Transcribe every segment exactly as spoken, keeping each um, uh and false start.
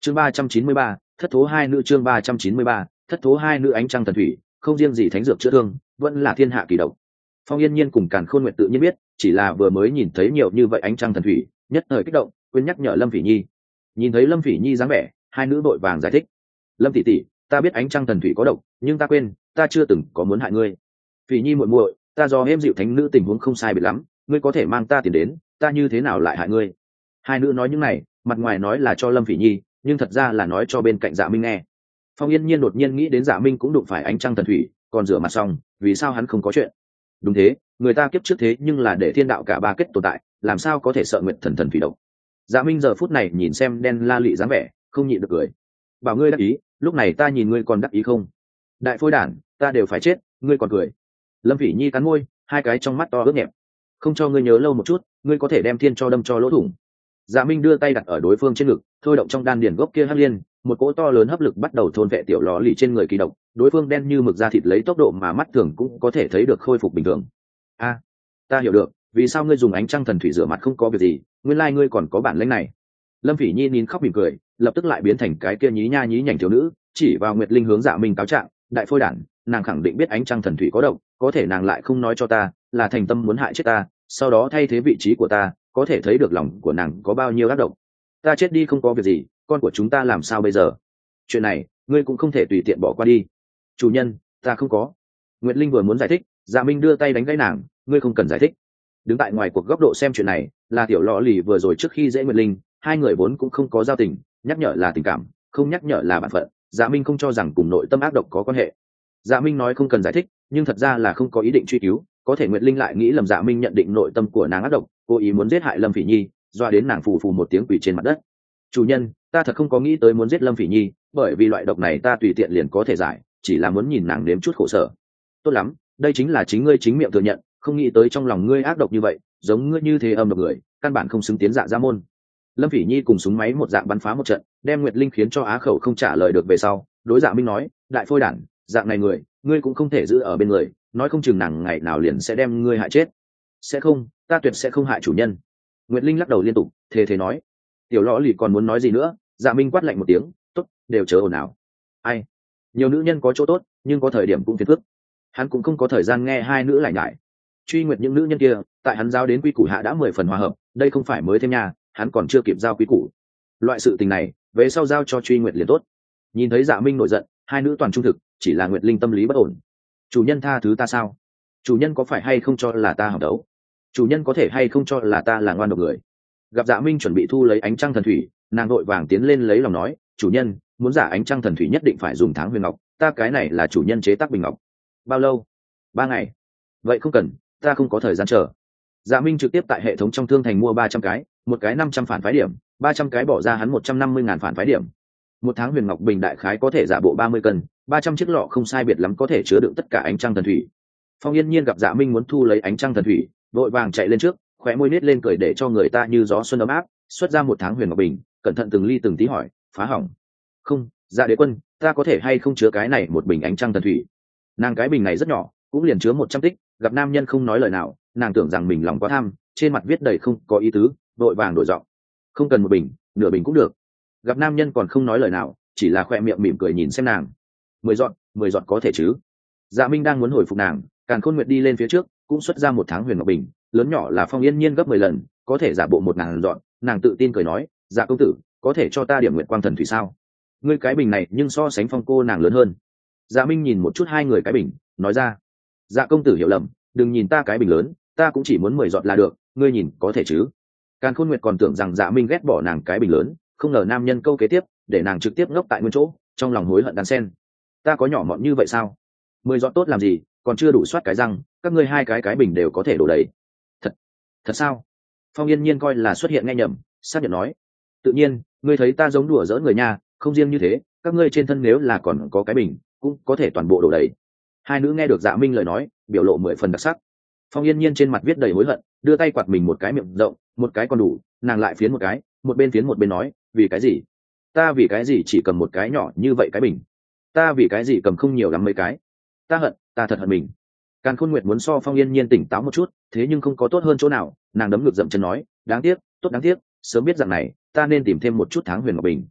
chương ba trăm chín mươi ba, thất thố hai nữ. Chương ba trăm chín mươi ba, thất thố hai nữ. Ánh trăng thần thủy không riêng gì thánh dược chữa thương, vẫn là thiên hạ kỳ độc. Phong Yên Nhiên cùng Càn Khôn Nguyệt tự nhiên biết, chỉ là vừa mới nhìn thấy nhiều như vậy ánh trăng thần thủy, nhất thời kích động, quên nhắc nhở Lâm Phỉ Nhi. Nhìn thấy Lâm Phỉ Nhi dáng vẻ, hai nữ vội vàng giải thích: Lâm tỷ tỷ, ta biết ánh trăng thần thủy có độc, nhưng ta quên, ta chưa từng có muốn hại ngươi. Phỉ Nhi muội muội, ta do êm dịu thánh nữ tình huống không sai biệt lắm, ngươi có thể mang ta tiền đến, ta như thế nào lại hại ngươi? Hai nữ nói những này, mặt ngoài nói là cho Lâm Phỉ Nhi, nhưng thật ra là nói cho bên cạnh Dạ Minh nghe. Phong Yên Nhiên đột nhiên nghĩ đến Dạ Minh cũng đụng phải ánh trăng thần thủy, còn rửa mặt xong, vì sao hắn không có chuyện? Đúng thế, người ta kiếp trước thế nhưng là để thiên đạo cả ba kết tồn tại, làm sao có thể sợ nguyệt thần thần thủy độc? Dạ Minh giờ phút này nhìn xem đen la lị dáng vẻ, không nhịn được cười. Bảo ngươi đắc ý, lúc này ta nhìn ngươi còn đắc ý không? Đại phôi đản, ta đều phải chết, ngươi còn cười. Lâm Phỉ Nhi cắn môi, hai cái trong mắt to ướt nhẹp. Không cho ngươi nhớ lâu một chút, ngươi có thể đem thiên cho đâm cho lỗ thủng. Dạ Minh đưa tay đặt ở đối phương trên ngực, thôi động trong đan điền gốc kia hắc liên, một cỗ to lớn hấp lực bắt đầu thôn vệ tiểu lò lì trên người kỳ độc. Đối phương đen như mực da thịt lấy tốc độ mà mắt thường cũng có thể thấy được khôi phục bình thường. A, ta hiểu được, vì sao ngươi dùng ánh trăng thần thủy rửa mặt không có việc gì, nguyên lai ngươi còn có bản lĩnh này. Lâm Phỉ Nhi nín khóc mỉm cười, lập tức lại biến thành cái kia nhí nha nhí nhảnh thiếu nữ, chỉ vào Nguyệt Linh hướng Dạ Minh cáo trạng: đại phôi đản, nàng khẳng định biết ánh trăng thần thủy có độc, có thể nàng lại không nói cho ta, là thành tâm muốn hại chết ta, sau đó thay thế vị trí của ta, có thể thấy được lòng của nàng có bao nhiêu ác độc. Ta chết đi không có việc gì, con của chúng ta làm sao bây giờ? Chuyện này ngươi cũng không thể tùy tiện bỏ qua đi. Chủ nhân, ta không có. Nguyệt Linh vừa muốn giải thích, Dạ Minh đưa tay đánh gãy nàng: ngươi không cần giải thích. Đứng tại ngoài cuộc góc độ xem chuyện này, là tiểu lọ lì vừa rồi trước khi dễ Nguyệt Linh, hai người vốn cũng không có giao tình, nhắc nhở là tình cảm, không nhắc nhở là bản phận. Dạ Minh không cho rằng cùng nội tâm ác độc có quan hệ. Dạ Minh nói không cần giải thích, nhưng thật ra là không có ý định truy cứu, có thể Nguyệt Linh lại nghĩ lầm Dạ Minh nhận định nội tâm của nàng ác độc, cố ý muốn giết hại Lâm Phỉ Nhi, doa đến nàng phù phù một tiếng quỳ trên mặt đất. Chủ nhân, ta thật không có nghĩ tới muốn giết Lâm Phỉ Nhi, bởi vì loại độc này ta tùy tiện liền có thể giải, chỉ là muốn nhìn nàng nếm chút khổ sở. Tốt lắm, đây chính là chính ngươi chính miệng thừa nhận, không nghĩ tới trong lòng ngươi ác độc như vậy, giống ngươi như thế âm độc người, căn bản không xứng tiến Dạ gia môn. Lâm Phỉ Nhi cùng súng máy một dạng bắn phá một trận, đem Nguyệt Linh khiến cho á khẩu không trả lời được về sau, đối Dạ Minh nói: đại phôi đản, dạng này người, ngươi cũng không thể giữ ở bên người, nói không chừng nàng ngày nào liền sẽ đem ngươi hại chết. Sẽ không, ta tuyệt sẽ không hại chủ nhân. Nguyệt Linh lắc đầu liên tục, thề thề nói. Tiểu lõ lì còn muốn nói gì nữa, Dạ Minh quát lạnh một tiếng: tốt, đều chớ ồn ào. Ai? Nhiều nữ nhân có chỗ tốt, nhưng có thời điểm cũng phiền phức. Hắn cũng không có thời gian nghe hai nữ lại nhải. Truy nguyệt những nữ nhân kia, tại hắn giao đến quy củ hạ đã mười phần hòa hợp, đây không phải mới thêm nhà, hắn còn chưa kịp giao quy củ. Loại sự tình này, về sau giao cho Truy Nguyệt liền tốt. Nhìn thấy Dạ Minh nổi giận, hai nữ toàn trung thực, chỉ là Nguyệt Linh tâm lý bất ổn. Chủ nhân tha thứ ta sao? Chủ nhân có phải hay không cho là ta hỏng đấu? Chủ nhân có thể hay không cho là ta là ngoan độc người? Gặp Dạ Minh chuẩn bị thu lấy ánh trăng thần thủy, nàng đội vàng tiến lên lấy lòng nói: chủ nhân, muốn giả ánh trăng thần thủy nhất định phải dùng tháng huyền ngọc, ta cái này là chủ nhân chế tác bình ngọc. Bao lâu? Ba ngày. Vậy không cần, ta không có thời gian chờ. Dạ Minh trực tiếp tại hệ thống trong thương thành mua ba trăm cái, một cái năm trăm phản phái điểm, ba trăm cái bỏ ra hắn một trăm năm mươi ngàn phản phái điểm. Một tháng huyền ngọc bình đại khái có thể giả bộ ba mươi cân, ba trăm chiếc lọ không sai biệt lắm có thể chứa đựng tất cả ánh trăng thần thủy. Phong Yên Nhiên gặp Dạ Minh muốn thu lấy ánh trăng thần thủy, đội vàng chạy lên trước, khóe môi nết lên cười để cho người ta như gió xuân ấm áp, xuất ra một tháng huyền ngọc bình, cẩn thận từng ly từng tí hỏi: phá hỏng? Không, Dạ đế quân, ta có thể hay không chứa cái này một bình ánh trăng thần thủy? Nàng cái bình này rất nhỏ, cũng liền chứa một trăm tích, gặp nam nhân không nói lời nào, nàng tưởng rằng mình lòng quá tham, trên mặt viết đầy không có ý tứ, vội vàng đổi giọng: không cần một bình, nửa bình cũng được. Gặp nam nhân còn không nói lời nào, chỉ là khoe miệng mỉm cười nhìn xem nàng. Mười giọt, mười giọt có thể chứ? Dạ Minh đang muốn hồi phục nàng, Càn Khôn Nguyệt đi lên phía trước, cũng xuất ra một tháng huyền ngọc bình, lớn nhỏ là Phong Yên Nhiên gấp mười lần, có thể giả bộ một ngàn dọn. Nàng tự tin cười nói: dạ công tử, có thể cho ta điểm nguyện quang thần thủy sao? Ngươi cái bình này nhưng so sánh Phong cô nàng lớn hơn. Dạ Minh nhìn một chút hai người cái bình, nói ra: dạ công tử hiểu lầm, đừng nhìn ta cái bình lớn, ta cũng chỉ muốn mười giọt là được, ngươi nhìn có thể chứ? Càn Khôn Nguyệt còn tưởng rằng Dạ Minh ghét bỏ nàng cái bình lớn, không ngờ nam nhân câu kế tiếp để nàng trực tiếp ngốc tại nguyên chỗ, trong lòng hối hận đan sen. Ta có nhỏ mọn như vậy sao? Mười giọt tốt làm gì, còn chưa đủ soát cái răng, các ngươi hai cái cái bình đều có thể đổ đầy. Thật, thật sao? Phong Yên Nhiên coi là xuất hiện nghe nhầm, xác nhận nói: tự nhiên, ngươi thấy ta giống đùa giỡn người nha, không riêng như thế, các ngươi trên thân nếu là còn có cái bình, cũng có thể toàn bộ đổ đầy. Hai nữ nghe được Dạ Minh lời nói, biểu lộ mười phần đặc sắc. Phong Yên Nhiên trên mặt viết đầy hối hận, đưa tay quạt mình một cái miệng rộng, một cái còn đủ, nàng lại phiến một cái, một bên phiến một bên nói: vì cái gì? Ta vì cái gì chỉ cầm một cái nhỏ như vậy cái bình? Ta vì cái gì cầm không nhiều lắm mấy cái? Ta hận, ta thật hận mình. Càn Khôn Nguyệt muốn so Phong Yên Nhiên tỉnh táo một chút, thế nhưng không có tốt hơn chỗ nào, nàng đấm ngược dậm chân nói: đáng tiếc, tốt đáng tiếc, sớm biết rằng này, ta nên tìm thêm một chút tháng huyền ngọc bình.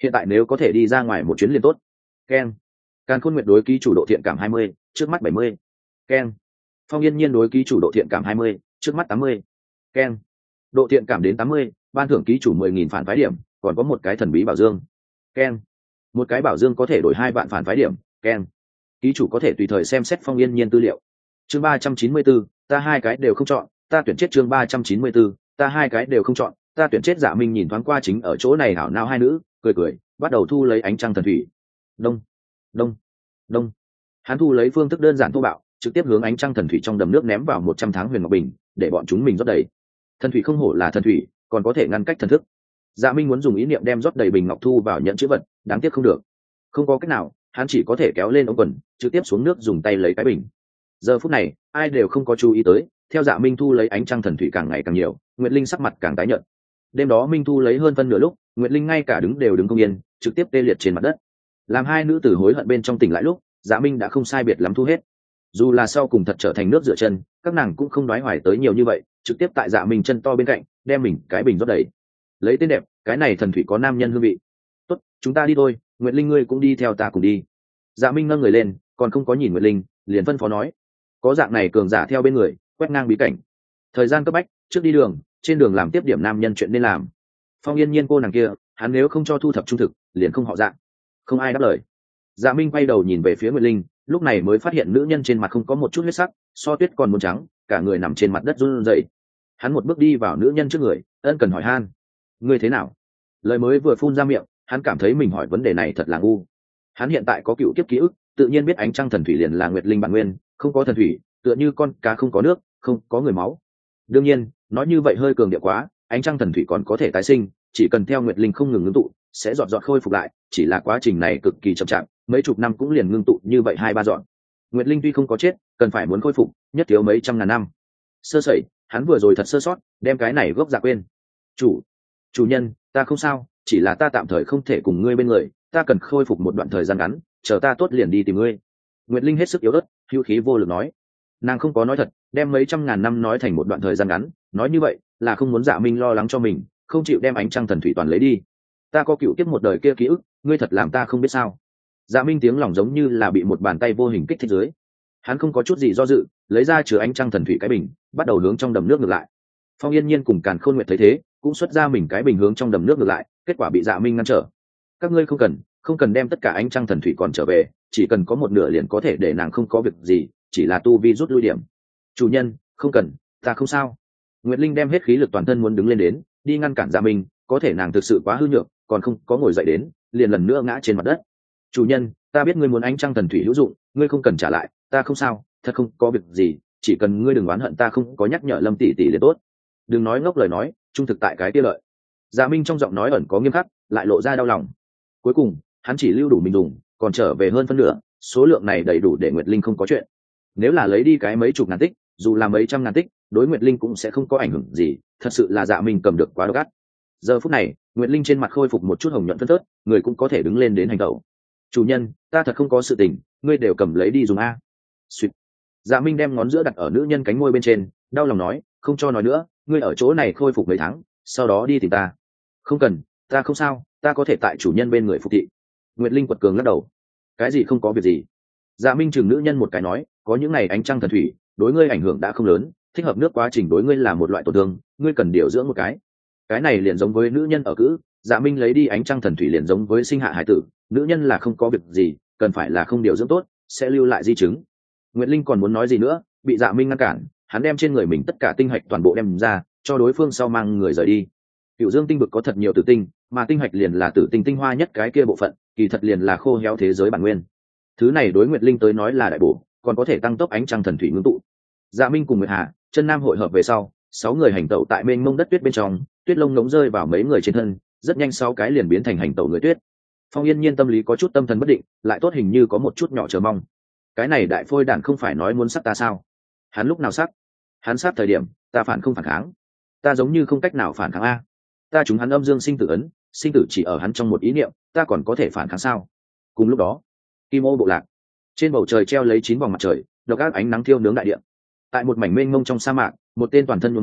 hiện tại nếu có thể đi ra ngoài một chuyến liền tốt. Ken. Càn Khôn Nguyệt đối ký chủ độ thiện cảm hai mươi, trước mắt bảy mươi. Ken. Phong Yên Nhiên đối ký chủ độ thiện cảm hai mươi, trước mắt tám mươi. Ken. Độ thiện cảm đến tám mươi, ban thưởng ký chủ mười nghìn phản phái điểm, còn có một cái thần bí bảo dương. Ken. Một cái bảo dương có thể đổi hai vạn phản phái điểm. Ken. Ký chủ có thể tùy thời xem xét Phong Yên Nhiên tư liệu. Chương ba trăm chín mươi bốn, ta hai cái đều không chọn, ta tuyển chết. Chương ba trăm chín mươi bốn, ta hai cái đều không chọn, ta tuyển chết. Dạ Minh nhìn thoáng qua chính ở chỗ này hảo não hai nữ, cười cười, bắt đầu thu lấy ánh trăng thần thủy. Đông, đông, đông. Hắn thu lấy phương thức đơn giản thô bạo, trực tiếp hướng ánh trăng thần thủy trong đầm nước ném vào một trăm tháng huyền ngọc bình, để bọn chúng mình rót đầy. Thần thủy không hổ là thần thủy, còn có thể ngăn cách thần thức. Dạ Minh muốn dùng ý niệm đem rót đầy bình ngọc thu vào nhận chữ vật, đáng tiếc không được. Không có cách nào, hắn chỉ có thể kéo lên ống quần, trực tiếp xuống nước dùng tay lấy cái bình. Giờ phút này, ai đều không có chú ý tới, theo Dạ Minh thu lấy ánh trăng thần thủy càng ngày càng nhiều, Nguyệt Linh sắc mặt càng tái nhợt. Đêm đó Minh thu lấy hơn phân nửa lúc, Nguyệt Linh ngay cả đứng đều đứng không yên, trực tiếp tê liệt trên mặt đất. Làm hai nữ tử hối hận bên trong tỉnh lại lúc, Dạ Minh đã không sai biệt lắm thu hết. Dù là sau cùng thật trở thành nước rửa chân, các nàng cũng không đoái hoài tới nhiều như vậy, trực tiếp tại Dạ Minh chân to bên cạnh, đem mình cái bình rót đầy. Lấy tên đẹp, cái này thần thủy có nam nhân hương vị. Tốt, chúng ta đi thôi, Nguyệt Linh ngươi cũng đi theo ta cùng đi. Dạ Minh nâng người lên, còn không có nhìn Nguyệt Linh, liền phân phó nói, có dạng này cường giả theo bên người, quét ngang bí cảnh. Thời gian cấp bách, trước đi đường, trên đường làm tiếp điểm nam nhân chuyện nên làm. Phong Yên Nhiên cô nàng kia, hắn nếu không cho thu thập trung thực, liền không họ Dạ. Không ai đáp lời. Dạ Minh quay đầu nhìn về phía Nguyệt Linh, lúc này mới phát hiện nữ nhân trên mặt không có một chút huyết sắc, so tuyết còn muốn trắng, cả người nằm trên mặt đất run rẩy. Hắn một bước đi vào nữ nhân trước người, ân cần hỏi han, ngươi thế nào? Lời mới vừa phun ra miệng, hắn cảm thấy mình hỏi vấn đề này thật là ngu. Hắn hiện tại có cựu kiếp ký ức, tự nhiên biết ánh trăng thần thủy liền là Nguyệt Linh bản nguyên, không có thần thủy, tựa như con cá không có nước, không có người máu. Đương nhiên, nói như vậy hơi cường điệu quá, ánh trăng thần thủy còn có thể tái sinh, chỉ cần theo Nguyệt Linh không ngừng ngưng tụ, sẽ dọn dọn khôi phục lại, chỉ là quá trình này cực kỳ chậm chạp, mấy chục năm cũng liền ngưng tụ như vậy hai ba dọn. Nguyệt Linh tuy không có chết, cần phải muốn khôi phục, nhất thiếu mấy trăm ngàn năm. Sơ sẩy, hắn vừa rồi thật sơ sót, đem cái này gốc dạ quên. Chủ, chủ nhân, ta không sao, chỉ là ta tạm thời không thể cùng ngươi bên người, ta cần khôi phục một đoạn thời gian ngắn, chờ ta tốt liền đi tìm ngươi. Nguyệt Linh hết sức yếu ớt, hữu khí vô lực nói. Nàng không có nói thật, đem mấy trăm ngàn năm nói thành một đoạn thời gian ngắn, nói như vậy là không muốn Dạ Minh lo lắng cho mình, không chịu đem ánh trăng thần thủy toàn lấy đi. Ta có cựu kiếp một đời kia ký ức, ngươi thật làm ta không biết sao? Dạ Minh tiếng lòng giống như là bị một bàn tay vô hình kích thích dưới. Hắn không có chút gì do dự, lấy ra chứa ánh trăng thần thủy cái bình, bắt đầu hướng trong đầm nước ngược lại. Phong Yên Nhiên cùng Càn Khôn Nguyệt thấy thế, cũng xuất ra mình cái bình hướng trong đầm nước ngược lại, kết quả bị Dạ Minh ngăn trở. Các ngươi không cần, không cần đem tất cả ánh trăng thần thủy còn trở về, chỉ cần có một nửa liền có thể để nàng không có việc gì, chỉ là tu vi rút lui điểm. Chủ nhân, không cần, ta không sao. Nguyệt Linh đem hết khí lực toàn thân muốn đứng lên đến, đi ngăn cản Dạ Minh, có thể nàng thực sự quá hư nhược, còn không có ngồi dậy đến, liền lần nữa ngã trên mặt đất. Chủ nhân, ta biết ngươi muốn ánh trăng thần thủy hữu dụng, ngươi không cần trả lại, ta không sao, thật không có việc gì, chỉ cần ngươi đừng oán hận ta không có nhắc nhở Lâm tỷ tỷ liền tốt. Đừng nói ngốc lời nói, trung thực tại cái kia lợi. Dạ Minh trong giọng nói ẩn có nghiêm khắc, lại lộ ra đau lòng. Cuối cùng, hắn chỉ lưu đủ mình dùng, còn trở về hơn phân nửa, số lượng này đầy đủ để Nguyệt Linh không có chuyện. Nếu là lấy đi cái mấy chục ngàn tích, dù là mấy trăm ngàn tích, đối Nguyệt Linh cũng sẽ không có ảnh hưởng gì, thật sự là Dạ Minh cầm được quá độc ác. Giờ phút này, Nguyệt Linh trên mặt khôi phục một chút hồng nhuận phân phớt, người cũng có thể đứng lên đến hành động. Chủ nhân, ta thật không có sự tình, ngươi đều cầm lấy đi dùng a. Xuyệt. Dạ Minh đem ngón giữa đặt ở nữ nhân cánh môi bên trên, đau lòng nói, không cho nói nữa, ngươi ở chỗ này khôi phục mấy tháng, sau đó đi tìm ta. Không cần, ta không sao, ta có thể tại chủ nhân bên người phục thị. Nguyệt Linh quật cường lắc đầu. Cái gì không có việc gì? Dạ Minh chừng nữ nhân một cái nói, có những ngày ánh trăng thần thủy, đối ngươi ảnh hưởng đã không lớn, thích hợp nước quá trình đối ngươi là một loại tổn thương, ngươi cần điều dưỡng một cái. Cái này liền giống với nữ nhân ở cữ, Dạ Minh lấy đi ánh trăng thần thủy liền giống với sinh hạ hải tử, nữ nhân là không có việc gì, cần phải là không điều dưỡng tốt, sẽ lưu lại di chứng. Nguyệt Linh còn muốn nói gì nữa, bị Dạ Minh ngăn cản, hắn đem trên người mình tất cả tinh hạch toàn bộ đem ra, cho đối phương sau mang người rời đi. Cựu Dương tinh vực có thật nhiều tử tinh, mà tinh hạch liền là tử tinh tinh hoa nhất cái kia bộ phận, kỳ thật liền là khô héo thế giới bản nguyên. Thứ này đối Nguyệt Linh tới nói là đại bổ, còn có thể tăng tốc ánh trăng thần thủy ngưng tụ. Dạ Minh cùng Nguyệt Hà, Chân Nam hội hợp về sau, sáu người hành tẩu tại mênh mông đất tuyết bên trong, tuyết lông ngỗng rơi vào mấy người trên thân, rất nhanh sáu cái liền biến thành hành tẩu người tuyết. Phong Yên Nhiên tâm lý có chút tâm thần bất định, lại tốt hình như có một chút nhỏ chờ mong. Cái này đại phôi đản không phải nói muốn sát ta sao? Hắn lúc nào sát? Hắn sát thời điểm, ta phản không phản kháng. Ta giống như không cách nào phản kháng a. Ta chúng hắn âm dương sinh tử ấn, sinh tử chỉ ở hắn trong một ý niệm, ta còn có thể phản kháng sao? Cùng lúc đó, Kim Ô bộ lạc, trên bầu trời treo lấy chín vòng mặt trời, độc ác ánh nắng thiêu nướng đại địa. Tại một mảnh mênh mông trong sa mạc, một tên toàn thân nhuốm máu,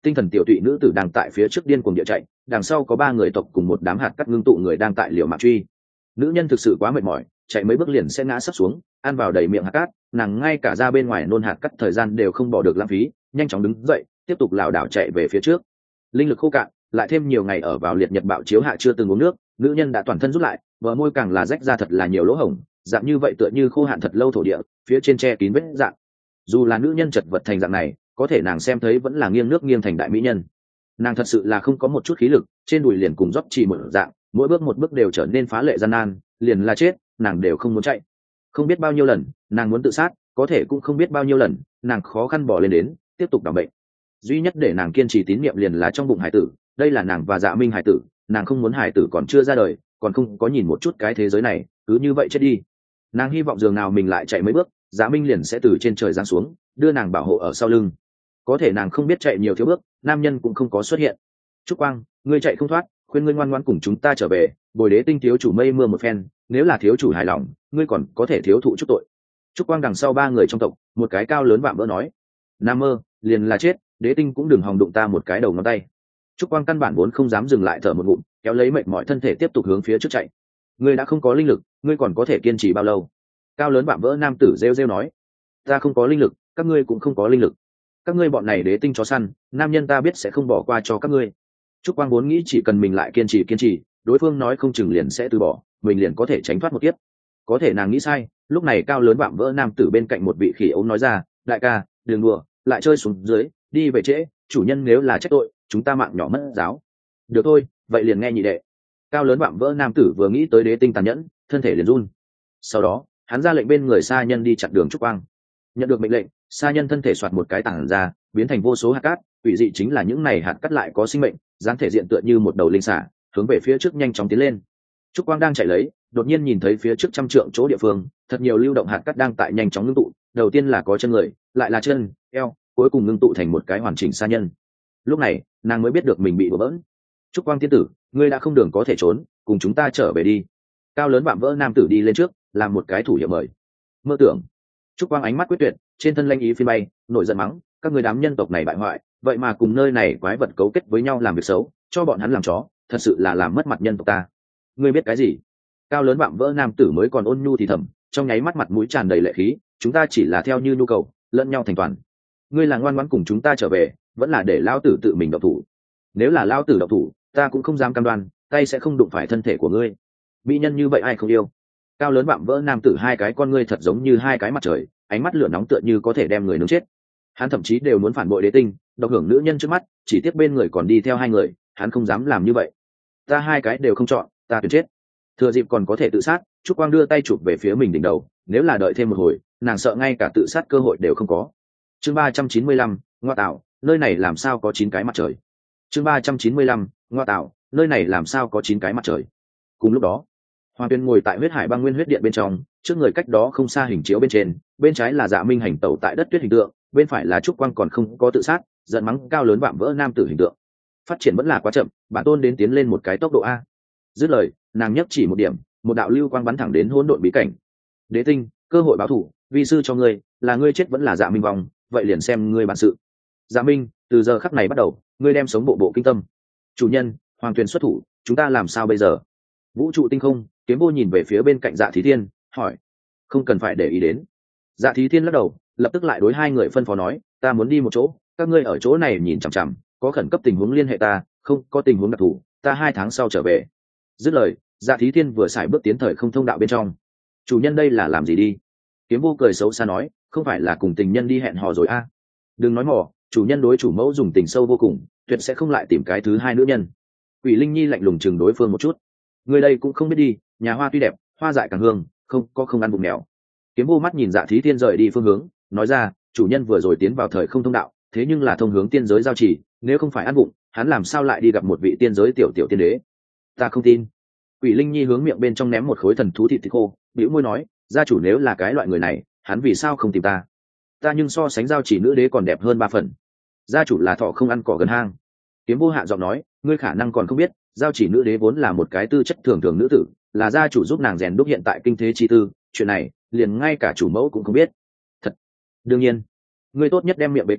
tinh thần tiểu tụy nữ tử đang tại phía trước điên cuồng địa chạy, đằng sau có ba người tộc cùng một đám hạt cắt ngưng tụ người đang tại liều mạng truy. Nữ nhân thực sự quá mệt mỏi, chạy mấy bước liền sẽ ngã sấp xuống, ăn vào đầy miệng hạt cát, nàng ngay cả ra bên ngoài nôn hạt cắt thời gian đều không bỏ được lãng phí, nhanh chóng đứng dậy, tiếp tục lảo đảo chạy về phía trước. Linh lực khô cạn, lại thêm nhiều ngày ở vào liệt nhật bạo chiếu hạ chưa từng uống nước, nữ nhân đã toàn thân rút lại, bờ môi càng là rách ra thật là nhiều lỗ hổng, dạng như vậy tựa như khô hạn thật lâu thổ địa, phía trên che kín vết dạng. Dù là nữ nhân chật vật thành dạng này, có thể nàng xem thấy vẫn là nghiêng nước nghiêng thành đại mỹ nhân. Nàng thật sự là không có một chút khí lực, trên đùi liền cùng rót chỉ một dạng, mỗi bước một bước đều trở nên phá lệ gian nan, liền là chết, nàng đều không muốn chạy. Không biết bao nhiêu lần, nàng muốn tự sát, có thể cũng không biết bao nhiêu lần, nàng khó khăn bỏ lên đến, tiếp tục đảm bệnh. Duy nhất để nàng kiên trì tín niệm liền là trong bụng hải tử, đây là nàng và Dạ Minh hải tử, nàng không muốn hải tử còn chưa ra đời, còn không có nhìn một chút cái thế giới này, cứ như vậy chết đi. Nàng hy vọng dường nào mình lại chạy mấy bước, Dạ Minh liền sẽ từ trên trời giáng xuống, đưa nàng bảo hộ ở sau lưng. Có thể nàng không biết chạy nhiều thiếu bước, nam nhân cũng không có xuất hiện. Trúc Quang, ngươi chạy không thoát, khuyên ngươi ngoan ngoãn cùng chúng ta trở về, bồi đế tinh thiếu chủ mây mưa một phen, nếu là thiếu chủ hài lòng, ngươi còn có thể thiếu thụ chút tội. Trúc Quang đằng sau ba người trong tộc, một cái cao lớn vạm vỡ nói: Nam mơ, liền là chết, đế tinh cũng đừng hòng đụng ta một cái đầu ngón tay. Trúc Quang căn bản vốn không dám dừng lại thở một ngụm, kéo lấy mệt mỏi thân thể tiếp tục hướng phía trước chạy. Ngươi đã không có linh lực, ngươi còn có thể kiên trì bao lâu? Cao lớn vạm vỡ nam tử rêu rêu nói: Ta không có linh lực, các ngươi cũng không có linh lực. Các ngươi bọn này đế tinh chó săn, nam nhân ta biết sẽ không bỏ qua cho các ngươi. Trúc Quang vốn nghĩ chỉ cần mình lại kiên trì kiên trì, đối phương nói không chừng liền sẽ từ bỏ, mình liền có thể tránh thoát một kiếp. Có thể nàng nghĩ sai, lúc này cao lớn vạm vỡ nam tử bên cạnh một vị khỉ ống nói ra: Đại ca, đừng đùa, lại chơi xuống dưới, đi về trễ, chủ nhân nếu là trách tội, chúng ta mạng nhỏ mất giáo. Được thôi, vậy liền nghe nhị đệ. Cao lớn vạm vỡ nam tử vừa nghĩ tới đế tinh tàn nhẫn, thân thể liền run. Sau đó, hắn ra lệnh bên người sa nhân đi chặn đường Trúc Quang. Nhận được mệnh lệnh, sa nhân thân thể soạt một cái tảng ra, biến thành vô số hạt cát, quỷ dị chính là những này hạt cát lại có sinh mệnh, dáng thể diện tựa như một đầu linh xả, hướng về phía trước nhanh chóng tiến lên. Trúc Quang đang chạy lấy, đột nhiên nhìn thấy phía trước trăm trượng chỗ địa phương, thật nhiều lưu động hạt cát đang tại nhanh chóng ngưng tụ, đầu tiên là có chân người, lại là chân, eo, cuối cùng ngưng tụ thành một cái hoàn chỉnh sa nhân. Lúc này, nàng mới biết được mình bị đổ bỡn. Trúc Quang tiên tử, ngươi đã không đường có thể trốn, cùng chúng ta trở về đi. Cao lớn vạm vỡ nam tử đi lên trước, làm một cái thủ hiệu mời. Mơ tưởng. Trúc Quang ánh mắt quyết tuyệt, trên thân lanh ý phi bay, nổi giận mắng: các người đám nhân tộc này bại hoại, vậy mà cùng nơi này quái vật cấu kết với nhau làm việc xấu, cho bọn hắn làm chó, thật sự là làm mất mặt nhân tộc ta. Ngươi biết cái gì? Cao lớn vạm vỡ nam tử mới còn ôn nhu thì thầm, trong nháy mắt mặt mũi tràn đầy lệ khí: chúng ta chỉ là theo như nhu cầu, lẫn nhau thành toàn. Ngươi là ngoan ngoãn cùng chúng ta trở về, vẫn là để lão tử tự mình động thủ? Nếu là lão tử động thủ, ta cũng không dám cam đoan, tay sẽ không đụng phải thân thể của ngươi. Mỹ nhân như vậy ai không yêu? Cao lớn vạm vỡ nam tử hai cái con ngươi thật giống như hai cái mặt trời, ánh mắt lửa nóng tựa như có thể đem người nướng chết. Hắn thậm chí đều muốn phản bội đế tinh, độc hưởng nữ nhân trước mắt, chỉ tiếc bên người còn đi theo hai người, hắn không dám làm như vậy. Ta hai cái đều không chọn, ta tuyệt chết. Thừa dịp còn có thể tự sát, Trúc Quang đưa tay chụp về phía mình đỉnh đầu, nếu là đợi thêm một hồi, nàng sợ ngay cả tự sát cơ hội đều không có. Chương ba trăm chín mươi lăm, ngoa tạo, nơi này làm sao có chín cái mặt trời? Chương ba trăm chín mươi lăm, ngoa tạo, nơi này làm sao có chín cái mặt trời? Cùng lúc đó, Hoàng Tuyên ngồi tại huyết hải băng nguyên huyết điện bên trong, trước người cách đó không xa hình chiếu bên trên, bên trái là Dạ Minh hành tẩu tại đất tuyết hình tượng, bên phải là Trúc Quang còn không có tự sát, giận mắng cao lớn vạm vỡ nam tử hình tượng. Phát triển vẫn là quá chậm, bản tôn đến tiến lên một cái tốc độ a. Dứt lời, nàng nhấc chỉ một điểm, một đạo lưu quang bắn thẳng đến hỗn độn bí cảnh. Đế tinh, cơ hội báo thù, vi sư cho ngươi, là ngươi chết vẫn là Dạ Minh vong, vậy liền xem ngươi bản sự. Dạ Minh, từ giờ khắc này bắt đầu, ngươi đem sống bộ bộ kinh tâm. Chủ nhân, Hoàng Tuyền xuất thủ, chúng ta làm sao bây giờ? Vũ trụ tinh không, Kiếm Vô nhìn về phía bên cạnh Dạ Thí Thiên, hỏi. Không cần phải để ý đến. Dạ Thí Thiên lắc đầu, lập tức lại đối hai người phân phó nói, ta muốn đi một chỗ, các ngươi ở chỗ này nhìn chằm chằm, có khẩn cấp tình huống liên hệ ta, không có tình huống đặc thù, ta hai tháng sau trở về. Dứt lời, Dạ Thí Thiên vừa xài bước tiến thời không thông đạo bên trong. Chủ nhân đây là làm gì đi? Kiếm Vô cười xấu xa nói, không phải là cùng tình nhân đi hẹn hò rồi a? À? Đừng nói mỏ, chủ nhân đối chủ mẫu dùng tình sâu vô cùng, tuyệt sẽ không lại tìm cái thứ hai nữ nhân. Quỷ Linh Nhi lạnh lùng chừng đối phương một chút. Người đây cũng không biết đi, nhà hoa tuy đẹp, hoa dại càng hương, không có không ăn bụng mèo. Kiếm Vô mắt nhìn Dạ Thí Thiên rời đi phương hướng, nói ra, chủ nhân vừa rồi tiến vào thời không thông đạo, thế nhưng là thông hướng tiên giới giao chỉ, nếu không phải ăn bụng, hắn làm sao lại đi gặp một vị tiên giới tiểu tiểu tiên đế? Ta không tin. Quỷ Linh Nhi hướng miệng bên trong ném một khối thần thú thịt thịt khô, bĩu môi nói, gia chủ nếu là cái loại người này, hắn vì sao không tìm ta? Ta nhưng so sánh giao chỉ nữ đế còn đẹp hơn ba phần. Gia chủ là thọ không ăn cỏ gần hang. Kiếm Vô hạ giọng nói, ngươi khả năng còn không biết, giao chỉ nữ đế vốn là một cái tư chất thường thường nữ tử, là gia chủ giúp nàng rèn đúc hiện tại kinh thế chi tư, chuyện này liền ngay cả chủ mẫu cũng không biết. Thật. Đương nhiên, ngươi tốt nhất đem miệng bế kín,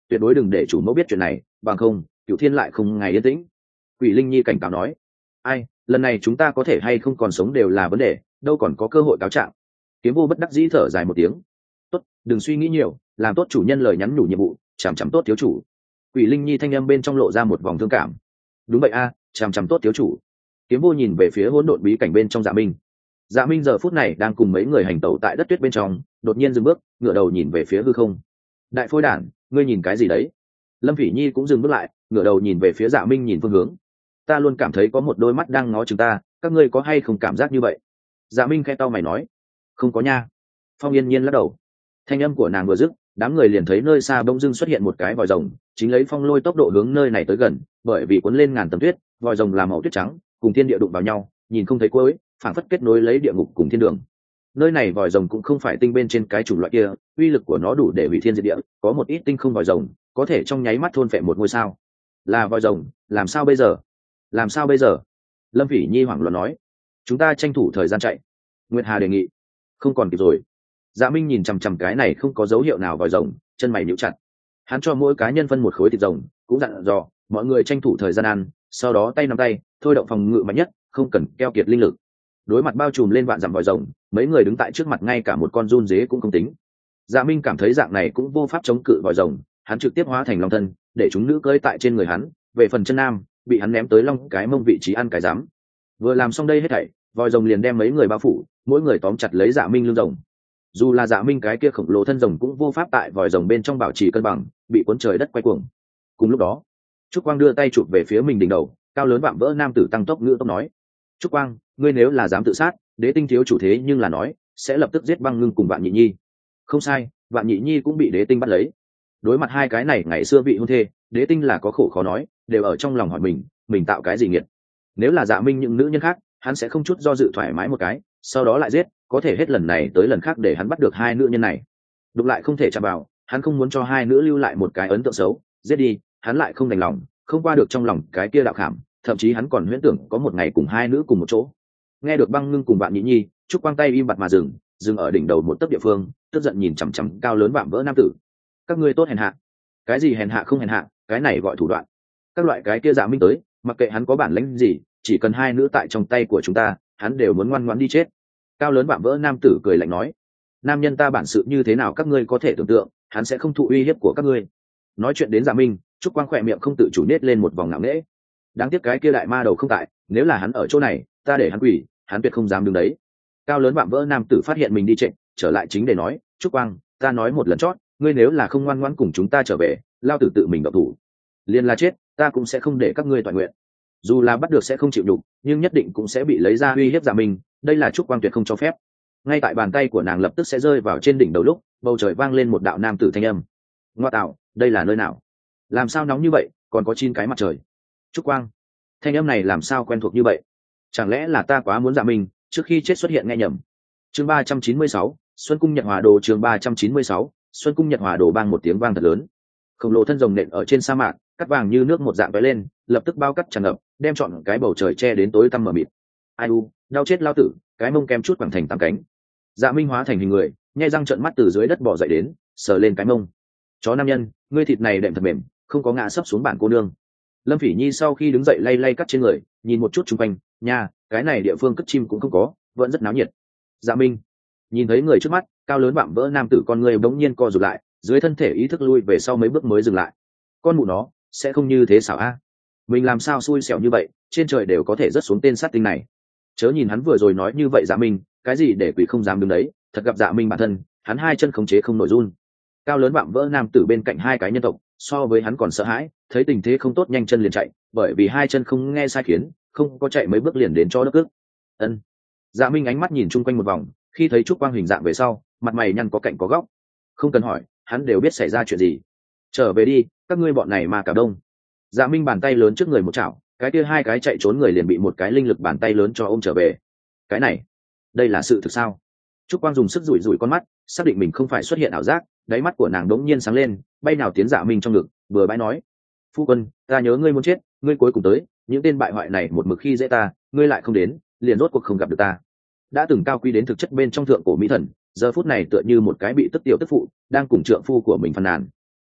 tuyệt đối đừng để chủ mẫu biết chuyện này, bằng không cựu thiên lại không ngày yên tĩnh. Quỷ linh nhi cảnh cáo nói. Ai, lần này chúng ta có thể hay không còn sống đều là vấn đề, đâu còn có cơ hội cáo trạng. Kiếm vô bất đắc dĩ thở dài một tiếng. Tốt, đừng suy nghĩ nhiều, làm tốt chủ nhân lời nhắn nhủ nhiệm vụ, chằm chằm tốt thiếu chủ. Quỷ linh nhi thanh âm bên trong lộ ra một vòng thương cảm. Đúng vậy a, à, chằm chằm tốt thiếu chủ. Kiếm vô nhìn về phía hỗn độn bí cảnh bên trong Dạ Minh. Dạ Minh giờ phút này đang cùng mấy người hành tẩu tại đất tuyết bên trong, đột nhiên dừng bước, ngửa đầu nhìn về phía hư không. Đại phôi đản, ngươi nhìn cái gì đấy? Lâm Phỉ Nhi cũng dừng bước lại, ngửa đầu nhìn về phía Dạ Minh nhìn phương hướng. Ta luôn cảm thấy có một đôi mắt đang ngó chúng ta, các ngươi có hay không cảm giác như vậy? Dạ Minh khẽ cau mày nói. Không có nha. Phong Yên Nhiên lắc đầu. Thanh âm của nàng vừa dứt, đám người liền thấy nơi xa bỗng dưng xuất hiện một cái vòi rồng, chính lấy phong lôi tốc độ hướng nơi này tới gần, bởi vì cuốn lên ngàn tầng tuyết, vòi rồng làm màu tuyết trắng, cùng thiên địa đụng vào nhau, nhìn không thấy cuối, phảng phất kết nối lấy địa ngục cùng thiên đường. Nơi này vòi rồng cũng không phải tinh bên trên cái chủng loại kia, uy lực của nó đủ để hủy thiên diệt địa, có một ít tinh không vòi rồng, có thể trong nháy mắt thôn phệ một ngôi sao. Là vòi rồng, làm sao bây giờ? Làm sao bây giờ? Lâm Phỉ Nhi hoảng loạn nói. Chúng ta tranh thủ thời gian chạy. Nguyệt Hà đề nghị. Không còn kịp rồi. Dạ Minh nhìn chằm chằm cái này không có dấu hiệu nào vòi rồng, chân mày nhíu chặt. Hắn cho mỗi cá nhân phân một khối thịt rồng, cũng dặn dò mọi người tranh thủ thời gian ăn, sau đó tay nắm tay, thôi động phòng ngự mạnh nhất, không cần keo kiệt linh lực. Đối mặt bao trùm lên vạn dặm vòi rồng, mấy người đứng tại trước mặt ngay cả một con run dế cũng không tính. Dạ Minh cảm thấy dạng này cũng vô pháp chống cự vòi rồng, hắn trực tiếp hóa thành long thân, để chúng nữ cưỡi tại trên người hắn. Về phần chân nam, bị hắn ném tới long cái mông vị trí ăn cái rắm. Vừa làm xong đây hết thảy, vòi rồng liền đem mấy người bao phủ, mỗi người tóm chặt lấy Dạ Minh lưng rồng. Dù là Dạ Minh cái kia khổng lồ thân rồng cũng vô pháp tại vòi rồng bên trong bảo trì cân bằng, bị cuốn trời đất quay cuồng. Cùng lúc đó, Trúc Quang đưa tay chụp về phía mình đỉnh đầu, cao lớn vạm vỡ nam tử tăng tốc ngữ tốc nói: Trúc Quang, ngươi nếu là dám tự sát, Đế Tinh thiếu chủ thế nhưng là nói sẽ lập tức giết Băng Ngưng cùng Vạn Nhị Nhi. Không sai, Vạn Nhị Nhi cũng bị Đế Tinh bắt lấy. Đối mặt hai cái này ngày xưa vị hôn thê, Đế Tinh là có khổ khó nói, đều ở trong lòng hỏi mình, mình tạo cái gì nghiệt. Nếu là Dạ Minh những nữ nhân khác, hắn sẽ không chút do dự thoải mái một cái, sau đó lại giết, có thể hết lần này tới lần khác để hắn bắt được hai nữ nhân này. Đụng lại không thể chạm vào, hắn không muốn cho hai nữ lưu lại một cái ấn tượng xấu, giết đi, hắn lại không đành lòng, không qua được trong lòng cái kia đạo khảm, thậm chí hắn còn huyễn tưởng có một ngày cùng hai nữ cùng một chỗ. Nghe được Băng Ngưng cùng Vạn Nhị Nhi, Trúc Quang tay im bặt mà dừng, dừng ở đỉnh đầu một tấc địa phương, tức giận nhìn chằm chằm cao lớn vạm vỡ nam tử. Các ngươi tốt hèn hạ. Cái gì hèn hạ không hèn hạ, cái này gọi thủ đoạn. Các loại cái kia Dạ Minh tới, mặc kệ hắn có bản lĩnh gì, chỉ cần hai nữ tại trong tay của chúng ta, hắn đều muốn ngoan ngoãn đi chết. Cao lớn vạm vỡ nam tử cười lạnh nói: Nam nhân ta bản sự như thế nào các ngươi có thể tưởng tượng, hắn sẽ không thụ uy hiếp của các ngươi. Nói chuyện đến Dạ Minh, Trúc Quang khỏe miệng không tự chủ nết lên một vòng ngạo nghễ. Đáng tiếc cái kia đại ma đầu không tại, nếu là hắn ở chỗ này, ta để hắn quỷ, hắn tuyệt không dám đứng đấy. Cao lớn vạm vỡ nam tử phát hiện mình đi trệnh, trở lại chính để nói: Trúc Quang, ta nói một lần chót, ngươi nếu là không ngoan ngoãn cùng chúng ta trở về, lao tử tự mình động thủ, liền là chết, ta cũng sẽ không để các ngươi toàn nguyện. Dù là bắt được sẽ không chịu nhục, nhưng nhất định cũng sẽ bị lấy ra uy hiếp Dạ Minh, đây là Trúc Quang tuyệt không cho phép. Ngay tại bàn tay của nàng lập tức sẽ rơi vào trên đỉnh đầu lúc, bầu trời vang lên một đạo nam tử thanh âm: Ngoa tạo, đây là nơi nào? Làm sao nóng như vậy, còn có chín cái mặt trời? Trúc Quang, thanh âm này làm sao quen thuộc như vậy? Chẳng lẽ là ta quá muốn Dạ Minh trước khi chết xuất hiện nghe nhầm? Chương ba trăm chín mươi sáu, Xuân cung Nhật Hòa Đồ. Chương ba trăm chín mươi sáu, Xuân cung Nhật Hòa Đồ. Bang một tiếng vang thật lớn, khổng lồ thân rồng nện ở trên sa mạc, cắt vàng như nước một dạng vẽ lên, lập tức bao cắt tràn ngập, đem trọn cái bầu trời che đến tối tăm mờ mịt. Ai u, đau chết lao tử, cái mông kem chút bằng thành tám cánh. Dạ Minh hóa thành hình người, nhai răng trợn mắt từ dưới đất bò dậy đến, sờ lên cái mông. Chó nam nhân, ngươi thịt này đệm thật mềm, không có ngã sấp xuống bản cô nương. Lâm Phỉ Nhi sau khi đứng dậy lay lay cắt trên người, nhìn một chút xung quanh, nha, cái này địa phương cất chim cũng không có, vẫn rất náo nhiệt. Dạ Minh nhìn thấy người trước mắt, cao lớn vạm vỡ nam tử con người bỗng nhiên co rụt lại, dưới thân thể ý thức lui về sau mấy bước mới dừng lại. Con mụ nó sẽ không như thế xảo a, mình làm sao xui xẻo như vậy, trên trời đều có thể rớt xuống tên sát tinh này. Chớ nhìn hắn vừa rồi nói như vậy Dạ Minh, cái gì để quỷ không dám đứng đấy, thật gặp Dạ Minh bản thân, hắn hai chân khống chế không nổi run. Cao lớn vạm vỡ nam tử bên cạnh hai cái nhân tộc, so với hắn còn sợ hãi, thấy tình thế không tốt nhanh chân liền chạy, bởi vì hai chân không nghe sai khiến, không có chạy mấy bước liền đến cho đất ức. Ân. Dạ Minh ánh mắt nhìn chung quanh một vòng, khi thấy Trúc Quang hình dạng về sau, mặt mày nhăn có cạnh có góc. Không cần hỏi, hắn đều biết xảy ra chuyện gì. Trở về đi, các ngươi bọn này mà cả đông. Dạ Minh bàn tay lớn trước người một chảo, cái kia hai cái chạy trốn người liền bị một cái linh lực bàn tay lớn cho ôm trở về. Cái này, đây là sự thực sao? Trúc Quang dùng sức rủi rủi con mắt, xác định mình không phải xuất hiện ảo giác, đáy mắt của nàng đống nhiên sáng lên, bay nào tiến Dạ Minh trong ngực, vừa bãi nói: Phu quân, ta nhớ ngươi muốn chết, ngươi cuối cùng tới, những tên bại hoại này một mực khi dễ ta, ngươi lại không đến, liền rốt cuộc không gặp được ta. Đã từng cao quý đến thực chất bên trong thượng cổ mỹ thần, giờ phút này tựa như một cái bị tức tiểu tức phụ, đang cùng trượng phu của mình phàn nàn.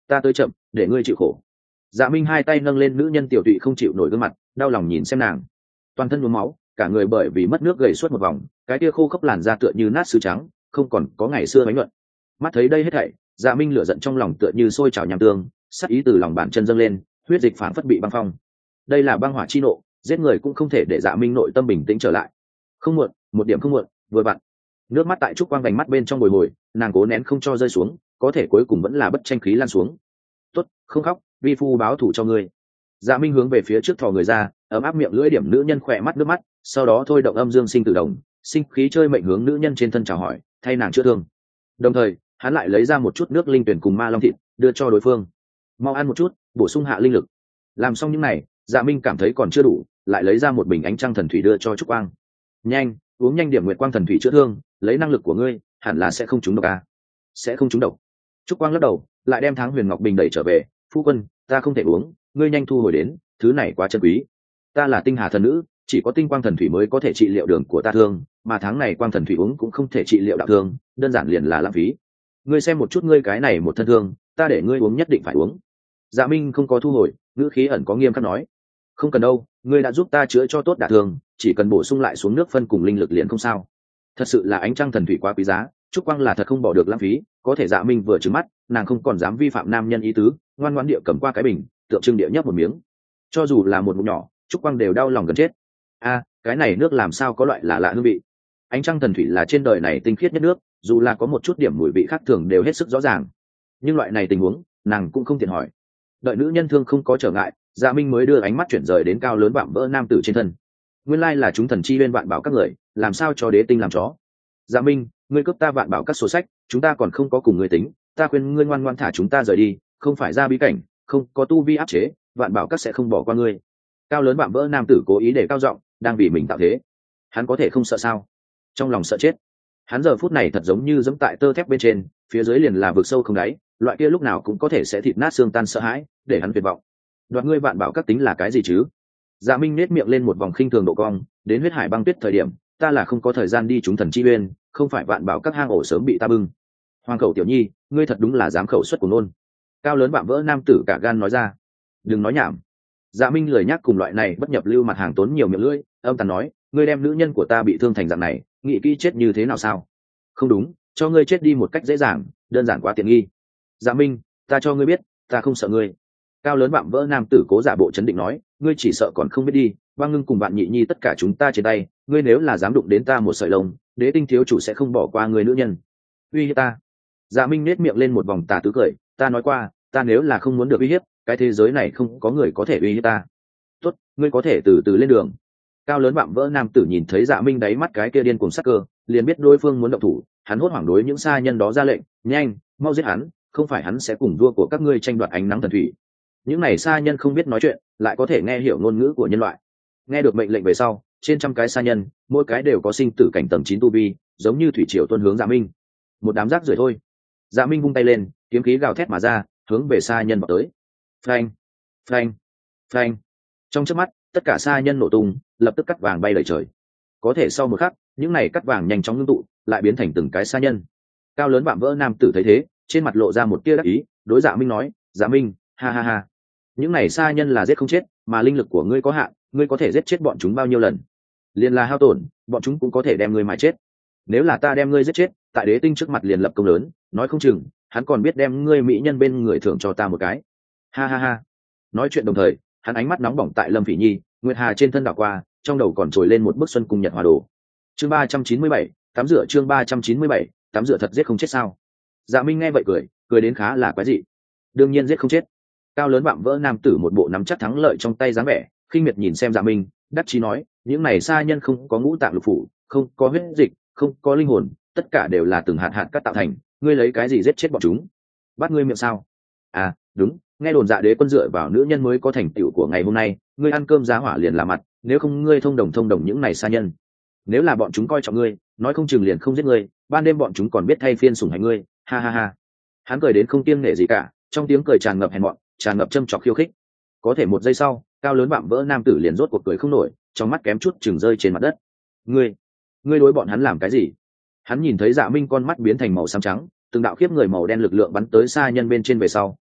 ta tới chậm để ngươi chịu khổ. Dạ Minh hai tay nâng lên nữ nhân tiểu tụy không chịu nổi gương mặt, đau lòng nhìn xem nàng, toàn thân nhuốm máu, cả người bởi vì mất nước gầy suốt một vòng, cái kia khô khốc làn da tựa như nát sứ trắng, không còn có ngày xưa bánh luận. Mắt thấy đây hết thảy, Dạ Minh lửa giận trong lòng tựa như sôi trào nham tương, sát ý từ lòng bàn chân dâng lên, huyết dịch phản phất bị băng phong. Đây là băng hỏa chi nộ, giết người cũng không thể để Dạ Minh nội tâm bình tĩnh trở lại. Không muộn, một điểm không muộn, vừa vặn. Nước mắt tại trúc quang vành mắt bên trong bồi hồi, nàng cố nén không cho rơi xuống, có thể cuối cùng vẫn là bất tranh khí lan xuống. Tốt, không khóc, vi phu báo thù cho ngươi. Dạ Minh hướng về phía trước thò người ra, ấm áp miệng lưỡi điểm nữ nhân khỏe mắt nước mắt, sau đó thôi động âm dương sinh tử đồng, sinh khí chơi mệnh hướng nữ nhân trên thân chào hỏi, thay nàng chữa thương. Đồng thời, hắn lại lấy ra một chút nước linh tuyển cùng ma long thịt, đưa cho đối phương. Mau ăn một chút, bổ sung hạ linh lực. Làm xong những này, Dạ Minh cảm thấy còn chưa đủ, lại lấy ra một bình ánh trăng thần thủy đưa cho Trúc Quang. Nhanh, uống nhanh điểm nguyệt quang thần thủy chữa thương, lấy năng lực của ngươi, hẳn là sẽ không trúng độc à? Sẽ không trúng độc. Trúc Quang lắc đầu, lại đem Tháng Huyền Ngọc bình đẩy trở về. Phu quân, ta không thể uống, ngươi nhanh thu hồi đến, thứ này quá chân quý. Ta là tinh hà thần nữ, chỉ có tinh quang thần thủy mới có thể trị liệu đường của ta thương, mà tháng này quang thần thủy uống cũng không thể trị liệu đạo thương, đơn giản liền là lãng phí. Ngươi xem một chút ngươi cái này một thân thương, ta để ngươi uống nhất định phải uống. Dạ Minh không có thu hồi, ngữ khí ẩn có nghiêm khắc nói, không cần đâu, ngươi đã giúp ta chữa cho tốt đả thương, chỉ cần bổ sung lại xuống nước phân cùng linh lực liền không sao. Thật sự là ánh trăng thần thủy quá quý giá, Trúc Quang là thật không bỏ được lãng phí. Có thể Dạ Minh vừa trừng mắt, nàng không còn dám vi phạm nam nhân ý tứ, ngoan ngoãn địa cầm qua cái bình, tượng trưng địa nhấp một miếng. Cho dù là một ngụm nhỏ, Trúc Quang đều đau lòng gần chết. A, cái này nước làm sao có loại lạ lạ hương vị. Ánh trăng thần thủy là trên đời này tinh khiết nhất nước, dù là có một chút điểm mùi vị khác thường đều hết sức rõ ràng. Nhưng loại này tình huống, nàng cũng không tiện hỏi. Đợi nữ nhân thương không có trở ngại, Dạ Minh mới đưa ánh mắt chuyển rời đến cao lớn vạm vỡ nam tử trên thân. Nguyên lai là chúng thần chi bên vạn bảo các người, làm sao cho đế tinh làm chó. Dạ Minh, ngươi cướp ta vạn bảo các sổ sách, chúng ta còn không có cùng ngươi tính, ta khuyên ngươi ngoan ngoan thả chúng ta rời đi, không phải ra bí cảnh, không có tu vi áp chế, vạn bảo các sẽ không bỏ qua ngươi. Cao lớn vạm vỡ nam tử cố ý để cao giọng, đang vì mình tạo thế. Hắn có thể không sợ sao? Trong lòng sợ chết. Hắn giờ phút này thật giống như giẫm tại tơ thép bên trên, phía dưới liền là vực sâu không đáy, loại kia lúc nào cũng có thể sẽ thịt nát xương tan sợ hãi, để hắn tuyệt vọng. Đoạt ngươi vạn bảo các tính là cái gì chứ? Dạ Minh nét miệng lên một vòng khinh thường độ cong, đến huyết hải băng tuyết thời điểm, ta là không có thời gian đi chúng thần chi uyên, không phải vạn bảo các hang ổ sớm bị ta bưng. Hoàng khẩu tiểu nhi, ngươi thật đúng là dám khẩu xuất của nôn. Cao lớn vạm vỡ nam tử cả gan nói ra. Đừng nói nhảm. Dạ Minh lười nhắc cùng loại này bất nhập lưu mặt hàng tốn nhiều miệng lưỡi, âm tàn nói, ngươi đem nữ nhân của ta bị thương thành dạng này, nghĩ kỹ chết như thế nào sao? Không đúng, cho ngươi chết đi một cách dễ dàng, đơn giản quá tiện nghi. Dạ Minh, ta cho ngươi biết, ta không sợ ngươi. Cao lớn vạm vỡ nam tử cố giả bộ chấn định nói, ngươi chỉ sợ còn không biết đi, băng ngưng cùng bạn nhị nhi tất cả chúng ta trên tay, ngươi nếu là dám đụng đến ta một sợi lông, đế tinh thiếu chủ sẽ không bỏ qua người nữ nhân. Uy hiếp ta? Dạ Minh nét miệng lên một vòng tà tứ cười, ta nói qua, ta nếu là không muốn được uy hiếp, cái thế giới này không có người có thể uy hiếp ta. Tốt, ngươi có thể từ từ lên đường. Cao lớn vạm vỡ nam tử nhìn thấy Dạ Minh đáy mắt cái kia điên cuồng sắc cơ, liền biết đối phương muốn động thủ, hắn hốt hoảng đối những sa nhân đó ra lệnh, nhanh, mau giết hắn, không phải hắn sẽ cùng vua của các ngươi tranh đoạt ánh nắng thần thủy. Những này sa nhân không biết nói chuyện, lại có thể nghe hiểu ngôn ngữ của nhân loại. Nghe được mệnh lệnh về sau, trên trăm cái sa nhân, mỗi cái đều có sinh tử cảnh tầng chín tu vi, giống như thủy triều tuôn hướng Dạ Minh. Một đám rác rưởi thôi. Dạ Minh vung tay lên, kiếm khí gào thét mà ra, hướng về sa nhân vào tới. Phanh, phanh, phanh. Trong chớp mắt, tất cả sa nhân nổ tung, lập tức cắt vàng bay lời trời. Có thể sau một khắc, những này cắt vàng nhanh chóng ngưng tụ, lại biến thành từng cái sa nhân. Cao lớn vạm vỡ nam tử thấy thế, trên mặt lộ ra một tia đắc ý, đối Dạ Minh nói, Dạ Minh, ha ha ha, những này sa nhân là giết không chết, mà linh lực của ngươi có hạn, ngươi có thể giết chết bọn chúng bao nhiêu lần? Liền là hao tổn, bọn chúng cũng có thể đem ngươi mài chết. Nếu là ta đem ngươi giết chết, tại đế tinh trước mặt liền lập công lớn, nói không chừng hắn còn biết đem ngươi mỹ nhân bên người thưởng cho ta một cái. Ha ha ha. Nói chuyện đồng thời, hắn ánh mắt nóng bỏng tại Lâm Phỉ Nhi, Nguyệt Hà trên thân đảo qua, trong đầu còn trồi lên một bức xuân cung nhật hòa đồ. Chương ba trăm chín mươi bảy, tắm rửa chương ba trăm chín mươi bảy, tắm rửa thật giết không chết sao? Dạ Minh nghe vậy cười, cười đến khá là quái dị. Đương nhiên giết không chết. Cao lớn vạm vỡ nam tử một bộ nắm chắc thắng lợi trong tay dáng vẻ, khinh miệt nhìn xem Dạ Minh, đắc chí nói, những này sa nhân không có ngũ tạng lục phủ, không có huyết dịch, không có linh hồn, tất cả đều là từng hạt hạt cát tạo thành, ngươi lấy cái gì giết chết bọn chúng? Bắt ngươi miệng sao? À, đúng, nghe đồn Dạ đế quân dựa vào nữ nhân mới có thành tựu của ngày hôm nay, ngươi ăn cơm giá hỏa liền là mặt, nếu không ngươi thông đồng thông đồng những này sa nhân. Nếu là bọn chúng coi trọng ngươi, nói không chừng liền không giết ngươi, ban đêm bọn chúng còn biết thay phiên sủng hạnh ngươi, ha ha ha. Hắn cười đến không kiêng nể gì cả, trong tiếng cười tràn ngập hèn mọn, tràn ngập châm chọc khiêu khích. Có thể một giây sau, cao lớn vạm vỡ nam tử liền rốt cuộc cười không nổi, trong mắt kém chút chừng rơi trên mặt đất. Ngươi, ngươi đối bọn hắn làm cái gì? Hắn nhìn thấy Dạ Minh con mắt biến thành màu xám trắng, từng đạo khiếp người màu đen lực lượng bắn tới xa nhân bên trên về sau,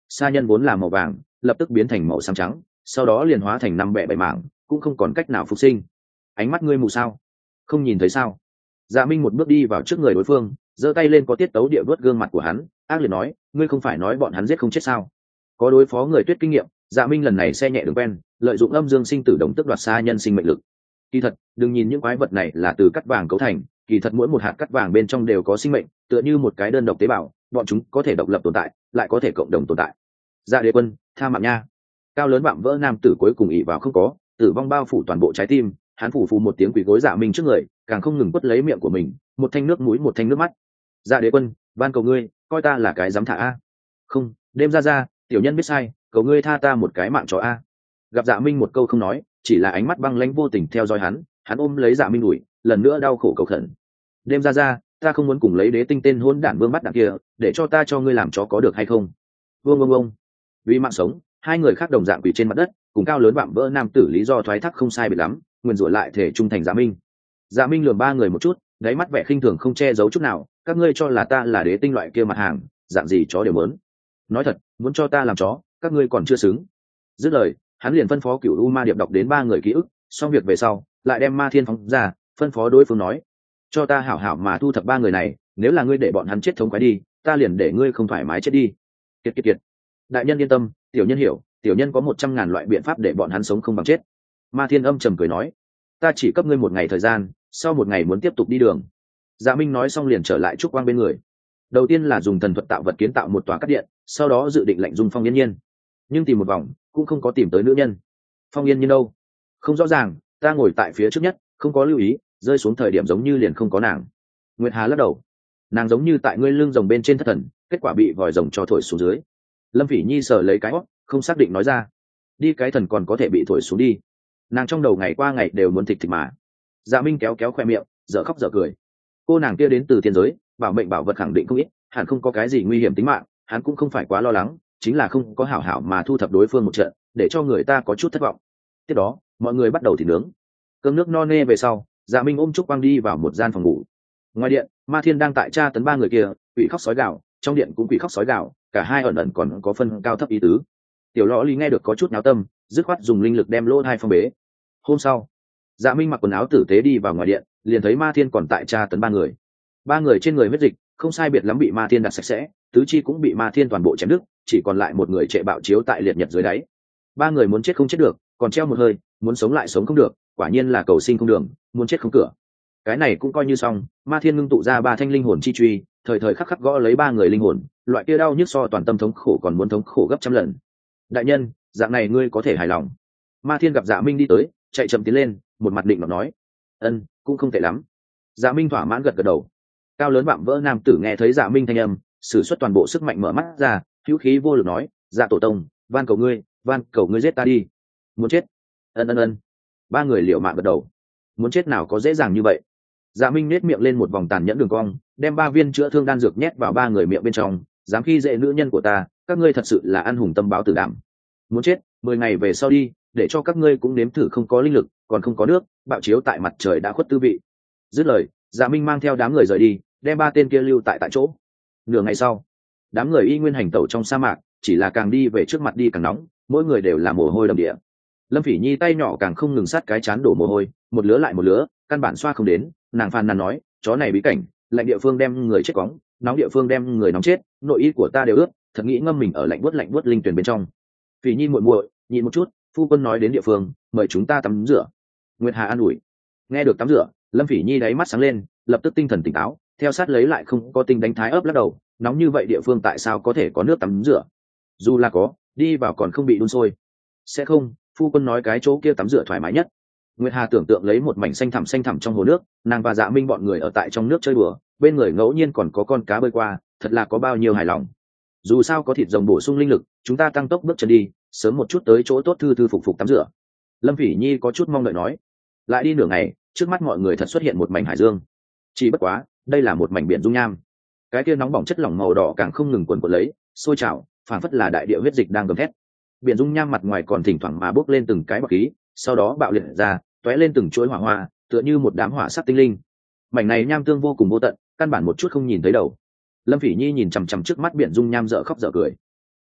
sa nhân vốn là màu vàng lập tức biến thành màu xám trắng, sau đó liền hóa thành năm bẹ bảy mảng, cũng không còn cách nào phục sinh. Ánh mắt ngươi mù sao, không nhìn thấy sao? Dạ Minh một bước đi vào trước người đối phương, giơ tay lên có tiết tấu địa vớt gương mặt của hắn, ác liệt nói, ngươi không phải nói bọn hắn giết không chết sao? Có đối phó người tuyết kinh nghiệm, Dạ Minh lần này xe nhẹ đường quen, lợi dụng âm dương sinh tử đồng tức đoạt xa nhân sinh mệnh lực. Kỳ thật, đừng nhìn những quái vật này là từ cắt vàng cấu thành, kỳ thật mỗi một hạt cắt vàng bên trong đều có sinh mệnh, tựa như một cái đơn độc tế bào, bọn chúng có thể độc lập tồn tại, lại có thể cộng đồng tồn tại. Dạ Đế Quân, tha mạng nha. Cao lớn vạm vỡ nam tử cuối cùng ỷ vào không có, tử vong bao phủ toàn bộ trái tim, hắn phủ phù một tiếng quỳ gối Dạ Minh trước người, càng không ngừng quất lấy miệng của mình, một thanh nước mũi một thanh nước mắt. Dạ Đế Quân, van cầu ngươi, coi ta là cái dám thả a. Không, đêm ra ra, tiểu nhân biết sai, cầu ngươi tha ta một cái mạng chó a. Gặp Dạ Minh một câu không nói, chỉ là ánh mắt băng lãnh vô tình theo dõi hắn, hắn ôm lấy Dạ Minh đuổi, lần nữa đau khổ cầu khẩn. Đêm ra ra, ta không muốn cùng lấy đế tinh tên hôn đản vương bắt đạn kia, để cho ta cho ngươi làm chó có được hay không? Vương vương vương. Vì mạng sống, hai người khác đồng dạng quỳ trên mặt đất, cùng cao lớn vạm vỡ nam tử lý do thoái thác không sai biệt lắm, nguyên rủa lại thể trung thành Dạ Minh. Dạ Minh lườm ba người một chút, đáy mắt vẻ khinh thường không che giấu chút nào, các ngươi cho là ta là đế tinh loại kia mặt hàng, dạng gì chó đều muốn. Nói thật, muốn cho ta làm chó, các ngươi còn chưa xứng. Dứt lời, hắn liền phân phó Cửu U Ma Điệp đọc đến ba người ký ức, xong việc về sau, lại đem Ma Thiên phóng ra, phân phó đối phương nói, cho ta hảo hảo mà thu thập ba người này, nếu là ngươi để bọn hắn chết thống khoái đi, ta liền để ngươi không thoải mái chết đi. Kiệt kiệt kiệt. Đại nhân yên tâm, tiểu nhân hiểu, tiểu nhân có một trăm ngàn loại biện pháp để bọn hắn sống không bằng chết. Ma Thiên âm trầm cười nói, ta chỉ cấp ngươi một ngày thời gian, sau một ngày muốn tiếp tục đi đường. Dạ Minh nói xong liền trở lại trúc quang bên người. Đầu tiên là dùng thần thuật tạo vật kiến tạo một tòa cắt điện, sau đó dự định lệnh dung Phong Yên Nhiên, nhưng tìm một vòng cũng không có tìm tới nữ nhân. Phong Yên Nhiên đâu? Không rõ ràng, ta ngồi tại phía trước nhất, không có lưu ý, rơi xuống thời điểm giống như liền không có nàng. Nguyệt Hà lắc đầu, nàng giống như tại ngươi lưng rồng bên trên thất thần, kết quả bị vòi rồng cho thổi xuống dưới. Lâm Phỉ Nhi sờ lấy cái hót, không xác định nói ra, đi cái thần còn có thể bị thổi xuống đi, nàng trong đầu ngày qua ngày đều muốn thịt thịt mà. Dạ Minh kéo kéo khoe miệng, dở khóc dở cười. Cô nàng kia đến từ thiên giới, bảo mệnh bảo vật khẳng định không ít, hẳn không có cái gì nguy hiểm tính mạng, hắn cũng không phải quá lo lắng, chính là không có hảo hảo mà thu thập đối phương một trận, để cho người ta có chút thất vọng. Tiếp đó, mọi người bắt đầu thịt nướng. Cơm nước no nê về sau, Dạ Minh ôm Trúc Quang đi vào một gian phòng ngủ. Ngoài điện, Ma Thiên đang tại tra tấn ba người kia, quỷ khóc sói gào, trong điện cũng quỷ khóc sói gào, cả hai ẩn ẩn còn có phân cao thấp ý tứ. Tiểu Lõ Lý nghe được có chút náo tâm, dứt khoát dùng linh lực đem lỗ hai phong bế. Hôm sau, Dạ Minh mặc quần áo tử tế đi vào ngoài điện, liền thấy Ma Thiên còn tại tra tấn ba người. Ba người trên người huyết dịch không sai biệt lắm bị Ma Thiên đặt sạch sẽ, tứ chi cũng bị Ma Thiên toàn bộ chém đứt, chỉ còn lại một người trệ bạo chiếu tại liệt nhật dưới đáy. Ba người muốn chết không chết được, còn treo một hơi, muốn sống lại sống không được, quả nhiên là cầu sinh không đường, muốn chết không cửa. Cái này cũng coi như xong, Ma Thiên ngưng tụ ra ba thanh linh hồn chi truy, thời thời khắc khắc gõ lấy ba người linh hồn, loại kia đau nhức so toàn tâm thống khổ còn muốn thống khổ gấp trăm lần. Đại nhân, dạng này ngươi có thể hài lòng. Ma Thiên gặp Dạ Minh đi tới, chạy chậm tiến lên, một mặt định mà nói, ân, cũng không tệ lắm. Dạ Minh thỏa mãn gật gật đầu. Cao lớn vạm vỡ nam tử nghe thấy Dạ Minh thanh âm, sử xuất toàn bộ sức mạnh mở mắt ra, hữu khí vô lực nói, Dạ tổ tông, van cầu ngươi, van cầu ngươi giết ta đi. Muốn chết? Ân ân ân. Ba người liều mạng gật đầu. Muốn chết nào có dễ dàng như vậy. Dạ Minh nét miệng lên một vòng tàn nhẫn đường cong, đem ba viên chữa thương đan dược nhét vào ba người miệng bên trong, dám khi dễ nữ nhân của ta, các ngươi thật sự là ăn hùng tâm báo tử đảm. Muốn chết, mười ngày về sau đi, để cho các ngươi cũng nếm thử không có linh lực, còn không có nước, bạo chiếu tại mặt trời đã khuất tư vị. Dứt lời, Dạ Minh mang theo đám người rời đi, đem ba tên kia lưu tại tại chỗ. Nửa ngày sau, đám người y nguyên hành tẩu trong sa mạc, chỉ là càng đi về trước mặt đi càng nóng, mỗi người đều là mồ hôi đầm địa. Lâm Phỉ Nhi tay nhỏ càng không ngừng sát cái chán đổ mồ hôi, một lứa lại một lứa, căn bản xoa không đến, nàng phàn nàn nói, chó này bí cảnh, lạnh địa phương đem người chết cóng, nóng địa phương đem người nóng chết, nội y của ta đều ướt, thật nghĩ ngâm mình ở lạnh buốt lạnh buốt linh tuyển bên trong. Phỉ Nhi muội muội, nhịn một chút, phu quân nói đến địa phương, mời chúng ta tắm rửa. Nguyệt Hà an ủi. Nghe được tắm rửa, Lâm Phỉ Nhi đáy mắt sáng lên, lập tức tinh thần tỉnh táo, theo sát lấy lại không có tinh đánh thái ấp lắc đầu, nóng như vậy địa phương tại sao có thể có nước tắm rửa? Dù là có, đi vào còn không bị đun sôi. Sẽ không, phu quân nói cái chỗ kia tắm rửa thoải mái nhất. Nguyệt Hà tưởng tượng lấy một mảnh xanh thẳm xanh thẳm trong hồ nước, nàng và Dạ Minh bọn người ở tại trong nước chơi đùa, bên người ngẫu nhiên còn có con cá bơi qua, thật là có bao nhiêu hài lòng. Dù sao có thịt rồng bổ sung linh lực, chúng ta tăng tốc bước chân đi, sớm một chút tới chỗ tốt thư thư phục phục tắm rửa. Lâm Phỉ Nhi có chút mong đợi nói. Lại đi nửa ngày, trước mắt mọi người thật xuất hiện một mảnh hải dương. Chỉ bất quá, đây là một mảnh biển dung nham. Cái kia nóng bỏng chất lỏng màu đỏ càng không ngừng cuồn cuộn lấy, sôi trào, phảng phất là đại địa huyết dịch đang gầm thét. Biển dung nham mặt ngoài còn thỉnh thoảng mà bốc lên từng cái bọt khí, sau đó bạo liệt ra, tóe lên từng chuỗi hỏa hoa, tựa như một đám hỏa sắc tinh linh. Mảnh này nham tương vô cùng vô tận, căn bản một chút không nhìn thấy đầu. Lâm Phỉ Nhi nhìn chằm chằm trước mắt biển dung nham dở khóc dở cười.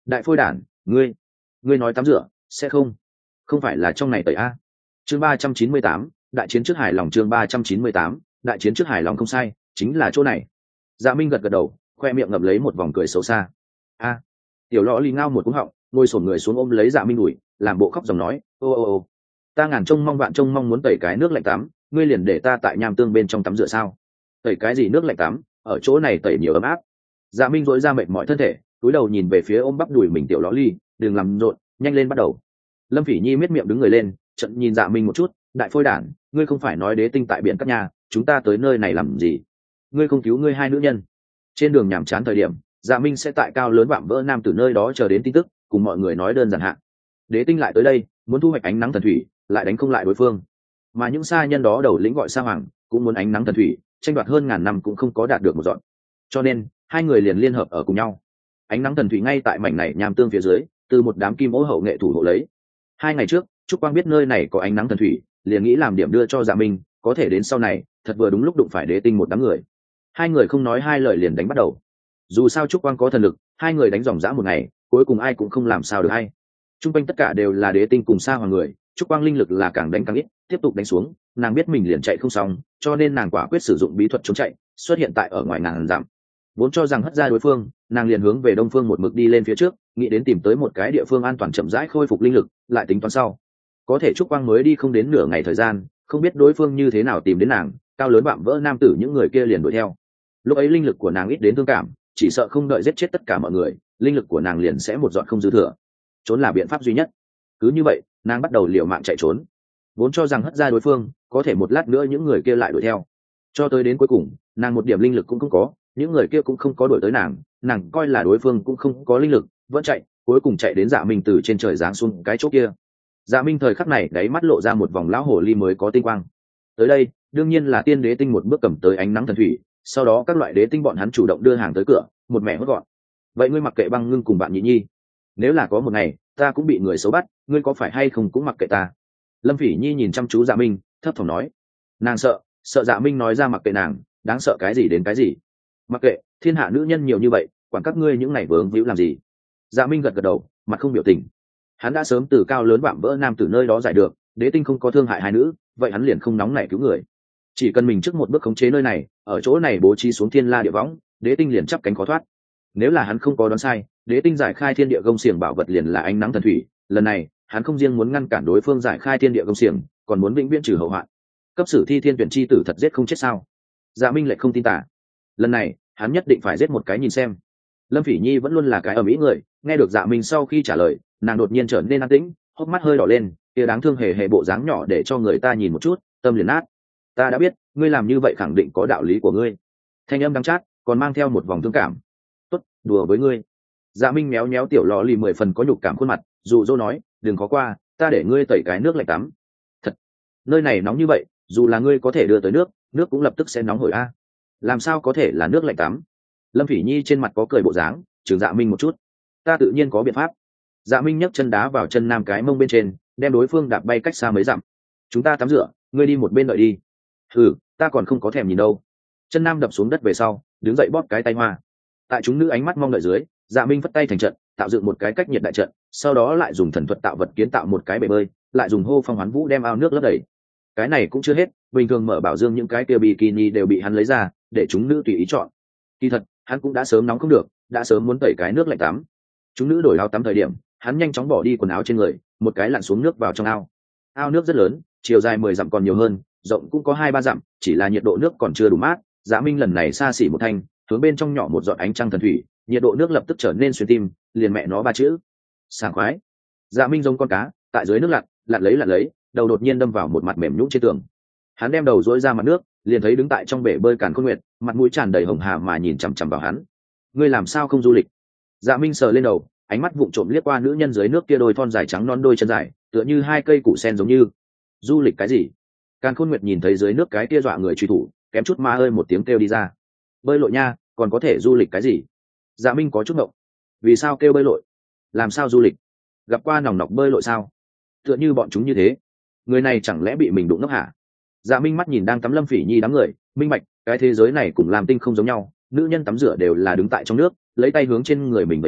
đại phôi đản, ngươi ngươi nói tắm rửa sẽ không không phải là trong này tẩy a. Chương ba trăm chín mươi tám, đại chiến trước hài lòng. Chương ba trăm chín mươi tám, đại chiến trước hài lòng. Không sai, chính là chỗ này. Dạ Minh gật gật đầu, khoe miệng ngậm lấy một vòng cười xấu xa. A. Tiểu lọ ly ngao một cú họng, ngồi xổm người xuống ôm lấy Dạ Minh đùi, làm bộ khóc dòng nói, ô ô ô, ta ngàn trông mong vạn trông mong muốn tẩy cái nước lạnh tắm, ngươi liền để ta tại nham tương bên trong tắm rửa sao? Tẩy cái gì nước lạnh tắm, ở chỗ này tẩy nhiều ấm áp. Dạ Minh rỗi ra mệt mỏi thân thể, cúi đầu nhìn về phía ôm bắp đùi mình tiểu lọ ly, đừng làm rộn, nhanh lên bắt đầu. Lâm Phỉ Nhi miết miệng đứng người lên, trận nhìn Dạ Minh một chút, đại phôi đản, ngươi không phải nói đế tinh tại biển các nhà, chúng ta tới nơi này làm gì? Ngươi không cứu ngươi hai nữ nhân. Trên đường nhàm chán thời điểm, Dạ Minh sẽ tại cao lớn vạm vỡ nam từ nơi đó chờ đến tin tức, cùng mọi người nói đơn giản hạn. Đế tinh lại tới đây, muốn thu hoạch ánh nắng thần thủy, lại đánh không lại đối phương. Mà những sa nhân đó đầu lĩnh gọi Sa Hoàng, cũng muốn ánh nắng thần thủy, tranh đoạt hơn ngàn năm cũng không có đạt được một dọn. Cho nên, hai người liền liên hợp ở cùng nhau. Ánh nắng thần thủy ngay tại mảnh này nham tương phía dưới, từ một đám kim ô hậu nghệ thủ hộ lấy. Hai ngày trước, Trúc Quang biết nơi này có ánh nắng thần thủy, liền nghĩ làm điểm đưa cho Dạ Minh, có thể đến sau này, thật vừa đúng lúc đụng phải đế tinh một đám người. Hai người không nói hai lời liền đánh bắt đầu. Dù sao Trúc Quang có thần lực, hai người đánh dòng dã một ngày, cuối cùng ai cũng không làm sao được hay. Trung quanh tất cả đều là đế tinh cùng Sa Hoàng người, Trúc Quang linh lực là càng đánh càng ít, tiếp tục đánh xuống, nàng biết mình liền chạy không xong, cho nên nàng quả quyết sử dụng bí thuật chống chạy, xuất hiện tại ở ngoài ngàn dặm. Vốn cho rằng hất ra đối phương, nàng liền hướng về đông phương một mực đi lên phía trước, nghĩ đến tìm tới một cái địa phương an toàn chậm rãi khôi phục linh lực, lại tính toán sau. Có thể Trúc Quang mới đi không đến nửa ngày thời gian, không biết đối phương như thế nào tìm đến nàng, cao lớn vạm vỡ nam tử những người kia liền đuổi theo. Lúc ấy linh lực của nàng ít đến thương cảm, chỉ sợ không đợi giết chết tất cả mọi người, linh lực của nàng liền sẽ một dọn không dư thừa. Trốn là biện pháp duy nhất. Cứ như vậy, nàng bắt đầu liều mạng chạy trốn. Vốn cho rằng hất ra đối phương, có thể một lát nữa những người kia lại đuổi theo. Cho tới đến cuối cùng, nàng một điểm linh lực cũng không có, những người kia cũng không có đuổi tới nàng, nàng coi là đối phương cũng không có linh lực, vẫn chạy, cuối cùng chạy đến Dạ Minh từ trên trời giáng xuống cái chỗ kia. Dạ Minh thời khắc này đáy mắt lộ ra một vòng lão hồ ly mới có tinh quang. Tới đây, đương nhiên là tiên đế tinh một bước cầm tới ánh nắng thần thủy, sau đó các loại đế tinh bọn hắn chủ động đưa hàng tới cửa, một mẹ hốt gọn. Vậy ngươi mặc kệ Băng Ngưng cùng bạn Nhị Nhi, nếu là có một ngày ta cũng bị người xấu bắt, ngươi có phải hay không cũng mặc kệ ta? Lâm Phỉ Nhi nhìn chăm chú Dạ Minh, thấp thỏm nói. Nàng sợ, sợ Dạ Minh nói ra mặc kệ nàng, đáng sợ cái gì đến cái gì. Mặc kệ, thiên hạ nữ nhân nhiều như vậy, quản các ngươi những này vướng víu làm gì? Dạ Minh gật gật đầu, mặt không biểu tình. Hắn đã sớm từ cao lớn vạm vỡ nam từ nơi đó giải được, đế tinh không có thương hại hai nữ, vậy hắn liền không nóng nảy cứu người. Chỉ cần mình trước một bước khống chế nơi này, ở chỗ này bố trí xuống thiên la địa võng, đế tinh liền chắp cánh khó thoát. Nếu là hắn không có đoán sai, đế tinh giải khai thiên địa gông xiềng bảo vật liền là ánh nắng thần thủy, lần này hắn không riêng muốn ngăn cản đối phương giải khai thiên địa gông xiềng, còn muốn vĩnh viễn trừ hậu hoạn. Cấp sử thi thiên tuyển chi tử thật giết không chết sao? Dạ Minh lại không tin tả. Lần này hắn nhất định phải giết một cái nhìn xem. Lâm Phỉ Nhi vẫn luôn là cái ở mỹ người, nghe được Dạ Minh sau khi trả lời, nàng đột nhiên trở nên an tĩnh, hốc mắt hơi đỏ lên, kia đáng thương hề hề bộ dáng nhỏ để cho người ta nhìn một chút, tâm liền nát. Ta đã biết, ngươi làm như vậy khẳng định có đạo lý của ngươi. Thanh âm đắng chát, còn mang theo một vòng thương cảm. Tốt, đùa với ngươi. Dạ Minh méo méo tiểu lọ lì mười phần có nhục cảm khuôn mặt, dụ dỗ nói, đừng có qua, ta để ngươi tẩy cái nước lạnh tắm. Thật, nơi này nóng như vậy, dù là ngươi có thể đưa tới nước, nước cũng lập tức sẽ nóng hổi a. Làm sao có thể là nước lạnh tắm? Lâm Phỉ Nhi trên mặt có cười bộ dáng, chừng Dạ Minh một chút. Ta tự nhiên có biện pháp. Dạ Minh nhấc chân đá vào chân nam cái mông bên trên, đem đối phương đạp bay cách xa mấy dặm. Chúng ta tắm rửa, ngươi đi một bên đợi đi. Ừ, ta còn không có thèm nhìn đâu. Chân nam đập xuống đất về sau, đứng dậy bóp cái tay hoa. Tại chúng nữ ánh mắt mong đợi dưới, Dạ Minh phất tay thành trận, tạo dựng một cái cách nhiệt đại trận, sau đó lại dùng thần thuật tạo vật kiến tạo một cái bể bơi, lại dùng hô phong hoán vũ đem ao nước lấp đầy. Cái này cũng chưa hết, bình thường mở bảo dương những cái kia bikini đều bị hắn lấy ra, để chúng nữ tùy ý chọn. Kỳ thật, hắn cũng đã sớm nóng không được, đã sớm muốn tẩy cái nước lạnh tắm. Chúng nữ đổi áo tắm thời điểm, hắn nhanh chóng bỏ đi quần áo trên người, một cái lặn xuống nước vào trong ao. Ao nước rất lớn, chiều dài mười dặm còn nhiều hơn, rộng cũng có hai ba dặm, chỉ là nhiệt độ nước còn chưa đủ mát. Dạ Minh lần này xa xỉ một thanh, hướng bên trong nhỏ một giọt ánh trăng thần thủy, nhiệt độ nước lập tức trở nên xuyên tim, liền mẹ nó ba chữ: sảng khoái. Dạ Minh giống con cá tại dưới nước lặn, lặn lấy lặn lấy, đầu đột nhiên đâm vào một mặt mềm nhũn trên tường. Hắn đem đầu duỗi ra mặt nước, liền thấy đứng tại trong bể bơi Càn Khôn Nguyệt, mặt mũi tràn đầy hồng hà mà nhìn chằm chằm vào hắn. Ngươi làm sao không du lịch? Dạ Minh sờ lên đầu, ánh mắt vụng trộm liếc qua nữ nhân dưới nước kia đôi thon dài trắng non đôi chân dài, tựa như hai cây củ sen giống như. Du lịch cái gì? Càn Khôn Nguyệt nhìn thấy dưới nước cái kia dọa người truy thủ, kém chút ma ơi một tiếng kêu đi ra. Bơi lội nha, còn có thể du lịch cái gì? Dạ Minh có chút ngộng. Vì sao kêu bơi lội? Làm sao du lịch? Gặp qua nòng nọc bơi lội sao? Tựa như bọn chúng như thế. Người này chẳng lẽ bị mình đụng ngốc hả? Dạ Minh mắt nhìn đang tắm Lâm Phỉ Nhi đám người, minh bạch, cái thế giới này cùng làm tinh không giống nhau, nữ nhân tắm rửa đều là đứng tại trong nước, lấy tay hướng trên người mình vẩy nước,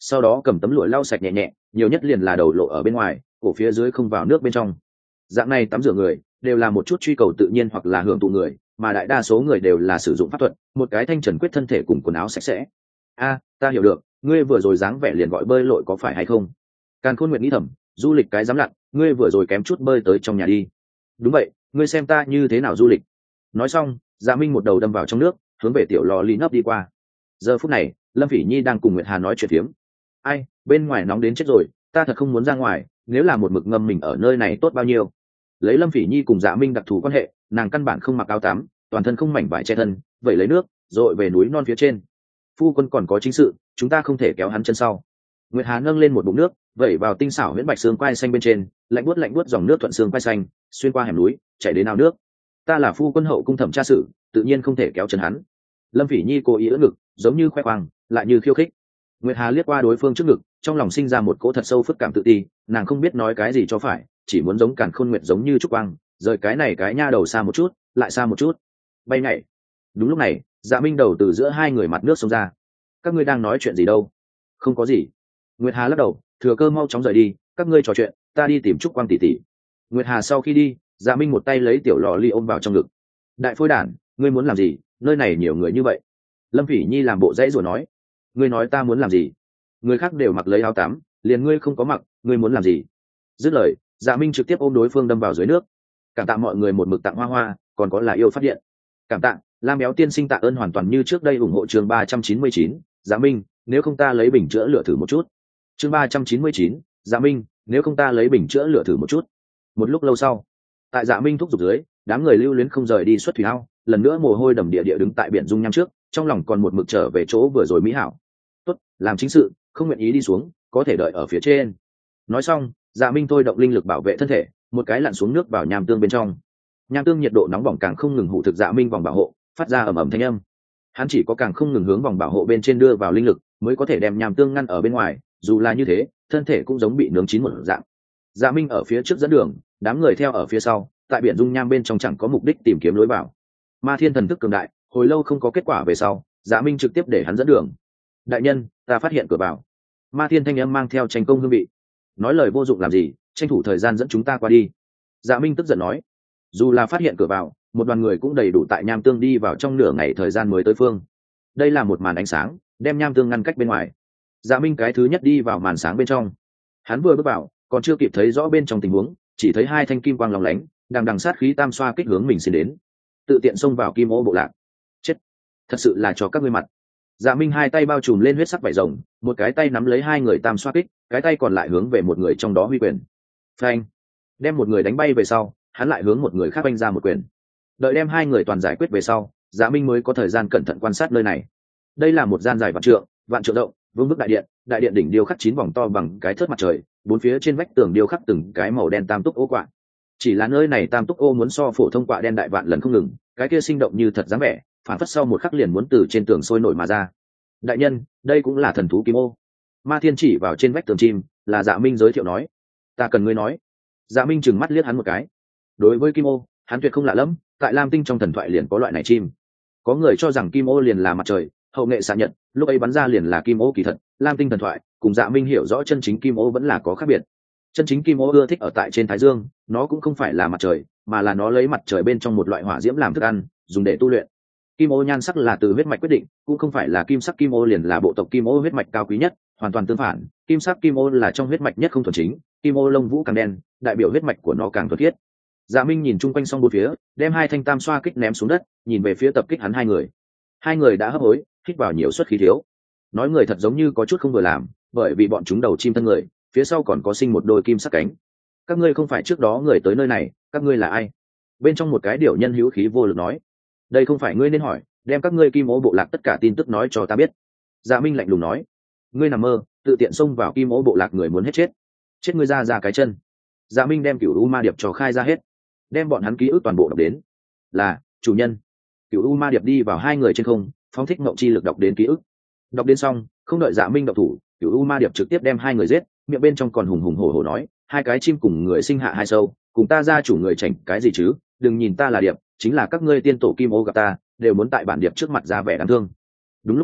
sau đó cầm tấm lụa lau sạch nhẹ nhẹ, nhiều nhất liền là đầu lộ ở bên ngoài, cổ phía dưới không vào nước bên trong. Dạng này tắm rửa người đều là một chút truy cầu tự nhiên hoặc là hưởng thụ người, mà đại đa số người đều là sử dụng pháp thuật, một cái thanh trần quyết thân thể cùng quần áo sạch sẽ. A, ta hiểu được, ngươi vừa rồi dáng vẻ liền gọi bơi lội có phải hay không? Càn Khôn Nguyệt nghĩ thầm, du lịch cái dám lặn, ngươi vừa rồi kém chút bơi tới trong nhà đi. Đúng vậy, ngươi xem ta như thế nào du lịch. Nói xong, Dạ Minh một đầu đâm vào trong nước, hướng về tiểu lò ly nấp đi qua. Giờ phút này, Lâm Phỉ Nhi đang cùng Nguyệt Hà nói chuyện phiếm. Ai, bên ngoài nóng đến chết rồi, ta thật không muốn ra ngoài, nếu là một mực ngâm mình ở nơi này tốt bao nhiêu. Lấy Lâm Phỉ Nhi cùng Dạ Minh đặc thù quan hệ, nàng căn bản không mặc áo tắm, toàn thân không mảnh vải che thân, vậy lấy nước rồi về núi non phía trên. Phu quân còn có chính sự, chúng ta không thể kéo hắn chân sau. Nguyệt Hà nâng lên một bụng nước, vẩy vào tinh xảo huyễn bạch xương quai xanh bên trên, lạnh buốt lạnh buốt dòng nước thuận xương quai xanh, xuyên qua hẻm núi, chảy đến ao nước. Ta là phu quân hậu cung thẩm tra sự, tự nhiên không thể kéo chân hắn. Lâm Phỉ Nhi cố ý ưỡn ngực, giống như khoe khoang, lại như khiêu khích. Nguyệt Hà liếc qua đối phương trước ngực, trong lòng sinh ra một cỗ thật sâu phức cảm tự ti, nàng không biết nói cái gì cho phải, chỉ muốn giống Càn Khôn Nguyệt giống như trúc quang, rời cái này cái nha đầu xa một chút, lại xa một chút. Bay nhảy. Đúng lúc này, Dạ Minh đầu từ giữa hai người mặt nước xông ra. Các ngươi đang nói chuyện gì đâu? Không có gì. Nguyệt Hà lắc đầu, thừa cơ mau chóng rời đi, các ngươi trò chuyện, ta đi tìm trúc quang tỷ tỷ. Nguyệt Hà sau khi đi, Dạ Minh một tay lấy tiểu lọ ly ôm vào trong ngực. Đại phôi đản, ngươi muốn làm gì? Nơi này nhiều người như vậy. Lâm Phỉ Nhi làm bộ dãy rồi nói, ngươi nói ta muốn làm gì? Người khác đều mặc lấy áo tắm, liền ngươi không có mặc, ngươi muốn làm gì? Dứt lời, Dạ Minh trực tiếp ôm đối phương đâm vào dưới nước. Cảm tạ mọi người một mực tặng hoa hoa, còn có là yêu phát điện. Cảm tạ, Lam Béo tiên sinh tạ ơn hoàn toàn như trước đây ủng hộ chương ba trăm chín mươi chín, Dạ Minh, nếu không ta lấy bình chữa lửa thử một chút. Chương ba trăm chín mươi chín, Dạ Minh, nếu không ta lấy bình chữa lửa thử một chút. Một lúc lâu sau, tại Dạ Minh thúc giục dưới, đám người lưu luyến không rời đi xuất thủy ao, lần nữa mồ hôi đầm địa địa đứng tại biển dung nham trước, trong lòng còn một mực trở về chỗ vừa rồi mỹ hảo. Tốt, làm chính sự, không nguyện ý đi xuống, có thể đợi ở phía trên. Nói xong, Dạ Minh thôi động linh lực bảo vệ thân thể, một cái lặn xuống nước vào nham tương bên trong. Nham tương nhiệt độ nóng bỏng càng không ngừng hụ thực Dạ Minh vòng bảo hộ, phát ra ầm ầm thanh âm. Hắn chỉ có càng không ngừng hướng vòng bảo hộ bên trên đưa vào linh lực, mới có thể đem nham tương ngăn ở bên ngoài, dù là như thế, thân thể cũng giống bị nướng chín một dạng. Dạ Minh ở phía trước dẫn đường, đám người theo ở phía sau, tại biển dung nham bên trong chẳng có mục đích tìm kiếm lối vào. Ma Thiên thần thức cường đại, hồi lâu không có kết quả về sau, Dạ Minh trực tiếp để hắn dẫn đường. Đại nhân, ta phát hiện cửa vào. Ma Thiên thanh âm mang theo tranh công hương vị. Nói lời vô dụng làm gì, tranh thủ thời gian dẫn chúng ta qua đi. Dạ Minh tức giận nói. Dù là phát hiện cửa vào, một đoàn người cũng đầy đủ tại nham tương đi vào trong nửa ngày thời gian mới tới phương. Đây là một màn ánh sáng, đem nham tương ngăn cách bên ngoài. Dạ Minh cái thứ nhất đi vào màn sáng bên trong. Hắn vừa bước vào, còn chưa kịp thấy rõ bên trong tình huống, chỉ thấy hai thanh kim quang lóng lánh, đang đằng sát khí tam xoa kích hướng mình xin đến. Tự tiện xông vào kim ô bộ lạc. Chết, thật sự là cho các ngươi mặt. Dạ Minh hai tay bao trùm lên huyết sắc vảy rồng, một cái tay nắm lấy hai người tam xoa kích, cái tay còn lại hướng về một người trong đó huy quyền. Phanh, đem một người đánh bay về sau, hắn lại hướng một người khác đánh ra một quyền. Đợi đem hai người toàn giải quyết về sau, Dạ Minh mới có thời gian cẩn thận quan sát nơi này. Đây là một gian dài vạn trượng, vạn trượng rộng, vương vức đại điện, đại điện đỉnh điêu khắc chín vòng to bằng cái thớt mặt trời, bốn phía trên vách tường điêu khắc từng cái màu đen tam túc ô quạ. Chỉ là nơi này tam túc ô muốn so phổ thông quạ đen đại vạn lần không ngừng, cái kia sinh động như thật dáng vẻ, phản phất sau một khắc liền muốn từ trên tường sôi nổi mà ra. Đại nhân, đây cũng là thần thú kim ô. Ma Thiên chỉ vào trên vách tường chim, là Dạ Minh giới thiệu nói. Ta cần ngươi nói. Dạ Minh trừng mắt liếc hắn một cái. Đối với kim ô, hắn tuyệt không lạ lẫm, tại Lam Tinh trong thần thoại liền có loại này chim. Có người cho rằng kim ô liền là mặt trời, hậu nghệ xạ nhật, lúc ấy bắn ra liền là kim ô kỳ thật. Lam Tinh thần thoại cùng Dạ Minh hiểu rõ chân chính kim ô vẫn là có khác biệt. Chân chính kim ô ưa thích ở tại trên thái dương, nó cũng không phải là mặt trời, mà là nó lấy mặt trời bên trong một loại hỏa diễm làm thức ăn, dùng để tu luyện. Kim ô nhan sắc là từ huyết mạch quyết định, cũng không phải là kim sắc kim ô liền là bộ tộc kim ô huyết mạch cao quý nhất, hoàn toàn tương phản, kim sắc kim ô là trong huyết mạch nhất không thuần chính, kim ô lông vũ càng đen, đại biểu huyết mạch của nó càng thuần khiết. Dạ Minh nhìn chung quanh xong bốn phía, đem hai thanh tam xoa kích ném xuống đất, nhìn về phía tập kích hắn hai người. Hai người đã hấp hối, hít vào nhiều suất khí thiếu. Nói người thật giống như có chút không vừa làm, bởi vì bọn chúng đầu chim thân người, phía sau còn có sinh một đôi kim sắc cánh. Các ngươi không phải trước đó người tới nơi này, các ngươi là ai? Bên trong một cái điểu nhân hữu khí vô lực nói. Đây không phải ngươi nên hỏi, đem các ngươi kim ô bộ lạc tất cả tin tức nói cho ta biết. Dạ Minh lạnh lùng nói. Ngươi nằm mơ, tự tiện xông vào kim ô bộ lạc người muốn hết chết. Chết ngươi ra ra cái chân. Dạ Minh đem cửu u ma điệp trò khai ra hết, đem bọn hắn ký ức toàn bộ đọc đến. Là chủ nhân. Cửu u ma điệp đi vào hai người trên không, phóng thích ngộng chi lực đọc đến ký ức. Đọc đến xong, không đợi Dạ Minh đọc thủ, Cửu u ma điệp trực tiếp đem hai người giết, miệng bên trong còn hùng hùng hổ hổ nói, hai cái chim cùng người sinh hạ hai sâu, cùng ta gia chủ người chảnh cái gì chứ, đừng nhìn ta là điệp, chính là các ngươi tiên tổ kim ô gặp ta, đều muốn tại bản điệp trước mặt ra vẻ đáng thương. Đúng lúc này,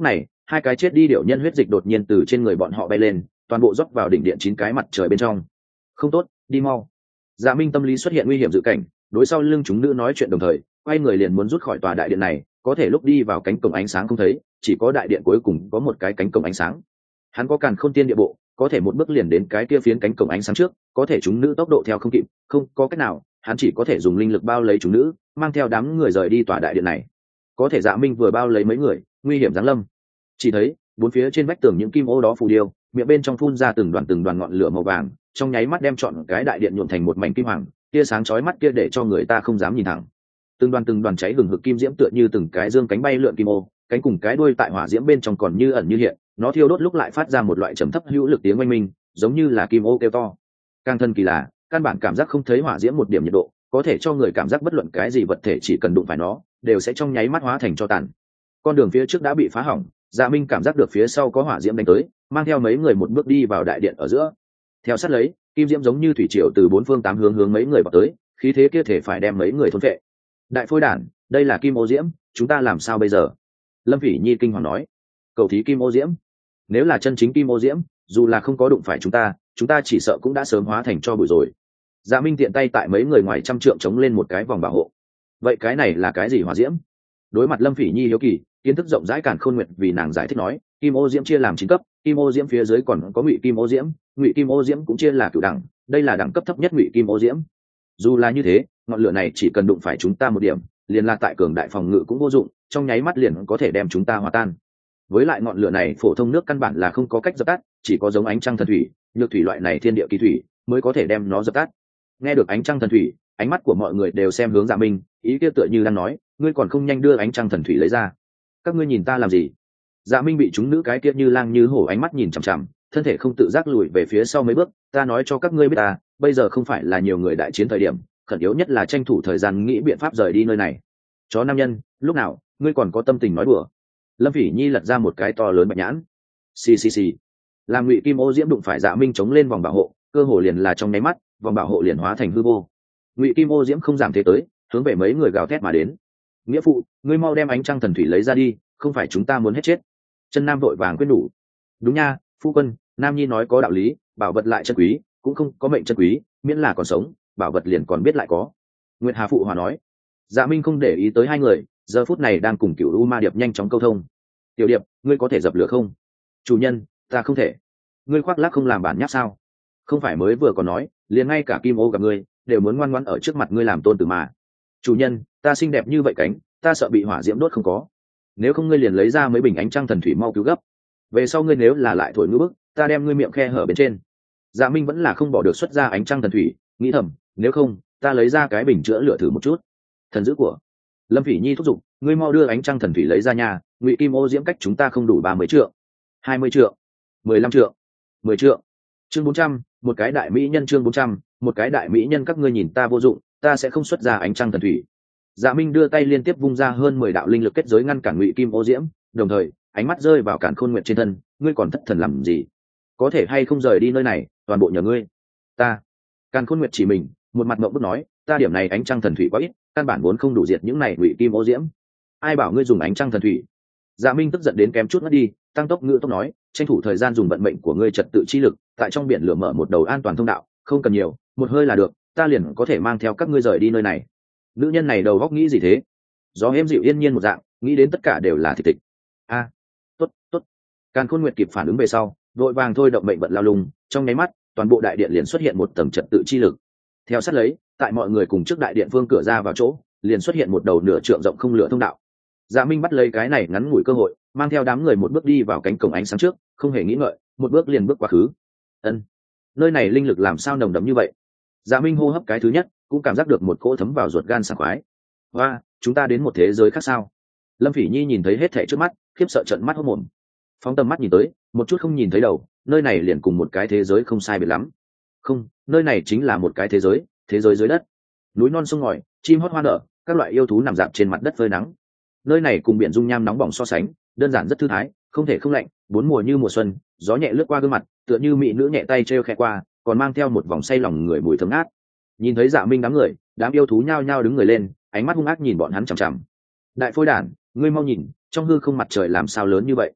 hai cái chết đi điệu nhân huyết dịch đột nhiên từ trên người bọn họ bay lên, toàn bộ rót vào đỉnh điện chín cái mặt trời bên trong. Không tốt, đi mau. Dạ Minh tâm lý xuất hiện nguy hiểm dự cảnh, đối sau lưng chúng nữ nói chuyện đồng thời quay người liền muốn rút khỏi tòa đại điện này, có thể lúc đi vào cánh cổng ánh sáng không thấy, chỉ có đại điện cuối cùng có một cái cánh cổng ánh sáng. Hắn có Càn Khôn Tiên Địa Bộ, có thể một bước liền đến cái kia phiến cánh cổng ánh sáng trước, có thể chúng nữ tốc độ theo không kịp, không có cách nào, hắn chỉ có thể dùng linh lực bao lấy chúng nữ, mang theo đám người rời đi tòa đại điện này. Có thể Dạ Minh vừa bao lấy mấy người, nguy hiểm giáng lâm. Chỉ thấy bốn phía trên vách tường những kim ô đó phù điêu, miệng bên trong phun ra từng đoàn từng đoàn ngọn lửa màu vàng, trong nháy mắt đem trọn cái đại điện nhuộm thành một mảnh kim hoàng, tia sáng chói mắt kia để cho người ta không dám nhìn thẳng. Từng đoàn từng đoàn cháy hừng hực kim diễm tựa như từng cái dương cánh bay lượn kim ô, cánh cùng cái đuôi tại hỏa diễm bên trong còn như ẩn như hiện, nó thiêu đốt lúc lại phát ra một loại trầm thấp hữu lực tiếng oanh minh, giống như là kim ô kêu to. Càng thân kỳ lạ, căn bản cảm giác không thấy hỏa diễm một điểm nhiệt độ, có thể cho người cảm giác bất luận cái gì vật thể chỉ cần đụng phải nó, đều sẽ trong nháy mắt hóa thành tro tàn. Con đường phía trước đã bị phá hỏng, Dạ Minh cảm giác được phía sau có hỏa diễm đánh tới, mang theo mấy người một bước đi vào đại điện ở giữa. Theo sát lấy, kim diễm giống như thủy triều từ bốn phương tám hướng hướng mấy người vào tới, khí thế kia thể phải đem mấy người thôn phệ. Đại phôi đản, đây là kim ô diễm, chúng ta làm sao bây giờ? Lâm Phỉ Nhi kinh hoàng nói. Cầu thí kim ô diễm, nếu là chân chính kim ô diễm, dù là không có đụng phải chúng ta, chúng ta chỉ sợ cũng đã sớm hóa thành tro bụi rồi. Dạ Minh tiện tay tại mấy người ngoài trăm trượng chống lên một cái vòng bảo hộ. Vậy cái này là cái gì hỏa diễm? Đối mặt Lâm Phỉ Nhi hiếu kỳ, kiến thức rộng rãi Càn Khôn Nguyệt vì nàng giải thích nói, kim ô diễm chia làm chín cấp, kim ô diễm phía dưới còn có ngụy kim ô diễm, ngụy kim ô diễm cũng chia là cửu đẳng, đây là đẳng cấp thấp nhất ngụy kim ô diễm. Dù là như thế, ngọn lửa này chỉ cần đụng phải chúng ta một điểm, liền là tại cường đại phòng ngự cũng vô dụng, trong nháy mắt liền có thể đem chúng ta hòa tan. Với lại ngọn lửa này phổ thông nước căn bản là không có cách dập tắt, chỉ có giống ánh trăng thần thủy, nhược thủy loại này thiên địa kỳ thủy mới có thể đem nó dập tắt. Nghe được ánh trăng thần thủy, ánh mắt của mọi người đều xem hướng Dạ Minh, ý kia tựa như đang nói, ngươi còn không nhanh đưa ánh trăng thần thủy lấy ra. Các ngươi nhìn ta làm gì? Dạ Minh bị chúng nữ cái kia như lang như hổ ánh mắt nhìn chằm chằm, thân thể không tự giác lùi về phía sau mấy bước. Ta nói cho các ngươi biết ta, bây giờ không phải là nhiều người đại chiến thời điểm, khẩn yếu nhất là tranh thủ thời gian nghĩ biện pháp rời đi nơi này. Chó nam nhân, lúc nào ngươi còn có tâm tình nói đùa? Lâm Phỉ Nhi lật ra một cái to lớn bạch nhãn. Xì xì xì. Làm ngụy kim ô diễm đụng phải Dạ Minh chống lên vòng bảo hộ, cơ hồ liền là trong nháy mắt, vòng bảo hộ liền hóa thành hư vô. Ngụy kim ô diễm không giảm thế tới, hướng về mấy người gào thét mà đến. Nghĩa phụ, ngươi mau đem ánh trăng thần thủy lấy ra đi, không phải chúng ta muốn hết chết. Chân Nam vội vàng khuyên nhủ. Đúng nha, phu quân, Nam Nhi nói có đạo lý, bảo vật lại chân quý, cũng không có mệnh chân quý, miễn là còn sống, bảo vật liền còn biết lại có. Nguyệt Hà phụ hòa nói. Dạ Minh không để ý tới hai người, giờ phút này đang cùng Cửu U Ma Điệp nhanh chóng câu thông. Tiểu Điệp, ngươi có thể dập lửa không? Chủ nhân, ta không thể. Ngươi khoác lác không làm bản nháp sao? Không phải mới vừa còn nói, liền ngay cả Kim Ô gặp ngươi, đều muốn ngoan ngoãn ở trước mặt ngươi làm tôn tử mà. Chủ nhân, ta xinh đẹp như vậy cánh, ta sợ bị hỏa diễm đốt không có. Nếu không ngươi liền lấy ra mấy bình ánh trăng thần thủy mau cứu gấp. Về sau ngươi nếu là lại thổi ngữ bức, ta đem ngươi miệng khe hở bên trên. Dạ Minh vẫn là không bỏ được xuất ra ánh trăng thần thủy, nghĩ thầm, nếu không, ta lấy ra cái bình chữa lửa thử một chút. Thần dữ của Lâm Phỉ Nhi thúc giục, ngươi mau đưa ánh trăng thần thủy lấy ra nhà, ngụy kim ô diễm cách chúng ta không đủ ba mươi trượng, hai mươi trượng, mười lăm trượng, mười trượng. Chương bốn trăm, một cái đại mỹ nhân. Chương bốn trăm, một cái đại mỹ nhân. Các ngươi nhìn ta vô dụng, ta sẽ không xuất ra ánh trăng thần thủy. Dạ Minh đưa tay liên tiếp vung ra hơn mười đạo linh lực kết giới ngăn cản ngụy kim ô diễm, đồng thời ánh mắt rơi vào Càn Khôn Nguyệt trên thân. Ngươi còn thất thần làm gì? Có thể hay không rời đi nơi này, toàn bộ nhờ ngươi. Ta. Càn Khôn Nguyệt chỉ mình, một mặt ngậm bức nói, ta điểm này ánh trăng thần thủy quá ít, căn bản vốn không đủ diệt những này ngụy kim ô diễm. Ai bảo ngươi dùng ánh trăng thần thủy? Dạ Minh tức giận đến kém chút mất đi, tăng tốc ngữ tốc nói, tranh thủ thời gian dùng vận mệnh của ngươi trật tự chi lực, tại trong biển lửa mở một đầu an toàn thông đạo, không cần nhiều, một hơi là được, ta liền có thể mang theo các ngươi rời đi nơi này. Nữ nhân này đầu góc nghĩ gì thế? Gió êm dịu yên nhiên một dạng, nghĩ đến tất cả đều là thịt thịt. A, à, tốt, tốt. Càn Khôn Nguyệt kịp phản ứng về sau, vội vàng thôi động mệnh vận lao lung, trong nháy mắt, toàn bộ đại điện liền xuất hiện một tầng trật tự chi lực. Theo sát lấy, tại mọi người cùng trước đại điện phương cửa ra vào chỗ, liền xuất hiện một đầu nửa trượng rộng không lửa thông đạo. Dạ Minh bắt lấy cái này ngắn ngủi cơ hội, mang theo đám người một bước đi vào cánh cổng ánh sáng trước, không hề nghĩ ngợi, một bước liền bước quá khứ. Ân, nơi này linh lực làm sao nồng đậm như vậy? Dạ Minh hô hấp cái thứ nhất, cũng cảm giác được một cỗ thấm vào ruột gan sảng khoái. Và, chúng ta đến một thế giới khác sao? Lâm Phỉ Nhi nhìn thấy hết thảy trước mắt, khiếp sợ trợn mắt hốt mồm. Phóng tầm mắt nhìn tới, một chút không nhìn thấy đầu, nơi này liền cùng một cái thế giới không sai biệt lắm. Không, nơi này chính là một cái thế giới, thế giới dưới đất. Núi non sông ngòi, chim hót hoa nở, các loại yêu thú nằm rạp trên mặt đất phơi nắng. Nơi này cùng biển dung nham nóng bỏng so sánh, đơn giản rất thư thái, không thể không lạnh, bốn mùa như mùa xuân, gió nhẹ lướt qua gương mặt, tựa như mỹ nữ nhẹ tay trêu khẽ qua, còn mang theo một vòng say lòng người mùi thơm ngát. Nhìn thấy Dạ Minh đám người, đám yêu thú nhao nhao đứng người lên, ánh mắt hung ác nhìn bọn hắn chằm chằm. Đại phôi đản, ngươi mau nhìn, trong hư không mặt trời làm sao lớn như vậy?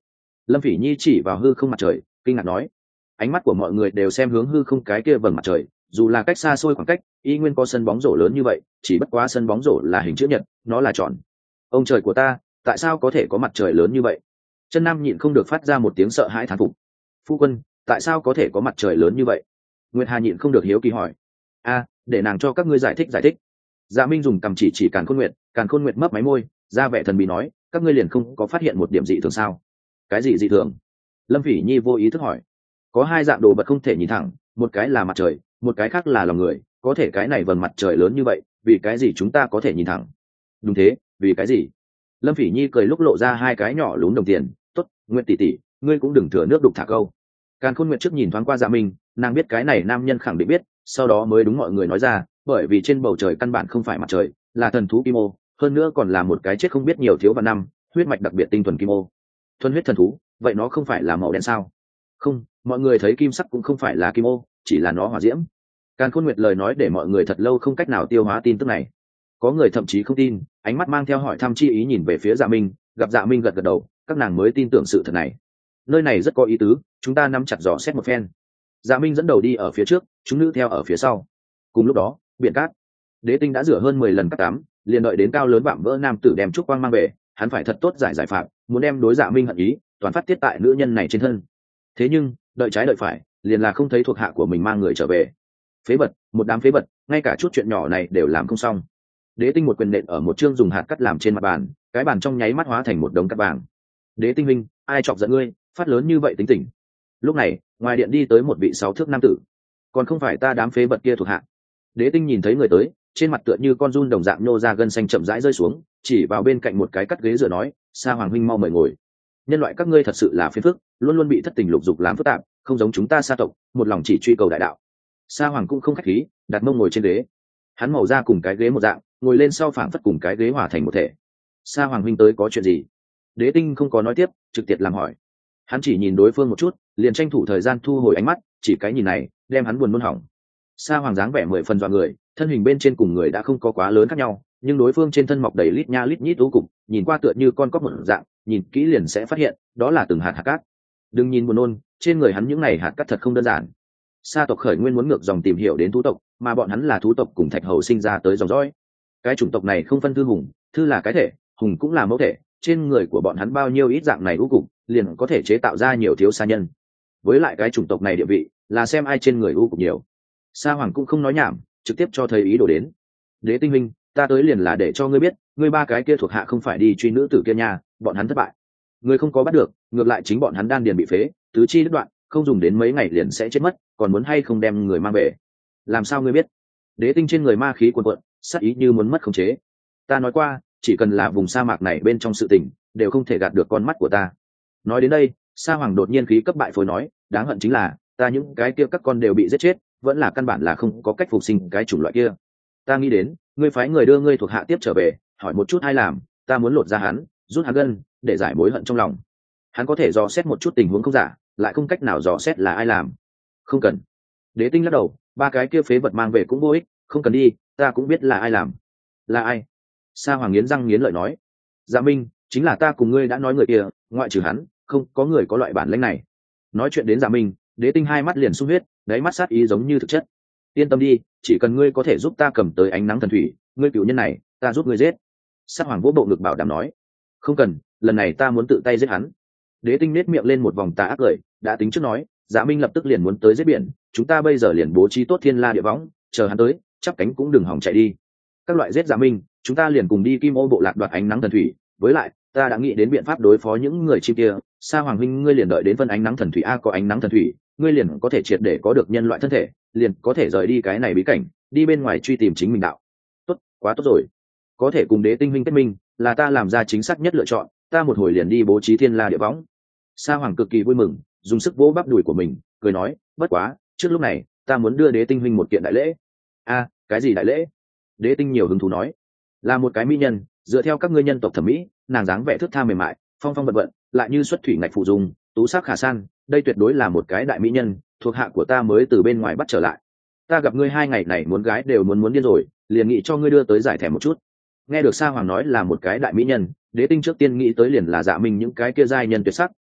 Lâm Phỉ Nhi chỉ vào hư không mặt trời kinh ngạc nói. Ánh mắt của mọi người đều xem hướng hư không cái kia vầng mặt trời, dù là cách xa xôi khoảng cách y nguyên có sân bóng rổ lớn như vậy, chỉ bất quá sân bóng rổ là hình chữ nhật, nó là tròn. Ông trời của ta, tại sao có thể có mặt trời lớn như vậy? Chân Nam nhịn không được phát ra một tiếng sợ hãi thán phục. Phu quân, tại sao có thể có mặt trời lớn như vậy? Nguyệt Hà nhịn không được hiếu kỳ hỏi. A, để nàng cho các ngươi giải thích giải thích. Dạ Minh dùng cầm chỉ chỉ Càn Khôn Nguyệt, Càn Khôn Nguyệt mấp máy môi, ra vẻ thần bí nói, các ngươi liền không có phát hiện một điểm dị thường sao? Cái gì dị thường? Lâm Phỉ Nhi vô ý thức hỏi. Có hai dạng đồ vật không thể nhìn thẳng, một cái là mặt trời, một cái khác là lòng người, có thể cái này vầng mặt trời lớn như vậy, vì cái gì chúng ta có thể nhìn thẳng? Đúng thế, vì cái gì? Lâm Phỉ Nhi cười lúc lộ ra hai cái nhỏ lún đồng tiền. Tốt, Nguyệt tỷ tỷ, ngươi cũng đừng thừa nước đục thả câu. Càn Khôn Nguyệt trước nhìn thoáng qua Dạ Minh, nàng biết cái này nam nhân khẳng định biết, sau đó mới đúng mọi người nói ra, bởi vì trên bầu trời căn bản không phải mặt trời, là thần thú kim ô, hơn nữa còn là một cái chết không biết nhiều thiếu vạn năm, huyết mạch đặc biệt tinh thuần kim ô. Thuần huyết thần thú, vậy nó không phải là màu đen sao? Không, mọi người thấy kim sắc cũng không phải là kim ô, chỉ là nó hỏa diễm. Càn Khôn Nguyệt lời nói để mọi người thật lâu không cách nào tiêu hóa tin tức này. Có người thậm chí không tin, ánh mắt mang theo hỏi thăm chi ý nhìn về phía Dạ Minh, gặp Dạ Minh gật gật đầu, các nàng mới tin tưởng sự thật này. Nơi này rất có ý tứ, chúng ta nắm chặt dò xét một phen. Dạ Minh dẫn đầu đi ở phía trước, chúng nữ theo ở phía sau. Cùng lúc đó, biển cát, Đế Tinh đã rửa hơn mười lần cát tắm, liền đợi đến cao lớn vạm vỡ nam tử đem trúc quang mang về, hắn phải thật tốt giải giải phạm, muốn đem đối Dạ Minh hận ý toàn phát tiết tại nữ nhân này trên thân. Thế nhưng, đợi trái đợi phải, liền là không thấy thuộc hạ của mình mang người trở về. Phế vật, một đám phế vật, ngay cả chút chuyện nhỏ này đều làm không xong. Đế Tinh một quyền nện ở một chương dùng hạt cắt làm trên mặt bàn, cái bàn trong nháy mắt hóa thành một đống cát vàng. Đế Tinh minh, ai chọc giận ngươi, phát lớn như vậy tính tình. Lúc này, ngoài điện đi tới một vị sáu thước nam tử, còn không phải ta đám phế vật kia thuộc hạ. Đế Tinh nhìn thấy người tới, trên mặt tựa như con giun đồng dạng nhô ra gân xanh chậm rãi rơi xuống, chỉ vào bên cạnh một cái cắt ghế dựa nói, Sa Hoàng huynh mau mời ngồi. Nhân loại các ngươi thật sự là phiền phức, luôn luôn bị thất tình lục dục làm phức tạp, không giống chúng ta Sa tộc, một lòng chỉ truy cầu đại đạo. Sa Hoàng cũng không khách khí, đặt mông ngồi trên ghế. Hắn màu ra cùng cái ghế một dạng, ngồi lên sau phảng phất cùng cái ghế hòa thành một thể. Sa Hoàng huynh tới có chuyện gì? Đế Tinh không có nói tiếp, trực tiếp làm hỏi. Hắn chỉ nhìn đối phương một chút, liền tranh thủ thời gian thu hồi ánh mắt, chỉ cái nhìn này đem hắn buồn nôn hỏng. Sa Hoàng dáng vẻ mười phần dọa người, thân hình bên trên cùng người đã không có quá lớn khác nhau, nhưng đối phương trên thân mọc đầy lít nha lít nhít u cục, nhìn qua tựa như con cóc một dạng, nhìn kỹ liền sẽ phát hiện, đó là từng hạt hạt cát. Đừng nhìn buồn nôn, trên người hắn những này hạt cát thật không đơn giản. Sa tộc khởi nguyên muốn ngược dòng tìm hiểu đến thú tộc, mà bọn hắn là thú tộc cùng thạch hầu sinh ra tới dòng dõi. Cái chủng tộc này không phân thư hùng, thư là cái thể, hùng cũng là mẫu thể, trên người của bọn hắn bao nhiêu ít dạng này u cục, liền có thể chế tạo ra nhiều thiếu sa nhân. Với lại cái chủng tộc này địa vị, là xem ai trên người u cục nhiều. Sa Hoàng cũng không nói nhảm, trực tiếp cho thấy ý đồ đến. Đế Tinh minh, ta tới liền là để cho ngươi biết, ngươi ba cái kia thuộc hạ không phải đi truy nữ tử kia nha, bọn hắn thất bại. Ngươi không có bắt được, ngược lại chính bọn hắn đan điền bị phế, tứ chi đứt đoạn, không dùng đến mấy ngày liền sẽ chết mất, còn muốn hay không đem người mang về? Làm sao ngươi biết? Đế Tinh trên người ma khí cuồn cuộn, sát ý như muốn mất khống chế. Ta nói qua, chỉ cần là vùng sa mạc này bên trong sự tình, đều không thể gạt được con mắt của ta. Nói đến đây, Sa Hoàng đột nhiên khí cấp bại phối nói, đáng hận chính là, ta những cái kia các con đều bị giết chết, vẫn là căn bản là không có cách phục sinh cái chủng loại kia. Ta nghĩ đến, ngươi phái người đưa ngươi thuộc hạ tiếp trở về, hỏi một chút ai làm, ta muốn lột ra hắn, rút hắn gân, để giải mối hận trong lòng. Hắn có thể dò xét một chút tình huống không giả, lại không cách nào dò xét là ai làm. Không cần. Đế Tinh lắc đầu, ba cái kia phế vật mang về cũng vô ích, không cần đi, ta cũng biết là ai làm. Là ai? Sa Hoàng nghiến răng nghiến lợi nói. Dạ Minh, chính là ta cùng ngươi đã nói người kia, ngoại trừ hắn, không có người có loại bản lĩnh này. Nói chuyện đến Dạ Minh, Đế Tinh hai mắt liền sung huyết, đáy mắt sát ý giống như thực chất. Yên tâm đi, chỉ cần ngươi có thể giúp ta cầm tới ánh nắng thần thủy, ngươi cựu nhân này, ta giúp ngươi giết. Sát Hoàng vỗ bộ ngực bảo đảm nói. Không cần, lần này ta muốn tự tay giết hắn. Đế Tinh nết miệng lên một vòng tà ác cười, đã tính trước nói, Dạ Minh lập tức liền muốn tới giết biển, chúng ta bây giờ liền bố trí tốt thiên la địa võng, chờ hắn tới, chắp cánh cũng đừng hỏng chạy đi. Các loại giết Dạ Minh, chúng ta liền cùng đi Kim Ô bộ lạc đoạt ánh nắng thần thủy, với lại, ta đã nghĩ đến biện pháp đối phó những người chim kia. Sa Hoàng huynh, ngươi liền đợi đến phân ánh nắng thần thủy a, có ánh nắng thần thủy, ngươi liền có thể triệt để có được nhân loại thân thể, liền có thể rời đi cái này bí cảnh, đi bên ngoài truy tìm chính mình đạo. Tốt, quá tốt rồi. Có thể cùng Đế Tinh huynh kết minh, là ta làm ra chính xác nhất lựa chọn, ta một hồi liền đi bố trí thiên la địa võng. Sa Hoàng cực kỳ vui mừng, dùng sức vỗ bắp đùi của mình, cười nói, bất quá, trước lúc này, ta muốn đưa Đế Tinh huynh một kiện đại lễ. A, cái gì đại lễ? Đế Tinh nhiều hứng thú nói, là một cái mỹ nhân, dựa theo các ngươi nhân tộc thẩm mỹ, nàng dáng vẻ thước tha mềm mại, phong phong vận vận, lại như xuất thủy ngạch phụ dung, tú sắc khả san, đây tuyệt đối là một cái đại mỹ nhân, thuộc hạ của ta mới từ bên ngoài bắt trở lại. Ta gặp ngươi hai ngày này muốn gái đều muốn muốn điên rồi, liền nghĩ cho ngươi đưa tới giải thèm một chút. Nghe được Sa Hoàng nói là một cái đại mỹ nhân, Đế Tinh trước tiên nghĩ tới liền là Dạ Minh những cái kia giai nhân tuyệt sắc,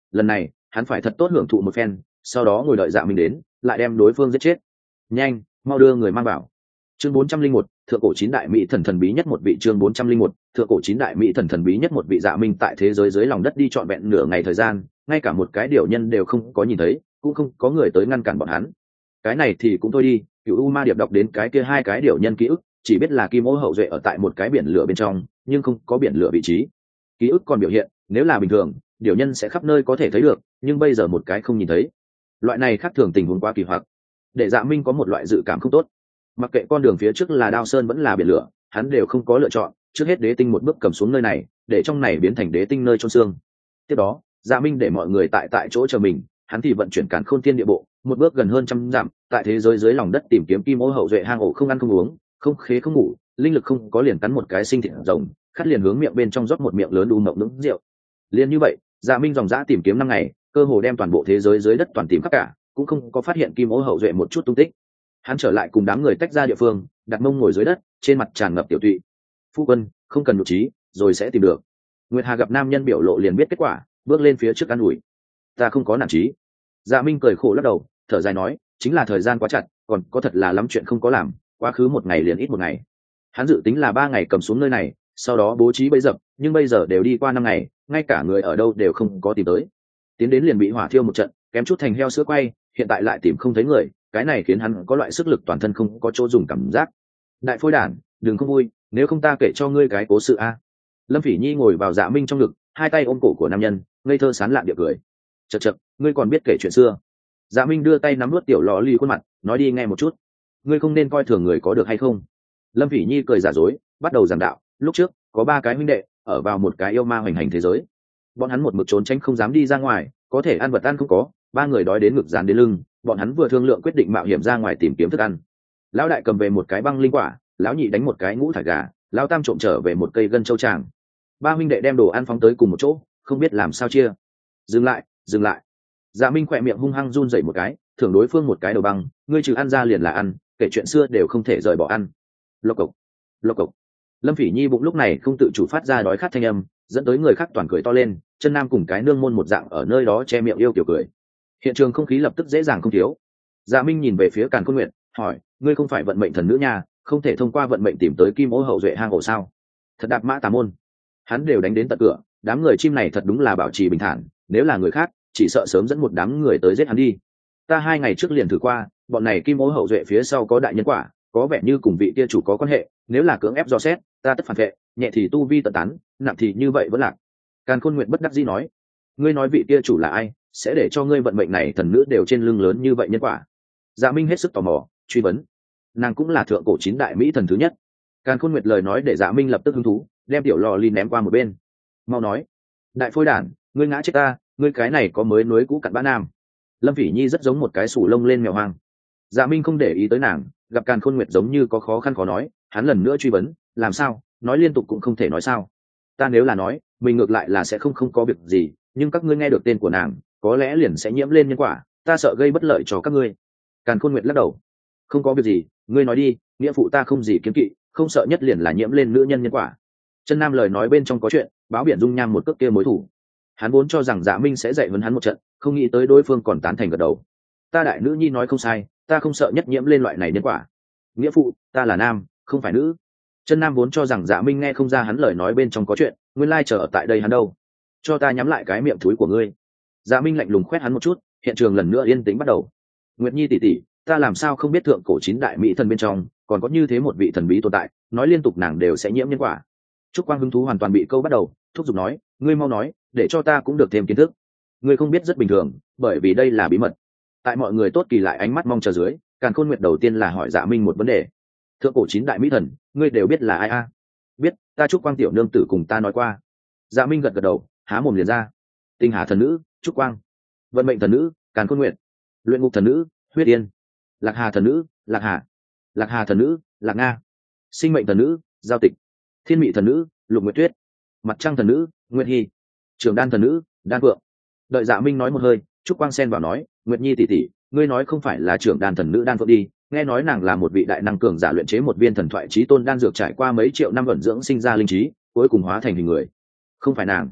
lần này hắn phải thật tốt hưởng thụ một phen, sau đó ngồi đợi Dạ Minh đến lại đem đối phương giết chết. Nhanh, mau đưa người mang vào. Chương bốn trăm linh một, thượng cổ chín đại mỹ thần thần bí nhất một vị. Chương bốn trăm linh một, thượng cổ chín đại mỹ thần thần bí nhất một vị. Dạ Minh tại thế giới dưới lòng đất đi trọn vẹn nửa ngày thời gian, ngay cả một cái điều nhân đều không có nhìn thấy, cũng không có người tới ngăn cản bọn hắn. Cái này thì cũng thôi đi, Cửu U Ma Điệp đọc đến cái kia hai cái điều nhân ký ức, chỉ biết là Kim Ô hậu duệ ở tại một cái biển lửa bên trong, nhưng không có biển lửa vị trí. Ký ức còn biểu hiện, nếu là bình thường, điều nhân sẽ khắp nơi có thể thấy được, nhưng bây giờ một cái không nhìn thấy. Loại này khác thường tình huống quá kỳ hoặc, để Dạ Minh có một loại dự cảm không tốt. Mặc kệ con đường phía trước là Đao Sơn vẫn là biển lửa, hắn đều không có lựa chọn, trước hết Đế Tinh một bước cầm xuống nơi này, để trong này biến thành Đế Tinh nơi chôn xương. Tiếp đó, Dạ Minh để mọi người tại tại chỗ chờ mình, hắn thì vận chuyển Càn Khôn Thiên Địa Bộ, một bước gần hơn trăm dặm, tại thế giới dưới lòng đất tìm kiếm Kim Ô hậu duệ hang ổ, không ăn không uống, không khế không ngủ, linh lực không có liền cắn một cái sinh thịt rồng, khát liền hướng miệng bên trong rót một miệng lớn đu mộng nướng rượu. Liên như vậy, Dạ Minh dòng dã tìm kiếm năm ngày, cơ hồ đem toàn bộ thế giới dưới đất toàn tìm khắp cả, cũng không có phát hiện Kim Ô hậu duệ một chút tung tích. Hắn trở lại cùng đám người tách ra địa phương, đặt mông ngồi dưới đất, trên mặt tràn ngập tiểu tụy. Phu quân, không cần nhục trí, rồi sẽ tìm được. Nguyệt Hà gặp nam nhân biểu lộ liền biết kết quả, bước lên phía trước an ủi. Ta không có nản trí. Dạ Minh cười khổ lắc đầu, thở dài nói, chính là thời gian quá chặt, còn có thật là lắm chuyện không có làm, quá khứ một ngày liền ít một ngày. Hắn dự tính là ba ngày cầm xuống nơi này, sau đó bố trí bẫy dập, nhưng bây giờ đều đi qua năm ngày, ngay cả người ở đâu đều không có tìm tới. Tiến đến liền bị hỏa thiêu một trận, kém chút thành heo sữa quay, hiện tại lại tìm không thấy người, cái này khiến hắn có loại sức lực toàn thân không có chỗ dùng cảm giác. Đại phôi đản, đừng không vui, nếu không ta kể cho ngươi cái cố sự a. Lâm Phỉ Nhi ngồi vào Dạ Minh trong ngực, hai tay ôm cổ của nam nhân, ngây thơ sán lạn địa cười. Chậc chậc, ngươi còn biết kể chuyện xưa. Dạ Minh đưa tay nắm nuốt tiểu lọ ly khuôn mặt, nói đi nghe một chút. Ngươi không nên coi thường người có được hay không. Lâm Phỉ Nhi cười giả dối, bắt đầu giảng đạo. Lúc trước có ba cái huynh đệ ở vào một cái yêu ma hoành hành thế giới, bọn hắn một mực trốn tránh không dám đi ra ngoài, có thể ăn vật ăn không có, ba người đói đến ngực dán đến lưng, bọn hắn vừa thương lượng quyết định mạo hiểm ra ngoài tìm kiếm thức ăn. Lão đại cầm về một cái băng linh quả, lão nhị đánh một cái ngũ thải gà, lão tam trộm trở về một cây gân châu tràng. Ba huynh đệ đem đồ ăn phóng tới cùng một chỗ, không biết làm sao chia. Dừng lại, dừng lại. Dạ Minh khỏe miệng hung hăng run rẩy một cái, thưởng đối phương một cái đầu băng, ngươi trừ ăn ra liền là ăn, kể chuyện xưa đều không thể rời bỏ ăn. Lộc cộc, lộc cộc. Lâm Phỉ Nhi bụng lúc này không tự chủ phát ra đói khát thanh âm, dẫn tới người khác toàn cười to lên, chân nam cùng cái nương môn một dạng ở nơi đó che miệng yêu kiểu cười. Hiện trường không khí lập tức dễ dàng không thiếu. Dạ Minh nhìn về phía Càn Khôn Nguyệt, hỏi, ngươi không phải vận mệnh thần nữ nha, không thể thông qua vận mệnh tìm tới Kim Ô hậu duệ hang ổ sao? Thật đạp mã tà môn. Hắn đều đánh đến tận cửa, đám người chim này thật đúng là bảo trì bình thản, nếu là người khác chỉ sợ sớm dẫn một đám người tới giết hắn đi. Ta hai ngày trước liền thử qua, bọn này Kim Ô hậu duệ phía sau có đại nhân quả, có vẻ như cùng vị kia chủ có quan hệ, nếu là cưỡng ép dò xét, ta tất phản vệ, nhẹ thì tu vi tận tán, nặng thì như vậy vẫn lạc. Càn Khôn Nguyệt bất đắc dĩ nói, ngươi nói vị kia chủ là ai, sẽ để cho ngươi vận mệnh này thần nữ đều trên lưng lớn như vậy nhân quả? Dạ Minh hết sức tò mò, truy vấn. Nàng cũng là thượng cổ chín đại mỹ thần thứ nhất. Càn Khôn Nguyệt lời nói để Dạ Minh lập tức hứng thú, đem tiểu lò ly ném qua một bên. Mau nói. Đại phôi đản, ngươi ngã chết ta, ngươi cái này có mới núi cũ cặn bã nam. Lâm Phỉ Nhi rất giống một cái sủ lông lên mèo hoang. Dạ Minh không để ý tới nàng, gặp Càn Khôn Nguyệt giống như có khó khăn khó nói, hắn lần nữa truy vấn, làm sao, nói liên tục cũng không thể nói sao? Ta nếu là nói, mình ngược lại là sẽ không không có việc gì, nhưng các ngươi nghe được tên của nàng, có lẽ liền sẽ nhiễm lên nhân quả, ta sợ gây bất lợi cho các ngươi. Càn Khôn Nguyệt lắc đầu, không có việc gì, ngươi nói đi, nghĩa phụ ta không gì kiêng kỵ, không sợ nhất liền là nhiễm lên nữ nhân nhân quả. Chân Nam lời nói bên trong có chuyện, báo biển dung nham một cước kia mối thủ. Hắn vốn cho rằng Dạ Minh sẽ dạy huấn hắn một trận, không nghĩ tới đối phương còn tán thành gật đầu. Ta đại nữ nhi nói không sai, ta không sợ nhất nhiễm lên loại này nhân quả. Nghĩa phụ, ta là nam, không phải nữ. Chân Nam vốn cho rằng Dạ Minh nghe không ra hắn lời nói bên trong có chuyện, nguyên lai chờ ở tại đây hắn đâu. Cho ta nhắm lại cái miệng thúi của ngươi. Dạ Minh lạnh lùng khoét hắn một chút, hiện trường lần nữa yên tĩnh bắt đầu. Nguyệt Nhi tỷ tỷ, ta làm sao không biết thượng cổ chín đại mỹ thần bên trong còn có như thế một vị thần bí tồn tại, nói liên tục nàng đều sẽ nhiễm nhân quả. Trúc Quang hứng thú hoàn toàn bị câu bắt đầu, thúc giục nói, ngươi mau nói, để cho ta cũng được thêm kiến thức. Ngươi không biết rất bình thường, bởi vì đây là bí mật. Tại mọi người tốt kỳ lại ánh mắt mong chờ dưới, Càn Khôn Nguyệt đầu tiên là hỏi Dạ Minh một vấn đề. Thượng cổ chín đại mỹ thần, ngươi đều biết là ai a? Biết, ta Trúc Quang tiểu nương tử cùng ta nói qua. Dạ Minh gật gật đầu, há mồm liền ra. Tinh Hà thần nữ, Trúc Quang. Vận mệnh thần nữ, Càn Khôn Nguyệt. Luyện ngục thần nữ, Huyết Yên. Lạc Hà thần nữ, Lạc Hà. Lạc Hà thần nữ, Lạc Nga. Sinh mệnh thần nữ, Giao Tịch. Thiên mị thần nữ, Lục Nguyệt Tuyết. Mặt trăng thần nữ, Nguyệt Hy. Trường đan thần nữ, Đan Phượng. Đợi Dạ Minh nói một hơi, Trúc Quang xen vào nói, Nguyệt Nhi tỷ tỷ, ngươi nói không phải là trưởng đan thần nữ Đan Phượng đi, nghe nói nàng là một vị đại năng cường giả luyện chế một viên thần thoại chí tôn đan dược trải qua mấy triệu năm vận dưỡng sinh ra linh trí, cuối cùng hóa thành hình người. Không phải nàng.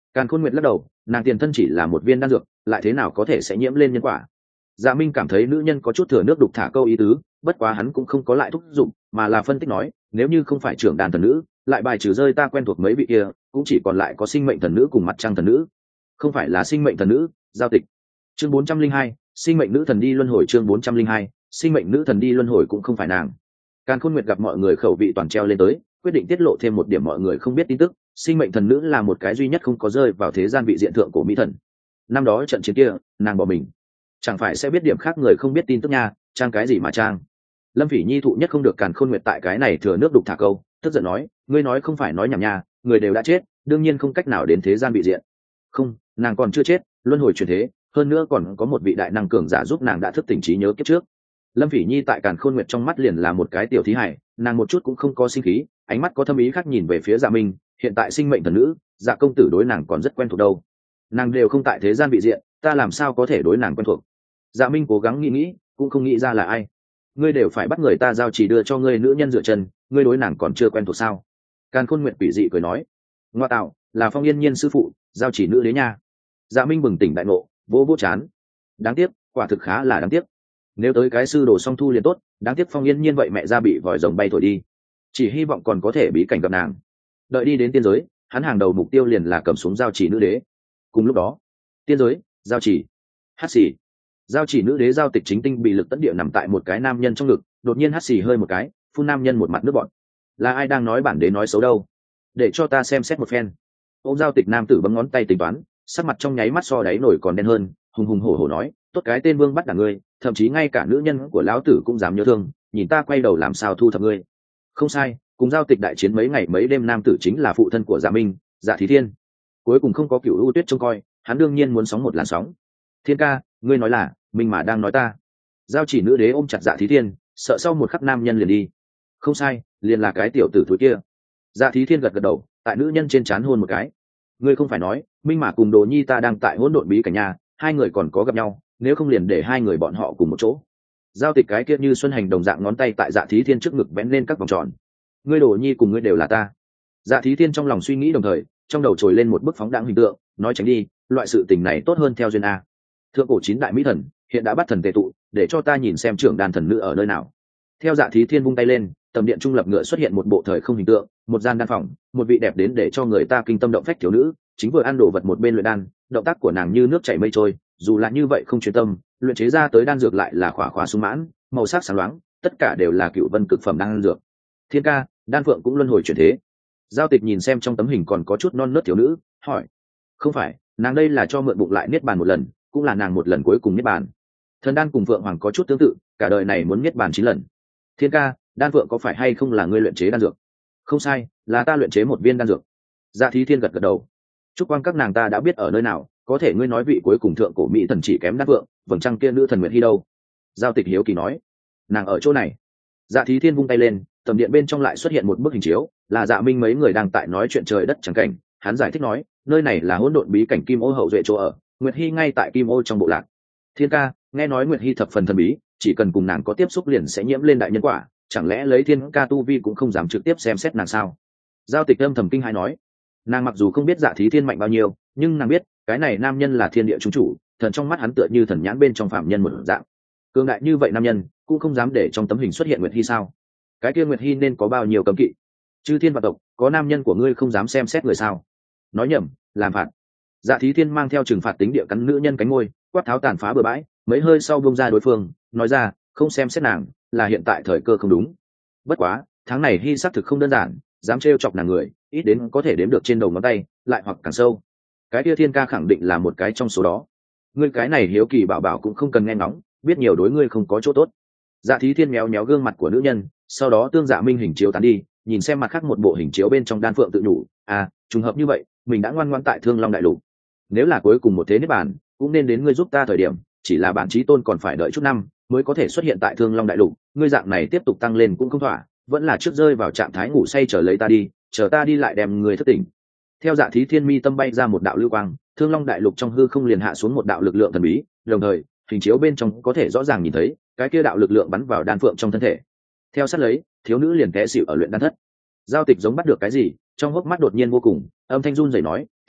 Càn Khôn Nguyệt lắc đầu, nàng tiền thân chỉ là một viên đan dược, lại thế nào có thể sẽ nhiễm lên nhân quả. Dạ Minh cảm thấy nữ nhân có chút thừa nước đục thả câu ý tứ, bất quá hắn cũng không có lại thúc giục, mà là phân tích nói, nếu như không phải trưởng đàn thần nữ, lại bài trừ rơi ta quen thuộc mấy vị kia, cũng chỉ còn lại có sinh mệnh thần nữ cùng mặt trăng thần nữ. Không phải là sinh mệnh thần nữ, giao tịch. Chương bốn trăm linh hai, sinh mệnh nữ thần đi luân hồi. Chương bốn trăm linh hai, sinh mệnh nữ thần đi luân hồi cũng không phải nàng. Càn Khôn Nguyệt gặp mọi người khẩu vị toàn treo lên tới, quyết định tiết lộ thêm một điểm mọi người không biết tin tức, sinh mệnh thần nữ là một cái duy nhất không có rơi vào thế gian vị diện thượng của mỹ thần. Năm đó trận chiến kia, nàng bỏ mình, chẳng phải sẽ biết điểm khác người không biết tin tức nha, trang cái gì mà trang. Lâm Phỉ Nhi thụ nhất không được Càn Khôn Nguyệt tại cái này thừa nước đục thả câu, tức giận nói, ngươi nói không phải nói nhảm nha, người đều đã chết, đương nhiên không cách nào đến thế gian vị diện. Không, nàng còn chưa chết, luân hồi chuyển thế, hơn nữa còn có một vị đại năng cường giả giúp nàng đã thức tỉnh trí nhớ kiếp trước. Lâm Phỉ Nhi tại Càn Khôn Nguyệt trong mắt liền là một cái tiểu thí hài, nàng một chút cũng không có sinh khí, ánh mắt có thâm ý khác nhìn về phía Dạ Minh, hiện tại sinh mệnh thần nữ, Dạ công tử đối nàng còn rất quen thuộc đâu. Nàng đều không tại thế gian vị diện, ta làm sao có thể đối nàng quen thuộc. Dạ Minh cố gắng nghĩ nghĩ, cũng không nghĩ ra là ai. Ngươi đều phải bắt người ta giao chỉ đưa cho ngươi nữ nhân dựa chân, ngươi đối nàng còn chưa quen thuộc sao? Càn Khôn Nguyệt quỷ dị cười nói, ngoa tạo, là Phong Yên Nhiên sư phụ, giao chỉ nữ đế nha. Dạ Minh bừng tỉnh đại ngộ, vỗ vỗ chán. Đáng tiếc, quả thực khá là đáng tiếc. Nếu tới cái sư đồ song thu liền tốt, đáng tiếc Phong Yên Nhiên vậy mẹ ra bị vòi rồng bay thổi đi. Chỉ hy vọng còn có thể bí cảnh gặp nàng. Đợi đi đến tiên giới, hắn hàng đầu mục tiêu liền là cầm xuống giao chỉ nữ đế. Cùng lúc đó, tiên giới, giao chỉ, hắt xì. Giao chỉ nữ đế giao tịch chính tinh bị lực tấn địa nằm tại một cái nam nhân trong ngực, đột nhiên hắt xì hơi một cái, phun nam nhân một mặt nước bọt. Là ai đang nói bản đế nói xấu đâu? Để cho ta xem xét một phen. Ô giao tịch nam tử bấm ngón tay tính toán, sắc mặt trong nháy mắt so đáy nổi còn đen hơn, hùng hùng hổ hổ nói, tốt cái tên vương bắt đả ngươi, thậm chí ngay cả nữ nhân của lão tử cũng dám nhớ thương, nhìn ta quay đầu làm sao thu thập ngươi. Không sai, cùng giao tịch đại chiến mấy ngày mấy đêm nam tử chính là phụ thân của Dạ Minh, Dạ Thí Thiên. Cuối cùng không có Cửu U Tuyết trông coi, hắn đương nhiên muốn sóng một làn sóng. Thiên ca, ngươi nói là Minh mà đang nói ta. Giao chỉ nữ đế ôm chặt Dạ Thí Thiên, sợ sau một khắc nam nhân liền đi. Không sai, liền là cái tiểu tử thúi kia. Dạ Thí Thiên gật gật đầu, tại nữ nhân trên trán hôn một cái. Ngươi không phải nói Minh mà cùng Đồ Nhi ta đang tại hỗn độn bí cảnh nhà, hai người còn có gặp nhau, nếu không liền để hai người bọn họ cùng một chỗ. Giao tịch cái kia như xuân hành đồng dạng ngón tay tại Dạ Thí Thiên trước ngực vẽ lên các vòng tròn. Ngươi Đồ Nhi cùng ngươi đều là ta. Dạ Thí Thiên trong lòng suy nghĩ đồng thời, trong đầu trồi lên một bức phóng đãng hình tượng, nói tránh đi, loại sự tình này tốt hơn theo duyên a. Thượng cổ chín đại mỹ thần hiện đã bắt thần tề tụ, để cho ta nhìn xem trưởng đàn thần nữ ở nơi nào. Theo Dạ Thí Thiên vung tay lên, tầm điện trung lập ngựa xuất hiện một bộ thời không hình tượng, một gian đan phòng, một vị đẹp đến để cho người ta kinh tâm động phách thiếu nữ, chính vừa ăn đồ vật một bên luyện đan, động tác của nàng như nước chảy mây trôi, dù là như vậy không chuyên tâm, luyện chế ra tới đan dược lại là khỏa khỏa sung mãn, màu sắc sáng loáng, tất cả đều là cựu vân cực phẩm đan dược. Thiên ca, đan phượng cũng luân hồi chuyển thế. Giao tịch nhìn xem trong tấm hình còn có chút non nớt thiếu nữ, hỏi, không phải, nàng đây là cho mượn bụng lại niết bàn một lần, cũng là nàng một lần cuối cùng niết bàn. Thần đan cùng phượng hoàng có chút tương tự, cả đời này muốn niết bàn chín lần. Thiên ca, đan phượng có phải hay không là ngươi luyện chế đan dược? Không sai, là ta luyện chế một viên đan dược. Dạ Thí Thiên gật gật đầu. Chúc quang các nàng ta đã biết ở nơi nào, có thể ngươi nói vị cuối cùng thượng cổ mỹ thần chỉ kém đan phượng, vầng trăng kia nữ thần Nguyệt Hy đâu? Giao tịch hiếu kỳ nói, nàng ở chỗ này. Dạ Thí Thiên vung tay lên, tầm điện bên trong lại xuất hiện một bức hình chiếu, là Dạ Minh mấy người đang tại nói chuyện trời đất chẳng cảnh. Hắn giải thích nói, nơi này là hỗn độn bí cảnh Kim Ô hậu duệ chỗ ở, Nguyệt Hy ngay tại Kim Ô trong bộ lạc. Thiên ca, nghe nói Nguyệt Hy thập phần thần bí, chỉ cần cùng nàng có tiếp xúc liền sẽ nhiễm lên đại nhân quả, chẳng lẽ lấy Thiên ca tu vi cũng không dám trực tiếp xem xét nàng sao? Giao tịch âm thầm kinh hãi nói, nàng mặc dù không biết Dạ Thí Thiên mạnh bao nhiêu, nhưng nàng biết cái này nam nhân là thiên địa trung chủ, thần trong mắt hắn tựa như thần nhãn bên trong phạm nhân một dạng. Cường đại như vậy nam nhân cũng không dám để trong tấm hình xuất hiện Nguyệt Hy sao? Cái kia Nguyệt Hy nên có bao nhiêu cấm kỵ? Chư thiên vạn tộc, có nam nhân của ngươi không dám xem xét người sao? Nói nhầm, làm phạt. Dạ Thí Thiên mang theo trừng phạt tính địa cắn nữ nhân cánh ngôi, quát tháo tàn phá bừa bãi, mấy hơi sau buông ra đối phương, nói ra, không xem xét nàng, là hiện tại thời cơ không đúng. Bất quá, tháng này Hy xác thực không đơn giản, dám trêu chọc nàng người, ít đến có thể đếm được trên đầu ngón tay, lại hoặc càng sâu. Cái kia Thiên ca khẳng định là một cái trong số đó. Ngươi cái này hiếu kỳ bảo bảo cũng không cần nghe ngóng, biết nhiều đối ngươi không có chỗ tốt. Dạ Thí Thiên méo méo gương mặt của nữ nhân, sau đó tương Dạ Minh hình chiếu tán đi, nhìn xem mặt khác một bộ hình chiếu bên trong đan phượng tự nhủ, à, trùng hợp như vậy, mình đã ngoan ngoãn tại Thương Long đại lục. Nếu là cuối cùng một thế niết bàn, cũng nên đến ngươi giúp ta thời điểm, chỉ là bản chí tôn còn phải đợi chút năm mới có thể xuất hiện tại Thương Long đại lục, ngươi dạng này tiếp tục tăng lên cũng không thỏa, vẫn là trước rơi vào trạng thái ngủ say chờ lấy ta đi, chờ ta đi lại đem người thất tỉnh. Theo Dạ Thí Thiên mi tâm bay ra một đạo lưu quang, Thương Long đại lục trong hư không liền hạ xuống một đạo lực lượng thần bí, đồng thời hình chiếu bên trong có thể rõ ràng nhìn thấy cái kia đạo lực lượng bắn vào đan phượng trong thân thể. Theo sát lấy, thiếu nữ liền té xỉu ở luyện đan thất. Giao tịch giống bắt được cái gì, trong hốc mắt đột nhiên vô cùng, âm thanh run rẩy nói, Thiên ca,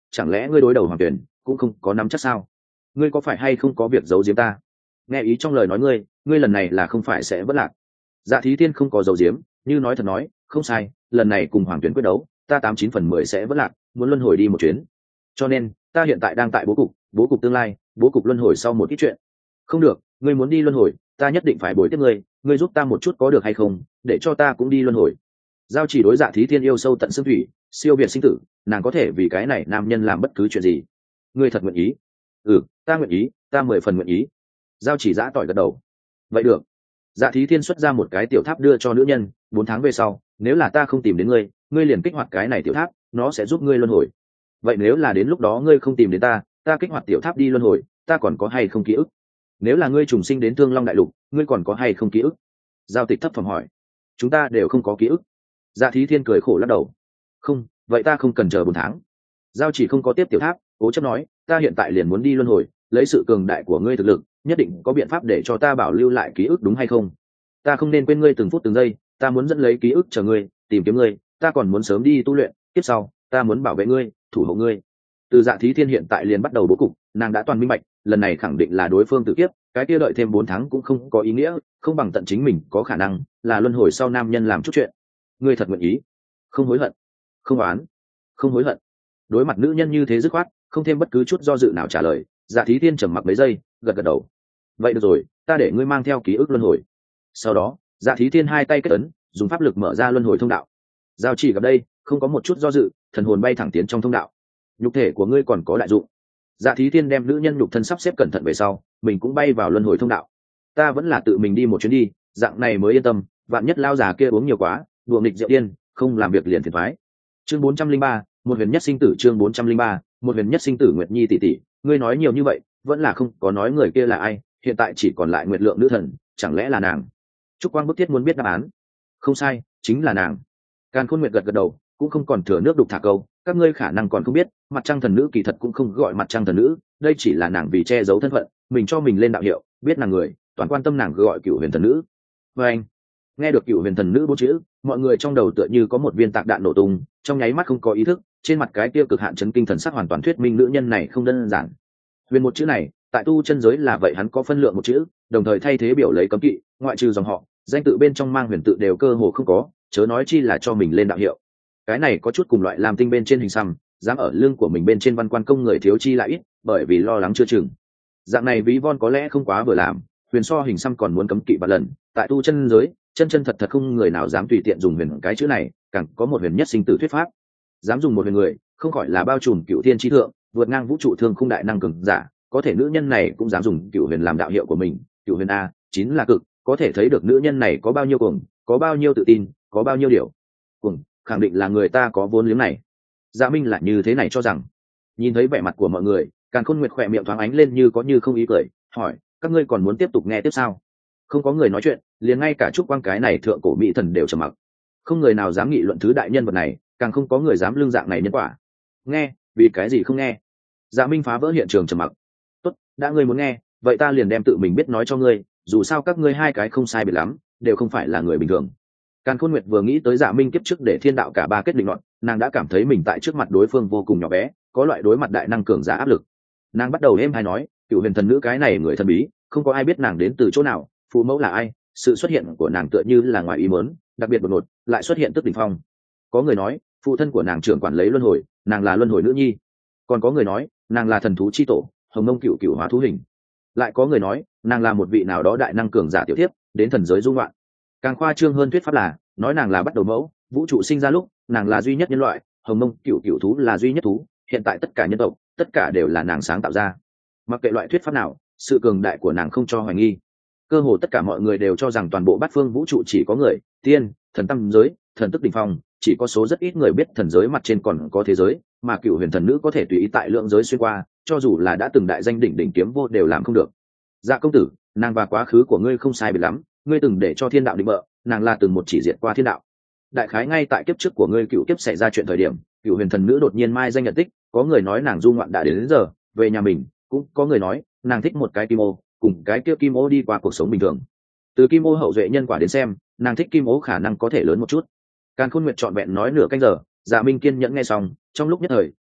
chẳng lẽ ngươi đối đầu hoàng tuyển cũng không có nắm chắc sao? Ngươi có phải hay không có việc giấu giếm ta? Nghe ý trong lời nói ngươi, ngươi lần này là không phải sẽ vất lạc? Dạ Thí Thiên không có giấu giếm, như nói thật nói, không sai, lần này cùng hoàng tuyển quyết đấu, ta tám chín phần mười sẽ vất lạc, muốn luân hồi đi một chuyến. Cho nên, ta hiện tại đang tại bố cục, bố cục tương lai, bố cục luân hồi sau một ít chuyện. Không được, ngươi muốn đi luân hồi, ta nhất định phải bồi tiếp ngươi, ngươi giúp ta một chút có được hay không, để cho ta cũng đi luân hồi. Giao Chỉ đối Dạ Thí Thiên yêu sâu tận xương thủy, siêu việt sinh tử, nàng có thể vì cái này nam nhân làm bất cứ chuyện gì. Ngươi thật nguyện ý? Ừ, ta nguyện ý, ta mười phần nguyện ý. Giao Chỉ giã tỏi gật đầu. Vậy được. Dạ Thí Thiên xuất ra một cái tiểu tháp đưa cho nữ nhân, bốn tháng về sau, nếu là ta không tìm đến ngươi, ngươi liền kích hoạt cái này tiểu tháp, nó sẽ giúp ngươi luân hồi. Vậy nếu là đến lúc đó ngươi không tìm đến ta, ta kích hoạt tiểu tháp đi luân hồi, ta còn có hay không ký ức? Nếu là ngươi trùng sinh đến Thương Long đại lục, ngươi còn có hay không ký ức? Giao Tịch thấp phẩm hỏi. Chúng ta đều không có ký ức. Dạ Thí Thiên cười khổ lắc đầu. Không, vậy ta không cần chờ bốn tháng. Giao Chỉ không có tiếp tiểu tháp, cố chấp nói, ta hiện tại liền muốn đi luân hồi, lấy sự cường đại của ngươi thực lực, nhất định có biện pháp để cho ta bảo lưu lại ký ức đúng hay không? Ta không nên quên ngươi từng phút từng giây, ta muốn dẫn lấy ký ức chờ ngươi, tìm kiếm ngươi, ta còn muốn sớm đi tu luyện, tiếp sau, ta muốn bảo vệ ngươi, thủ hộ ngươi. Từ Dạ Thí Thiên hiện tại liền bắt đầu bố cục, nàng đã toàn minh bạch, lần này khẳng định là đối phương tự kiếp, cái kia đợi thêm bốn tháng cũng không có ý nghĩa, không bằng tận chính mình có khả năng, là luân hồi sau nam nhân làm chút chuyện. Ngươi thật nguyện ý? Không hối hận, không oán, không hối hận. Đối mặt nữ nhân như thế dứt khoát, không thêm bất cứ chút do dự nào trả lời. Dạ Thí Thiên trầm mặc mấy giây, gật gật đầu. Vậy được rồi, ta để ngươi mang theo ký ức luân hồi. Sau đó, Dạ Thí Thiên hai tay kết ấn, dùng pháp lực mở ra luân hồi thông đạo. Giao Chỉ gặp đây, không có một chút do dự, thần hồn bay thẳng tiến trong thông đạo. Nhục thể của ngươi còn có đại dụng. Dạ Thí Thiên đem nữ nhân nhục thân sắp xếp cẩn thận về sau, mình cũng bay vào luân hồi thông đạo. Ta vẫn là tự mình đi một chuyến đi, dạng này mới yên tâm, vạn nhất lao già kia uống nhiều quá, đùa nghịch rượu điên, không làm việc liền phiền toái. Chương bốn trăm linh ba, một huyền nhất sinh tử. Chương bốn trăm linh ba, một huyền nhất sinh tử. Nguyệt Nhi tỷ tỷ, ngươi nói nhiều như vậy, vẫn là không có nói người kia là ai, hiện tại chỉ còn lại Nguyệt Lượng nữ thần, chẳng lẽ là nàng? Trúc Quang bức thiết muốn biết đáp án. Không sai, chính là nàng. Càn Khôn Nguyệt gật gật đầu, cũng không còn thừa nước đục thả câu, các ngươi khả năng còn không biết, mặt trăng thần nữ kỳ thật cũng không gọi mặt trăng thần nữ, đây chỉ là nàng vì che giấu thân phận, mình cho mình lên đạo hiệu, biết nàng người, toàn quan tâm nàng gọi Cửu Huyền thần nữ. Và anh, nghe được Cửu Huyền thần nữ bốn chữ, mọi người trong đầu tựa như có một viên tạc đạn nổ tung, trong nháy mắt không có ý thức, trên mặt cái kia cực hạn chấn kinh thần sắc hoàn toàn thuyết minh nữ nhân này không đơn giản. Huyền một chữ này, tại tu chân giới là vậy hắn có phân lượng một chữ, đồng thời thay thế biểu lấy cấm kỵ, ngoại trừ dòng họ, danh tự bên trong mang huyền tự đều cơ hồ không có, chớ nói chi là cho mình lên đạo hiệu. Cái này có chút cùng loại làm tinh bên trên hình xăm, dám ở lưng của mình bên trên văn quan công người thiếu chi lại ít, bởi vì lo lắng chưa chừng. Dạng này ví von có lẽ không quá vừa làm, huyền so hình xăm còn muốn cấm kỵ vạn lần, tại tu chân giới, chân chân thật thật không người nào dám tùy tiện dùng huyền cái chữ này, càng có một huyền nhất sinh tử thuyết pháp. Dám dùng một huyền người, không khỏi là bao trùm cựu thiên chi thượng, vượt ngang vũ trụ thương khung đại năng cường giả, có thể nữ nhân này cũng dám dùng cựu huyền làm đạo hiệu của mình, cựu huyền a, chín là cực, có thể thấy được nữ nhân này có bao nhiêu cuồng, có bao nhiêu tự tin, có bao nhiêu điều. Cuồng, khẳng định là người ta có vốn liếng này. Dạ Minh là như thế này cho rằng. Nhìn thấy vẻ mặt của mọi người, Càn Khôn Nguyệt khỏe miệng thoáng ánh lên như có như không ý cười, hỏi, các ngươi còn muốn tiếp tục nghe tiếp sao? Không có người nói chuyện, liền ngay cả Trúc Quang cái này thượng cổ mỹ thần đều trầm mặc. Không người nào dám nghị luận thứ đại nhân vật này, càng không có người dám lương dạng này nhân quả. Nghe, vì cái gì không nghe? Dạ Minh phá vỡ hiện trường trầm mặc. Tốt, đã ngươi muốn nghe, vậy ta liền đem tự mình biết nói cho ngươi, dù sao các ngươi hai cái không sai biệt lắm, đều không phải là người bình thường. Càn Khôn Nguyệt vừa nghĩ tới Dạ Minh kiếp trước để thiên đạo cả ba kết định luận, nàng đã cảm thấy mình tại trước mặt đối phương vô cùng nhỏ bé, có loại đối mặt đại năng cường giả áp lực. Nàng bắt đầu êm hay nói, Cửu Huyền thần nữ cái này người thần bí, không có ai biết nàng đến từ chỗ nào, phụ mẫu là ai, sự xuất hiện của nàng tựa như là ngoài ý muốn, đặc biệt đột ngột, lại xuất hiện tức đỉnh phong. Có người nói, phụ thân của nàng trưởng quản lấy luân hồi, nàng là luân hồi nữ nhi. Còn có người nói, nàng là thần thú chi tổ, hồng mông cựu cựu hóa thú hình. Lại có người nói, nàng là một vị nào đó đại năng cường giả tiểu thiếp, đến thần giới du ngoạn. Càng khoa trương hơn thuyết pháp là, nói nàng là bắt đầu mẫu, vũ trụ sinh ra lúc, nàng là duy nhất nhân loại, hồng mông cựu cựu thú là duy nhất thú, hiện tại tất cả nhân tộc, tất cả đều là nàng sáng tạo ra. Mặc kệ loại thuyết pháp nào, sự cường đại của nàng không cho hoài nghi. Cơ hồ tất cả mọi người đều cho rằng toàn bộ bát phương vũ trụ chỉ có người, tiên, thần tam giới, thần tức đỉnh phong, chỉ có số rất ít người biết thần giới mặt trên còn có thế giới, mà Cửu Huyền thần nữ có thể tùy ý tại lượng giới xuyên qua, cho dù là đã từng đại danh đỉnh đỉnh kiếm vô đều làm không được. Dạ công tử, nàng và quá khứ của ngươi không sai biệt lắm, ngươi từng để cho thiên đạo định bợ, nàng là từng một chỉ diệt qua thiên đạo. Đại khái ngay tại kiếp trước của ngươi cựu kiếp xảy ra chuyện thời điểm, Cửu Huyền thần nữ đột nhiên mai danh nhận tích, có người nói nàng du ngoạn đã đến, đến giờ về nhà mình, cũng có người nói nàng thích một cái kim ô, cùng cái kia kim ô đi qua cuộc sống bình thường. Từ kim ô hậu duệ nhân quả đến xem, nàng thích kim ô khả năng có thể lớn một chút. Càn Khôn Nguyệt trọn vẹn nói nửa canh giờ, Dạ Minh kiên nhẫn nghe xong, trong lúc nhất thời,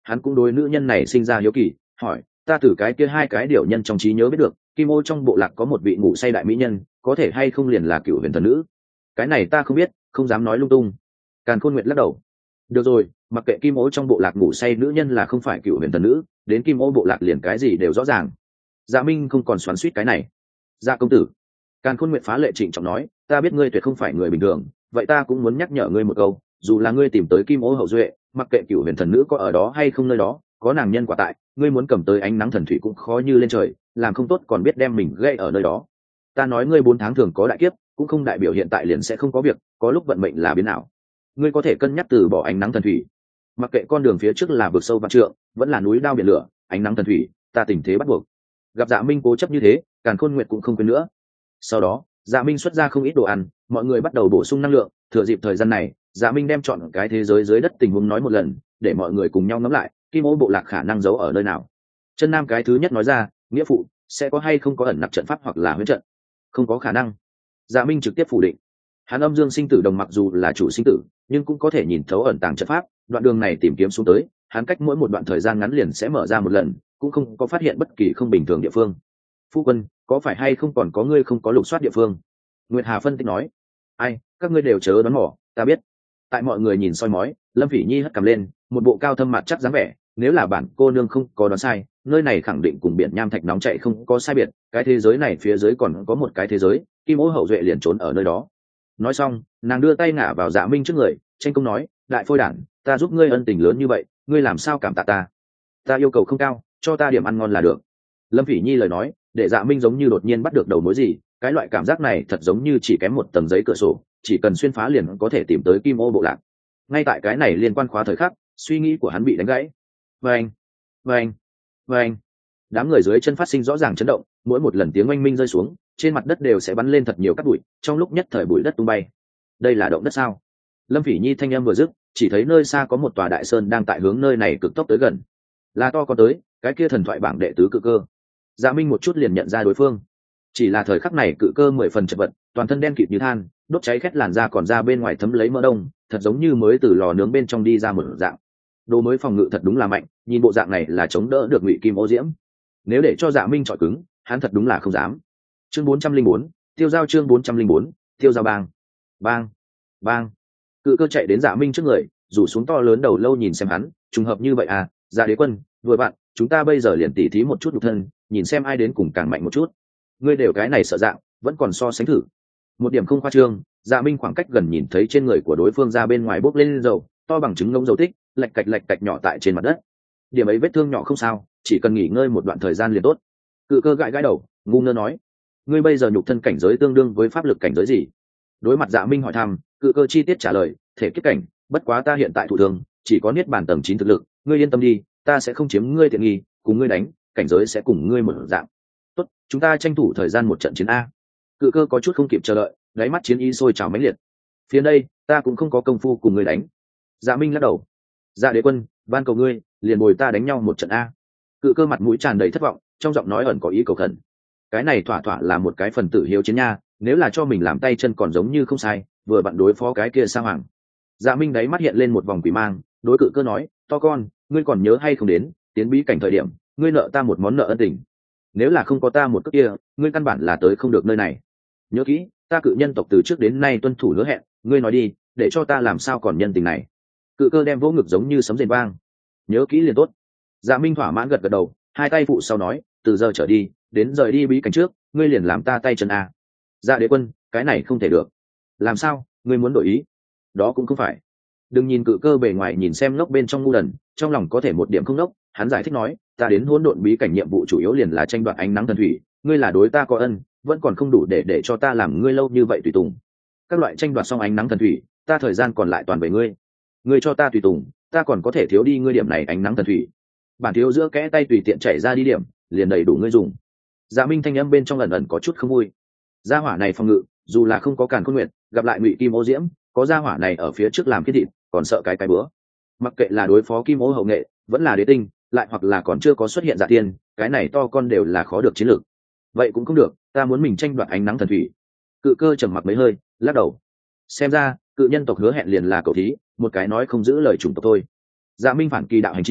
hắn cũng đối nữ nhân này sinh ra hiếu kỳ, hỏi, ta từ cái kia hai cái điều nhân trong trí nhớ biết được, kim ô trong bộ lạc có một vị ngủ say đại mỹ nhân, có thể hay không liền là Cửu Huyền thần nữ? Cái này ta không biết, không dám nói lung tung. Càn Khôn Nguyệt lắc đầu. Được rồi, mặc kệ kim ô trong bộ lạc ngủ say nữ nhân là không phải Cửu Huyền thần nữ, đến kim ô bộ lạc liền cái gì đều rõ ràng. Dạ Minh không còn xoắn xuýt cái này. Dạ công tử. Càn Khôn Nguyệt phá lệ trịnh trọng nói, ta biết ngươi tuyệt không phải người bình thường, vậy ta cũng muốn nhắc nhở ngươi một câu, dù là ngươi tìm tới kim ô hậu duệ, mặc kệ Cửu Huyền thần nữ có ở đó hay không nơi đó, có nàng nhân quả tại, ngươi muốn cầm tới ánh nắng thần thủy cũng khó như lên trời, làm không tốt còn biết đem mình gây ở nơi đó. Ta nói ngươi bốn tháng thường có đại kiếp, cũng không đại biểu hiện tại liền sẽ không có việc, có lúc vận mệnh là biến ảo. Ngươi có thể cân nhắc từ bỏ ánh nắng thần thủy, mặc kệ con đường phía trước là vực sâu vạn trượng, vẫn là núi đao biển lửa, ánh nắng thần thủy, ta tình thế bắt buộc. Gặp Dạ Minh cố chấp như thế, Càn Khôn Nguyệt cũng không quên nữa. Sau đó, Dạ Minh xuất ra không ít đồ ăn, mọi người bắt đầu bổ sung năng lượng. Thừa dịp thời gian này, Dạ Minh đem chọn cái thế giới dưới đất tình huống nói một lần, để mọi người cùng nhau ngẫm lại, kim ô bộ lạc khả năng giấu ở nơi nào. Chân Nam cái thứ nhất nói ra, nghĩa phụ, sẽ có hay không có ẩn nặc trận pháp hoặc là huyễn trận? Không có khả năng. Dạ Minh trực tiếp phủ định. Hắn âm dương sinh tử đồng mặc dù là chủ sinh tử, nhưng cũng có thể nhìn thấu ẩn tàng trận pháp, đoạn đường này tìm kiếm xuống tới, hắn cách mỗi một đoạn thời gian ngắn liền sẽ mở ra một lần, cũng không có phát hiện bất kỳ không bình thường địa phương. Phu quân, có phải hay không còn có ngươi không có lục soát địa phương? Nguyệt Hà phân tích nói. Ai, các ngươi đều chớ đoán mò, ta biết. Tại mọi người nhìn soi mói, Lâm Phỉ Nhi hất cằm lên, một bộ cao thâm mặt chắc dáng vẻ, nếu là bản cô nương không có đoán sai, nơi này khẳng định cùng biển nham thạch nóng chảy không có sai biệt, cái thế giới này phía dưới còn có một cái thế giới, kim ô hậu duệ liền trốn ở nơi đó. Nói xong, nàng đưa tay ngả vào Dạ Minh trước người, tranh công nói, đại phôi đản, ta giúp ngươi ân tình lớn như vậy, ngươi làm sao cảm tạ ta? Ta yêu cầu không cao, cho ta điểm ăn ngon là được. Lâm Phỉ Nhi lời nói, để Dạ Minh giống như đột nhiên bắt được đầu mối gì, cái loại cảm giác này thật giống như chỉ kém một tầng giấy cửa sổ, chỉ cần xuyên phá liền có thể tìm tới kim ô bộ lạc. Ngay tại cái này liên quan khóa thời khắc, suy nghĩ của hắn bị đánh gãy. Vâng, vâng, vâng. Đám người dưới chân phát sinh rõ ràng chấn động, mỗi một lần tiếng oanh minh rơi xuống, trên mặt đất đều sẽ bắn lên thật nhiều cát bụi, trong lúc nhất thời bụi đất tung bay. Đây là động đất sao? Lâm Phỉ Nhi thanh âm vừa dứt, chỉ thấy nơi xa có một tòa đại sơn đang tại hướng nơi này cực tốc tới gần. Là to có tới, cái kia thần thoại bảng đệ tứ cự cơ. Dạ Minh một chút liền nhận ra đối phương. Chỉ là thời khắc này cự cơ mười phần chật vật, toàn thân đen kịt như than, đốt cháy khét làn da còn ra bên ngoài thấm lấy mỡ đông, thật giống như mới từ lò nướng bên trong đi ra một dạng. Đồ mới phòng ngự thật đúng là mạnh, nhìn bộ dạng này là chống đỡ được Ngụy Kim Ô Diễm. Nếu để cho Dạ Minh chọi cứng, hắn thật đúng là không dám. Chương bốn trăm linh bốn, tiêu giao chương bốn trăm linh bốn, tiêu giao bang. Bang, bang. Cự cơ chạy đến Dạ Minh trước người, rủ xuống to lớn đầu lâu nhìn xem hắn, trùng hợp như vậy à, Dạ Đế Quân, vừa bạn, chúng ta bây giờ liền tỉ thí một chút nhục thân, nhìn xem ai đến cùng càng mạnh một chút. Ngươi đều cái này sợ dạng, vẫn còn so sánh thử. Một điểm không khoa trương, Dạ Minh khoảng cách gần nhìn thấy trên người của đối phương ra bên ngoài bốc lên dầu, to bằng trứng ngỗng dầu tích, lạch cạch lạch cạch nhỏ tại trên mặt đất. Điểm ấy vết thương nhỏ không sao, chỉ cần nghỉ ngơi một đoạn thời gian liền tốt. Cự cơ gãi gãi đầu, ngu ngơ nói, ngươi bây giờ nhục thân cảnh giới tương đương với pháp lực cảnh giới gì? Đối mặt Dạ Minh hỏi thăm, cự cơ chi tiết trả lời, thể kiếp cảnh, bất quá ta hiện tại thụ thường, chỉ có niết bàn tầng chín thực lực, ngươi yên tâm đi, ta sẽ không chiếm ngươi tiện nghi, cùng ngươi đánh, cảnh giới sẽ cùng ngươi một dạng. Tốt, chúng ta tranh thủ thời gian một trận chiến a. Cự cơ có chút không kịp chờ đợi, đáy mắt chiến ý sôi trào mãnh liệt. Phía đây, ta cũng không có công phu cùng ngươi đánh. Dạ Minh lắc đầu. Dạ Đế Quân, van cầu ngươi, liền bồi ta đánh nhau một trận a. Cự cơ mặt mũi tràn đầy thất vọng, trong giọng nói ẩn có ý cầu khẩn. Cái này thỏa thỏa là một cái phần tử hiếu chiến nha, nếu là cho mình làm tay chân còn giống như không sai, vừa bạn đối phó cái kia sa hoàng. Dạ Minh đáy mắt hiện lên một vòng quỷ mang, đối cự cơ nói, to con, ngươi còn nhớ hay không đến, tiến bí cảnh thời điểm, ngươi nợ ta một món nợ ân tình. Nếu là không có ta một cước kia, ngươi căn bản là tới không được nơi này. Nhớ kỹ, ta cự nhân tộc từ trước đến nay tuân thủ hứa hẹn, ngươi nói đi, để cho ta làm sao còn nhân tình này. Cự cơ đem vỗ ngực giống như sấm rền vang. Nhớ kỹ liền tốt. Dạ Minh thỏa mãn gật gật đầu, hai tay phụ sau nói, từ giờ trở đi, đến rời đi bí cảnh trước, ngươi liền làm ta tay chân a. Dạ Đế Quân, cái này không thể được. Làm sao, ngươi muốn đổi ý? Đó cũng không phải. Đừng nhìn cự cơ bề ngoài nhìn xem ngốc bên trong ngu đần, trong lòng có thể một điểm không ngốc. Hắn giải thích nói, ta đến hỗn độn bí cảnh nhiệm vụ chủ yếu liền là tranh đoạt ánh nắng thần thủy, ngươi là đối ta có ân, vẫn còn không đủ để để cho ta làm ngươi lâu như vậy tùy tùng. Các loại tranh đoạt xong ánh nắng thần thủy, ta thời gian còn lại toàn về ngươi. Ngươi cho ta tùy tùng, ta còn có thể thiếu đi ngươi điểm này ánh nắng thần thủy. Bản thiếu giữa kẽ tay tùy tiện chảy ra đi điểm, liền đầy đủ ngươi dùng. Dạ Minh thanh âm bên trong ẩn ẩn có chút không vui. Gia hỏa này phòng ngự, dù là không có Càn Khôn Nguyệt, gặp lại Ngụy Kim Ô Diễm, có gia hỏa này ở phía trước làm cái thịt, còn sợ cái cái bữa. Mặc kệ là đối phó Kim Ô hậu nghệ, vẫn là đế tinh, lại hoặc là còn chưa có xuất hiện Dạ Tiên, cái này to con đều là khó được chiến lược. Vậy cũng không được, ta muốn mình tranh đoạt ánh nắng thần thủy. Cự cơ trầm mặc mấy hơi, lắc đầu. Xem ra, cự nhân tộc hứa hẹn liền là cầu thí, một cái nói không giữ lời chủng tộc thôi. Dạ Minh phản kỳ đạo hành chi,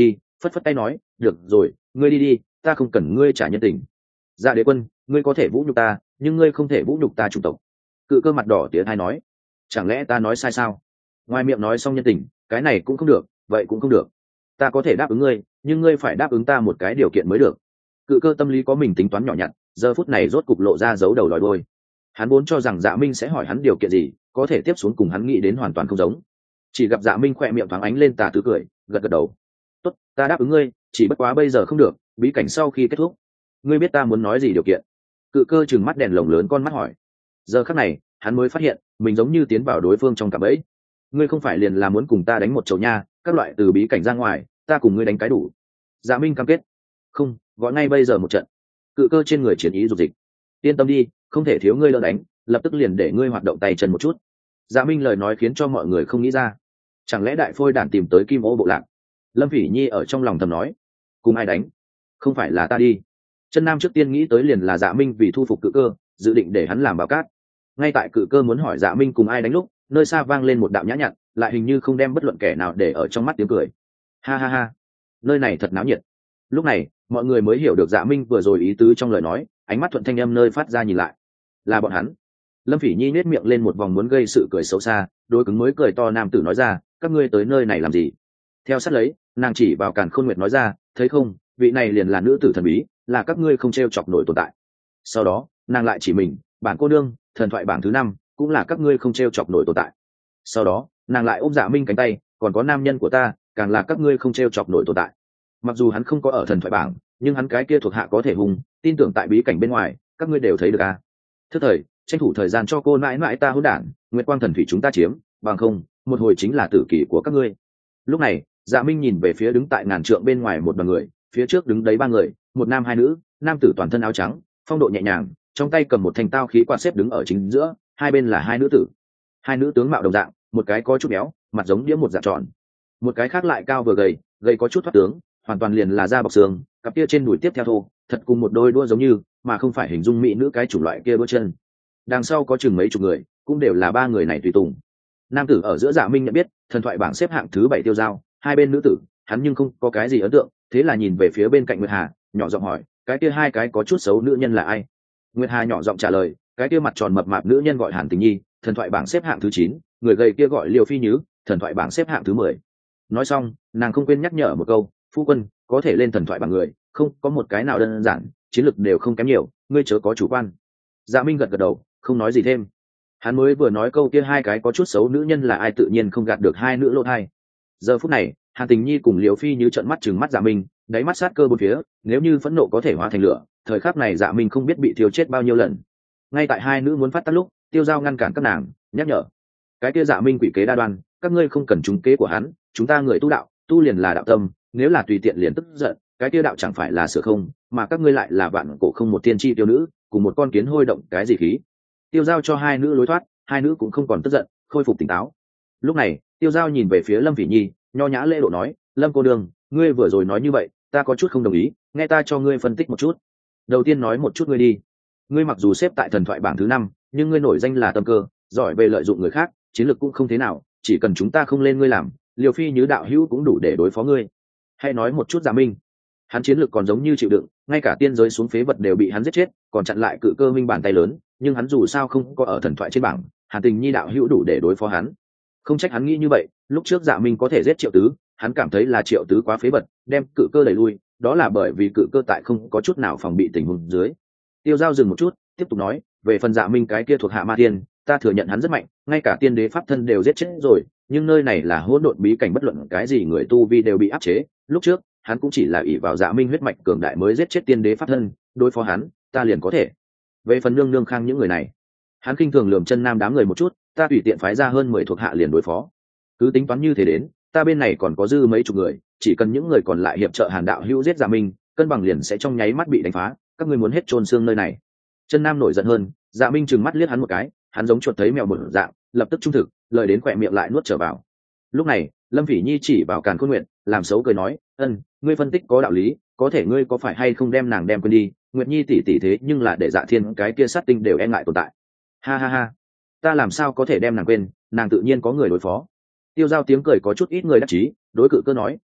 phất phất tay nói, được rồi, ngươi đi đi, ta không cần ngươi trả nhân tình. Dạ đế quân, ngươi có thể vũ nhục ta, nhưng ngươi không thể vũ nhục ta chủng tộc. Cự cơ mặt đỏ tía thai nói, chẳng lẽ ta nói sai sao? Ngoài miệng nói xong nhân tình, cái này cũng không được, vậy cũng không được. Ta có thể đáp ứng ngươi, nhưng ngươi phải đáp ứng ta một cái điều kiện mới được. Cự cơ tâm lý có mình tính toán nhỏ nhặt, giờ phút này rốt cục lộ ra dấu đầu lòi đôi. Hắn vốn cho rằng Dạ Minh sẽ hỏi hắn điều kiện gì, có thể tiếp xuống cùng hắn nghĩ đến hoàn toàn không giống. Chỉ gặp Dạ Minh khỏe miệng thoáng ánh lên tà tứ cười, gật gật đầu. Tốt, ta đáp ứng ngươi, chỉ bất quá bây giờ không được, bí cảnh sau khi kết thúc. Ngươi biết ta muốn nói gì điều kiện? Cự cơ trừng mắt đèn lồng lớn con mắt hỏi. Giờ khắc này, hắn mới phát hiện mình giống như tiến vào đối phương trong cạm bẫy. Ngươi không phải liền là muốn cùng ta đánh một chầu nha, các loại từ bí cảnh ra ngoài, ta cùng ngươi đánh cái đủ. Dạ Minh cam kết. Không, gọi ngay bây giờ một trận. Cự cơ trên người chiến ý dục dịch. Yên tâm đi, không thể thiếu ngươi lỡ đánh, lập tức liền để ngươi hoạt động tay chân một chút. Dạ Minh lời nói khiến cho mọi người không nghĩ ra. Chẳng lẽ đại phôi đản tìm tới Kim Ô bộ lạc? Lâm Phỉ Nhi ở trong lòng thầm nói. Cùng ai đánh? Không phải là ta đi. Chân Nam trước tiên nghĩ tới liền là Dạ Minh vì thu phục cự cơ, dự định để hắn làm báo cát. Ngay tại cự cơ muốn hỏi Dạ Minh cùng ai đánh lúc, nơi xa vang lên một đạo nhã nhặn, lại hình như không đem bất luận kẻ nào để ở trong mắt tiếng cười. Ha ha ha, nơi này thật náo nhiệt. Lúc này, mọi người mới hiểu được Dạ Minh vừa rồi ý tứ trong lời nói, ánh mắt thuận thanh âm nơi phát ra nhìn lại. Là bọn hắn. Lâm Phỉ Nhi nhếch miệng lên một vòng muốn gây sự cười xấu xa, đối cứng mới cười to nam tử nói ra, các ngươi tới nơi này làm gì? Theo sát lấy, nàng chỉ vào Càn Khôn Nguyệt nói ra, thấy không, vị này liền là nữ tử thần bí, là các ngươi không treo chọc nổi tồn tại. Sau đó, nàng lại chỉ mình, bản cô nương, thần thoại bảng thứ năm, cũng là các ngươi không treo chọc nổi tồn tại. Sau đó, nàng lại ôm Dạ Minh cánh tay, còn có nam nhân của ta, càng là các ngươi không treo chọc nổi tồn tại. Mặc dù hắn không có ở thần thoại bảng, nhưng hắn cái kia thuộc hạ có thể hùng, tin tưởng tại bí cảnh bên ngoài, các ngươi đều thấy được à? Thứ thời, tranh thủ thời gian cho cô mãi mãi ta hỗn đản, Nguyệt Quang thần thủy chúng ta chiếm, bằng không, một hồi chính là tử kỷ của các ngươi. Lúc này, Dạ Minh nhìn về phía đứng tại ngàn trượng bên ngoài một đoàn người, phía trước đứng đấy ba người, một nam hai nữ, nam tử toàn thân áo trắng, phong độ nhẹ nhàng, trong tay cầm một thanh tao khí quạt xếp đứng ở chính giữa, hai bên là hai nữ tử. Hai nữ tướng mạo đồng dạng, một cái có chút béo, mặt giống đĩa một dạng tròn, một cái khác lại cao vừa gầy, gầy có chút thoát tướng, hoàn toàn liền là da bọc xương, cặp kia trên đùi tiếp theo thô, thật cùng một đôi đũa giống như, mà không phải hình dung mỹ nữ cái chủng loại kia đũa chân. Đằng sau có chừng mấy chục người, cũng đều là ba người này tùy tùng. Nam tử ở giữa Dạ Minh nhận biết, thần thoại bảng xếp hạng thứ bảy Tiêu Giao, hai bên nữ tử, hắn nhưng không có cái gì ấn tượng, thế là nhìn về phía bên cạnh Nguyệt Hà, nhỏ giọng hỏi, cái kia hai cái có chút xấu nữ nhân là ai? Nguyệt Hà nhỏ giọng trả lời, cái kia mặt tròn mập mạp nữ nhân gọi Hàn Tình Nhi, thần thoại bảng xếp hạng thứ chín, người gầy kia gọi Liêu Phi Nhứ, thần thoại bảng xếp hạng thứ mười. Nói xong, nàng không quên nhắc nhở một câu, phu quân, có thể lên thần thoại bảng người, không có một cái nào đơn giản, chiến lược đều không kém nhiều, ngươi chớ có chủ quan. Dạ Minh gật gật đầu, không nói gì thêm. Hắn mới vừa nói câu kia hai cái có chút xấu nữ nhân là ai tự nhiên không gạt được hai nữ lỗ thai. Giờ phút này, Hàn Tình Nhi cùng Liêu Phi Nhứ trợn mắt trừng mắt Dạ Minh, đáy mắt sát cơ bốn phía, nếu như phẫn nộ có thể hóa thành lửa, thời khắc này Dạ Minh không biết bị thiêu chết bao nhiêu lần. Ngay tại hai nữ muốn phát tắt lúc, Tiêu Giao ngăn cản các nàng, nhắc nhở, cái kia Dạ Minh quỷ kế đa đoan, các ngươi không cần trúng kế của hắn, chúng ta người tu đạo, tu liền là đạo tâm, nếu là tùy tiện liền tức giận, cái kia đạo chẳng phải là sửa không, mà các ngươi lại là vạn cổ không một tiên tri tiêu nữ, cùng một con kiến hôi động cái gì khí. Tiêu Giao cho hai nữ lối thoát, hai nữ cũng không còn tức giận, khôi phục tỉnh táo. Lúc này, Tiêu Giao nhìn về phía Lâm Phỉ Nhi, nho nhã lễ độ nói, Lâm cô đương, ngươi vừa rồi nói như vậy, ta có chút không đồng ý, nghe ta cho ngươi phân tích một chút. Đầu tiên nói một chút ngươi đi. Ngươi mặc dù xếp tại thần thoại bảng thứ năm, nhưng ngươi nổi danh là tâm cơ, giỏi về lợi dụng người khác, chiến lược cũng không thế nào, chỉ cần chúng ta không lên ngươi làm, Liêu Phi Như đạo hữu cũng đủ để đối phó ngươi. Hay nói một chút Dạ Minh, hắn chiến lược còn giống như chịu đựng, ngay cả tiên giới xuống phế vật đều bị hắn giết chết, còn chặn lại cự cơ minh bàn tay lớn, nhưng hắn dù sao không có ở thần thoại trên bảng, Hàn Tình Nhi đạo hữu đủ để đối phó hắn. Không trách hắn nghĩ như vậy, lúc trước Dạ Minh có thể giết Triệu Tứ, hắn cảm thấy là Triệu Tứ quá phế vật, đem cự cơ đẩy lui, đó là bởi vì cự cơ tại không có chút nào phòng bị tình huống dưới. Tiêu Giao dừng một chút, tiếp tục nói, về phần Dạ Minh cái kia thuộc hạ Ma Tiên, ta thừa nhận hắn rất mạnh, ngay cả tiên đế pháp thân đều giết chết rồi, nhưng nơi này là hỗn độn bí cảnh, bất luận cái gì người tu vi đều bị áp chế, lúc trước hắn cũng chỉ là ỷ vào Dạ Minh huyết mạch cường đại mới giết chết tiên đế pháp thân, đối phó hắn, ta liền có thể. Về phần nương nương khang những người này, hắn khinh thường lườm chân nam đám người một chút, ta tùy tiện phái ra hơn mười thuộc hạ liền đối phó. Cứ tính toán như thế đến, ta bên này còn có dư mấy chục người, chỉ cần những người còn lại hiệp trợ Hàn đạo hữu giết Dạ Minh, cân bằng liền sẽ trong nháy mắt bị đánh phá, các ngươi muốn hết chôn xương nơi này. Chân nam nổi giận hơn, Dạ Minh trừng mắt liếc hắn một cái, hắn giống chuột thấy mèo một dạng, lập tức trung thực, lời đến khỏe miệng lại nuốt trở vào. Lúc này, Lâm Phỉ Nhi chỉ vào Càn Khôn Nguyệt, làm xấu cười nói, ân, ngươi phân tích có đạo lý, có thể ngươi có phải hay không đem nàng đem quên đi, Nguyệt Nhi tỷ tỷ thế nhưng là để Dạ Thiên cái kia sát tinh đều e ngại tồn tại. Ha ha ha, ta làm sao có thể đem nàng quên, nàng tự nhiên có người đối phó. Tiêu Giao tiếng cười có chút ít người đắc chí, đối cự cơ nói,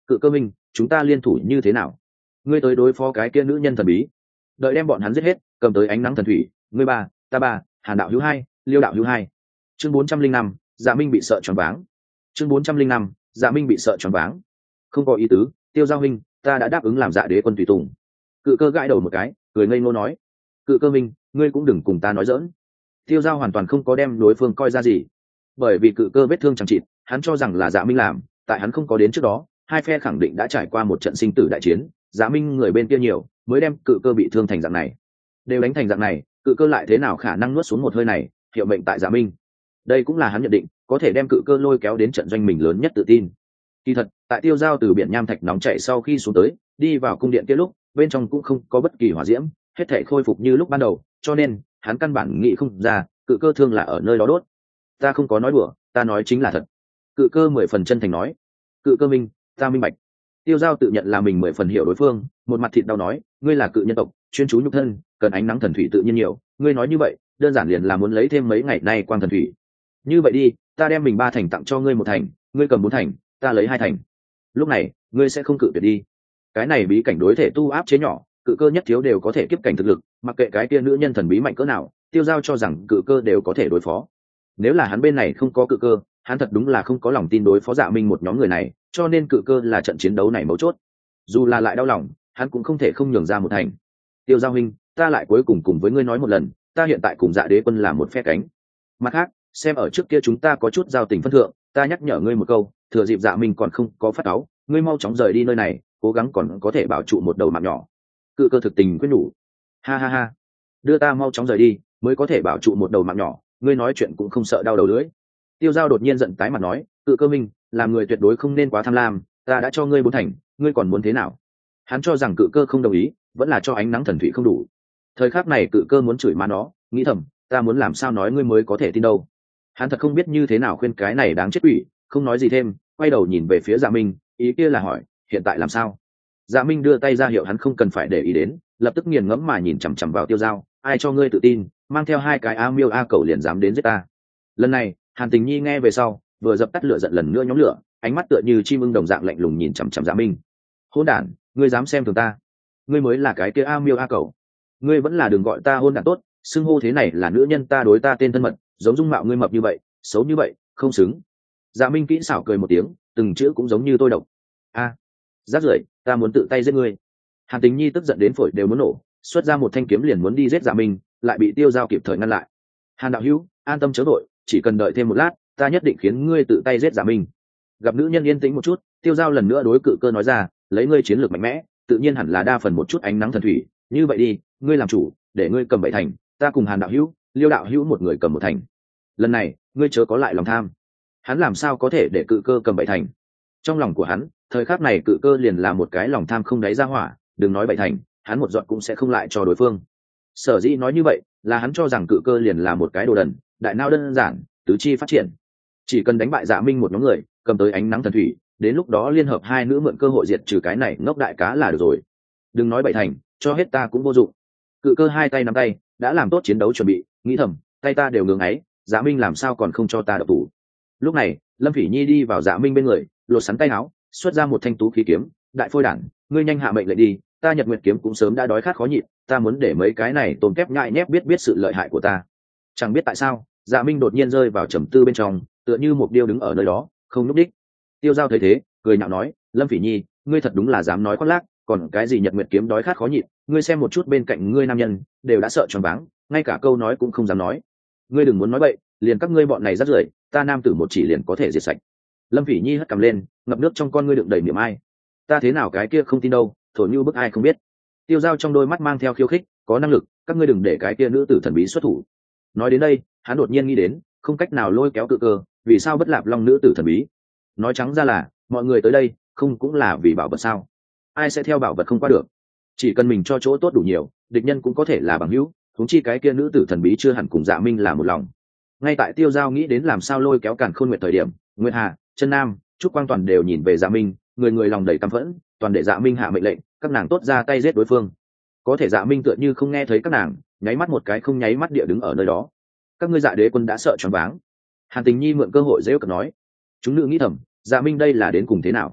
cự cơ minh, chúng ta liên thủ như thế nào? Ngươi tới đối phó cái kia nữ nhân thần bí, đợi đem bọn hắn giết hết, cầm tới ánh nắng thần thủy, ngươi ba ta ba, Hàn đạo hữu hai, Liêu đạo hữu hai. Chương bốn trăm linh năm, Dạ Minh bị sợ choáng váng. Chương bốn trăm linh năm, Dạ Minh bị sợ choáng váng. Không có ý tứ, Tiêu Giao huynh, ta đã đáp ứng làm Dạ đế quân tùy tùng. Cự cơ gãi đầu một cái, cười ngây ngô nói, cự cơ minh, ngươi cũng đừng cùng ta nói dỡn. Tiêu Giao hoàn toàn không có đem đối phương coi ra gì, bởi vì cự cơ vết thương chẳng chịt, hắn cho rằng là Dạ Minh làm, tại hắn không có đến trước đó, hai phe khẳng định đã trải qua một trận sinh tử đại chiến, Dạ Minh người bên kia nhiều, mới đem cự cơ bị thương thành dạng này. Đều đánh thành dạng này, cự cơ lại thế nào khả năng nuốt xuống một hơi này, hiệu mệnh tại Dạ Minh. Đây cũng là hắn nhận định, có thể đem cự cơ lôi kéo đến trận doanh mình lớn nhất tự tin. Kỳ thật, tại Tiêu Giao từ biển nham thạch nóng chảy sau khi xuống tới, đi vào cung điện kia lúc, bên trong cũng không có bất kỳ hỏa diễm, hết thảy khôi phục như lúc ban đầu, cho nên hắn căn bản nghĩ không ra, cự cơ thương là ở nơi đó đốt. Ta không có nói đùa, ta nói chính là thật. Cự cơ mười phần chân thành nói. Cự cơ minh, ta minh bạch. Tiêu Giao tự nhận là mình mười phần hiểu đối phương, một mặt thịt đau nói, ngươi là cự nhân tộc, chuyên chú nhục thân, cần ánh nắng thần thủy tự nhiên nhiều, ngươi nói như vậy, đơn giản liền là muốn lấy thêm mấy ngày nay quang thần thủy. Như vậy đi, ta đem mình ba thành tặng cho ngươi một thành, ngươi cầm bốn thành, ta lấy hai thành. Lúc này, ngươi sẽ không cự tuyệt đi. Cái này bí cảnh đối thể tu áp chế nhỏ, cự cơ nhất thiếu đều có thể kiếp cảnh thực lực, mặc kệ cái kia nữ nhân thần bí mạnh cỡ nào, Tiêu Giao cho rằng cự cơ đều có thể đối phó. Nếu là hắn bên này không có cự cơ, hắn thật đúng là không có lòng tin đối phó Dạ Minh một nhóm người này, cho nên cự cơ là trận chiến đấu này mấu chốt. Dù là lại đau lòng, hắn cũng không thể không nhường ra một thành. Tiêu Giao huynh, ta lại cuối cùng cùng với ngươi nói một lần, ta hiện tại cùng Dạ đế quân là một phe cánh. Mặt khác, xem ở trước kia chúng ta có chút giao tình phân thượng, ta nhắc nhở ngươi một câu, thừa dịp Dạ Minh còn không có phát áo, ngươi mau chóng rời đi nơi này, cố gắng còn có thể bảo trụ một đầu mạng nhỏ. Cự cơ thực tình quyết nhủ. Ha ha ha, đưa ta mau chóng rời đi, mới có thể bảo trụ một đầu mạng nhỏ, ngươi nói chuyện cũng không sợ đau đầu lưỡi. Tiêu Giao đột nhiên giận tái mặt nói, cự cơ minh, làm người tuyệt đối không nên quá tham lam, ta đã cho ngươi bốn thành, ngươi còn muốn thế nào? Hắn cho rằng cự cơ không đồng ý, vẫn là cho ánh nắng thần thủy không đủ. Thời khắc này cự cơ muốn chửi má nó, nghĩ thầm, ta muốn làm sao nói ngươi mới có thể tin đâu. Hắn thật không biết như thế nào khuyên cái này đáng chết quỷ, không nói gì thêm, quay đầu nhìn về phía Dạ Minh, ý kia là hỏi, hiện tại làm sao? Dạ Minh đưa tay ra hiệu hắn không cần phải để ý đến, lập tức nghiền ngẫm mà nhìn chằm chằm vào Tiêu Giao, ai cho ngươi tự tin, mang theo hai cái a miêu a cầu liền dám đến giết ta. Lần này, Hàn Tình Nhi nghe về sau, vừa dập tắt lửa giận lần nữa nhóm lửa, ánh mắt tựa như chim ưng đồng dạng lạnh lùng nhìn chằm chằm Dạ Minh. Hôn đản, ngươi dám xem thường ta? Ngươi mới là cái kia a miêu a cầu. Ngươi vẫn là đừng gọi ta hôn đản tốt, xưng hô thế này là nữ nhân ta đối ta tên thân mật, giống dung mạo ngươi mập như vậy, xấu như vậy, không xứng. Dạ Minh kỹ xảo cười một tiếng, từng chữ cũng giống như tôi độc. A, rác rưởi, ta muốn tự tay giết ngươi. Hàn Tình Nhi tức giận đến phổi đều muốn nổ, xuất ra một thanh kiếm liền muốn đi giết Dạ Minh, lại bị Tiêu Giao kịp thời ngăn lại. Hàn đạo hữu, an tâm chớ vội, chỉ cần đợi thêm một lát, ta nhất định khiến ngươi tự tay giết Dạ Minh. Gặp nữ nhân yên tĩnh một chút, Tiêu Giao lần nữa đối cự cơ nói ra, lấy ngươi chiến lược mạnh mẽ, tự nhiên hẳn là đa phần một chút ánh nắng thần thủy, như vậy đi, ngươi làm chủ, để ngươi cầm bảy thành, ta cùng Hàn đạo hữu, Liêu đạo hữu một người cầm một thành. Lần này, ngươi chớ có lại lòng tham. Hắn làm sao có thể để cự cơ cầm bảy thành? Trong lòng của hắn, thời khắc này cự cơ liền là một cái lòng tham không đáy ra hỏa, đừng nói bảy thành, hắn một giọt cũng sẽ không lại cho đối phương. Sở dĩ nói như vậy, là hắn cho rằng cự cơ liền là một cái đồ đần, đại não đơn giản, tứ chi phát triển. Chỉ cần đánh bại Dạ Minh một nhóm người, cầm tới ánh nắng thần thủy, đến lúc đó liên hợp hai nữ mượn cơ hội diệt trừ cái này ngốc đại cá là được rồi. Đừng nói bảy thành, cho hết ta cũng vô dụng. Cự cơ hai tay nắm tay, đã làm tốt chiến đấu chuẩn bị, nghĩ thầm, tay ta đều ngưỡng ấy, Dạ Minh làm sao còn không cho ta độc thủ. Lúc này, Lâm Phỉ Nhi đi vào Dạ Minh bên người, lột sắn tay áo, xuất ra một thanh tú khí kiếm, đại phôi đản, ngươi nhanh hạ mệnh lệnh đi, ta Nhật Nguyệt kiếm cũng sớm đã đói khát khó nhịn, ta muốn để mấy cái này tôm kép nhại nhép biết biết sự lợi hại của ta. Chẳng biết tại sao, Dạ Minh đột nhiên rơi vào trầm tư bên trong, tựa như một điêu đứng ở nơi đó, không nhúc đích. Tiêu Giao thấy thế, cười nhạo nói, Lâm Phỉ Nhi, ngươi thật đúng là dám nói khoác lác, còn cái gì Nhật Nguyệt kiếm đói khát khó nhịn, ngươi xem một chút bên cạnh ngươi nam nhân, đều đã sợ choáng váng, ngay cả câu nói cũng không dám nói. Ngươi đừng muốn nói bậy, liền các ngươi bọn này rác rưởi, ta nam tử một chỉ liền có thể diệt sạch. Lâm Phỉ Nhi hất cằm lên, ngập nước trong con ngươi đựng đầy niềm ai. Ta thế nào cái kia không tin đâu, thổ như bức ai không biết. Tiêu Giao trong đôi mắt mang theo khiêu khích, có năng lực, các ngươi đừng để cái kia nữ tử thần bí xuất thủ. Nói đến đây, hắn đột nhiên nghĩ đến, không cách nào lôi kéo cự cơ, vì sao bất lạp long nữ tử thần bí? Nói trắng ra là, mọi người tới đây, không cũng là vì bảo vật sao? Ai sẽ theo bảo vật không qua được? Chỉ cần mình cho chỗ tốt đủ nhiều, địch nhân cũng có thể là bằng hữu, huống chi cái kia nữ tử thần bí chưa hẳn cùng Dạ Minh là một lòng. Ngay tại Tiêu Giao nghĩ đến làm sao lôi kéo Càn Khôn Nguyệt thời điểm, Nguyệt Hà, Chân Nam, Trúc Quang toàn đều nhìn về Dạ Minh, người người lòng đầy căm phẫn, toàn để Dạ Minh hạ mệnh lệnh, các nàng tốt ra tay giết đối phương. Có thể Dạ Minh tựa như không nghe thấy các nàng, nháy mắt một cái không nháy mắt địa đứng ở nơi đó. Các ngươi Dạ đế quân đã sợ choáng váng. Hàn Tình Nhi mượn cơ hội giễu cợt nói, chúng nữ nghĩ thầm, Dạ Minh đây là đến cùng thế nào?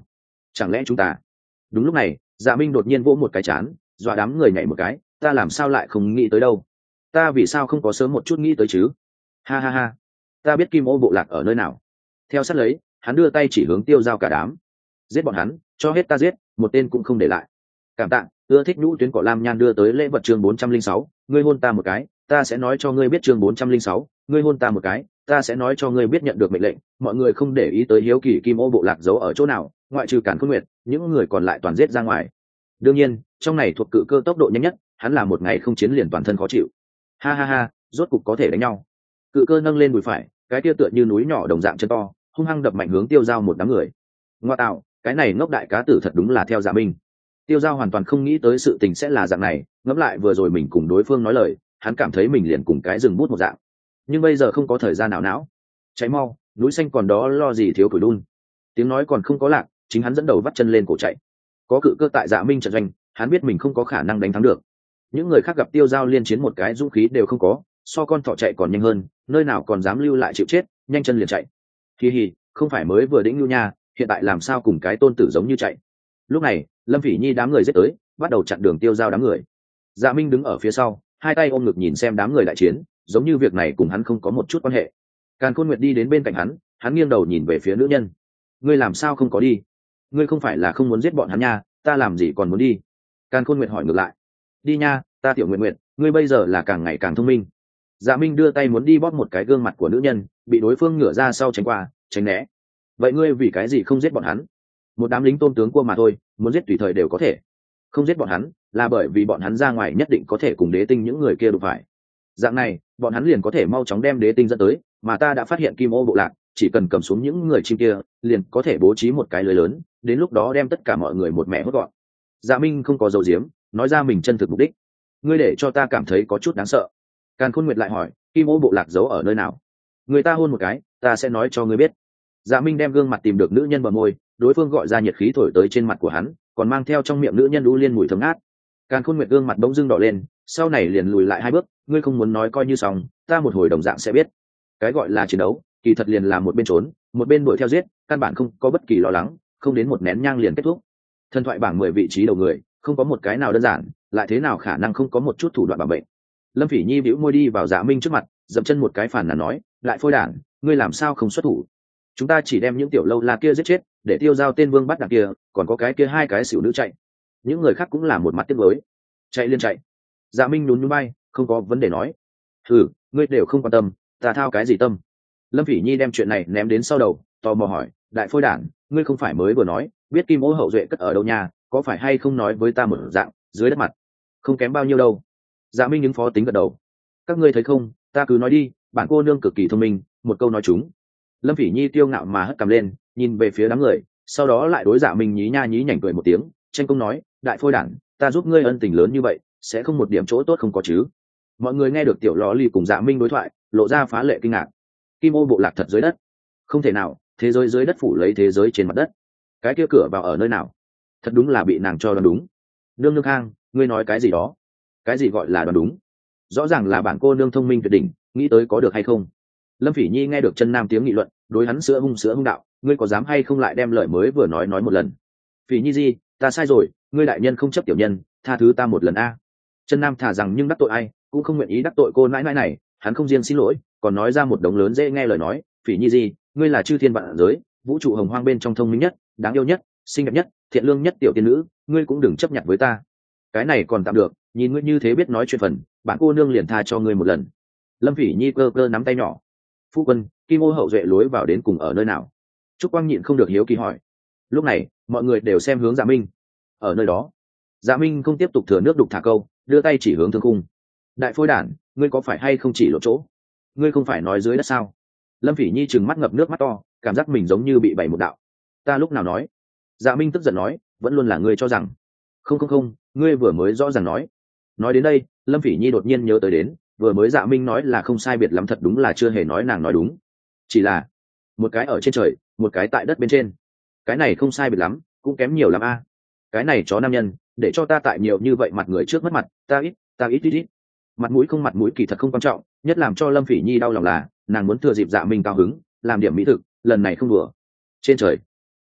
chẳng lẽ chúng ta? Đúng lúc này Dạ Minh đột nhiên vỗ một cái chán, dọa đám người nhảy một cái. Ta làm sao lại không nghĩ tới đâu? Ta vì sao không có sớm một chút nghĩ tới chứ? Ha ha ha, ta biết Kim Ô bộ lạc ở nơi nào. Theo sát lấy hắn đưa tay chỉ hướng Tiêu Giao cả đám. Giết bọn hắn, cho hết ta giết, một tên cũng không để lại. Cảm tạ. Ưa thích nhũ tuyến cỏ lam nhan đưa tới lễ vật chương bốn trăm linh sáu, ngươi hôn ta một cái ta sẽ nói cho ngươi biết chương bốn trăm linh sáu, ngươi hôn ta một cái ta sẽ nói cho ngươi biết nhận được mệnh lệnh. Mọi người không để ý tới hiếu kỳ Kim Ô bộ lạc giấu ở chỗ nào, ngoại trừ Càn Khôn Nguyệt, những người còn lại toàn giết ra ngoài. Đương nhiên trong này thuộc cự cơ tốc độ nhanh nhất, hắn là một ngày không chiến liền toàn thân khó chịu. Ha ha ha, rốt cục có thể đánh nhau. Cự cơ nâng lên đùi phải, cái kia tựa như núi nhỏ đồng dạng chân to, hung hăng đập mạnh hướng Tiêu Giao một đám người. Ngoa tạo, cái này ngốc đại cá tử thật đúng là theo Dạ Minh. Tiêu Giao hoàn toàn không nghĩ tới sự tình sẽ là dạng này, ngẫm lại vừa rồi mình cùng đối phương nói lời, hắn cảm thấy mình liền cùng cái rừng bút một dạng. Nhưng bây giờ không có thời gian nào não. Cháy mau, núi xanh còn đó lo gì thiếu củi đun. Tiếng nói còn không có lạc, chính hắn dẫn đầu vắt chân lên cổ chạy. Có cự cơ tại Dạ Minh trận doanh, hắn biết mình không có khả năng đánh thắng được. Những người khác gặp Tiêu Giao liên chiến một cái dũng khí đều không có, so con thỏ chạy còn nhanh hơn, nơi nào còn dám lưu lại chịu chết, nhanh chân liền chạy. Hi hi, không phải mới vừa đĩnh lưu nha, hiện tại làm sao cùng cái tôn tử giống như chạy. Lúc này Lâm Phỉ Nhi đám người giết tới, bắt đầu chặn đường Tiêu Giao đám người. Dạ Minh đứng ở phía sau, hai tay ôm ngực nhìn xem đám người đại chiến, giống như việc này cùng hắn không có một chút quan hệ. Càn Khôn Nguyệt đi đến bên cạnh hắn, hắn nghiêng đầu nhìn về phía nữ nhân. Ngươi làm sao không có đi? Ngươi không phải là không muốn giết bọn hắn nha, ta làm gì còn muốn đi? Càn Khôn Nguyệt hỏi ngược lại. Đi nha, ta Tiểu Nguyệt Nguyệt, ngươi bây giờ là càng ngày càng thông minh. Dạ Minh đưa tay muốn đi bóp một cái gương mặt của nữ nhân, bị đối phương ngửa ra sau tránh qua, tránh né. Vậy ngươi vì cái gì không giết bọn hắn? Một đám lính tôn tướng cua mà thôi, muốn giết tùy thời đều có thể. Không giết bọn hắn là bởi vì bọn hắn ra ngoài nhất định có thể cùng đế tinh những người kia đụng phải. Dạng này bọn hắn liền có thể mau chóng đem đế tinh dẫn tới, mà ta đã phát hiện Kim Ô bộ lạc, chỉ cần cầm xuống những người chim kia liền có thể bố trí một cái lưới lớn, đến lúc đó đem tất cả mọi người một mẹ hốt gọn. Dạ Minh không có dấu diếm, nói ra mình chân thực mục đích. Ngươi để cho ta cảm thấy có chút đáng sợ. Càn Khôn Nguyệt lại hỏi, Kim Ô bộ lạc giấu ở nơi nào? Người ta hôn một cái ta sẽ nói cho ngươi biết. Dạ Minh đem gương mặt tìm được nữ nhân bờ môi, đối phương gọi ra nhiệt khí thổi tới trên mặt của hắn, còn mang theo trong miệng nữ nhân u liên mùi thơm ngát. Càn Khôn Nguyệt gương mặt bỗng dưng đỏ lên, sau này liền lùi lại hai bước. Ngươi không muốn nói coi như xong, ta một hồi đồng dạng sẽ biết. Cái gọi là chiến đấu kỳ thật liền là một bên trốn một bên đuổi theo giết, căn bản không có bất kỳ lo lắng, không đến một nén nhang liền kết thúc. Thần thoại bảng mười vị trí đầu người không có một cái nào đơn giản, lại thế nào khả năng không có một chút thủ đoạn bảo bệnh. Lâm Phỉ Nhi bĩu môi đi vào Dạ Minh trước mặt, dậm chân một cái phản là nói, lại phôi đản, ngươi làm sao không xuất thủ? Chúng ta chỉ đem những tiểu lâu la kia giết chết, để Tiêu Giao tên vương bắt đằng kia, còn có cái kia hai cái xỉu nữ chạy. Những người khác cũng là một mặt tiếc nuối. Chạy liên chạy. Dạ Minh nhún nhún bay, không có vấn đề nói. Ừ, ngươi đều không quan tâm, ta thao cái gì tâm? Lâm Phỉ Nhi đem chuyện này ném đến sau đầu, tò mò hỏi, đại phôi đản, ngươi không phải mới vừa nói biết Kim Ô hậu duệ cất ở đâu nha, có phải hay không nói với ta một dạng, dưới đất mặt không kém bao nhiêu đâu. Dạ Minh ứng phó tính gật đầu. Các ngươi thấy không, ta cứ nói đi, bản cô nương cực kỳ thông minh, một câu nói chúng. Lâm Phỉ Nhi tiêu ngạo mà hất cằm lên, nhìn về phía đám người, sau đó lại đối Dạ Minh nhí nha nhí nhảnh cười một tiếng, tranh công nói, đại phôi đản, ta giúp ngươi ân tình lớn như vậy, sẽ không một điểm chỗ tốt không có chứ? Mọi người nghe được tiểu lò ly cùng Dạ Minh đối thoại, lộ ra phá lệ kinh ngạc. Kim Ô bộ lạc thật dưới đất? Không thể nào, thế giới dưới đất phủ lấy thế giới trên mặt đất. Cái kia cửa vào ở nơi nào? Thật đúng là bị nàng cho đoán đúng. Nương nương Khang, ngươi nói cái gì đó? Cái gì gọi là đoán đúng? Rõ ràng là bản cô nương thông minh tuyệt đỉnh, nghĩ tới có được hay không? Lâm Phỉ Nhi nghe được chân nam tiếng nghị luận, đối hắn sữa hung sữa hung đạo, ngươi có dám hay không lại đem lời mới vừa nói nói một lần? Phỉ Nhi gì, ta sai rồi, ngươi đại nhân không chấp tiểu nhân, tha thứ ta một lần a. Chân nam thả rằng nhưng đắc tội ai, cũng không nguyện ý đắc tội cô nãi nãi này, hắn không riêng xin lỗi, còn nói ra một đống lớn dễ nghe lời nói, Phỉ Nhi gì, ngươi là chư thiên vạn giới, vũ trụ hồng hoang bên trong thông minh nhất, đáng yêu nhất, xinh đẹp nhất, thiện lương nhất tiểu tiên nữ, ngươi cũng đừng chấp nhận với ta. Cái này còn tạm được, nhìn ngươi như thế biết nói chuyện phần, bản cô nương liền tha cho ngươi một lần. Lâm Phỉ Nhi cơ cơ nắm tay nhỏ. Phu quân, Kim Ô hậu duệ lối vào đến cùng ở nơi nào? Trúc Quang nhịn không được hiếu kỳ hỏi. Lúc này mọi người đều xem hướng Dạ Minh. Ở nơi đó. Dạ Minh không tiếp tục thừa nước đục thả câu, đưa tay chỉ hướng thương khung. Đại phôi đản, ngươi có phải hay không chỉ lộ chỗ? Ngươi không phải nói dưới đất sao? Lâm Phỉ Nhi trừng mắt ngập nước mắt to, cảm giác mình giống như bị bày một đạo. Ta lúc nào nói? Dạ Minh tức giận nói, vẫn luôn là ngươi cho rằng. Không không không, ngươi vừa mới rõ ràng nói. Nói đến đây, Lâm Phỉ Nhi đột nhiên nhớ tới đến, vừa mới Dạ Minh nói là không sai biệt lắm, thật đúng là chưa hề nói nàng nói đúng. Chỉ là một cái ở trên trời, một cái tại đất bên trên. Cái này không sai biệt lắm, cũng kém nhiều lắm a. Cái này chó nam nhân, để cho ta tại nhiều như vậy mặt người trước mất mặt, ta ít, ta ít ít ít. Mặt mũi không mặt mũi kỳ thật không quan trọng, nhất làm cho Lâm Phỉ Nhi đau lòng là, nàng muốn thừa dịp Dạ Minh cao hứng, làm điểm mỹ thực, lần này không đùa. Trên trời,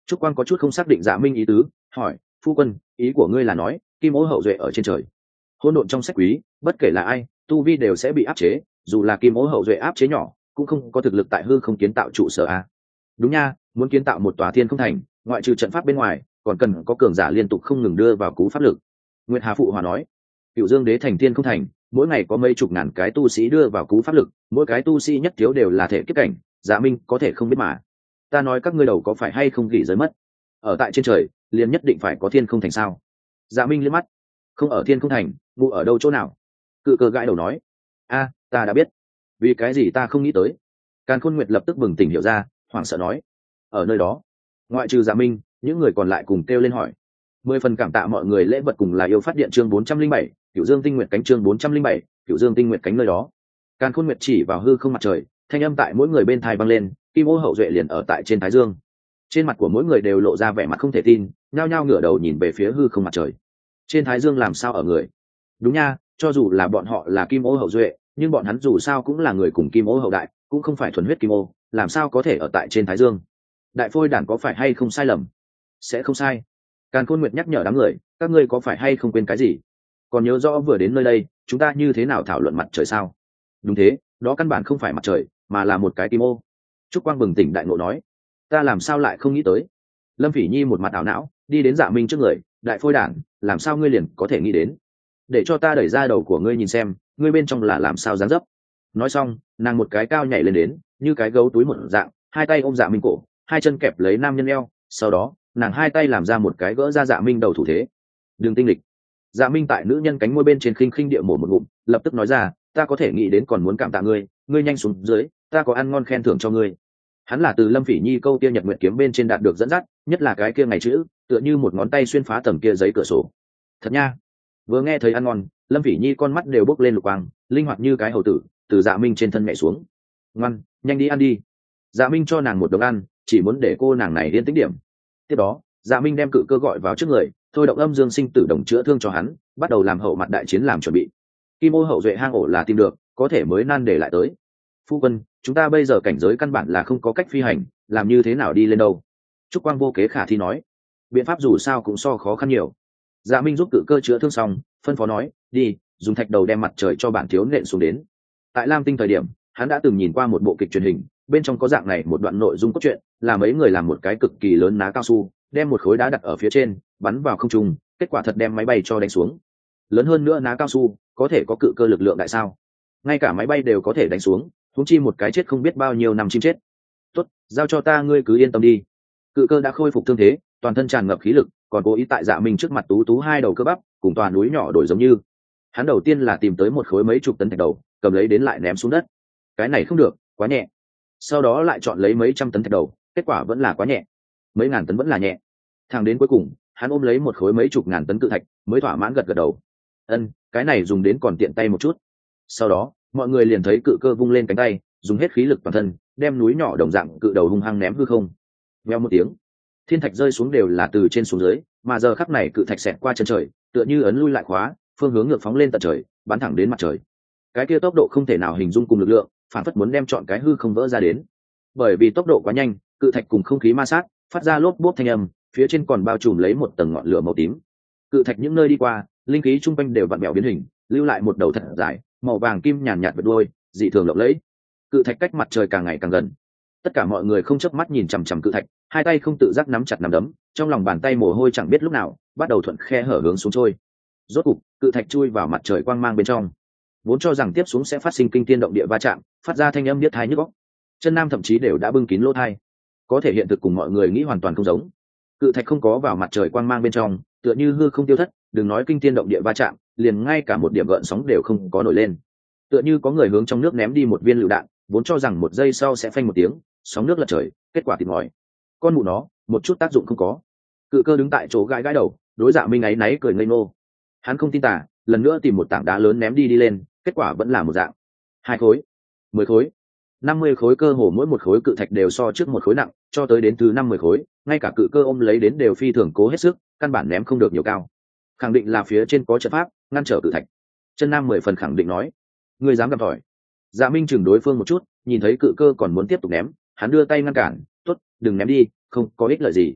Trúc Quang có chút không xác định Dạ Minh ý tứ, hỏi: phu quân, ý của ngươi là nói kim ô hậu duệ ở trên trời? Hỗn độn trong sách quý, bất kể là ai, tu vi đều sẽ bị áp chế, dù là kim ô hậu duệ áp chế nhỏ, cũng không có thực lực tại hư không kiến tạo trụ sở a. Đúng nha, muốn kiến tạo một tòa thiên không thành, ngoại trừ trận pháp bên ngoài, còn cần có cường giả liên tục không ngừng đưa vào cú pháp lực. Nguyệt Hà phụ hòa nói: Cựu Dương Đế thành thiên không thành, mỗi ngày có mấy chục ngàn cái tu sĩ đưa vào cú pháp lực, mỗi cái tu sĩ nhất thiếu đều là thể kiếp cảnh, Dạ Minh có thể không biết mà. Ta nói các ngươi đầu có phải hay không gỉ giới mất? Ở tại trên trời, liền nhất định phải có thiên không thành sao? Dạ Minh liếc mắt: không ở thiên không thành, ngụ ở đâu chỗ nào? Cự Cơ gãi đầu nói: a, ta đã biết. Vì cái gì ta không nghĩ tới? Càn Khôn Nguyệt lập tức bừng tỉnh hiểu ra, hoảng sợ nói: ở nơi đó. Ngoại trừ Dạ Minh, những người còn lại cùng kêu lên hỏi. Mười phần cảm tạ mọi người lễ vật cùng là yêu phát điện chương bốn trăm linh bảy, Cửu Dương Tinh Nguyệt cánh chương bốn trăm linh bảy, Cửu Dương Tinh Nguyệt cánh nơi đó. Càn Khôn Nguyệt chỉ vào hư không mặt trời, thanh âm tại mỗi người bên tai vang lên, kim ô hậu duệ liền ở tại trên thái dương. Trên mặt của mỗi người đều lộ ra vẻ mặt không thể tin, nhao nhao ngửa đầu nhìn về phía hư không mặt trời. Trên thái dương làm sao ở người? Đúng nha, cho dù là bọn họ là kim ô hậu duệ, nhưng bọn hắn dù sao cũng là người cùng kim ô hậu đại, cũng không phải thuần huyết kim ô, làm sao có thể ở tại trên thái dương? Đại Phôi Đản có phải hay không sai lầm? Sẽ không sai. Càn Khôn Nguyệt nhắc nhở đám người, các ngươi có phải hay không quên cái gì? Còn nhớ rõ vừa đến nơi đây, chúng ta như thế nào thảo luận mặt trời sao? Đúng thế, đó căn bản không phải mặt trời, mà là một cái kim ô. Trúc Quang bừng tỉnh đại ngộ nói: ta làm sao lại không nghĩ tới? Lâm Phỉ Nhi một mặt ảo não, đi đến Dạ Minh trước người: Đại Phôi Đản, làm sao ngươi liền có thể nghĩ đến? Để cho ta đẩy ra đầu của ngươi nhìn xem, ngươi bên trong là làm sao dáng dấp. Nói xong, nàng một cái cao nhảy lên đến, như cái gấu túi một dạng, hai tay ôm Dạ Minh cổ, hai chân kẹp lấy nam nhân eo, sau đó nàng hai tay làm ra một cái gỡ ra Dạ Minh đầu thủ thế. Đường tinh lịch. Dạ Minh tại nữ nhân cánh môi bên trên khinh khinh địa mổ một ngụm, lập tức nói ra: ta có thể nghĩ đến còn muốn cảm tạ ngươi, ngươi nhanh xuống dưới, ta có ăn ngon khen thưởng cho ngươi. Hắn là từ Lâm Phỉ Nhi câu kia Nhật Nguyệt kiếm bên trên đạt được dẫn dắt, nhất là cái kia ngày chữ, tựa như một ngón tay xuyên phá tầng kia giấy cửa sổ. Thật nha. Vừa nghe thấy ăn ngon, Lâm Phỉ Nhi con mắt đều bốc lên lục quang, linh hoạt như cái hầu tử, từ Dạ Minh trên thân nhảy xuống. Ngoan, nhanh đi ăn đi. Dạ Minh cho nàng một đồng ăn, chỉ muốn để cô nàng này yên tĩnh điểm. Tiếp đó, Dạ Minh đem Cự Cơ gọi vào trước người, thôi động âm dương sinh tử đồng chữa thương cho hắn, bắt đầu làm hậu mặt đại chiến làm chuẩn bị. Kim ô hậu duệ hang ổ là tìm được, có thể mới nan để lại tới. Phu quân, chúng ta bây giờ cảnh giới căn bản là không có cách phi hành, làm như thế nào đi lên đâu? Trúc Quang vô kế khả thi nói. Biện pháp dù sao cũng so khó khăn nhiều. Dạ Minh giúp Cự Cơ chữa thương xong, phân phó nói: đi, dùng thạch đầu đem mặt trời cho bản thiếu nện xuống đến. Tại Lam Tinh thời điểm, hắn đã từng nhìn qua một bộ kịch truyền hình, bên trong có dạng này một đoạn nội dung cốt truyện, là mấy người làm một cái cực kỳ lớn ná cao su, đem một khối đá đặt ở phía trên, bắn vào không trung, kết quả thật đem máy bay cho đánh xuống. Lớn hơn nữa ná cao su, có thể có Cự Cơ lực lượng đại sao? Ngay cả máy bay đều có thể đánh xuống, huống chi một cái chết không biết bao nhiêu năm chim chết. Tốt, giao cho ta, ngươi cứ yên tâm đi. Cự Cơ đã khôi phục thương thế, toàn thân tràn ngập khí lực, còn cố ý tại Dạ Minh trước mặt tú tú hai đầu cơ bắp, cùng toàn núi nhỏ đổi giống như. Hắn đầu tiên là tìm tới một khối mấy chục tấn thạch đầu, cầm lấy đến lại ném xuống đất. Cái này không được, quá nhẹ. Sau đó lại chọn lấy mấy trăm tấn thạch đầu, kết quả vẫn là quá nhẹ. Mấy ngàn tấn vẫn là nhẹ. Thẳng đến cuối cùng, hắn ôm lấy một khối mấy chục ngàn tấn cự thạch, mới thỏa mãn gật gật đầu. Ân, cái này dùng đến còn tiện tay một chút. Sau đó, mọi người liền thấy Cự Cơ vung lên cánh tay, dùng hết khí lực toàn thân, đem núi nhỏ đồng dạng cự đầu hung hăng ném hư không. Vèo một tiếng, thiên thạch rơi xuống đều là từ trên xuống dưới, mà giờ khắc này cự thạch xẹt qua chân trời, tựa như ấn lui lại khóa, phương hướng ngược phóng lên tận trời, bắn thẳng đến mặt trời. Cái kia tốc độ không thể nào hình dung cùng lực lượng, phản phất muốn đem chọn cái hư không vỡ ra đến. Bởi vì tốc độ quá nhanh, cự thạch cùng không khí ma sát, phát ra lốp bốp thanh âm, phía trên còn bao trùm lấy một tầng ngọn lửa màu tím. Cự thạch những nơi đi qua, linh khí trung quanh đều vặn vẹo biến hình, lưu lại một đầu thật dài, màu vàng kim nhàn nhạt vượt đuôi, dị thường lộng lẫy. Cự thạch cách mặt trời càng ngày càng gần. Tất cả mọi người không chớp mắt nhìn chằm chằm cự thạch, hai tay không tự giác nắm chặt nắm đấm, trong lòng bàn tay mồ hôi chẳng biết lúc nào bắt đầu thuận khe hở hướng xuống trôi. Rốt cục, cự thạch chui vào mặt trời quang mang bên trong. Vốn cho rằng tiếp xuống sẽ phát sinh kinh thiên động địa va chạm, phát ra thanh âm điếc tai nhức óc. Chân Nam thậm chí đều đã bưng kín lỗ tai. Có thể hiện thực cùng mọi người nghĩ hoàn toàn không giống. Cự thạch không có vào mặt trời quang mang bên trong, tựa như hư không tiêu thất, đừng nói kinh thiên động địa va chạm, liền ngay cả một điểm gợn sóng đều không có nổi lên. Tựa như có người hướng trong nước ném đi một viên lựu đạn, vốn cho rằng một giây sau sẽ phanh một tiếng, sóng nước lật trời, kết quả thịt mỏi. Con mụ nó, một chút tác dụng không có. Cự Cơ đứng tại chỗ gãi gãi đầu, đối Dạ Minh áy náy cười ngây ngô. Hắn không tin tả, lần nữa tìm một tảng đá lớn ném đi đi lên, kết quả vẫn là một dạng. Hai khối, mười khối, năm mươi khối, cơ hồ mỗi một khối cự thạch đều so trước một khối nặng, cho tới đến thứ năm mươi khối, ngay cả Cự Cơ ôm lấy đến đều phi thường cố hết sức, căn bản ném không được nhiều cao. Khẳng định là phía trên có trận pháp ngăn trở cự thạch. Chân Nam mười phần khẳng định nói. Ngươi dám gặp tỏi? Dạ Minh chừng đối phương một chút, nhìn thấy Cự Cơ còn muốn tiếp tục ném, hắn đưa tay ngăn cản. Tốt, đừng ném đi, không có ích lợi gì.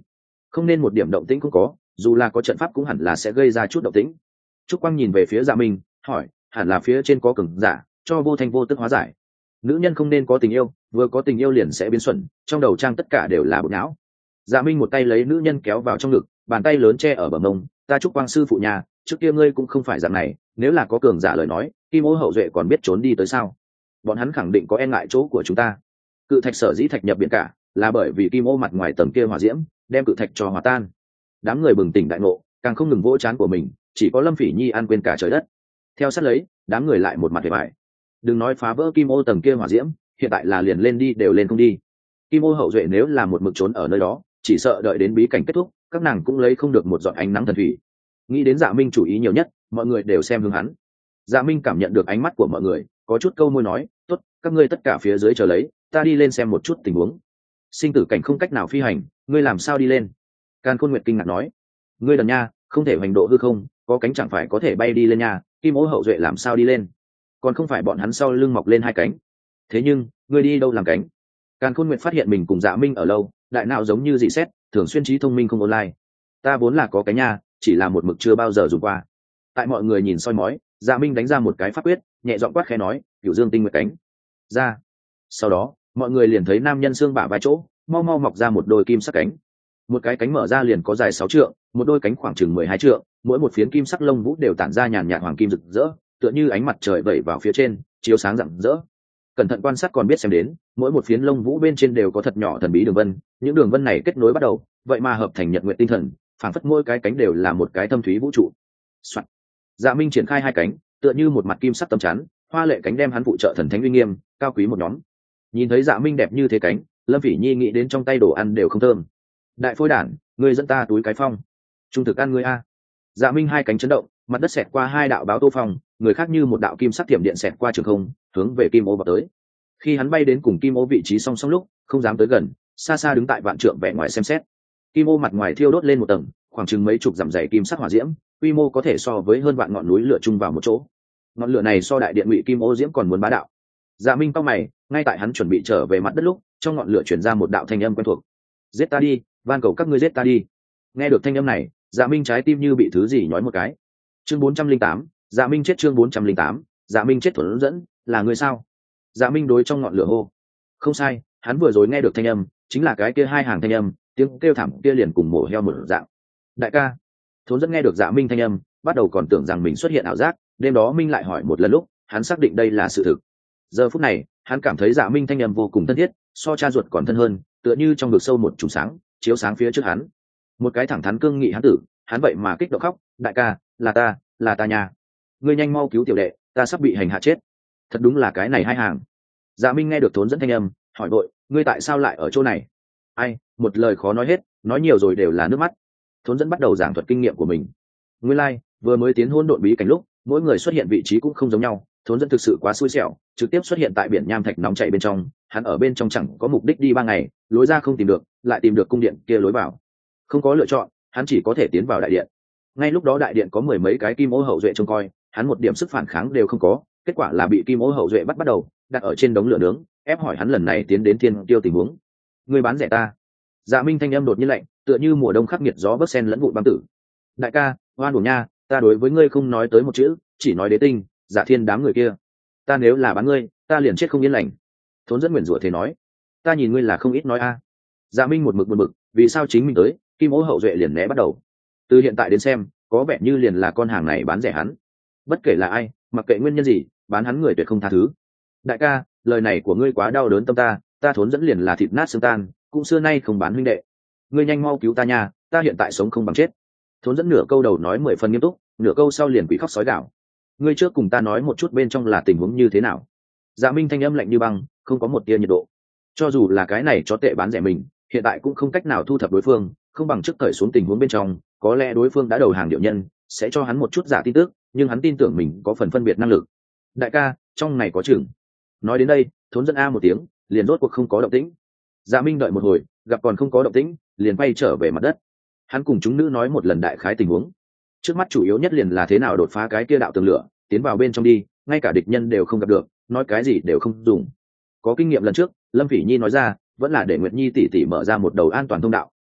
không nên một điểm động tĩnh cũng có, dù là có trận pháp cũng hẳn là sẽ gây ra chút động tĩnh. Trúc Quang nhìn về phía Dạ Minh, hỏi, hẳn là phía trên có cường giả, cho vô thanh vô tức hóa giải. Nữ nhân không nên có tình yêu, vừa có tình yêu liền sẽ biến xuẩn, trong đầu trang tất cả đều là bộ não. Dạ Minh một tay lấy nữ nhân kéo vào trong ngực, bàn tay lớn che ở bờ mông, ta Trúc Quang sư phụ nhà, trước kia ngươi cũng không phải dạng này, nếu là có cường giả lời nói, Kim Ô hậu duệ còn biết trốn đi tới sao? Bọn hắn khẳng định có e ngại chỗ của chúng ta. Cự thạch sở dĩ thạch nhập biển cả, là bởi vì Kim Ô mặt ngoài tầng kia hỏa diễm, đem cự thạch cho hòa tan. Đám người bừng tỉnh đại ngộ, càng không ngừng vỗ trán của mình, chỉ có Lâm Phỉ Nhi ăn quên cả trời đất. Theo sát lấy, đám người lại một mặt vẻ vải. Đừng nói phá vỡ Kim Ô tầng kia hỏa diễm, hiện tại là liền lên đi đều lên không đi. Kim Ô hậu duệ nếu là một mực trốn ở nơi đó, chỉ sợ đợi đến bí cảnh kết thúc, các nàng cũng lấy không được một giọt ánh nắng thần thủy. Nghĩ đến Dạ Minh chủ ý nhiều nhất, mọi người đều xem hướng hắn. Dạ Minh cảm nhận được ánh mắt của mọi người, có chút câu môi nói, tốt, các ngươi tất cả phía dưới chờ lấy, ta đi lên xem một chút tình huống. Sinh tử cảnh không cách nào phi hành, ngươi làm sao đi lên? Càn Khôn Nguyệt kinh ngạc nói, ngươi đần nha, không thể hành độ hư không, có cánh chẳng phải có thể bay đi lên nha, Kim Ô hậu duệ làm sao đi lên? Còn không phải bọn hắn sau lưng mọc lên hai cánh. Thế nhưng, ngươi đi đâu làm cánh? Càn Khôn Nguyệt phát hiện mình cùng Dạ Minh ở lâu, đại não giống như dị xét, thường xuyên trí thông minh không online. Ta vốn là có cánh nha, chỉ là một mực chưa bao giờ dùng qua. Tại mọi người nhìn soi mói, Dạ Minh đánh ra một cái pháp quyết, nhẹ giọng quát khẽ nói, Cửu Dương Tinh Nguyệt cánh. Ra. Sau đó, mọi người liền thấy nam nhân xương bả vai chỗ, mau mau mọc ra một đôi kim sắc cánh. Một cái cánh mở ra liền có dài sáu trượng, một đôi cánh khoảng chừng mười hai trượng, mỗi một phiến kim sắc lông vũ đều tản ra nhàn nhạt hoàng kim rực rỡ, tựa như ánh mặt trời vẩy vào phía trên, chiếu sáng rạng rỡ. Cẩn thận quan sát còn biết xem đến, mỗi một phiến lông vũ bên trên đều có thật nhỏ thần bí đường vân, những đường vân này kết nối bắt đầu, vậy mà hợp thành nhật nguyện tinh thần, phảng phất mỗi cái cánh đều là một cái thâm thúy vũ trụ. Soạn. Dạ Minh triển khai hai cánh, tựa như một mặt kim sắc tấm chắn, hoa lệ cánh đem hắn phụ trợ thần thánh uy nghiêm, cao quý một nhóm. Nhìn thấy Dạ Minh đẹp như thế cánh, Lâm Phỉ Nhi nghĩ đến trong tay đồ ăn đều không thơm. Đại phôi đản, ngươi dẫn ta túi cái phong. Trung thực ăn ngươi a. Dạ Minh hai cánh chấn động, mặt đất xẹt qua hai đạo báo tô phong, người khác như một đạo kim sắc tiệm điện xẹt qua trường không, hướng về Kim Ô vào tới. Khi hắn bay đến cùng Kim Ô vị trí song song lúc, không dám tới gần, xa xa đứng tại vạn trượng vẻ ngoài xem xét. Kim Ô mặt ngoài thiêu đốt lên một tầng, khoảng chừng mấy chục dặm dày kim sắc hỏa diễm, quy mô có thể so với hơn vạn ngọn núi lửa chung vào một chỗ. Ngọn lửa này so đại điện ngụy Kim Ô diễm còn muốn bá đạo. Dạ Minh cau mày, ngay tại hắn chuẩn bị trở về mặt đất lúc, trong ngọn lửa truyền ra một đạo thanh âm quen thuộc. Giết ta đi, van cầu các ngươi giết ta đi. Nghe được thanh âm này, Dạ Minh trái tim như bị thứ gì nhói một cái. Chương bốn trăm linh tám, Dạ Minh chết. Chương bốn trăm linh tám, Dạ Minh chết. Thuần dẫn, là người sao? Dạ Minh đối trong ngọn lửa hô. Không sai, hắn vừa rồi nghe được thanh âm, chính là cái kia hai hàng thanh âm, tiếng kêu thảm kia liền cùng mổ heo một dạng. Đại ca. Thuần dẫn nghe được Dạ Minh thanh âm, bắt đầu còn tưởng rằng mình xuất hiện ảo giác, đêm đó Minh lại hỏi một lần lúc, hắn xác định đây là sự thực. Giờ phút này, hắn cảm thấy Dạ Minh thanh âm vô cùng thân thiết, so cha ruột còn thân hơn, tựa như trong vực sâu một chùm sáng, chiếu sáng phía trước hắn. Một cái thẳng thắn cương nghị hắn tử, hắn vậy mà kích động khóc, đại ca, là ta, là ta nhà. Ngươi nhanh mau cứu tiểu đệ, ta sắp bị hành hạ chết. Thật đúng là cái này hai hàng. Dạ Minh nghe được Thốn dẫn thanh âm, hỏi vội, ngươi tại sao lại ở chỗ này? Ai, một lời khó nói hết, nói nhiều rồi đều là nước mắt. Thốn dẫn bắt đầu giảng thuật kinh nghiệm của mình. Ngươi lai, vừa mới tiến hôn độn bí cảnh lúc, mỗi người xuất hiện vị trí cũng không giống nhau. Thốn dẫn thực sự quá xui xẻo, trực tiếp xuất hiện tại biển nham thạch nóng chảy bên trong. Hắn ở bên trong chẳng có mục đích đi ba ngày, lối ra không tìm được, lại tìm được cung điện kia lối vào. Không có lựa chọn, hắn chỉ có thể tiến vào đại điện. Ngay lúc đó đại điện có mười mấy cái Kim Ô hậu duệ trông coi, hắn một điểm sức phản kháng đều không có, kết quả là bị Kim Ô hậu duệ bắt bắt đầu đặt ở trên đống lửa nướng, ép hỏi hắn lần này tiến đến thiên tiêu tình huống. Người bán rẻ ta. Dạ Minh thanh âm đột nhiên lạnh, tựa như mùa đông khắc nghiệt gió bấc sen lẫn vụn băng tử. Đại ca, oan uổng nha, ta đối với ngươi không nói tới một chữ, chỉ nói đế tinh, Dạ Thiên đám người kia. Ta nếu là bán ngươi, ta liền chết không yên lành. Thốn dẫn nguyền rủa thế nói, ta nhìn ngươi là không ít nói a. Dạ Minh một mực buồn bực, vì sao chính mình tới, Kim Ô hậu duệ liền né bắt đầu. Từ hiện tại đến xem, có vẻ như liền là con hàng này bán rẻ hắn. Bất kể là ai, mặc kệ nguyên nhân gì, bán hắn người tuyệt không tha thứ. Đại ca, lời này của ngươi quá đau đớn tâm ta, ta Thốn dẫn liền là thịt nát xương tan, cũng xưa nay không bán huynh đệ. Ngươi nhanh mau cứu ta nha, ta hiện tại sống không bằng chết. Thốn dẫn nửa câu đầu nói mười phần nghiêm túc, nửa câu sau liền quỷ khóc sói gào. Ngươi trước cùng ta nói một chút bên trong là tình huống như thế nào. Dạ Minh thanh âm lạnh như băng, không có một tia nhiệt độ. Cho dù là cái này chó tệ bán rẻ mình, hiện tại cũng không cách nào thu thập đối phương, không bằng trước cởi xuống tình huống bên trong, có lẽ đối phương đã đầu hàng điệu nhân, sẽ cho hắn một chút giả tin tức, nhưng hắn tin tưởng mình có phần phân biệt năng lực. Đại ca, trong này có chừng. Nói đến đây, Thốn dẫn a một tiếng, liền rốt cuộc không có động tĩnh. Dạ Minh đợi một hồi, gặp còn không có động tĩnh, liền bay trở về mặt đất. Hắn cùng chúng nữ nói một lần đại khái tình huống. Trước mắt chủ yếu nhất liền là thế nào đột phá cái kia đạo tường lửa, tiến vào bên trong đi, ngay cả địch nhân đều không gặp được, nói cái gì đều không dùng. Có kinh nghiệm lần trước, Lâm Phỉ Nhi nói ra, vẫn là để Nguyệt Nhi tỷ tỷ mở ra một đầu an toàn thông đạo,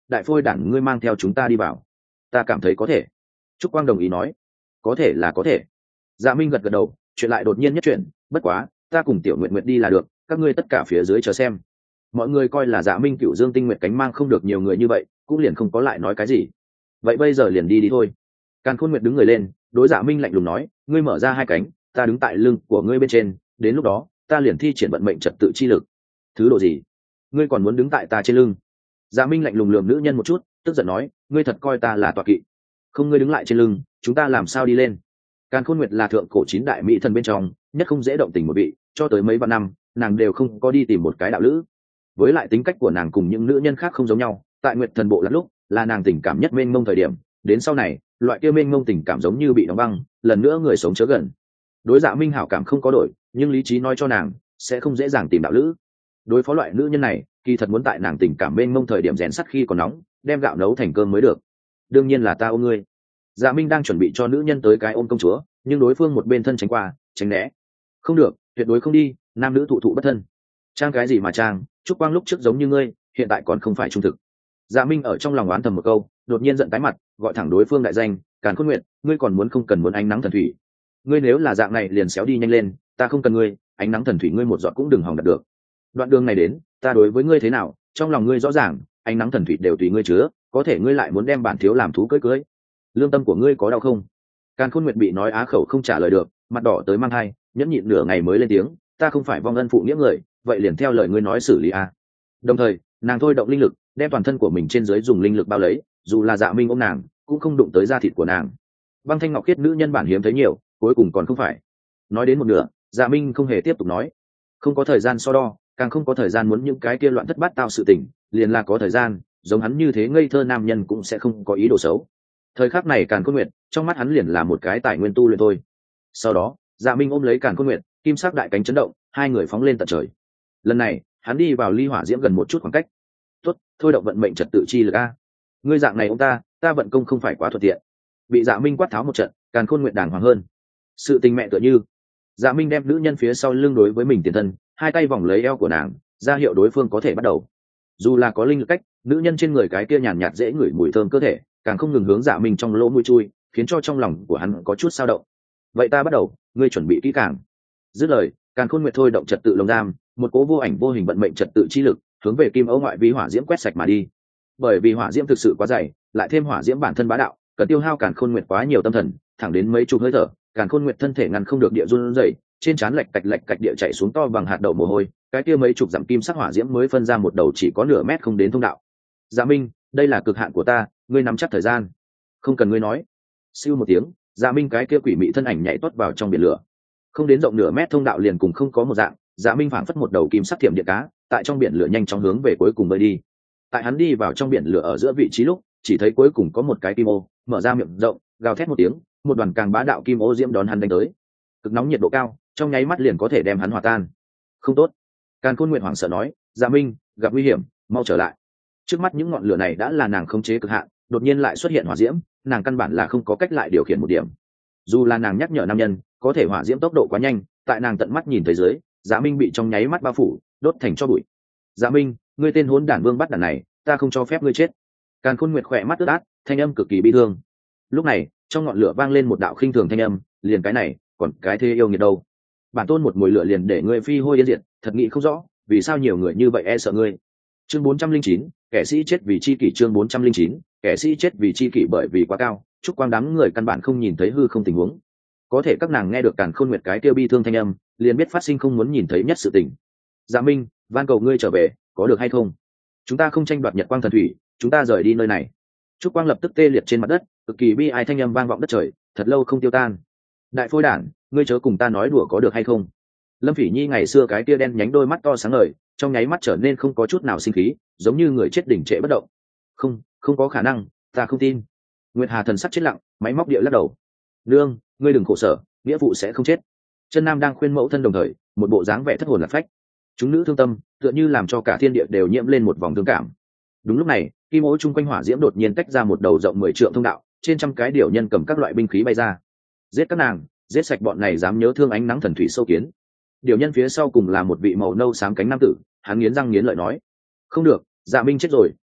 đại phôi đản ngươi mang theo chúng ta đi vào. Ta cảm thấy có thể. Trúc Quang đồng ý nói, có thể là có thể. Dạ Minh gật gật đầu, chuyện lại đột nhiên nhất chuyện, bất quá ta cùng Tiểu Nguyệt Nguyệt đi là được, các ngươi tất cả phía dưới chờ xem. Mọi người coi là Dạ Minh Cửu Dương Tinh Nguyệt cánh mang không được nhiều người như vậy, cũng liền không có lại nói cái gì. Vậy bây giờ liền đi đi thôi. Càn Khôn Nguyệt đứng người lên, đối Dạ Minh lạnh lùng nói, ngươi mở ra hai cánh, ta đứng tại lưng của ngươi bên trên, đến lúc đó ta liền thi triển vận mệnh trật tự chi lực. Thứ độ gì? Ngươi còn muốn đứng tại ta trên lưng? Dạ Minh lạnh lùng lườm nữ nhân một chút, tức giận nói, ngươi thật coi ta là tọa kỵ? Không, ngươi đứng lại trên lưng, chúng ta làm sao đi lên? Càn Khôn Nguyệt là thượng cổ chín đại mỹ thần bên trong nhất không dễ động tình một vị, cho tới mấy vạn năm nàng đều không có đi tìm một cái đạo lữ. Với lại tính cách của nàng cùng những nữ nhân khác không giống nhau, tại Nguyệt Thần Bộ lắm lúc là nàng tình cảm nhất mênh mông thời điểm, đến sau này loại kia mênh mông tình cảm giống như bị đóng băng, lần nữa người sống chớ gần. Đối Dạ Minh hảo cảm không có đổi, nhưng lý trí nói cho nàng sẽ không dễ dàng tìm đạo lữ. Đối phó loại nữ nhân này, kỳ thật muốn tại nàng tình cảm mênh mông thời điểm rèn sắt khi còn nóng, đem gạo nấu thành cơm mới được. Đương nhiên là ta ôm ngươi. Dạ Minh đang chuẩn bị cho nữ nhân tới cái ôm công chúa, nhưng đối phương một bên thân tránh qua tránh né. Không được, tuyệt đối không đi, nam nữ thụ thụ bất thân. Trang cái gì mà trang, Trúc Quang lúc trước giống như ngươi, hiện tại còn không phải trung thực. Dạ Minh ở trong lòng oán thầm một câu, đột nhiên giận tái mặt, gọi thẳng đối phương đại danh, Càn Khôn Nguyệt, ngươi còn muốn không cần muốn ánh nắng thần thủy. Ngươi nếu là dạng này liền xéo đi nhanh lên, ta không cần ngươi, ánh nắng thần thủy ngươi một giọt cũng đừng hòng đạt được. Đoạn đường này đến, ta đối với ngươi thế nào, trong lòng ngươi rõ ràng, ánh nắng thần thủy đều tùy ngươi chứa, có thể ngươi lại muốn đem bản thiếu làm thú cưới cưới. Lương tâm của ngươi có đau không? Càn Khôn Nguyệt bị nói á khẩu không trả lời được, mặt đỏ tới mang hai, nhẫn nhịn nửa ngày mới lên tiếng, ta không phải vong ân phụ nghĩa người, vậy liền theo lời ngươi nói xử lý a. Đồng thời nàng thôi động linh lực, đem toàn thân của mình trên dưới dùng linh lực bao lấy, dù là Dạ Minh ôm nàng cũng không đụng tới da thịt của nàng. Băng thanh ngọc khiết nữ nhân bản hiếm thấy nhiều, cuối cùng còn không phải. Nói đến một nửa, Dạ Minh không hề tiếp tục nói, không có thời gian so đo, càng không có thời gian muốn những cái kia loạn thất bát tao sự tình, liền là có thời gian, giống hắn như thế ngây thơ nam nhân cũng sẽ không có ý đồ xấu. Thời khắc này Càn Khôn Nguyệt trong mắt hắn liền là một cái tài nguyên tu luyện thôi. Sau đó Dạ Minh ôm lấy Càn Khôn Nguyệt, kim sắc đại cánh chấn động, hai người phóng lên tận trời. Lần này hắn đi vào ly hỏa diễm gần một chút khoảng cách. Tốt, thôi động vận mệnh trật tự chi lực a. Ngươi dạng này ông ta, ta vận công không phải quá thuận tiện. Bị Dạ Minh quát tháo một trận, Càn Khôn Nguyệt đàng hoàng hơn. Sự tình mẹ tựa như. Dạ Minh đem nữ nhân phía sau lưng đối với mình tiền thân, hai tay vòng lấy eo của nàng, ra hiệu đối phương có thể bắt đầu. Dù là có linh lực cách, nữ nhân trên người cái kia nhàn nhạt dễ ngửi mùi thơm cơ thể, càng không ngừng hướng Dạ Minh trong lỗ mũi chui, khiến cho trong lòng của hắn có chút sao động. Vậy ta bắt đầu, ngươi chuẩn bị kỹ càng. Dứt lời, Càn Khôn Nguyệt thôi động trật tự lồng giam, một cỗ vô ảnh vô hình vận mệnh trật tự chi lực hướng về kim ấu ngoại vi hỏa diễm quét sạch mà đi. Bởi vì hỏa diễm thực sự quá dày, lại thêm hỏa diễm bản thân bá đạo, cần tiêu hao Càn Khôn Nguyệt quá nhiều tâm thần, thẳng đến mấy chục hơi thở, Càn Khôn Nguyệt thân thể ngăn không được địa run rẩy, trên trán lệch cạch lệch cạch địa chảy xuống to bằng hạt đậu mồ hôi, cái kia mấy chục dặm kim sắc hỏa diễm mới phân ra một đầu chỉ có nửa mét không đến thông đạo. Dạ Minh, đây là cực hạn của ta, ngươi nắm chắc thời gian. Không cần ngươi nói. Siêu một tiếng, Dạ Minh cái kia quỷ mị thân ảnh nhảy toát vào trong biển lửa. Không đến rộng nửa mét thông đạo liền cùng không có một dạng, Dạ Minh phảng phất một đầu kim sắc thiểm điện cá, tại trong biển lửa nhanh chóng hướng về cuối cùng bơi đi. Tại hắn đi vào trong biển lửa ở giữa vị trí lúc, chỉ thấy cuối cùng có một cái kim ô mở ra miệng rộng, gào thét một tiếng, một đoàn càng bá đạo kim ô diễm đón hắn đánh tới. Cực nóng nhiệt độ cao, trong nháy mắt liền có thể đem hắn hòa tan. Không tốt. Càn Khôn Nguyệt hoảng sợ nói, Dạ Minh, gặp nguy hiểm, mau trở lại. Trước mắt những ngọn lửa này đã là nàng khống chế cực hạn, đột nhiên lại xuất hiện hỏa diễm, nàng căn bản là không có cách lại điều khiển một điểm. Dù là nàng nhắc nhở nam nhân, có thể hỏa diễm tốc độ quá nhanh, tại nàng tận mắt nhìn thấy dưới, Dạ Minh bị trong nháy mắt bao phủ, đốt thành tro bụi. Dạ Minh, ngươi tên hỗn đản vương bắt đản này, ta không cho phép ngươi chết. Càn Khôn Nguyệt khỏe mắt ướt át, thanh âm cực kỳ bi thương. Lúc này, trong ngọn lửa vang lên một đạo khinh thường thanh âm, liền cái này, còn cái thế yêu nghiệt đâu? Bản tôn một mùi lửa liền để ngươi phi hôi yên diệt, thật nghĩ không rõ, vì sao nhiều người như vậy e sợ ngươi. Chương bốn trăm linh chín, kẻ sĩ chết vì chi kỷ. Chương bốn trăm linh chín, kẻ sĩ chết vì chi kỷ. Bởi vì quá cao, Trúc Quang đám người căn bản không nhìn thấy hư không tình huống. Có thể các nàng nghe được Càn Khôn Nguyệt cái tiêu bi thương thanh âm, liền biết phát sinh không muốn nhìn thấy nhất sự tình. Dạ Minh, van cầu ngươi trở về, có được hay không? Chúng ta không tranh đoạt Nhật Quang thần thủy, chúng ta rời đi nơi này. Trúc Quang lập tức tê liệt trên mặt đất, cực kỳ bi ai thanh âm vang vọng đất trời, thật lâu không tiêu tan. Đại phôi đản, ngươi chớ cùng ta nói đùa có được hay không? Lâm Phỉ Nhi ngày xưa cái kia đen nhánh đôi mắt to sáng ngời, trong nháy mắt trở nên không có chút nào sinh khí, giống như người chết đỉnh trệ bất động. Không, không có khả năng, ta không tin. Nguyệt Hà thần sắc chết lặng, máy móc địa lắc đầu. Nương, ngươi đừng khổ sở, nghĩa vụ sẽ không chết. Chân Nam đang khuyên mẫu thân đồng thời, một bộ dáng vẻ thất hồn lạc phách. Chúng nữ thương tâm, tựa như làm cho cả thiên địa đều nhiễm lên một vòng thương cảm. Đúng lúc này, kim ô chung quanh hỏa diễm đột nhiên tách ra một đầu rộng mười trượng thông đạo, trên trăm cái điểu nhân cầm các loại binh khí bay ra. Giết các nàng, giết sạch bọn này dám nhớ thương ánh nắng thần thủy sâu kiến. Điểu nhân phía sau cùng là một vị màu nâu xám cánh nam tử, hắn nghiến răng nghiến lợi nói: không được, Dạ Minh chết rồi,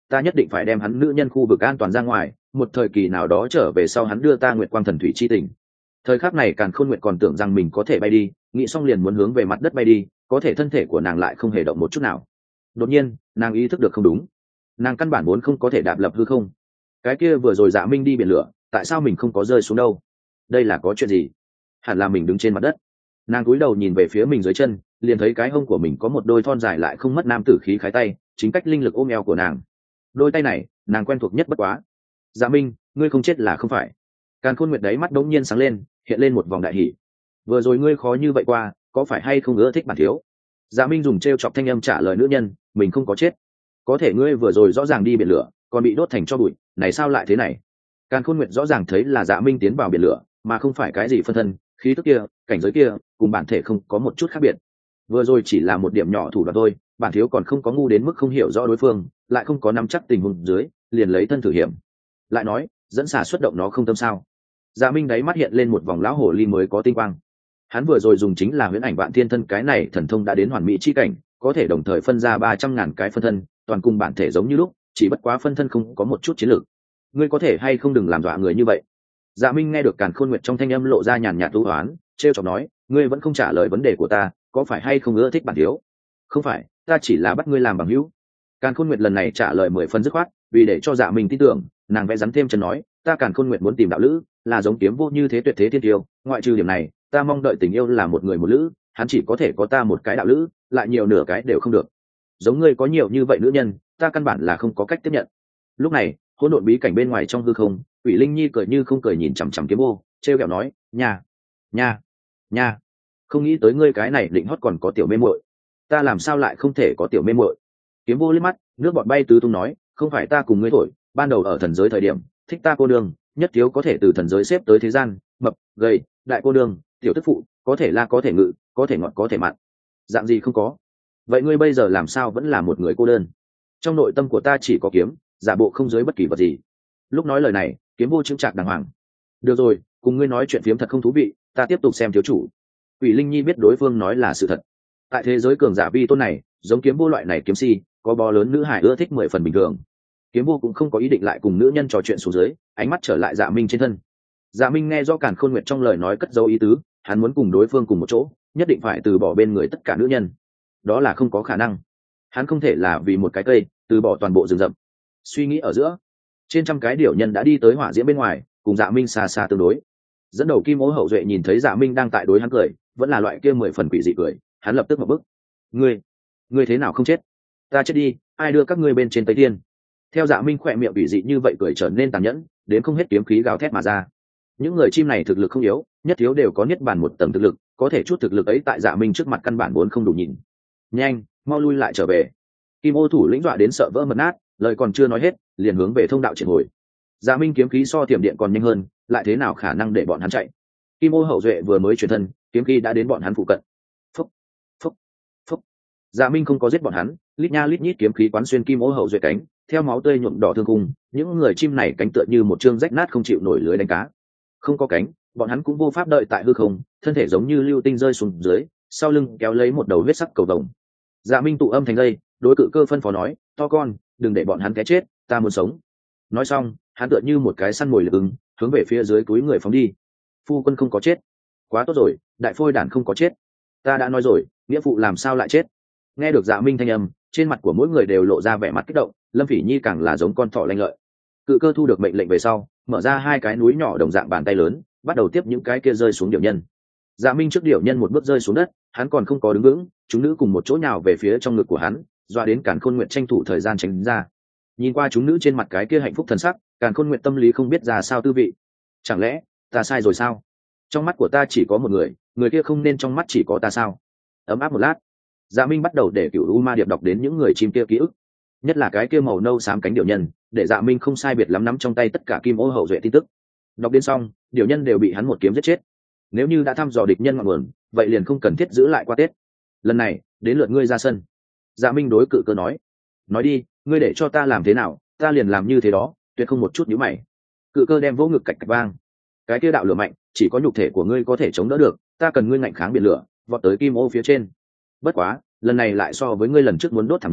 ta nhất định phải đem hắn nữ nhân khu vực an toàn ra ngoài, một thời kỳ nào đó trở về sau hắn đưa ta nguyệt quang thần thủy chi tình. Thời khắc này Càn Khôn Nguyệt còn tưởng rằng mình có thể bay đi, nghĩ xong liền muốn hướng về mặt đất bay đi, có thể thân thể của nàng lại không hề động một chút nào. Đột nhiên nàng ý thức được không đúng, nàng căn bản vốn không có thể đạp lập hư không. Cái kia vừa rồi Dạ Minh đi biển lửa, tại sao mình không có rơi xuống đâu? Đây là có chuyện gì? Hẳn là mình đứng trên mặt đất. Nàng cúi đầu nhìn về phía mình dưới chân, liền thấy cái hông của mình có một đôi thon dài lại không mất nam tử khí khái tay, chính cách linh lực ôm eo của nàng. Đôi tay này nàng quen thuộc nhất bất quá. Dạ Minh, ngươi không chết là không phải. Càn Khôn Nguyệt đấy mắt đống nhiên sáng lên, hiện lên một vòng đại hỉ. Vừa rồi ngươi khó như vậy qua, có phải hay không ưa thích bản thiếu? Dạ Minh dùng trêu chọc thanh âm trả lời nữ nhân, mình không có chết. Có thể ngươi vừa rồi rõ ràng đi biển lửa, còn bị đốt thành tro bụi, này sao lại thế này? Càn Khôn Nguyệt rõ ràng thấy là Dạ Minh tiến vào biển lửa, mà không phải cái gì phân thân, khí tức kia, cảnh giới kia, cùng bản thể không có một chút khác biệt. Vừa rồi chỉ là một điểm nhỏ thủ đoạn thôi, bản thiếu còn không có ngu đến mức không hiểu rõ đối phương, lại không có nắm chắc tình huống dưới, liền lấy thân thử hiểm. Lại nói, dẫn xả xuất động nó không tâm sao? Dạ Minh đáy mắt hiện lên một vòng lão hồ ly mới có tinh quang. Hắn vừa rồi dùng chính là huyễn ảnh vạn thiên thân, cái này thần thông đã đến hoàn mỹ chi cảnh, có thể đồng thời phân ra ba trăm ngàn cái phân thân, toàn cùng bản thể giống như lúc, chỉ bất quá phân thân không có một chút chiến lược. Ngươi có thể hay không đừng làm dọa người như vậy? Dạ Minh nghe được Càn Khôn Nguyệt trong thanh âm lộ ra nhàn nhạt u oán, trêu chọc nói, ngươi vẫn không trả lời vấn đề của ta, có phải hay không ưa thích bản thiếu? Không phải, ta chỉ là bắt ngươi làm bằng hữu. Càn Khôn Nguyệt lần này trả lời mười phần dứt khoát, vì để cho Dạ Minh tin tưởng, nàng vẽ rắn thêm chân nói, ta Càn Khôn Nguyệt muốn tìm đạo lữ, là giống Kiếm Vô như thế tuyệt thế thiên tiêu, ngoại trừ điểm này, ta mong đợi tình yêu là một người một lữ, hắn chỉ có thể có ta một cái đạo lữ, lại nhiều nửa cái đều không được. Giống ngươi có nhiều như vậy nữ nhân, ta căn bản là không có cách tiếp nhận. Lúc này, hỗn độn bí cảnh bên ngoài trong hư không, Ủy Linh Nhi cười như không cười nhìn chằm chằm Kiếm Vô, trêu ghẹo nói, nha, nha, nha, không nghĩ tới ngươi cái này định hót còn có tiểu mê muội, ta làm sao lại không thể có tiểu mê muội? Kiếm Vô liếc mắt, nước bọt bay tứ tung nói, không phải ta cùng ngươi thổi, ban đầu ở thần giới thời điểm, thích ta cô đương, nhất thiếu có thể từ thần giới xếp tới thế gian, mập, gầy, đại cô đương, tiểu tức phụ, có thể la có thể ngự, có thể ngọt có thể mặn, dạng gì không có. Vậy ngươi bây giờ làm sao vẫn là một người cô đơn? Trong nội tâm của ta chỉ có kiếm, giả bộ không dưới bất kỳ vật gì. Lúc nói lời này, Kiếm Vô chững chạc đàng hoàng. Được rồi, cùng ngươi nói chuyện phiếm thật không thú vị, ta tiếp tục xem thiếu chủ. Ủy Linh Nhi biết đối phương nói là sự thật. Tại thế giới cường giả vi tôn này, giống Kiếm Vô loại này kiếm si, có bó lớn nữ hải ưa thích mười phần bình thường. Kiếm Vô cũng không có ý định lại cùng nữ nhân trò chuyện xuống dưới, ánh mắt trở lại Dạ Minh trên thân. Dạ Minh nghe rõ Càn Khôn Nguyệt trong lời nói cất dấu ý tứ, hắn muốn cùng đối phương cùng một chỗ, nhất định phải từ bỏ bên người tất cả nữ nhân. Đó là không có khả năng. Hắn không thể là vì một cái cây, từ bỏ toàn bộ rừng rậm. Suy nghĩ ở giữa, trên trăm cái điểu nhân đã đi tới hỏa diễm bên ngoài, cùng Dạ Minh xa xa tương đối. Dẫn đầu Kim Ô Hậu Duệ nhìn thấy Dạ Minh đang tại đối hắn cười, vẫn là loại kia mười phần quỷ dị cười, hắn lập tức một bức. Ngươi, ngươi thế nào không chết? Ta chết đi, ai đưa các ngươi bên trên Tây Thiên? Theo Dạ Minh khỏe miệng quỷ dị như vậy cười trở nên tàn nhẫn, đến không hết kiếm khí gào thét mà ra. Những người chim này thực lực không yếu, nhất thiếu đều có niết bàn một tầng thực lực, có thể chút thực lực ấy tại Dạ Minh trước mặt căn bản vốn không đủ nhìn. Nhanh, mau lui lại trở về. Kim Ô thủ lĩnh dọa đến sợ vỡ mật nát, lời còn chưa nói hết, liền hướng về thông đạo triển hồi. Dạ Minh kiếm khí so tiềm điện còn nhanh hơn, lại thế nào khả năng để bọn hắn chạy? Kim Ô Hậu Duệ vừa mới chuyển thân, kiếm khí đã đến bọn hắn phụ cận. Phúc, phúc, phúc. Dạ Minh không có giết bọn hắn, lít nha lít nhít kiếm khí quán xuyên Kim Ô Hậu Duệ cánh, theo máu tươi nhuộm đỏ thương khung, những người chim này cánh tựa như một chương rách nát không chịu nổi lưới đánh cá. Không có cánh, bọn hắn cũng vô pháp đợi tại hư không, thân thể giống như lưu tinh rơi xuống dưới, sau lưng kéo lấy một đầu huyết sắc cầu vồng. Dạ Minh tụ âm thành dây, đối cự cơ phân phó nói, to con, đừng để bọn hắn té chết, ta muốn sống. Nói xong, hắn tựa như một cái săn mồi lực ứng, hướng về phía dưới túi người phóng đi. Phu quân không có chết, quá tốt rồi, đại phôi đản không có chết. Ta đã nói rồi, nghĩa phụ làm sao lại chết? Nghe được Dạ Minh thanh âm, trên mặt của mỗi người đều lộ ra vẻ mặt kích động, Lâm Phỉ Nhi càng là giống con thỏ lanh lợi. Cự cơ thu được mệnh lệnh về sau, mở ra hai cái núi nhỏ đồng dạng bàn tay lớn, bắt đầu tiếp những cái kia rơi xuống điểu nhân. Dạ Minh trước điểu nhân một bước rơi xuống đất, hắn còn không có đứng vững, chúng nữ cùng một chỗ nhào về phía trong ngực của hắn, doa đến Càn Khôn Nguyệt tranh thủ thời gian tránh ra. Nhìn qua chúng nữ trên mặt cái kia hạnh phúc thần sắc, Càn Khôn Nguyệt tâm lý không biết ra sao tư vị. Chẳng lẽ ta sai rồi sao? Trong mắt của ta chỉ có một người, người kia không nên trong mắt chỉ có ta sao? Ấm áp một lát, Dạ Minh bắt đầu để Cửu U Ma Điệp đọc đến những người chim kia ký ức, nhất là cái kia màu nâu xám cánh điểu nhân, để Dạ Minh không sai biệt lắm nắm trong tay tất cả Kim Ô Hậu Duệ tin tức. Đọc đến xong, điểu nhân đều bị hắn một kiếm giết chết. Nếu như đã thăm dò địch nhân ngọn nguồn, vậy liền không cần thiết giữ lại qua Tết. Lần này, đến lượt ngươi ra sân. Dạ Minh đối cự cơ nói, nói đi, ngươi để cho ta làm thế nào, ta liền làm như thế đó, tuyệt không một chút nhíu mày. Cự cơ đem vỗ ngực cạch cạch vang. Cái kia đạo lửa mạnh, chỉ có nhục thể của ngươi có thể chống đỡ được, ta cần ngươi ngạnh kháng biển lửa, vọt tới Kim Ô phía trên. Bất quá, lần này lại so với ngươi lần trước muốn đốt thảm nhiều,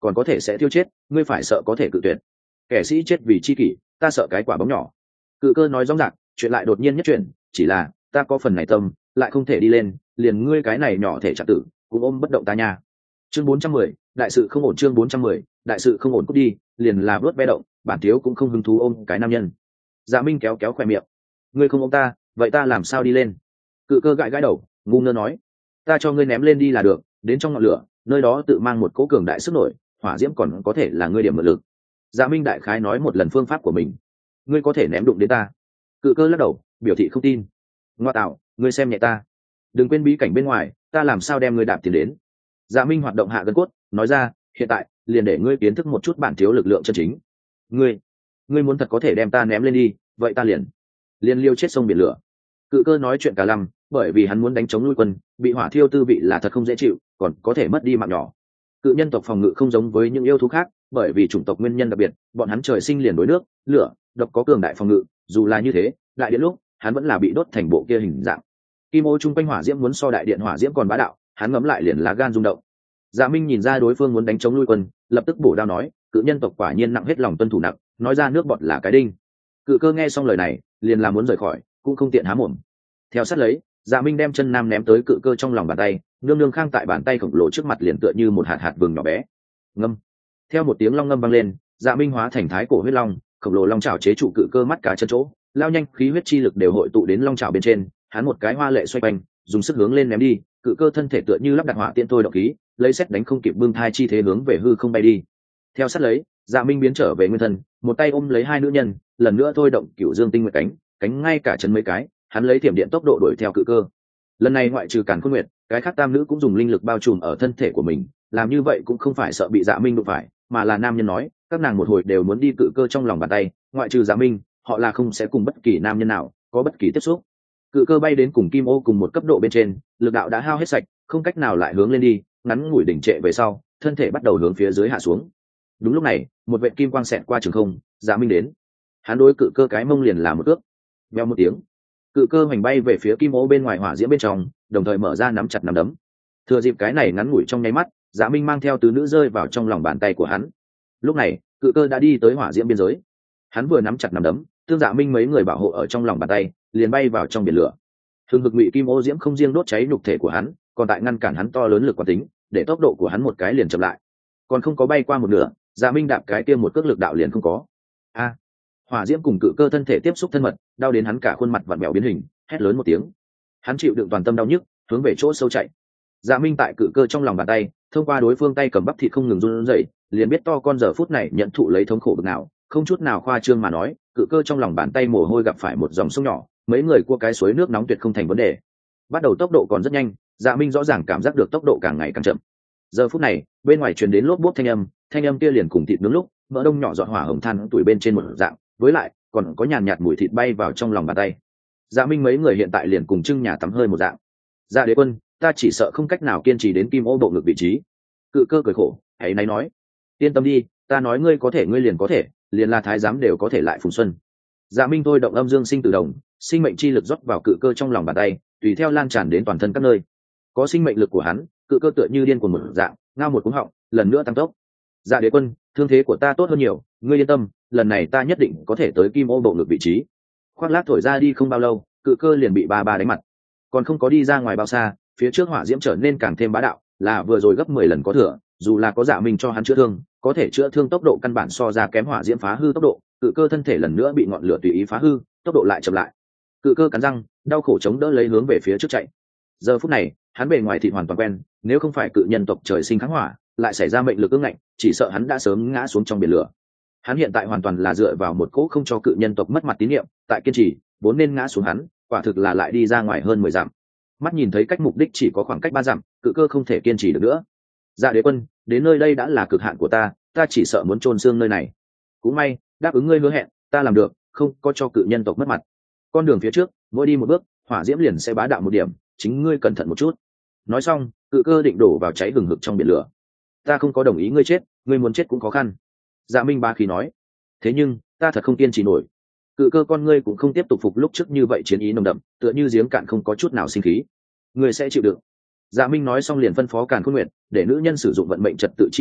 còn có thể sẽ tiêu chết, ngươi phải sợ có thể cự tuyệt. Kẻ sĩ chết vì chi kỷ, ta sợ cái quả bóng nhỏ. Cự Cơ nói rõ ràng, chuyện lại đột nhiên nhất chuyển, chỉ là ta có phần này tâm, lại không thể đi lên, liền ngươi cái này nhỏ thể trạng tử cũng ôm bất động ta nha. Chương bốn trăm mười, đại sự không ổn. Chương bốn trăm mười, đại sự không ổn, cút đi, liền là vớt ve động, bản thiếu cũng không hứng thú ôm cái nam nhân. Dạ Minh kéo kéo khoe miệng, ngươi không ôm ta, vậy ta làm sao đi lên? Cự Cơ gãi gãi đầu, ngu ngơ nói, ta cho ngươi ném lên đi là được, đến trong ngọn lửa, nơi đó tự mang một cỗ cường đại sức nổi, hỏa diễm còn có thể là ngươi điểm mượn lực. Dạ Minh đại khái nói một lần phương pháp của mình. Ngươi có thể ném đụng đến ta? Cự Cơ lắc đầu, biểu thị không tin. Ngoa tạo, ngươi xem nhẹ ta. Đừng quên bí cảnh bên ngoài, ta làm sao đem ngươi đạp tiền đến? Dạ Minh hoạt động hạ gân cốt, nói ra, hiện tại liền để ngươi kiến thức một chút bản thiếu lực lượng chân chính. Ngươi, ngươi muốn thật có thể đem ta ném lên đi, vậy ta liền liền liêu chết sông biển lửa. Cự Cơ nói chuyện cả lăm, bởi vì hắn muốn đánh chống nuôi quân, bị hỏa thiêu tư vị là thật không dễ chịu, còn có thể mất đi mạng nhỏ. Cự nhân tộc phòng ngự không giống với những yêu thú khác, bởi vì chủng tộc nguyên nhân đặc biệt, bọn hắn trời sinh liền đối nước, lửa, độc có cường đại phòng ngự, dù là như thế, đại điện lúc, hắn vẫn là bị đốt thành bộ kia hình dạng. Kim ô trung quanh hỏa diễm muốn so đại điện hỏa diễm còn bá đạo, hắn ngấm lại liền lá gan rung động. Dạ Minh nhìn ra đối phương muốn đánh chống nuôi quân, lập tức bổ đao nói, cự nhân tộc quả nhiên nặng hết lòng tuân thủ nặng, nói ra nước bọt là cái đinh. Cự Cơ nghe xong lời này, liền là muốn rời khỏi, cũng không tiện há mồm. Theo sát lấy, Dạ Minh đem chân nam ném tới Cự Cơ trong lòng bàn tay, nương nương khang tại bàn tay khổng lồ trước mặt liền tựa như một hạt hạt vừng nhỏ bé. Ngâm. Theo một tiếng long ngâm vang lên, Dạ Minh hóa thành thái cổ huyết long, khổng lồ long chảo chế trụ Cự Cơ mắt cá chân chỗ, lao nhanh khí huyết chi lực đều hội tụ đến long chảo bên trên, hắn một cái hoa lệ xoay quanh, dùng sức hướng lên ném đi, Cự Cơ thân thể tựa như lắp đặt hỏa tiên thôi động khí, lấy xét đánh không kịp bưng thai chi thế hướng về hư không bay đi. Theo sát lấy, Dạ Minh biến trở về nguyên thân, một tay ôm lấy hai nữ nhân, lần nữa thôi động Cửu Dương Tinh Nguyệt cánh, cánh ngay cả chấn mấy cái, hắn lấy thiểm điện tốc độ đuổi theo Cự Cơ. Lần này ngoại trừ Càn Khôn Nguyệt, cái khác tam nữ cũng dùng linh lực bao trùm ở thân thể của mình, làm như vậy cũng không phải sợ bị Dạ Minh đụng phải, mà là nam nhân nói, các nàng một hồi đều muốn đi Cự Cơ trong lòng bàn tay, ngoại trừ Dạ Minh, họ là không sẽ cùng bất kỳ nam nhân nào có bất kỳ tiếp xúc. Cự Cơ bay đến cùng Kim Ô cùng một cấp độ bên trên, lực đạo đã hao hết sạch, không cách nào lại hướng lên đi, ngắn ngủi đỉnh trệ về sau, thân thể bắt đầu hướng phía dưới hạ xuống. Đúng lúc này, một vệt kim quang xẹt qua trường không, Dạ Minh đến. Hắn đối Cự Cơ cái mông liền làm một cước. Vèo một tiếng, Cự Cơ hoành bay về phía Kim Ô bên ngoài hỏa diễm bên trong, đồng thời mở ra nắm chặt nắm đấm. Thừa dịp cái này ngắn ngủi trong nháy mắt, Dạ Minh mang theo tứ nữ rơi vào trong lòng bàn tay của hắn. Lúc này, Cự Cơ đã đi tới hỏa diễm biên giới. Hắn vừa nắm chặt nắm đấm, tương Dạ Minh mấy người bảo hộ ở trong lòng bàn tay, liền bay vào trong biển lửa. Hừng hực ngụy kim ô diễm không riêng đốt cháy nhục thể của hắn, còn tại ngăn cản hắn to lớn lực quán tính, để tốc độ của hắn một cái liền chậm lại. Còn không có bay qua một nửa, Dạ Minh đạp cái kia một cước lực đạo liền không có. A! Hỏa diễm cùng Cự Cơ thân thể tiếp xúc thân mật, đau đến hắn cả khuôn mặt vặn vẹo biến hình, hét lớn một tiếng. Hắn chịu đựng toàn tâm đau nhức, hướng về chỗ sâu chạy. Dạ Minh tại Cự Cơ trong lòng bàn tay, thông qua đối phương tay cầm bắp thịt không ngừng run rẩy, liền biết to con giờ phút này nhận thụ lấy thống khổ bực nào, không chút nào khoa trương mà nói, Cự Cơ trong lòng bàn tay mồ hôi gặp phải một dòng sông nhỏ, mấy người cua cái suối nước nóng tuyệt không thành vấn đề. Bắt đầu tốc độ còn rất nhanh, Dạ Minh rõ ràng cảm giác được tốc độ càng ngày càng chậm. Giờ phút này, bên ngoài truyền đến lốp bốp thanh âm, thanh âm kia liền cùng thịt nướng lúc, mỡ đông nhỏ giọt hỏa hồng than tuổi bên trên một dạng, với lại còn có nhàn nhạt mùi thịt bay vào trong lòng bàn tay. Dạ Minh mấy người hiện tại liền cùng trưng nhà tắm hơi một dạng. Dạ Đế Quân, ta chỉ sợ không cách nào kiên trì đến Kim Ô bộ ngực vị trí. Cự Cơ cười khổ, hãy náy nói, yên tâm đi, ta nói ngươi có thể ngươi liền có thể, liền là thái giám đều có thể lại phùng xuân. Dạ Minh thôi động âm dương sinh tử đồng, sinh mệnh chi lực rót vào Cự Cơ trong lòng bàn tay, tùy theo lan tràn đến toàn thân các nơi. Có sinh mệnh lực của hắn, Cự Cơ tựa như điên cuồng một dạng, ngao một cú họng, lần nữa tăng tốc. Dạ Đế Quân, thương thế của ta tốt hơn nhiều, ngươi yên tâm, lần này ta nhất định có thể tới Kim Ô bộ ngực vị trí. Khoác lác thổi ra đi không bao lâu, Cự Cơ liền bị ba ba đánh mặt. Còn không có đi ra ngoài bao xa, phía trước hỏa diễm trở nên càng thêm bá đạo, là vừa rồi gấp mười lần có thừa, dù là có Dạ Minh cho hắn chữa thương, có thể chữa thương tốc độ căn bản so ra kém hỏa diễm phá hư tốc độ, Cự Cơ thân thể lần nữa bị ngọn lửa tùy ý phá hư, tốc độ lại chậm lại. Cự Cơ cắn răng, đau khổ chống đỡ lấy hướng về phía trước chạy. Giờ phút này, hắn bề ngoài thịt hoàn toàn quen, nếu không phải cự nhân tộc trời sinh kháng hỏa, lại xảy ra mệnh lực ương ngạnh, chỉ sợ hắn đã sớm ngã xuống trong biển lửa. Hắn hiện tại hoàn toàn là dựa vào một cỗ không cho cự nhân tộc mất mặt tín nhiệm, tại kiên trì, vốn nên ngã xuống hắn, quả thực là lại đi ra ngoài hơn mười dặm. Mắt nhìn thấy cách mục đích chỉ có khoảng cách ba dặm, Cự Cơ không thể kiên trì được nữa. Dạ Đế Quân, đến nơi đây đã là cực hạn của ta, ta chỉ sợ muốn chôn xương nơi này. Cũng may, đáp ứng ngươi hứa hẹn, ta làm được, không có cho cự nhân tộc mất mặt. Con đường phía trước, mỗi đi một bước, hỏa diễm liền sẽ bá đạo một điểm, chính ngươi cẩn thận một chút. Nói xong, Cự Cơ định đổ vào cháy hừng hực trong biển lửa. Ta không có đồng ý ngươi chết, ngươi muốn chết cũng khó khăn. Dạ Minh ba khí nói. Thế nhưng, ta thật không kiên trì nổi. Cự Cơ con ngươi cũng không tiếp tục phục lúc trước như vậy chiến ý nồng đậm, tựa như giếng cạn không có chút nào sinh khí. Ngươi sẽ chịu đựng. Dạ Minh nói xong liền phân phó Càn Khôn Nguyệt, để nữ nhân sử dụng vận mệnh trật tự chi lực,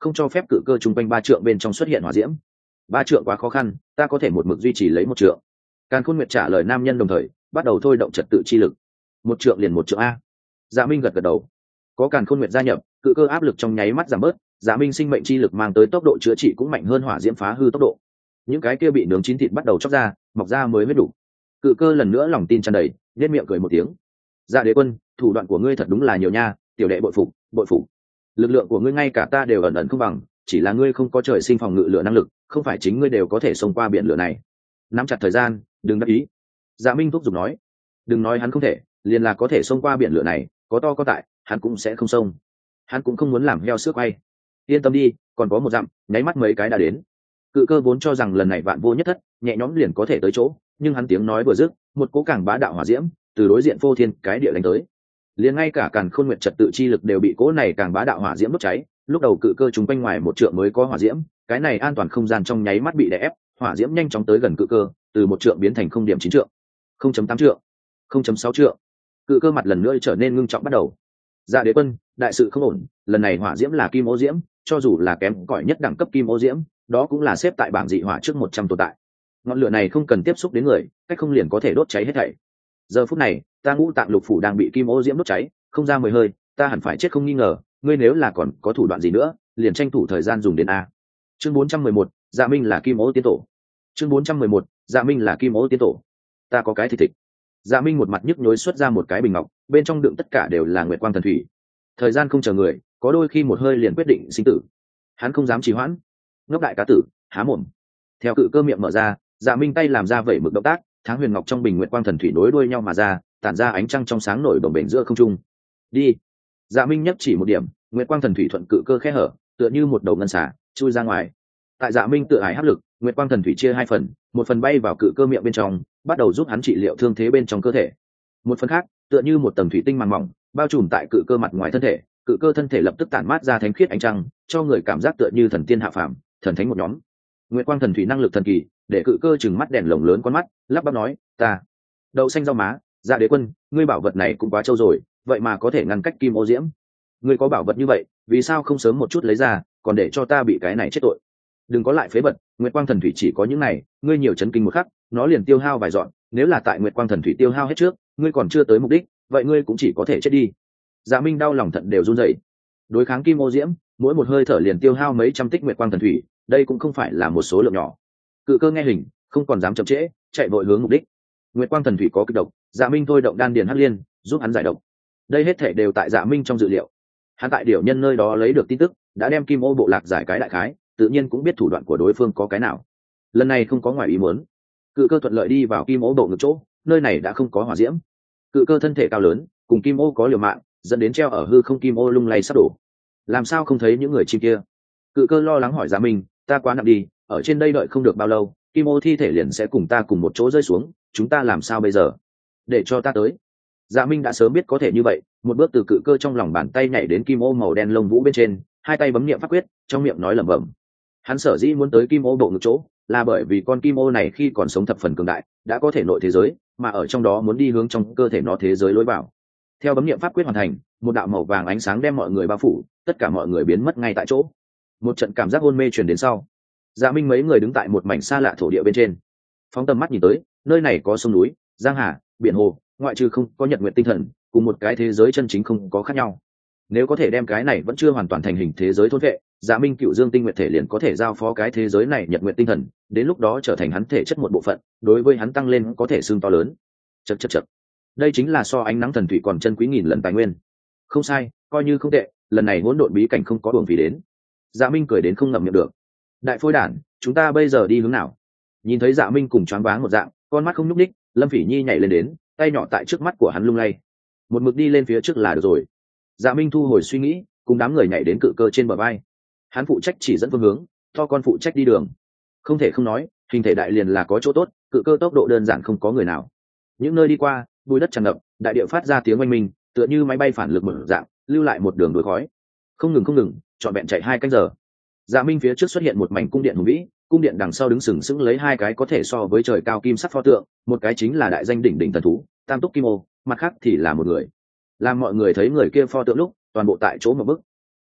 không cho phép cự cơ chung quanh ba trượng bên trong xuất hiện hỏa diễm. Ba trượng quá khó khăn, ta có thể một mực duy trì lấy một trượng. Càn Khôn Nguyệt trả lời nam nhân đồng thời bắt đầu thôi động trật tự chi lực. Một trượng liền một trượng a. Dạ Minh gật gật đầu. Có Càn Khôn Nguyệt gia nhập, cự cơ áp lực trong nháy mắt giảm bớt, Dạ Minh sinh mệnh chi lực mang tới tốc độ chữa trị cũng mạnh hơn hỏa diễm phá hư tốc độ. Những cái kia bị nướng chín thịt bắt đầu chóc ra, mọc ra mới mới đủ. Cự cơ lần nữa lòng tin tràn đầy, nhếch miệng cười một tiếng. Dạ Đế Quân, thủ đoạn của ngươi thật đúng là nhiều nha, tiểu đệ bội phục, bội phục. Lực lượng của ngươi ngay cả ta đều ẩn ẩn không bằng, chỉ là ngươi không có trời sinh phòng ngự lửa năng lực, không phải chính ngươi đều có thể xông qua biển lửa này. Nắm chặt thời gian, đừng đắc ý. Dạ Minh thúc giục nói, đừng nói hắn không thể, liền là có thể xông qua biển lửa này, có to có tại, hắn cũng sẽ không xông. Hắn cũng không muốn làm heo xước quay. Yên tâm đi, còn có một dặm, nháy mắt mấy cái đã đến. Cự cơ vốn cho rằng lần này vạn vô nhất thất, nhẹ nhõm liền có thể tới chỗ, nhưng hắn tiếng nói vừa dứt, một cỗ càng bá đạo hỏa diễm từ đối diện phô thiên cái địa đánh tới. Liền ngay cả Càn Khôn Nguyệt trật tự chi lực đều bị cỗ này càng bá đạo hỏa diễm đốt cháy. Lúc đầu cự cơ chúng quanh ngoài một trượng mới có hỏa diễm, cái này an toàn không gian trong nháy mắt bị đè ép, hỏa diễm nhanh chóng tới gần cự cơ, từ một trượng biến thành không điểm chín trượng, không chấm tám trượng, không chấm sáu trượng. Cự cơ mặt lần nữa trở nên ngưng trọng bắt đầu. Dạ Đế Quân, đại sự không ổn, lần này hỏa diễm là kim ô diễm, cho dù là kém cỏi nhất đẳng cấp kim ô diễm, đó cũng là xếp tại bảng dị hỏa trước một trăm tồn tại. Ngọn lửa này không cần tiếp xúc đến người, cách không liền có thể đốt cháy hết thảy. Giờ phút này, ta ngũ tạng lục phủ đang bị kim ô diễm đốt cháy, không ra mười hơi, ta hẳn phải chết không nghi ngờ, ngươi nếu là còn có thủ đoạn gì nữa, liền tranh thủ thời gian dùng đến a. Chương bốn trăm mười một, Dạ Minh là kim ô tiên tổ. Chương bốn trăm mười một, Dạ Minh là kim ô tiên tổ. Ta có cái thịt thịt. Dạ Minh một mặt nhức nhối xuất ra một cái bình ngọc, bên trong đựng tất cả đều là nguyệt quang thần thủy. Thời gian không chờ người, có đôi khi một hơi liền quyết định sinh tử. Hắn không dám trì hoãn. Ngốc đại cá tử, há mồm. Theo cự cơ miệng mở ra, Dạ Minh tay làm ra vẩy mực động tác, tháng huyền ngọc trong bình nguyệt quang thần thủy nối đuôi nhau mà ra, tản ra ánh trăng trong sáng nổi bồng bềnh giữa không trung. Đi. Dạ Minh nhấc chỉ một điểm, nguyệt quang thần thủy thuận cự cơ khe hở, tựa như một đầu ngân xả chui ra ngoài. Tại Dạ Minh tự ải hấp lực, nguyệt quang thần thủy chia hai phần, một phần bay vào cự cơ miệng bên trong, bắt đầu giúp hắn trị liệu thương thế bên trong cơ thể. Một phần khác, tựa như một tầng thủy tinh màng mỏng, bao trùm tại cự cơ mặt ngoài thân thể, cự cơ thân thể lập tức tản mát ra thánh khiết ánh trăng, cho người cảm giác tựa như thần tiên hạ phàm, thần thánh một nhóm. Nguyệt quang thần thủy năng lực thần kỳ, để cự cơ chừng mắt đèn lồng lớn con mắt, lắp bắp nói, ta đậu xanh rau má. Dạ Đế Quân, ngươi bảo vật này cũng quá trâu rồi, vậy mà có thể ngăn cách kim ô diễm. Ngươi có bảo vật như vậy, vì sao không sớm một chút lấy ra, còn để cho ta bị cái này chết tội? Đừng có lại phế vật, nguyệt quang thần thủy chỉ có những này, ngươi nhiều chấn kinh một khắc, nó liền tiêu hao vài dọn, nếu là tại nguyệt quang thần thủy tiêu hao hết trước, ngươi còn chưa tới mục đích, vậy ngươi cũng chỉ có thể chết đi. Dạ Minh đau lòng thận đều run rẩy. Đối kháng kim ô diễm, mỗi một hơi thở liền tiêu hao mấy trăm tích nguyệt quang thần thủy, đây cũng không phải là một số lượng nhỏ. Cự cơ nghe hình, không còn dám chậm trễ, chạy vội hướng mục đích. Nguyệt quang thần thủy có kịch độc, Dạ Minh thôi động đan điền hắc liên, giúp hắn giải độc. Đây hết thể đều tại Dạ Minh trong dự liệu. Hắn tại điểu nhân nơi đó lấy được tin tức, đã đem kim ô bộ lạc giải cái đại khái, tự nhiên cũng biết thủ đoạn của đối phương có cái nào. Lần này không có ngoài ý muốn, cự cơ thuận lợi đi vào kim ô bộ ngực chỗ, nơi này đã không có hỏa diễm. Cự cơ thân thể cao lớn, cùng kim ô có liều mạng, dẫn đến treo ở hư không kim ô lung lay sắp đổ. Làm sao không thấy những người chim kia? Cự cơ lo lắng hỏi Dạ Minh, ta quá nặng đi, ở trên đây đợi không được bao lâu, kim ô thi thể liền sẽ cùng ta cùng một chỗ rơi xuống, chúng ta làm sao bây giờ? Để cho ta tới. Dạ Minh đã sớm biết có thể như vậy, một bước từ cự cơ trong lòng bàn tay nhảy đến kim ô màu đen lông vũ bên trên, hai tay bấm niệm pháp quyết, trong miệng nói lẩm bẩm. Hắn sở dĩ muốn tới kim ô bộ ngực chỗ, là bởi vì con kim ô này khi còn sống thập phần cường đại, đã có thể nội thế giới, mà ở trong đó muốn đi hướng trong cơ thể nó thế giới lối vào. Theo bấm niệm pháp quyết hoàn thành, một đạo màu vàng ánh sáng đem mọi người bao phủ, tất cả mọi người biến mất ngay tại chỗ. Một trận cảm giác hôn mê truyền đến sau, Dạ Minh mấy người đứng tại một mảnh xa lạ thổ địa bên trên, phóng tầm mắt nhìn tới, nơi này có sông núi, giang hà, biển hồ, ngoại trừ không có nhật nguyệt tinh thần, cùng một cái thế giới chân chính không có khác nhau. Nếu có thể đem cái này vẫn chưa hoàn toàn thành hình thế giới thôn vệ, Dạ Minh cựu dương tinh nguyệt thể liền có thể giao phó cái thế giới này nhật nguyệt tinh thần, đến lúc đó trở thành hắn thể chất một bộ phận, đối với hắn tăng lên có thể xương to lớn. Chậc chậc chậc. Đây chính là so ánh nắng thần thủy còn chân quý nghìn lần tài nguyên. Không sai, coi như không tệ, lần này hỗn độn bí cảnh không có đường vì đến. Dạ Minh cười đến không ngậm miệng được. Đại phôi đản, chúng ta bây giờ đi hướng nào? Nhìn thấy Dạ Minh cùng choáng váng một dạng, con mắt không nhúc nhích, Lâm Phỉ Nhi nhảy lên đến, tay nhỏ tại trước mắt của hắn lung lay. Một mực đi lên phía trước là được rồi. Dạ Minh thu hồi suy nghĩ, cùng đám người nhảy đến cự cơ trên bờ vai. Hắn phụ trách chỉ dẫn phương hướng, to con phụ trách đi đường. Không thể không nói, hình thể đại liền là có chỗ tốt, cự cơ tốc độ đơn giản không có người nào. Những nơi đi qua, bụi đất tràn ngập, đại địa phát ra tiếng oanh minh, tựa như máy bay phản lực mở dạng, lưu lại một đường đuôi khói. Không ngừng không ngừng, trọn vẹn chạy hai canh giờ. Dạ Minh phía trước xuất hiện một mảnh cung điện hùng vĩ, cung điện đằng sau đứng sừng sững lấy hai cái có thể so với trời cao kim sắc pho tượng, một cái chính là đại danh đỉnh đỉnh thần thú Tam Túc Kim Ô, mặt khác thì là một người. Làm mọi người thấy người kia pho tượng lúc, toàn bộ tại chỗ một bức.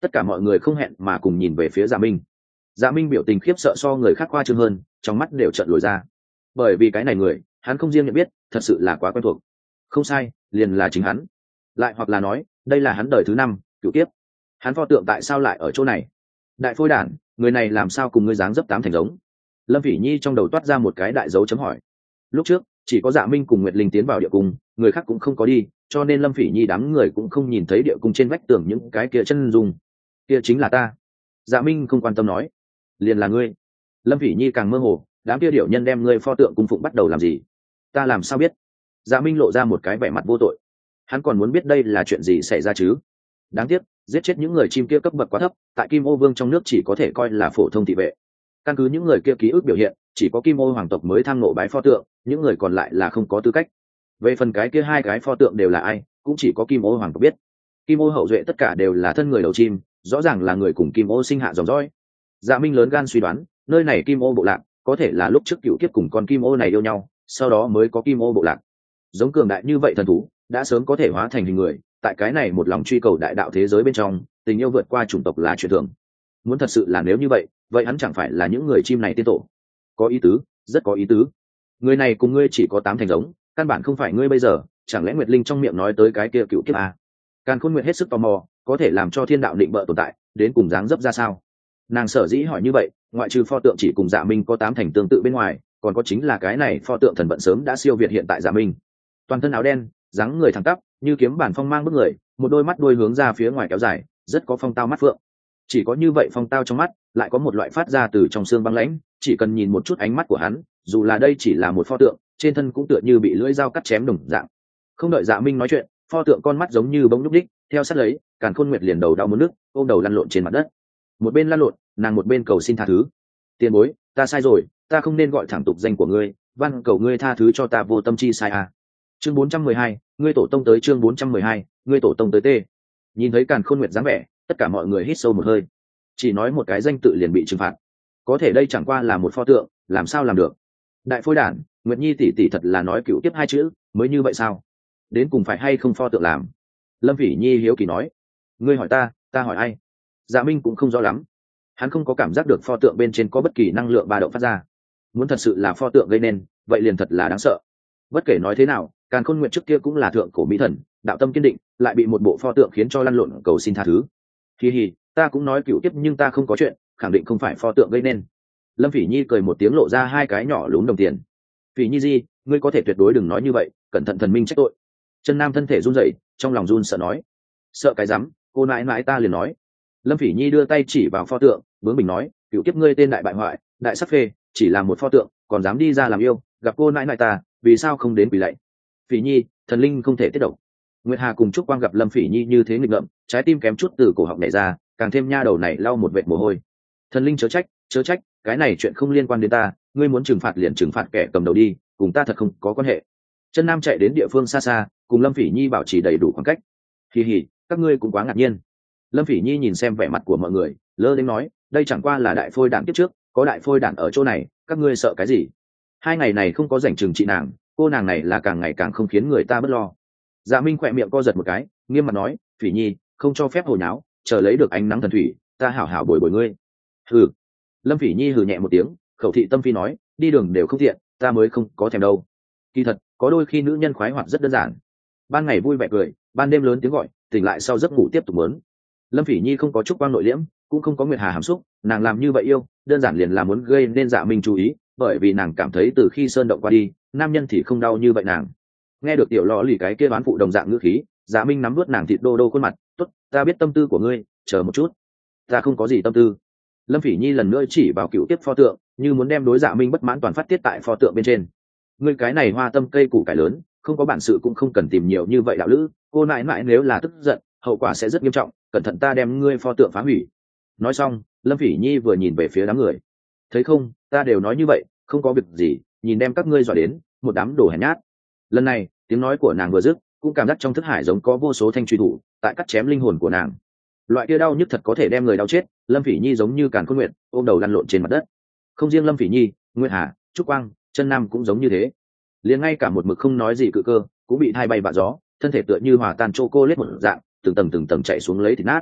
Tất cả mọi người không hẹn mà cùng nhìn về phía Dạ Minh. Dạ Minh biểu tình khiếp sợ so người khác khoa trương hơn, trong mắt đều trợn lồi ra. Bởi vì cái này người, hắn không riêng nhận biết, thật sự là quá quen thuộc. Không sai, liền là chính hắn. Lại hoặc là nói, đây là hắn đời thứ năm, cửu kiếp. Hắn pho tượng tại sao lại ở chỗ này? Đại phôi đản, người này làm sao cùng ngươi dáng dấp tám thành giống? Lâm Phỉ Nhi trong đầu toát ra một cái đại dấu chấm hỏi. Lúc trước, chỉ có Dạ Minh cùng Nguyệt Linh tiến vào địa cung, người khác cũng không có đi, cho nên Lâm Phỉ Nhi đám người cũng không nhìn thấy địa cung trên vách tường những cái kia chân dung. Kia chính là ta. Dạ Minh không quan tâm nói. Liền là ngươi. Lâm Phỉ Nhi càng mơ hồ, đám kia điểu nhân đem ngươi pho tượng cung phụng bắt đầu làm gì? Ta làm sao biết? Dạ Minh lộ ra một cái vẻ mặt vô tội. Hắn còn muốn biết đây là chuyện gì xảy ra chứ. Đáng tiếc, giết chết những người chim kia cấp bậc quá thấp, tại Kim Ô Vương trong nước chỉ có thể coi là phổ thông thị vệ. Căn cứ những người kia ký ức biểu hiện, chỉ có Kim Ô hoàng tộc mới tham nộ bái pho tượng, những người còn lại là không có tư cách. Về phần cái kia hai cái pho tượng đều là ai, cũng chỉ có Kim Ô hoàng tộc biết. Kim Ô hậu duệ tất cả đều là thân người đầu chim, rõ ràng là người cùng Kim Ô sinh hạ dòng dõi. Dạ Minh lớn gan suy đoán, nơi này Kim Ô bộ lạc có thể là lúc trước cựu kiếp cùng con Kim Ô này yêu nhau, sau đó mới có Kim Ô bộ lạc. Giống cường đại như vậy thần thú, đã sớm có thể hóa thành hình người, tại cái này một lòng truy cầu đại đạo thế giới bên trong, tình yêu vượt qua chủng tộc là chuyện thường. Muốn thật sự là nếu như vậy, vậy hắn chẳng phải là những người chim này tiên tổ? Có ý tứ, rất có ý tứ. Người này cùng ngươi chỉ có tám thành giống, căn bản không phải ngươi bây giờ, chẳng lẽ Nguyệt Linh trong miệng nói tới cái kia cựu kiếp à? Càn Khôn Nguyệt hết sức tò mò, có thể làm cho thiên đạo định bợ tồn tại, đến cùng dáng dấp ra sao? Nàng sở dĩ hỏi như vậy, ngoại trừ pho tượng chỉ cùng Dạ Minh có tám thành tương tự bên ngoài, còn có chính là cái này pho tượng thần vận sớm đã siêu việt hiện tại Dạ Minh. Toàn thân áo đen, dáng người thẳng tắp, như kiếm bản phong mang bức người, một đôi mắt đuôi hướng ra phía ngoài kéo dài, rất có phong tao mắt phượng. Chỉ có như vậy phong tao trong mắt, lại có một loại phát ra từ trong xương băng lãnh, chỉ cần nhìn một chút ánh mắt của hắn, dù là đây chỉ là một pho tượng, trên thân cũng tựa như bị lưỡi dao cắt chém đồng dạng. Không đợi Dạ Minh nói chuyện, pho tượng con mắt giống như bỗng nhúc đích, theo sát lấy, Càn Khôn Nguyệt liền đầu đau muốn nước, ôm đầu lăn lộn trên mặt đất. Một bên lăn lộn, nàng một bên cầu xin tha thứ. Tiền bối, ta sai rồi, ta không nên gọi thẳng tục danh của ngươi, van cầu ngươi tha thứ cho ta vô tâm chi sai à. Chương bốn trăm mười hai, ngươi tổ tông tới. Chương bốn trăm mười hai, ngươi tổ tông tới tê. Nhìn thấy Càn Khôn Nguyệt dáng vẻ, tất cả mọi người hít sâu một hơi. Chỉ nói một cái danh tự liền bị trừng phạt, có thể đây chẳng qua là một pho tượng, làm sao làm được? Đại phôi đản, Nguyệt Nhi tỷ tỷ thật là nói cựu tiếp hai chữ mới như vậy sao? Đến cùng phải hay không pho tượng làm? Lâm Phỉ Nhi hiếu kỳ nói. Ngươi hỏi ta, ta hỏi ai? Dạ Minh cũng không rõ lắm, hắn không có cảm giác được pho tượng bên trên có bất kỳ năng lượng ba động phát ra. Muốn thật sự là pho tượng gây nên, vậy liền thật là đáng sợ. Bất kể nói thế nào, Càn Khôn Nguyệt trước kia cũng là thượng cổ mỹ thần, đạo tâm kiên định, lại bị một bộ pho tượng khiến cho lăn lộn cầu xin tha thứ. Hi hi, ta cũng nói cựu tiếp nhưng ta không có chuyện, khẳng định không phải pho tượng gây nên. Lâm Phỉ Nhi cười một tiếng lộ ra hai cái nhỏ lúm đồng tiền. Phỉ Nhi gì, ngươi có thể tuyệt đối đừng nói như vậy, cẩn thận thần minh trách tội. Chân Nam thân thể run rẩy, trong lòng run sợ nói. Sợ cái rắm, cô nãi nãi ta liền nói. Lâm Phỉ Nhi đưa tay chỉ vào pho tượng, bướng bỉnh nói, cựu kiếp ngươi tên đại bại hoại, đại sắc phê, chỉ là một pho tượng, còn dám đi ra làm yêu, gặp cô nãi nãi ta, vì sao không đến quỳ lạy? Phỉ Nhi, thần linh không thể tiết động. Nguyệt Hà cùng Trúc Quang gặp Lâm Phỉ Nhi như thế nghịch ngợm, trái tim kém chút từ cổ họng nhảy ra, càng thêm nha đầu này lau một vệt mồ hôi. Thần linh chớ trách, chớ trách, cái này chuyện không liên quan đến ta, ngươi muốn trừng phạt liền trừng phạt kẻ cầm đầu đi, cùng ta thật không có quan hệ. Chân Nam chạy đến địa phương xa xa, cùng Lâm Phỉ Nhi bảo trì đầy đủ khoảng cách. Hì hì, các ngươi cũng quá ngạc nhiên. Lâm Phỉ Nhi nhìn xem vẻ mặt của mọi người, lơ đến nói, đây chẳng qua là đại phôi đản kiếp trước, có đại phôi đản ở chỗ này, các ngươi sợ cái gì? Hai ngày này không có rảnh trừng trị nàng, cô nàng này là càng ngày càng không khiến người ta bất lo. Dạ Minh khỏe miệng co giật một cái, nghiêm mặt nói, Phỉ Nhi, không cho phép hồ nháo, chờ lấy được ánh nắng thần thủy, ta hảo hảo bồi bồi ngươi. Hừ. Lâm Phỉ Nhi hừ nhẹ một tiếng, khẩu thị tâm phi nói, đi đường đều không tiện, ta mới không có thèm đâu. Kỳ thật, có đôi khi nữ nhân khoái hoạt rất đơn giản. Ban ngày vui vẻ cười, ban đêm lớn tiếng gọi, tỉnh lại sau giấc ngủ tiếp tục muốn. Lâm Phỉ Nhi không có chút quang nội liễm, cũng không có Nguyệt Hà hàm xúc, nàng làm như vậy yêu, đơn giản liền là muốn gây nên Dạ Minh chú ý, bởi vì nàng cảm thấy từ khi sơn động qua đi, nam nhân thì không đau như vậy nàng. Nghe được tiểu lọ lì cái kia đoán phụ đồng dạng ngữ khí, Dạ Minh nắm nuốt nàng thịt đô đô khuôn mặt, tốt, ta biết tâm tư của ngươi, chờ một chút. Ta không có gì tâm tư. Lâm Phỉ Nhi lần nữa chỉ vào cựu tiếp pho tượng, như muốn đem đối Dạ Minh bất mãn toàn phát tiết tại pho tượng bên trên. Ngươi cái này hoa tâm cây củ cải lớn, không có bản sự cũng không cần tìm nhiều như vậy đạo lữ, cô nãi nãi nếu là tức giận, hậu quả sẽ rất nghiêm trọng, cẩn thận ta đem ngươi pho tượng phá hủy. Nói xong, Lâm Phỉ Nhi vừa nhìn về phía đám người. Thấy không, ta đều nói như vậy, không có việc gì, nhìn đem các ngươi dọa đến, một đám đồ hèn nhát. Lần này, tiếng nói của nàng vừa dứt, cũng cảm giác trong thức hải giống có vô số thanh truy thủ tại cắt chém linh hồn của nàng. Loại kia đau nhức thật có thể đem người đau chết. Lâm Phỉ Nhi giống như Càn Khôn Nguyệt, ôm đầu lăn lộn trên mặt đất. Không riêng Lâm Phỉ Nhi, Nguyệt Hà, Trúc Quang, Chân Nam cũng giống như thế. Liền ngay cả một mực không nói gì cự cơ cũng bị thay bay bạ gió, thân thể tựa như hòa tan chocolate một dạng, từng tầng từng tầng chạy xuống lấy thịt nát.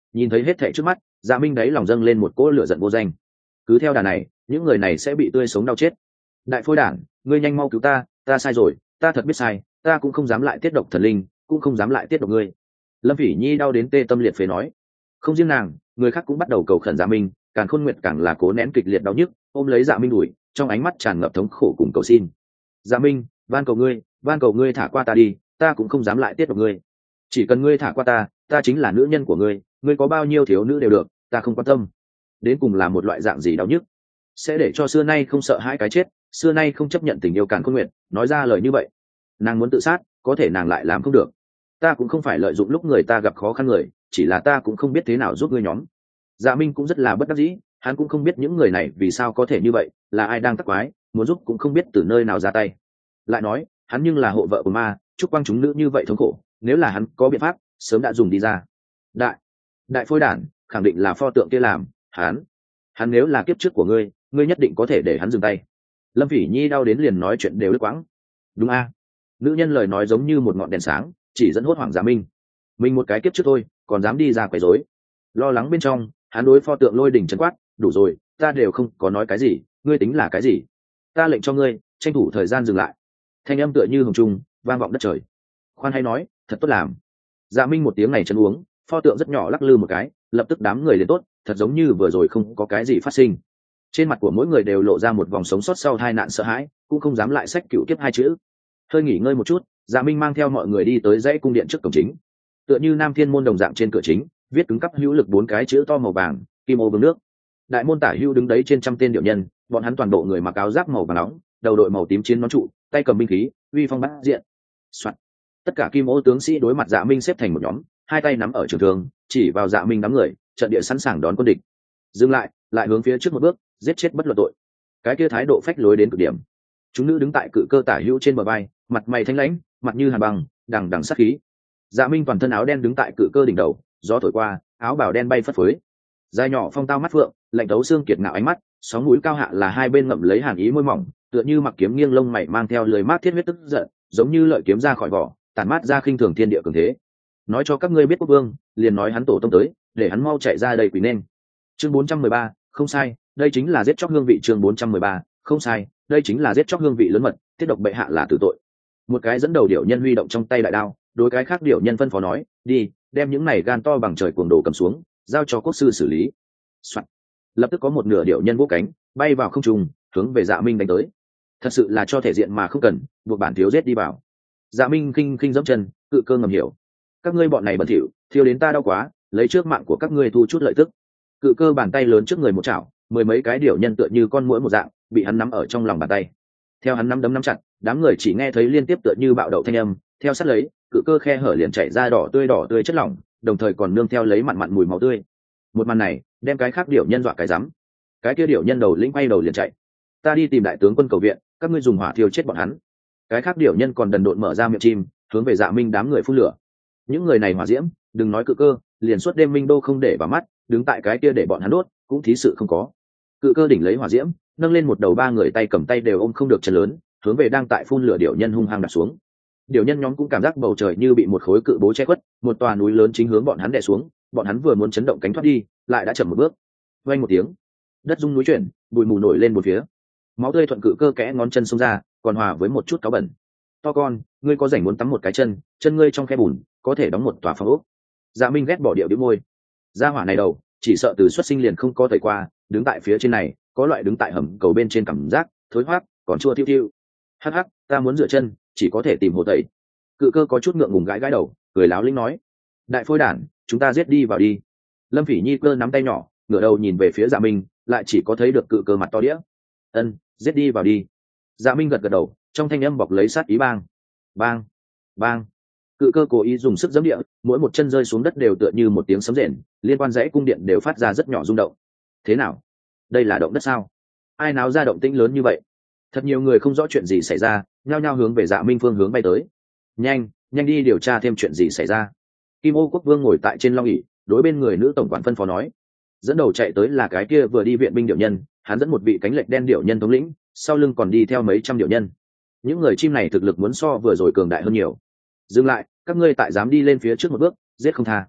Nhìn thấy hết thảy trước mắt, Dạ Minh đáy lòng dâng lên một cỗ lửa giận vô danh. Cứ theo đà này, những người này sẽ bị tươi sống đau chết. Đại phôi đản, ngươi nhanh mau cứu ta, ta sai rồi, ta thật biết sai, ta cũng không dám lại tiết độc thần linh, cũng không dám lại tiết độc ngươi. Lâm Phỉ Nhi đau đến tê tâm liệt phế nói. Không riêng nàng, người khác cũng bắt đầu cầu khẩn Dạ Minh, Càn Khôn Nguyệt càng là cố nén kịch liệt đau nhức, ôm lấy Dạ Minh đuổi, trong ánh mắt tràn ngập thống khổ cùng cầu xin. Dạ Minh, van cầu ngươi, van cầu ngươi thả qua ta đi, ta cũng không dám lại tiết độc ngươi. Chỉ cần ngươi thả qua ta, ta chính là nữ nhân của ngươi, ngươi có bao nhiêu thiếu nữ đều được, ta không quan tâm. Đến cùng là một loại dạng gì đau nhức, sẽ để cho xưa nay không sợ hãi cái chết, xưa nay không chấp nhận tình yêu Càn Khôn Nguyệt nói ra lời như vậy. Nàng muốn tự sát, có thể nàng lại làm không được. Ta cũng không phải lợi dụng lúc người ta gặp khó khăn người, chỉ là ta cũng không biết thế nào giúp ngươi nhóm. Dạ Minh cũng rất là bất đắc dĩ, hắn cũng không biết những người này vì sao có thể như vậy, là ai đang tắc quái, muốn giúp cũng không biết từ nơi nào ra tay. Lại nói, hắn nhưng là hộ vợ của ma, chúc quang chúng nữ như vậy thống khổ, nếu là hắn có biện pháp, sớm đã dùng đi ra. Đại, đại phôi đản, khẳng định là pho tượng kia làm, hắn, hắn nếu là kiếp trước của ngươi, ngươi nhất định có thể để hắn dừng tay. Lâm Phỉ Nhi đau đến liền nói chuyện đều đứt quãng. Đúng a, nữ nhân lời nói giống như một ngọn đèn sáng, chỉ dẫn hốt hoảng Dạ Minh. Mình một cái kiếp trước thôi, còn dám đi ra quấy rối. Lo lắng bên trong, hắn đối pho tượng lôi đỉnh trấn quát, đủ rồi, ta đều không có nói cái gì, ngươi tính là cái gì? Ta lệnh cho ngươi, tranh thủ thời gian dừng lại. Thanh âm tựa như hồng trung, vang vọng đất trời. Khoan hay nói, thật tốt làm. Dạ Minh một tiếng này chân uống, pho tượng rất nhỏ lắc lư một cái, lập tức đám người liền tốt, thật giống như vừa rồi không có cái gì phát sinh. Trên mặt của mỗi người đều lộ ra một vòng sống sót sau tai nạn sợ hãi, cũng không dám lại xách cựu kiếp hai chữ. Hơi nghỉ ngơi một chút, Dạ Minh mang theo mọi người đi tới dãy cung điện trước cổng chính. Tựa như Nam Thiên môn đồng dạng trên cửa chính, viết cứng cắp hữu lực bốn cái chữ to màu vàng, kim ô vương nước. Đại môn tả hữu đứng đấy trên trăm tên điệu nhân, bọn hắn toàn bộ người mặc áo giáp màu vàng nóng, đầu đội màu tím chiến nón trụ, tay cầm binh khí, uy phong bát diện. Soạn. Tất cả kim ô tướng sĩ đối mặt Dạ Minh xếp thành một nhóm, hai tay nắm ở trường thương, chỉ vào Dạ Minh đám người, trận địa sẵn sàng đón quân địch. Dừng lại, lại hướng phía trước một bước, giết chết bất luận tội. Cái kia thái độ phách lối đến cực điểm. Chúng nữ đứng tại cự cơ tả hữu trên bờ vai, mặt mày thanh lãnh, mặt như hàn băng, đằng đằng sát khí. Dạ Minh toàn thân áo đen đứng tại cự cơ đỉnh đầu, gió thổi qua, áo bào đen bay phất phới. Dài nhỏ phong tao mắt phượng, lạnh thấu xương kiệt ngạo ánh mắt, sóng mũi cao hạ là hai bên ngậm lấy hàn ý môi mỏng, tựa như mặc kiếm nghiêng lông mày mang theo lời mát thiết huyết tức giận, giống như lợi kiếm ra khỏi vỏ, tản mát ra khinh thường thiên địa cường thế. Nói cho các ngươi biết quốc vương, liền nói hắn tổ tông tới, để hắn mau chạy ra đây quỳ nên. Chương bốn trăm mười ba, không sai, đây chính là giết chóc hương vị. Chương bốn trăm mười ba, không sai, đây chính là giết chóc hương vị lớn mật, tiết độc bệ hạ là tử tội. Một cái dẫn đầu điểu nhân huy động trong tay đại đao, đối cái khác điểu nhân phân phó nói, đi, đem những này gan to bằng trời cuồng đồ cầm xuống, giao cho quốc sư xử lý. Soạn. Lập tức có một nửa điểu nhân vỗ cánh, bay vào không trung, hướng về Dạ Minh đánh tới. Thật sự là cho thể diện mà không cần, buộc bản thiếu giết đi vào. Dạ Minh khinh khinh dẫm chân, cự cơ ngầm hiểu. Các ngươi bọn này bẩn thỉu, thiếu đến ta đau quá, lấy trước mạng của các ngươi thu chút lợi tức. Cự cơ bàn tay lớn trước người một chảo, mười mấy cái điểu nhân tựa như con muỗi một dạng, bị hắn nắm ở trong lòng bàn tay. Theo hắn nắm đấm nắm chặt, đám người chỉ nghe thấy liên tiếp tựa như bạo đậu thanh âm, theo sát lấy, cự cơ khe hở liền chảy ra đỏ tươi đỏ tươi chất lỏng, đồng thời còn nương theo lấy mặn mặn mùi máu tươi. Một màn này, đem cái khác điểu nhân dọa cái rắm. Cái kia điểu nhân đầu lĩnh quay đầu liền chạy. Ta đi tìm đại tướng quân cầu viện, các ngươi dùng hỏa thiêu chết bọn hắn. Cái khác điểu nhân còn đần độn mở ra miệng chim, hướng về Dạ Minh đám người phun lửa. Những người này hỏa diễm, đừng nói cự cơ, liền suốt đêm Minh Đô không để vào mắt, đứng tại cái kia để bọn hắn đốt, cũng thí sự không có. Cự cơ đỉnh lấy hỏa diễm, nâng lên một đầu ba người tay cầm tay đều ôm không được chân lớn, hướng về đang tại phun lửa điểu nhân hung hăng đặt xuống. Điểu nhân nhóm cũng cảm giác bầu trời như bị một khối cự bố che khuất, một tòa núi lớn chính hướng bọn hắn đè xuống, bọn hắn vừa muốn chấn động cánh thoát đi, lại đã chậm một bước. Vang một tiếng, đất rung núi chuyển, bụi mù nổi lên một phía. Máu tươi thuận cự cơ kẽ ngón chân xông ra, còn hòa với một chút cáo bẩn. To con, ngươi có rảnh muốn tắm một cái chân, chân ngươi trong khe bùn, có thể đóng một tòa phòng ốc. Dạ Minh ghét bỏ điệu đĩu môi. Gia hỏa này đầu, chỉ sợ từ xuất sinh liền không có tẩy qua, đứng tại phía trên này, có loại đứng tại hầm cầu bên trên cảm giác thối hoác, còn chua thiêu thiêu. Hắc hắc, ta muốn rửa chân, chỉ có thể tìm hồ tẩy. Cự cơ có chút ngượng ngùng gãi gãi đầu, cười láo linh nói, đại phôi đản, chúng ta giết đi vào đi. Lâm Phỉ Nhi cơ nắm tay nhỏ, ngửa đầu nhìn về phía Dạ Minh, lại chỉ có thấy được cự cơ mặt to đĩa. Ân, giết đi vào đi. Dạ Minh gật gật đầu, trong thanh âm bọc lấy sát ý bang, bang, bang. Cự cơ cố ý dùng sức giẫm địa, mỗi một chân rơi xuống đất đều tựa như một tiếng sấm rền, liên quan dãy cung điện đều phát ra rất nhỏ rung động. Thế nào? Đây là động đất sao? Ai náo ra động tĩnh lớn như vậy? Thật nhiều người không rõ chuyện gì xảy ra, nhao nhao hướng về Dạ Minh phương hướng bay tới. Nhanh, nhanh đi điều tra thêm chuyện gì xảy ra. Kim Ô Quốc Vương ngồi tại trên long ỷ, đối bên người nữ tổng quản phân phó nói. Dẫn đầu chạy tới là cái kia vừa đi viện binh điệu nhân, hắn dẫn một vị cánh lệch đen điệu nhân thống lĩnh, sau lưng còn đi theo mấy trăm điệu nhân. Những người chim này thực lực muốn so vừa rồi cường đại hơn nhiều. Dừng lại, các ngươi tại dám đi lên phía trước một bước, giết không tha.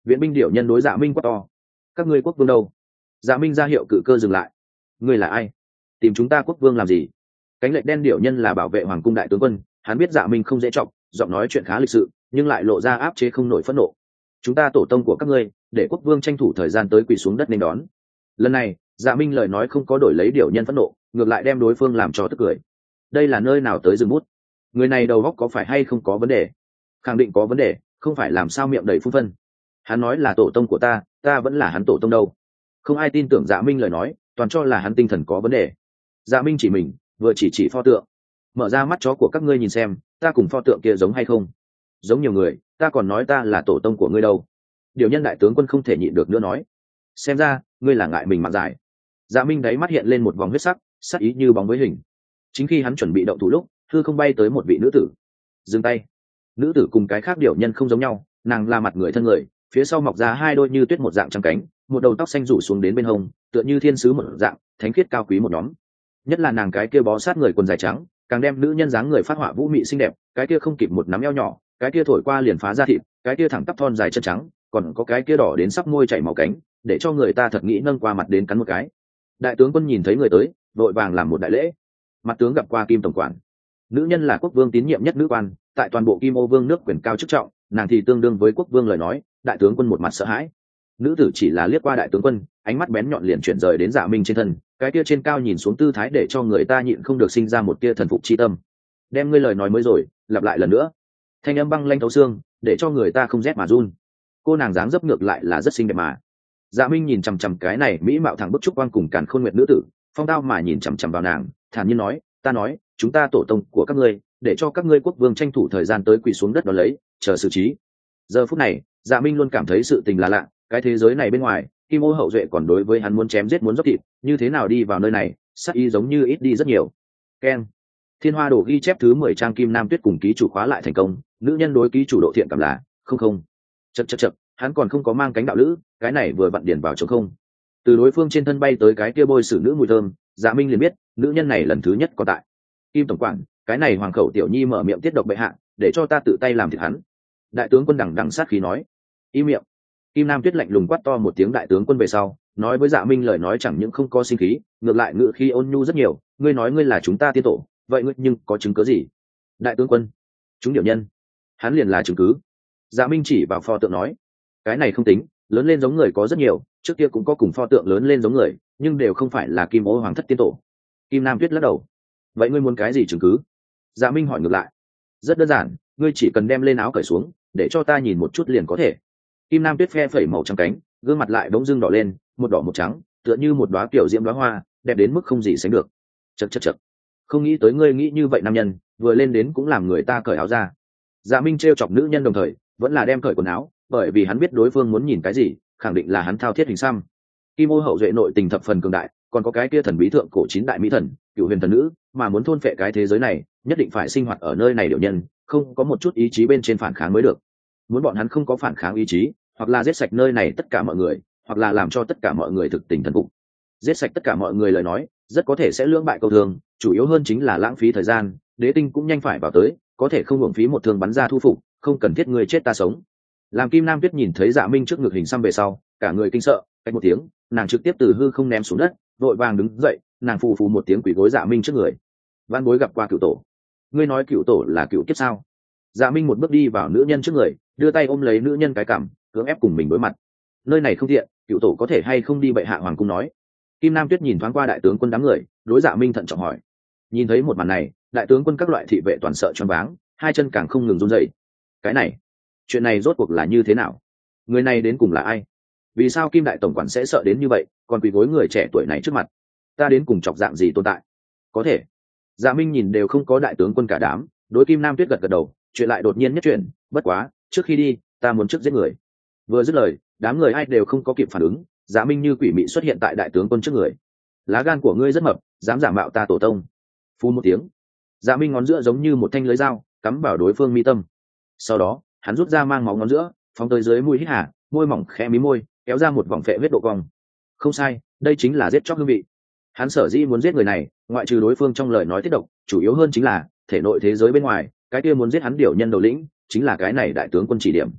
Viện binh điểu nhân đối Dạ Minh quát to: các ngươi quốc vương đâu? Dạ Minh ra hiệu cự cơ dừng lại. Ngươi là ai? Tìm chúng ta quốc vương làm gì? Cánh lệch đen điểu nhân là bảo vệ hoàng cung đại tướng quân, hắn biết Dạ Minh không dễ trọng, giọng nói chuyện khá lịch sự, nhưng lại lộ ra áp chế không nổi phẫn nộ. Chúng ta tổ tông của các ngươi, để quốc vương tranh thủ thời gian tới quỳ xuống đất nên đón. Lần này, Dạ Minh lời nói không có đổi lấy điểu nhân phẫn nộ, ngược lại đem đối phương làm cho tức cười. Đây là nơi nào tới rừng bút? Người này đầu óc có phải hay không có vấn đề? Khẳng định có vấn đề, không phải làm sao miệng đầy phun phân. Hắn nói là tổ tông của ta, ta vẫn là hắn tổ tông đâu. Không ai tin tưởng Dạ Minh lời nói, toàn cho là hắn tinh thần có vấn đề. Dạ Minh chỉ mình, vừa chỉ chỉ pho tượng. Mở ra mắt chó của các ngươi nhìn xem, ta cùng pho tượng kia giống hay không? Giống nhiều người, ta còn nói ta là tổ tông của ngươi đâu. Điều nhân đại tướng quân không thể nhịn được nữa nói. Xem ra, ngươi là ngại mình mặc dài. Dạ Minh đáy mắt hiện lên một vòng huyết sắc, sắc ý như bóng với hình. Chính khi hắn chuẩn bị động thủ lúc, hư không bay tới một vị nữ tử. Dừng tay. Nữ tử cùng cái khác điều nhân không giống nhau, nàng là mặt người thân người, phía sau mọc ra hai đôi như tuyết một dạng trắng cánh, một đầu tóc xanh rủ xuống đến bên hông, tựa như thiên sứ một dạng, thánh khiết cao quý một nhóm. Nhất là nàng cái kia bó sát người quần dài trắng, càng đem nữ nhân dáng người phát họa vũ mị xinh đẹp, cái kia không kịp một nắm eo nhỏ, cái kia thổi qua liền phá ra thịt, cái kia thẳng tắp thon dài chân trắng, còn có cái kia đỏ đến sắp môi chảy máu cánh, để cho người ta thật nghĩ nâng qua mặt đến cắn một cái. Đại tướng quân nhìn thấy người tới, vội vàng làm một đại lễ. Mặt tướng gặp qua Kim tổng quản. Nữ nhân là quốc vương tín nhiệm nhất nữ quan, tại toàn bộ Kim Ô vương nước quyền cao chức trọng, nàng thì tương đương với quốc vương lời nói. Đại tướng quân một mặt sợ hãi. Nữ tử chỉ là liếc qua đại tướng quân, ánh mắt bén nhọn liền chuyển rời đến Dạ Minh trên thân, cái kia trên cao nhìn xuống tư thái để cho người ta nhịn không được sinh ra một tia thần phục chi tâm. Đem ngươi lời nói mới rồi, lặp lại lần nữa. Thanh âm băng lanh thấu xương, để cho người ta không rét mà run. Cô nàng dáng dấp ngược lại là rất xinh đẹp mà. Dạ Minh nhìn chằm chằm cái này mỹ mạo thẳng bức trúc quang cùng càn khôn nguyệt nữ tử, phong tao mà nhìn chằm chằm vào nàng, thản nhiên nói: ta nói, chúng ta tổ tông của các ngươi, để cho các ngươi quốc vương tranh thủ thời gian tới quỳ xuống đất đó lấy, chờ xử trí. Giờ phút này, Dạ Minh luôn cảm thấy sự tình là lạ, cái thế giới này bên ngoài, Kim Ô hậu duệ còn đối với hắn muốn chém giết muốn dốc thịt, như thế nào đi vào nơi này, sát ý giống như ít đi rất nhiều. Keng. Thiên Hoa Đồ ghi chép thứ mười trang Kim Nam Tuyết cùng ký chủ khóa lại thành công, nữ nhân đối ký chủ độ thiện cảm là không không. Chậc chậc chậc, hắn còn không có mang cánh đạo lữ, cái này vừa vặn điền vào trống không. Từ đối phương trên thân bay tới cái kia bôi sử nữ mùi thơm, Dạ Minh liền biết, nữ nhân này lần thứ nhất có tại. Kim tổng quản, cái này hoàng khẩu tiểu nhi mở miệng tiết độc bệ hạ, để cho ta tự tay làm thịt hắn. Đại tướng quân đằng đằng sát khí nói. Im miệng. Kim Nam Tuyết lạnh lùng quát to một tiếng đại tướng quân về sau, nói với Dạ Minh lời nói chẳng những không có sinh khí, ngược lại ngữ khí ôn nhu rất nhiều. Ngươi nói ngươi là chúng ta tiên tổ, vậy ngươi nhưng có chứng cứ gì? Đại tướng quân, chúng điều nhân, hắn liền là chứng cứ. Dạ Minh chỉ vào pho tượng nói, cái này không tính, lớn lên giống người có rất nhiều, trước kia cũng có cùng pho tượng lớn lên giống người, nhưng đều không phải là Kim Ô hoàng thất tiên tổ. Kim Nam Tuyết lắc đầu. Vậy ngươi muốn cái gì chứng cứ? Dạ Minh hỏi ngược lại. Rất đơn giản, ngươi chỉ cần đem lên áo cởi xuống, để cho ta nhìn một chút liền có thể. Kim Nam Tuyết phe phẩy màu trắng cánh, gương mặt lại bỗng dưng đỏ lên, một đỏ một trắng, tựa như một đóa kiểu diễm đóa hoa, đẹp đến mức không gì sánh được. Chậc chậc chậc. Không nghĩ tới ngươi nghĩ như vậy nam nhân, vừa lên đến cũng làm người ta cởi áo ra. Dạ Minh trêu chọc nữ nhân đồng thời, vẫn là đem cởi quần áo, bởi vì hắn biết đối phương muốn nhìn cái gì, khẳng định là hắn thao thiết hình xăm. Kim Ô hậu duệ nội tình thập phần cường đại, còn có cái kia thần bí thượng cổ chín đại mỹ thần, cựu huyền thần nữ, mà muốn thôn phệ cái thế giới này, nhất định phải sinh hoạt ở nơi này điều nhân, không có một chút ý chí bên trên phản kháng mới được. Muốn bọn hắn không có phản kháng ý chí, hoặc là giết sạch nơi này tất cả mọi người, hoặc là làm cho tất cả mọi người thực tình thần phục. Giết sạch tất cả mọi người lời nói, rất có thể sẽ lưỡng bại câu thương, chủ yếu hơn chính là lãng phí thời gian, đế tinh cũng nhanh phải vào tới, có thể không hưởng phí một thương bắn ra thu phục, không cần thiết người chết ta sống. Làm Kim Nam Tuyết nhìn thấy Dạ Minh trước ngực hình xăm về sau, cả người kinh sợ, cách một tiếng, nàng trực tiếp từ hư không ném xuống đất, vội vàng đứng dậy, nàng phù phù một tiếng quỳ gối Dạ Minh trước người. Văn bối gặp qua cựu tổ. Ngươi nói cựu tổ là cựu kiếp sao? Dạ Minh một bước đi vào nữ nhân trước người, đưa tay ôm lấy nữ nhân cái cằm, cưỡng ép cùng mình đối mặt. Nơi này không tiện, cựu tổ có thể hay không đi bệ hạ hoàng cung nói. Kim Nam Tuyết nhìn thoáng qua đại tướng quân đám người, đối Dạ Minh thận trọng hỏi. Nhìn thấy một màn này, đại tướng quân các loại thị vệ toàn sợ choáng váng, hai chân càng không ngừng run rẩy. Cái này, chuyện này rốt cuộc là như thế nào? Người này đến cùng là ai? Vì sao Kim đại tổng quản sẽ sợ đến như vậy, còn quỳ gối người trẻ tuổi này trước mặt? Ta đến cùng chọc dạng gì tồn tại? Có thể. Dạ Minh nhìn đều không có đại tướng quân cả đám, đối Kim Nam Tuyết gật gật đầu, chuyện lại đột nhiên nhất chuyện, bất quá, trước khi đi, ta muốn trước giết người. Vừa dứt lời, đám người ai đều không có kịp phản ứng, Dạ Minh như quỷ mị xuất hiện tại đại tướng quân trước người. Lá gan của ngươi rất mập, dám giả mạo ta tổ tông. Phun một tiếng, Dạ Minh ngón giữa giống như một thanh lưới dao, cắm vào đối phương mi tâm. Sau đó, hắn rút ra mang máu ngón giữa, phóng tới dưới mũi hít hà, môi mỏng khẽ mí môi, kéo ra một vòng phệ huyết độ cong. Không sai, đây chính là giết chóc hương vị. Hắn sở dĩ muốn giết người này, ngoại trừ đối phương trong lời nói tiết độc, chủ yếu hơn chính là thể nội thế giới bên ngoài, cái kia muốn giết hắn điều nhân đầu lĩnh, chính là cái này đại tướng quân chỉ điểm.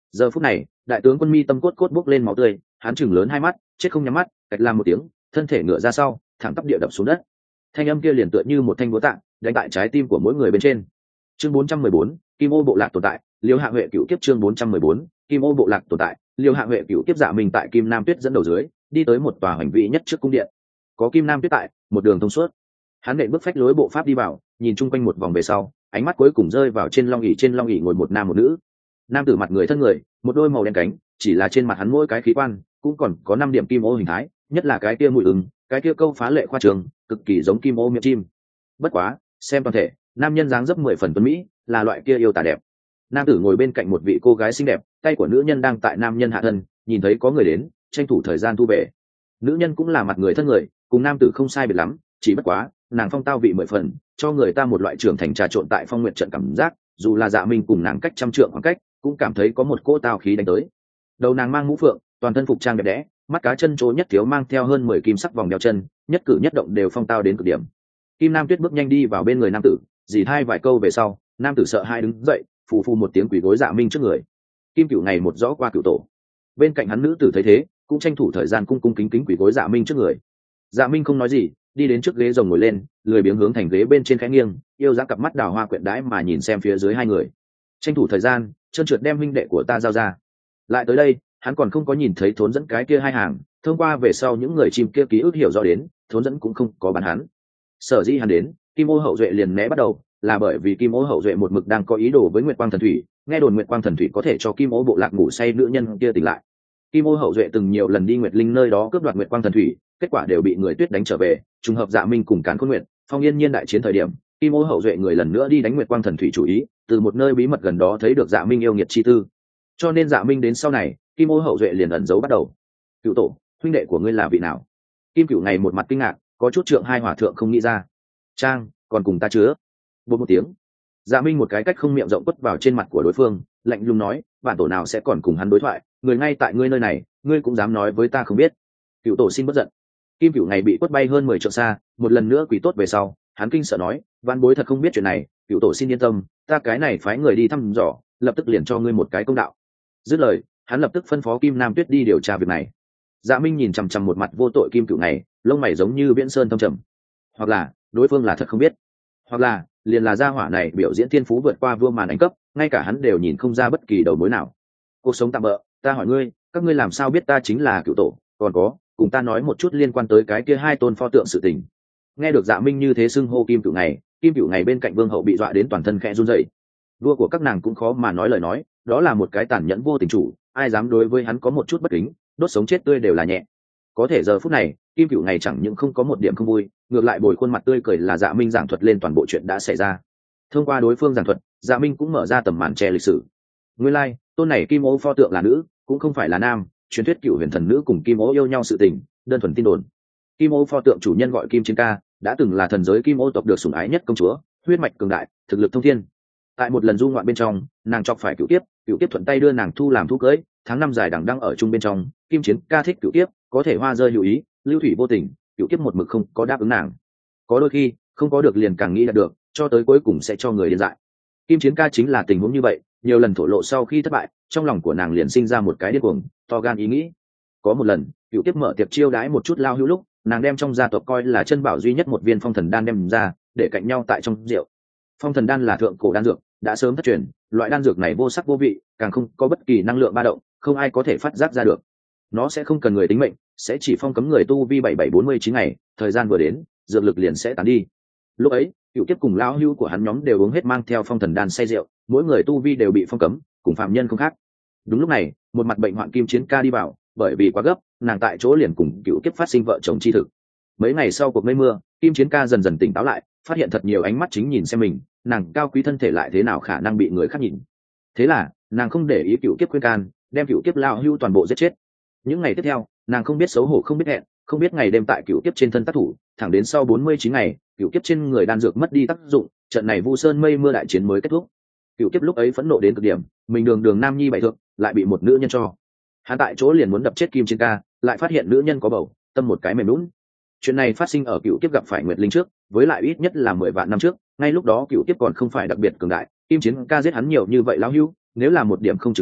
Giờ phút này đại tướng quân mi tâm cốt cốt bốc lên máu tươi, hắn chừng lớn hai mắt, chết không nhắm mắt, cạch làm một tiếng, thân thể ngửa ra sau, thẳng tắp địa đập xuống đất. Thanh âm kia liền tựa như một thanh búa tạ, đánh tại trái tim của mỗi người bên trên. Chương bốn trăm mười bốn, Kim Ô bộ lạc tồn tại, Liêu Hạ Huệ cựu kiếp. Chương bốn trăm mười bốn, Kim Ô bộ lạc tồn tại, Liêu Hạ Huệ cựu kiếp. Dạ mình tại Kim Nam Tuyết dẫn đầu dưới, đi tới một tòa hoành vĩ nhất trước cung điện. Có Kim Nam Tuyết tại, một đường thông suốt. Hắn nện bước phách lối bộ pháp đi vào, nhìn chung quanh một vòng về sau, ánh mắt cuối cùng rơi vào trên long ỷ. Trên long ỷ ngồi một nam một nữ. Nam tử mặt người thân người, một đôi màu đen cánh, chỉ là trên mặt hắn mỗi cái khí quan cũng còn có năm điểm kim ô hình thái, nhất là cái kia mũi ứng, cái kia câu phá lệ khoa trường, cực kỳ giống kim ô miệng chim. Bất quá, xem toàn thể, nam nhân dáng dấp mười phần tuấn mỹ, là loại kia yêu tà đẹp. Nam tử ngồi bên cạnh một vị cô gái xinh đẹp, tay của nữ nhân đang tại nam nhân hạ thân, nhìn thấy có người đến, tranh thủ thời gian thu về. Nữ nhân cũng là mặt người thân người, cùng nam tử không sai biệt lắm, chỉ bất quá, nàng phong tao vị mười phần, cho người ta một loại trưởng thành trà trộn tại phong nguyện trận cảm giác, dù là Dạ Minh cùng nàng cách trăm trượng khoảng cách, cũng cảm thấy có một cỗ tao khí đánh tới. Đầu nàng mang mũ phượng, toàn thân phục trang đẹp đẽ, mắt cá chân chỗ nhất thiếu mang theo hơn mười kim sắc vòng đeo chân, nhất cử nhất động đều phong tao đến cực điểm. Kim Nam Tuyết bước nhanh đi vào bên người nam tử, dì hai vài câu về sau, nam tử sợ hai đứng dậy, phù phù một tiếng quỳ gối Dạ Minh trước người. Kim Cửu ngày một rõ qua cửu tổ. Bên cạnh hắn nữ tử thấy thế, cũng tranh thủ thời gian cung cung kính kính quỳ gối Dạ Minh trước người. Dạ Minh không nói gì, đi đến trước ghế rồng ngồi lên, lười biếng hướng thành ghế bên trên khẽ nghiêng, yêu dã cặp mắt đào hoa quyện đãi mà nhìn xem phía dưới hai người. Tranh thủ thời gian, trơn trượt đem huynh đệ của ta giao ra. Lại tới đây, hắn còn không có nhìn thấy thốn dẫn cái kia hai hàng, thông qua về sau những người chim kia ký ức hiểu rõ đến, thốn dẫn cũng không có bán hắn. Sở dĩ hắn đến, Kim Ô hậu duệ liền né bắt đầu, là bởi vì Kim Ô hậu duệ một mực đang có ý đồ với Nguyệt Quang thần thủy, nghe đồn Nguyệt Quang thần thủy có thể cho Kim Ô bộ lạc ngủ say nữ nhân kia tỉnh lại. Kim Ô hậu duệ từng nhiều lần đi Nguyệt Linh nơi đó cướp đoạt Nguyệt Quang thần thủy, kết quả đều bị người tuyết đánh trở về, trùng hợp Dạ Minh cùng Càn Khôn Nguyệt, Phong Yên Nhiên đại chiến thời điểm, Kim Ô hậu duệ người lần nữa đi đánh Nguyệt Quang thần thủy chủ ý, từ một nơi bí mật gần đó thấy được Dạ Minh yêu nghiệt chi tư. Cho nên Dạ Minh đến sau này, Kim Ô hậu duệ liền ẩn giấu bắt đầu. Cựu tổ, huynh đệ của ngươi là vị nào? Kim Cửu ngày một mặt kinh ngạc, có chút trượng hai hòa thượng không nghĩ ra. Trang, còn cùng ta chứa. Bột một tiếng. Dạ Minh một cái cách không miệng rộng quất vào trên mặt của đối phương, lạnh lùng nói, bản tổ nào sẽ còn cùng hắn đối thoại, người ngay tại ngươi nơi này, ngươi cũng dám nói với ta không biết. Cựu tổ xin bất giận. Kim Cửu ngày bị quất bay hơn mười trượng xa, một lần nữa quỳ tốt về sau, hắn kinh sợ nói, văn bối thật không biết chuyện này, Cựu tổ xin yên tâm, ta cái này phái người đi thăm dò, lập tức liền cho ngươi một cái công đạo. Dứt lời, hắn lập tức phân phó Kim Nam Tuyết đi điều tra việc này. Dạ Minh nhìn chằm chằm một mặt vô tội Kim Cửu ngày, lông mày giống như biển sơn thâm trầm. Hoặc là, đối phương là thật không biết, hoặc là, liền là gia hỏa này biểu diễn thiên phú vượt qua vua màn đánh cấp, ngay cả hắn đều nhìn không ra bất kỳ đầu mối nào. Cuộc sống tạm bỡ, ta hỏi ngươi, các ngươi làm sao biết ta chính là Cựu tổ? Còn có, cùng ta nói một chút liên quan tới cái kia hai tôn pho tượng sự tình. Nghe được Dạ Minh như thế xưng hô Kim Cửu ngày, Kim Cửu ngày bên cạnh vương hậu bị dọa đến toàn thân khẽ run rẩy. Vua của các nàng cũng khó mà nói lời nói, đó là một cái tàn nhẫn vô tình chủ, ai dám đối với hắn có một chút bất kính, đốt sống chết tươi đều là nhẹ. Có thể giờ phút này, Kim Cửu ngày chẳng những không có một điểm không vui, ngược lại bồi khuôn mặt tươi cười là Dạ Minh giảng thuật lên toàn bộ chuyện đã xảy ra. Thông qua đối phương giảng thuật, Dạ Minh cũng mở ra tầm màn che lịch sử. Nguyên lai, like, tôn này Kim Ô pho tượng là nữ, cũng không phải là nam, truyền thuyết Cửu huyền thần nữ cùng Kim Ô yêu nhau sự tình, đơn thuần tin đồn. Kim Ô pho tượng chủ nhân gọi Kim Chiến Ca, đã từng là thần giới Kim Ô tộc được sủng ái nhất công chúa, huyết mạch cường đại, thực lực thông thiên. Tại một lần du ngoạn bên trong, nàng chọc phải Cửu Kiếp, Cửu Kiếp thuận tay đưa nàng thu làm thú cưới, tháng năm dài đằng đẵng ở chung bên trong, Kim Chiến Ca thích Cửu Kiếp, có thể hoa rơi hữu ý, lưu thủy vô tình, Cửu Kiếp một mực không có đáp ứng nàng. Có đôi khi, không có được liền càng nghĩ đạt được, cho tới cuối cùng sẽ cho người điên dại. Kim Chiến Ca chính là tình huống như vậy, nhiều lần thổ lộ sau khi thất bại, trong lòng của nàng liền sinh ra một cái điên cuồng, to gan ý nghĩ. Có một lần, Cửu Kiếp mở tiệc chiêu đãi một chút lao hữu lúc, nàng đem trong gia tộc coi là chân bảo duy nhất một viên phong thần đan đem ra, để cạnh nhau tại trong rượu. Phong thần đan là thượng cổ đan dược, đã sớm thất truyền, loại đan dược này vô sắc vô vị, càng không có bất kỳ năng lượng ba động, không ai có thể phát giác ra được. Nó sẽ không cần người tính mệnh, sẽ chỉ phong cấm người tu vi bảy bảy bốn mươi chín ngày, thời gian vừa đến, dược lực liền sẽ tán đi. Lúc ấy, Cửu Kiếp cùng lão hữu của hắn nhóm đều uống hết mang theo phong thần đan say rượu, mỗi người tu vi đều bị phong cấm, cùng phạm nhân không khác. Đúng lúc này, một mặt bệnh hoạn Kim Chiến Ca đi vào, bởi vì quá gấp, nàng tại chỗ liền cùng Cửu Kiếp phát sinh vợ chồng chi thực. Mấy ngày sau cuộc mây mưa, Kim Chiến Ca dần dần tỉnh táo lại, phát hiện thật nhiều ánh mắt chính nhìn xem mình, nàng cao quý thân thể lại thế nào khả năng bị người khác nhìn. Thế là, nàng không để ý Cửu Kiếp khuyên can, đem Cửu Kiếp lão hữu toàn bộ giết chết. Những ngày tiếp theo, nàng không biết xấu hổ không biết hẹn, không biết ngày đêm tại Cửu Kiếp trên thân tác thủ, thẳng đến sau bốn mươi chín ngày, Cửu Kiếp trên người đan dược mất đi tác dụng, trận này Vu Sơn mây mưa đại chiến mới kết thúc. Cửu Kiếp lúc ấy phẫn nộ đến cực điểm, mình đường đường nam nhi bại thượng, lại bị một nữ nhân cho. Hắn tại chỗ liền muốn đập chết Kim Chiến Ca, lại phát hiện nữ nhân có bầu, tâm một cái mềm nhũn. Chuyện này phát sinh ở Cửu Kiếp gặp phải Nguyệt Linh trước, với lại ít nhất là mười vạn năm trước, ngay lúc đó Cửu Kiếp còn không phải đặc biệt cường đại, Kim Chiến Ca giết hắn nhiều như vậy lão hữu, nếu là một điểm không trừng phạt,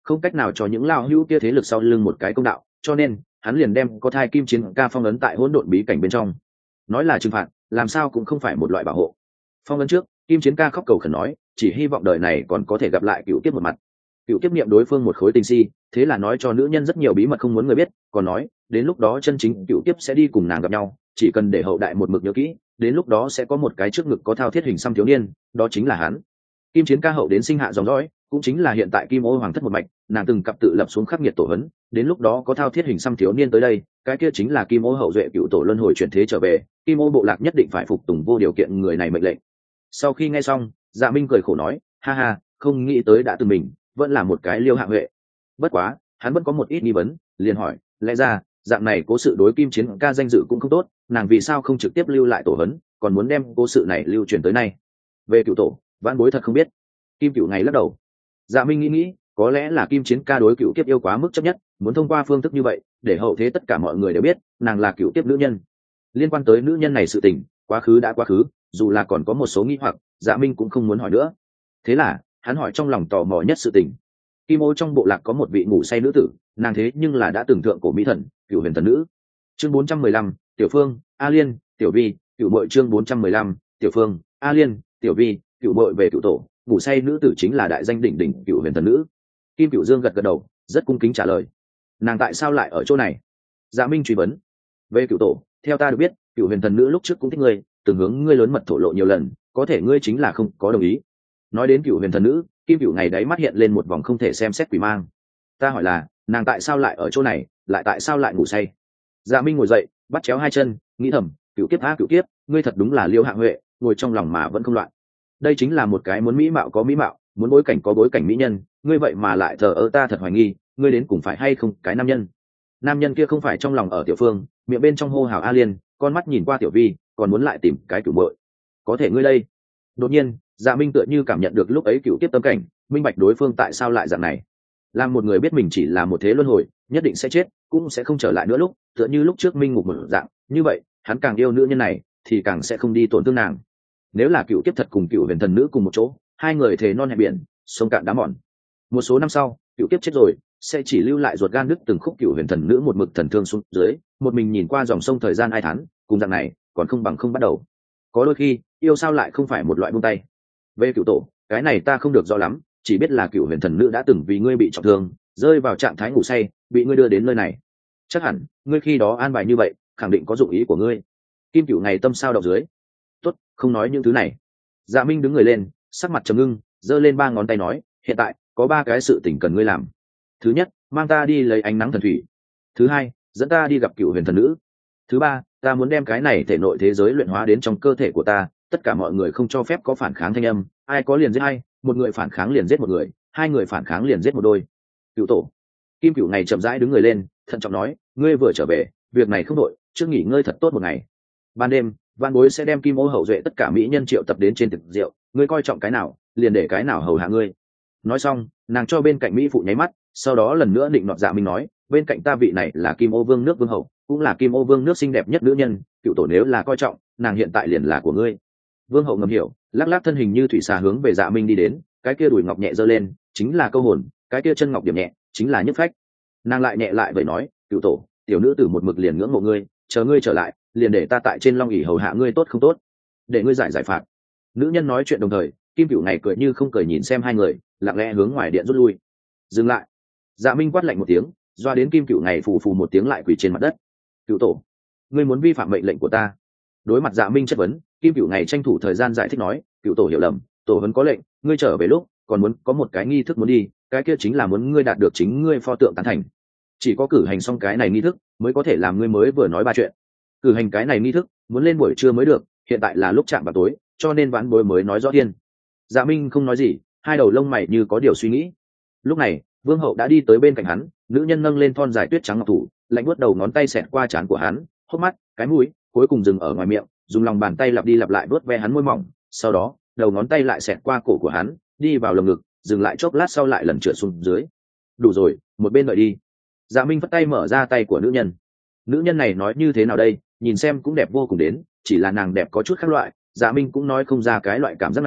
không cách nào cho những lao hữu kia thế lực sau lưng một cái công đạo, cho nên hắn liền đem có thai kim chiến ca phong ấn tại hỗn độn bí cảnh bên trong. Nói là trừng phạt, làm sao cũng không phải một loại bảo hộ. Phong ấn trước, kim chiến ca khóc cầu khẩn nói, chỉ hy vọng đời này còn có thể gặp lại cựu kiếp một mặt. Cựu kiếp niệm đối phương một khối tình si, thế là nói cho nữ nhân rất nhiều bí mật không muốn người biết, còn nói đến lúc đó chân chính cựu kiếp sẽ đi cùng nàng gặp nhau, chỉ cần để hậu đại một mực nhớ kỹ, đến lúc đó sẽ có một cái trước ngực có thao thiết hình xăm thiếu niên, đó chính là hắn. Kim chiến ca hậu đến sinh hạ dòng dõi, cũng chính là hiện tại kim ô hoàng thất một mạch, nàng từng cặp tự lập xuống khắc nghiệt tổ hấn, đến lúc đó có thao thiết hình xăm thiếu niên tới đây, cái kia chính là kim ô hậu duệ cựu tổ luân hồi chuyển thế trở về, kim ô bộ lạc nhất định phải phục tùng vô điều kiện người này mệnh lệnh. Sau khi nghe xong, Dạ Minh cười khổ nói, ha ha, không nghĩ tới đã từ mình vẫn là một cái Liêu Hạ Huệ. Bất quá hắn vẫn có một ít nghi vấn, liền hỏi, lẽ ra dạng này cố sự đối kim chiến ca danh dự cũng không tốt, nàng vì sao không trực tiếp lưu lại tổ hấn, còn muốn đem cố sự này lưu truyền tới nay? Về cựu tổ, vãn bối thật không biết. Kim Cựu ngày lắc đầu. Dạ Minh nghĩ nghĩ, có lẽ là kim chiến ca đối cựu kiếp yêu quá mức chấp nhất, muốn thông qua phương thức như vậy để hậu thế tất cả mọi người đều biết nàng là cựu kiếp nữ nhân. Liên quan tới nữ nhân này sự tình, quá khứ đã quá khứ, dù là còn có một số nghi hoặc, Dạ Minh cũng không muốn hỏi nữa. Thế là hắn hỏi trong lòng tò mò nhất sự tình. Kim ô trong bộ lạc có một vị ngủ say nữ tử, nàng thế nhưng là đã từng thượng cổ mỹ thần, cựu huyền thần nữ. Chương bốn trăm mười lăm, Tiểu Phương, A Liên, Tiểu Vi, cựu bội. Chương bốn trăm mười lăm, Tiểu Phương, A Liên, Tiểu Vi, cựu bội. Về cựu tổ, ngủ say nữ tử chính là đại danh đỉnh đỉnh cựu huyền thần nữ. Kim Cựu Dương gật gật đầu, rất cung kính trả lời. Nàng tại sao lại ở chỗ này? Dạ Minh truy vấn. Về cựu tổ, theo ta được biết, cựu huyền thần nữ lúc trước cũng thích ngươi, từng hướng ngươi lớn mật thổ lộ nhiều lần, có thể ngươi chính là không có đồng ý. Nói đến cựu huyền thần nữ, Kim Cựu ngày đáy mắt hiện lên một vòng không thể xem xét quỷ mang. Ta hỏi là, nàng tại sao lại ở chỗ này, lại tại sao lại ngủ say? Dạ Minh ngồi dậy, bắt chéo hai chân, nghĩ thầm, cựu kiếp a cựu kiếp, ngươi thật đúng là Liêu Hạ Huệ, ngồi trong lòng mà vẫn không loạn. Đây chính là một cái muốn mỹ mạo có mỹ mạo, muốn bối cảnh có bối cảnh mỹ nhân, ngươi vậy mà lại thờ ơ, ta thật hoài nghi, ngươi đến cùng phải hay không cái nam nhân. Nam nhân kia không phải trong lòng ở Tiểu Phương, miệng bên trong hô hào A Liên, con mắt nhìn qua Tiểu Vi, còn muốn lại tìm cái cửu muội. Có thể ngươi đây. Đột nhiên, Dạ Minh tựa như cảm nhận được lúc ấy cựu kiếp tâm cảnh, minh bạch đối phương tại sao lại dạng này. Làm một người biết mình chỉ là một thế luân hồi, nhất định sẽ chết, cũng sẽ không trở lại nữa lúc, tựa như lúc trước Minh ngục một dạng, như vậy, hắn càng yêu nữ nhân này, thì càng sẽ không đi tổn thương nàng. Nếu là cựu kiếp thật cùng cựu huyền thần nữ cùng một chỗ, hai người thề non hẹn biển, sông cạn đá mòn. Một số năm sau, cựu kiếp chết rồi, sẽ chỉ lưu lại ruột gan đứt từng khúc cựu huyền thần nữ một mực thần thương xuống dưới, một mình nhìn qua dòng sông thời gian ai thán, cùng dạng này, còn không bằng không bắt đầu. Có đôi khi, yêu sao lại không phải một loại buông tay. Về cựu tổ, cái này ta không được rõ lắm, chỉ biết là cựu huyền thần nữ đã từng vì ngươi bị trọng thương, rơi vào trạng thái ngủ say, bị ngươi đưa đến nơi này. Chắc hẳn ngươi khi đó an bài như vậy, khẳng định có dụng ý của ngươi. Kim Cựu ngày tâm sao đọc dưới. Tốt, không nói những thứ này. Dạ Minh đứng người lên, sắc mặt trầm ngưng, giơ lên ba ngón tay nói, hiện tại có ba cái sự tình cần ngươi làm. Thứ nhất, mang ta đi lấy ánh nắng thần thủy. Thứ hai, dẫn ta đi gặp cựu huyền thần nữ. Thứ ba, ta muốn đem cái này thể nội thế giới luyện hóa đến trong cơ thể của ta, tất cả mọi người không cho phép có phản kháng thanh âm, ai có liền giết ai, một người phản kháng liền giết một người, hai người phản kháng liền giết một đôi. Cựu tổ. Kim Cựu ngày chậm rãi đứng người lên, thận trọng nói, ngươi vừa trở về, việc này không đội, trước nghỉ ngơi thật tốt một ngày. Ban đêm, Vạn Bối sẽ đem Kim Ô hậu duệ tất cả mỹ nhân triệu tập đến trên thực rượu, ngươi coi trọng cái nào, liền để cái nào hầu hạ ngươi. Nói xong, nàng cho bên cạnh mỹ phụ nháy mắt, sau đó lần nữa định nọt Dạ Minh nói, bên cạnh ta vị này là Kim Ô vương nước vương hậu, cũng là Kim Ô vương nước xinh đẹp nhất nữ nhân, cựu tổ nếu là coi trọng, nàng hiện tại liền là của ngươi. Vương hậu ngầm hiểu, lắc lắc thân hình như thủy xà hướng về Dạ Minh đi đến, cái kia đùi ngọc nhẹ giơ lên, chính là câu hồn, cái kia chân ngọc điểm nhẹ, chính là nhức phách. Nàng lại nhẹ lại vậy nói, cựu tổ, tiểu nữ tử một mực liền ngưỡng mộ ngươi, chờ ngươi trở lại, liền để ta tại trên long ỷ hầu hạ ngươi tốt không tốt, để ngươi giải giải phạt. Nữ nhân nói chuyện đồng thời, Kim Cựu ngày cười như không cười nhìn xem hai người, lặng lẽ hướng ngoài điện rút lui. Dừng lại. Dạ Minh quát lạnh một tiếng, doa đến Kim Cựu ngày phù phù một tiếng lại quỳ trên mặt đất. Cựu tổ, ngươi muốn vi phạm mệnh lệnh của ta. Đối mặt Dạ Minh chất vấn, Kim Cựu ngày tranh thủ thời gian giải thích nói, cựu tổ hiểu lầm, tổ vẫn có lệnh, ngươi trở về lúc còn muốn có một cái nghi thức muốn đi, cái kia chính là muốn ngươi đạt được chính ngươi pho tượng tán thành. Chỉ có cử hành xong cái này nghi thức mới có thể làm ngươi mới vừa nói ba chuyện. Cử hành cái này nghi thức muốn lên buổi trưa mới được, hiện tại là lúc chạm vào tối, cho nên Vãn Bối mới nói rõ thiên. Dạ Minh không nói gì, hai đầu lông mày như có điều suy nghĩ. Lúc này, Vương hậu đã đi tới bên cạnh hắn, nữ nhân nâng lên thon dài tuyết trắng ngọc thủ, lạnh buốt đầu ngón tay xẹt qua trán của hắn, hốc mắt, cái mũi, cuối cùng dừng ở ngoài miệng, dùng lòng bàn tay lặp đi lặp lại vuốt ve hắn môi mỏng, sau đó, đầu ngón tay lại xẹt qua cổ của hắn, đi vào lồng ngực, dừng lại chốc lát sau lại lần trượt xuống dưới. Đủ rồi, một bên đợi đi. Dạ Minh vất tay mở ra tay của nữ nhân. Nữ nhân này nói như thế nào đây, nhìn xem cũng đẹp vô cùng đến, chỉ là nàng đẹp có chút khác loại, Dạ Minh cũng nói không ra cái loại cảm giác này,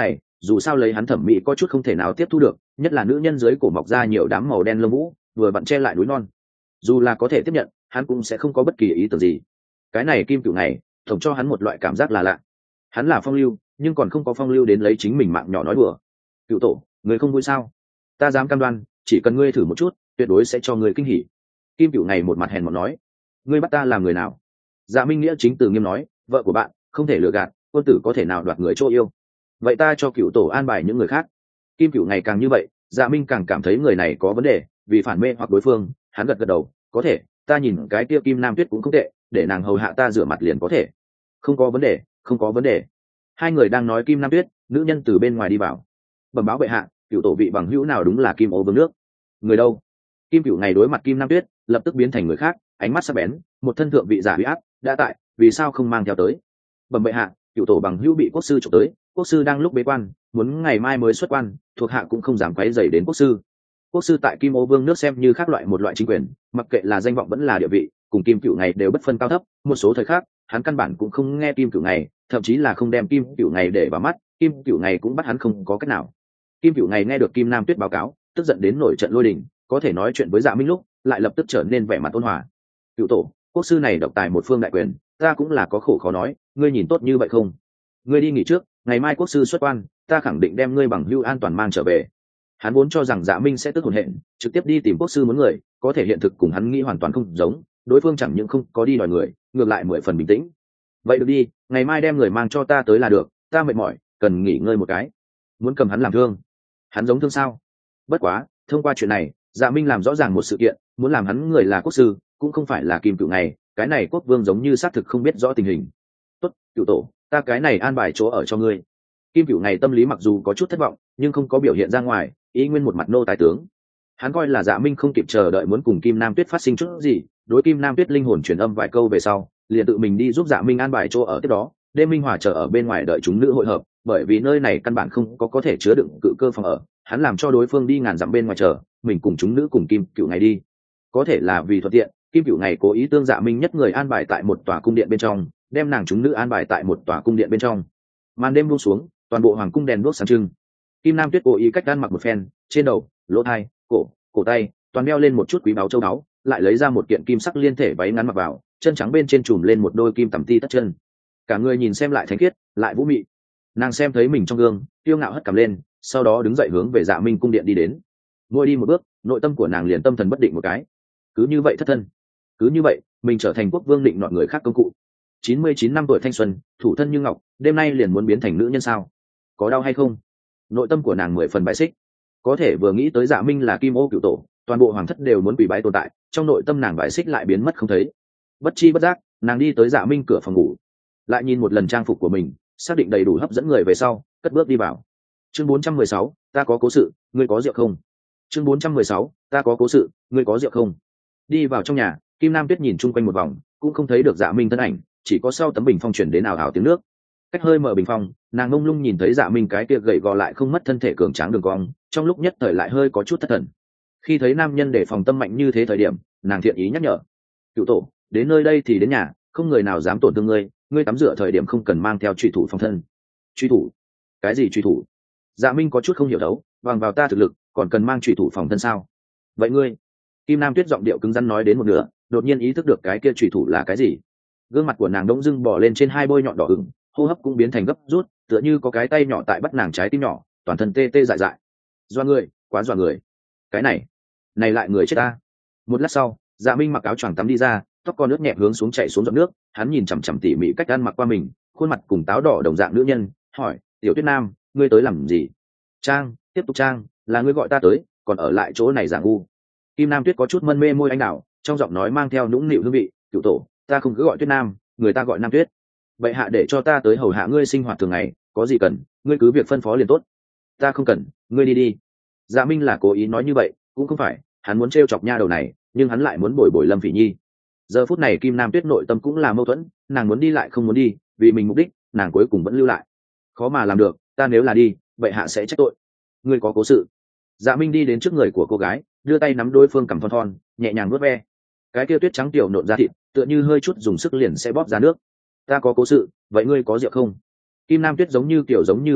dù sao lấy hắn thẩm mỹ có chút không thể nào tiếp thu được, nhất là nữ nhân dưới cổ mọc ra nhiều đám màu đen lông vũ vừa vặn che lại núi non. Dù là có thể tiếp nhận, hắn cũng sẽ không có bất kỳ ý tưởng gì. Cái này Kim Cửu này tổng cho hắn một loại cảm giác là lạ. Hắn là phong lưu, nhưng còn không có phong lưu đến lấy chính mình mạng nhỏ nói đùa. Cựu tổ, người không vui sao? Ta dám cam đoan, chỉ cần ngươi thử một chút, tuyệt đối sẽ cho ngươi kinh hỉ. Kim Cửu này một mặt hèn mọn nói, ngươi bắt ta làm người nào? Dạ Minh Nghĩa chính từ nghiêm nói, vợ của bạn không thể lừa gạt, quân tử có thể nào đoạt người chỗ yêu. Vậy ta cho Cựu tổ an bài những người khác. Kim Cửu ngày càng như vậy, Dạ Minh càng cảm thấy người này có vấn đề, vì phản mê hoặc đối phương. Hắn gật gật đầu, có thể, ta nhìn cái kia Kim Nam Tuyết cũng không tệ, để nàng hầu hạ ta rửa mặt liền có thể. Không có vấn đề, không có vấn đề. Hai người đang nói Kim Nam Tuyết, nữ nhân từ bên ngoài đi vào. Bẩm báo bệ hạ, Cựu tổ vị bằng hữu nào đúng là Kim Ô Vương nước. Người đâu? Kim Cửu ngày đối mặt Kim Nam Tuyết, lập tức biến thành người khác, ánh mắt sắc bén, một thân thượng vị giả uy áp, đã tại, vì sao không mang theo tới? Bẩm bệ hạ, Cựu tổ bằng hữu bị quốc sư chụp tới, quốc sư đang lúc bế quan, muốn ngày mai mới xuất quan, thuộc hạ cũng không dám quấy rầy đến quốc sư. Quốc sư tại Kim Ô Vương nước xem như khác loại một loại chính quyền, mặc kệ là danh vọng vẫn là địa vị, cùng Kim Cửu ngày đều bất phân cao thấp. Một số thời khắc, hắn căn bản cũng không nghe Kim Cửu ngày, thậm chí là không đem Kim Cửu ngày để vào mắt. Kim Cửu ngày cũng bắt hắn không có cách nào. Kim Cửu ngày nghe được Kim Nam Tuyết báo cáo, tức giận đến nổi trận lôi đình, có thể nói chuyện với Dạ Minh lúc, lại lập tức trở nên vẻ mặt ôn hòa. Cựu tổ, quốc sư này độc tài một phương đại quyền, ta cũng là có khổ khó nói, ngươi nhìn tốt như vậy không? Ngươi đi nghỉ trước, ngày mai quốc sư xuất quan, ta khẳng định đem ngươi bằng hữu an toàn mang trở về. Hắn vốn cho rằng Dạ Minh sẽ tức hồn hện, trực tiếp đi tìm quốc sư muốn người, có thể hiện thực cùng hắn nghĩ hoàn toàn không giống, đối phương chẳng những không có đi đòi người, ngược lại mười phần bình tĩnh. Vậy được đi, ngày mai đem người mang cho ta tới là được, ta mệt mỏi, cần nghỉ ngơi một cái. Muốn cầm hắn làm thương? Hắn giống thương sao? Bất quá, thông qua chuyện này, Dạ Minh làm rõ ràng một sự kiện, muốn làm hắn người là quốc sư, cũng không phải là Kim Cửu ngày, cái này quốc vương giống như xác thực không biết rõ tình hình. Tốt, Cửu tổ, ta cái này an bài chỗ ở cho ngươi. Kim Cửu ngày tâm lý mặc dù có chút thất vọng, nhưng không có biểu hiện ra ngoài, ý nguyên một mặt nô tài tướng. Hắn coi là Dạ Minh không kịp chờ đợi muốn cùng Kim Nam Tuyết phát sinh chút gì, đối Kim Nam Tuyết linh hồn truyền âm vài câu về sau, liền tự mình đi giúp Dạ Minh an bài chỗ ở tiếp đó, đêm minh hòa chờ ở bên ngoài đợi chúng nữ hội hợp, bởi vì nơi này căn bản không có có thể chứa đựng cự cơ phòng ở, hắn làm cho đối phương đi ngàn dặm bên ngoài chờ, mình cùng chúng nữ cùng Kim Cửu ngày đi. Có thể là vì thuận tiện, Kim Cửu ngày cố ý tương Dạ Minh nhất người an bài tại một tòa cung điện bên trong, đem nàng chúng nữ an bài tại một tòa cung điện bên trong. Màn đêm buông xuống, toàn bộ hoàng cung đèn đuốc sáng trưng. Kim Nam Tuyết cố ý cách ăn mặc một phen, trên đầu, lỗ tai, cổ, cổ tay, toàn đeo lên một chút quý báu châu báu, lại lấy ra một kiện kim sắc liên thể váy ngắn mặc vào, chân trắng bên trên trùm lên một đôi kim tằm ti tất chân. Cả người nhìn xem lại thánh khiết, lại vũ mị. Nàng xem thấy mình trong gương, kiêu ngạo hất cằm lên, sau đó đứng dậy hướng về Dạ Minh cung điện đi đến. Mỗi đi một bước, nội tâm của nàng liền tâm thần bất định một cái. Cứ như vậy thất thân, cứ như vậy, mình trở thành quốc vương định nọt người khác công cụ. chín mươi chín năm tuổi thanh xuân, thủ thân như ngọc, đêm nay liền muốn biến thành nữ nhân sao? Có đau hay không? Nội tâm của nàng mười phần bại xích. Có thể vừa nghĩ tới Dạ Minh là Kim Ô Cựu tổ, toàn bộ hoàng thất đều muốn quỳ bái tồn tại, trong nội tâm nàng bại xích lại biến mất không thấy. Bất chi bất giác, nàng đi tới Dạ Minh cửa phòng ngủ, lại nhìn một lần trang phục của mình, xác định đầy đủ hấp dẫn người về sau, cất bước đi vào. Chương bốn trăm mười sáu, ta có cố sự, ngươi có rượu không? Chương bốn trăm mười sáu, ta có cố sự, ngươi có rượu không? Đi vào trong nhà, Kim Nam Tuyết nhìn chung quanh một vòng, cũng không thấy được Dạ Minh thân ảnh, chỉ có sau tấm bình phong chuyển đến ảo ảo tiếng nước. Cách hơi mở bình phong, nàng ngông lung nhìn thấy Dạ Minh cái kia gầy gò lại không mất thân thể cường tráng đường cong, trong lúc nhất thời lại hơi có chút thất thần. Khi thấy nam nhân để phòng tâm mạnh như thế thời điểm, nàng thiện ý nhắc nhở: Cựu tổ, đến nơi đây thì đến nhà, không người nào dám tổn thương ngươi, ngươi tắm rửa thời điểm không cần mang theo truy thủ phòng thân. Truy thủ? Cái gì truy thủ? Dạ Minh có chút không hiểu đấu, bằng vào ta thực lực, còn cần mang truy thủ phòng thân sao? Vậy ngươi? Kim Nam Tuyết giọng điệu cứng rắn nói đến một nửa, đột nhiên ý thức được cái kia truy thủ là cái gì. Gương mặt của nàng đống dưng bỏ lên trên hai bôi nhọn đỏ ửng, hô hấp cũng biến thành gấp rút, tựa như có cái tay nhỏ tại bắt nàng trái tim nhỏ, toàn thân tê tê dại dại. Doa người, quá doa người. Cái này, này lại người chết ta. Một lát sau, Dạ Minh mặc áo choàng tắm đi ra, tóc con nước nhẹ hướng xuống chảy xuống giọt nước, hắn nhìn chằm chằm tỉ mỉ cách ăn mặc qua mình, khuôn mặt cùng táo đỏ đồng dạng nữ nhân, hỏi: Tiểu Tuyết Nam, ngươi tới làm gì? Trang, tiếp tục Trang, là ngươi gọi ta tới, còn ở lại chỗ này giả ngu. Kim Nam Tuyết có chút mân mê môi anh đào, trong giọng nói mang theo nũng nịu hương vị. Cựu tổ, ta không cứ gọi Tuyết Nam, người ta gọi Nam Tuyết. Bệ hạ để cho ta tới hầu hạ ngươi sinh hoạt thường ngày, có gì cần, ngươi cứ việc phân phó liền tốt. Ta không cần, ngươi đi đi. Dạ Minh là cố ý nói như vậy, cũng không phải, hắn muốn trêu chọc nha đầu này, nhưng hắn lại muốn bồi bồi Lâm Phỉ Nhi. Giờ phút này Kim Nam Tuyết nội tâm cũng là mâu thuẫn, nàng muốn đi lại không muốn đi, vì mình mục đích, nàng cuối cùng vẫn lưu lại. Khó mà làm được, ta nếu là đi, bệ hạ sẽ trách tội. Ngươi có cố sự. Dạ Minh đi đến trước người của cô gái, đưa tay nắm đối phương cằm thon thon, nhẹ nhàng vuốt ve. Cái kia tuyết trắng tiểu nộn ra thịt, tựa như hơi chút dùng sức liền sẽ bóp ra nước. Ta có cố sự, vậy ngươi có rượu không? Kim Nam Tuyết giống như kiểu giống như buồn bực,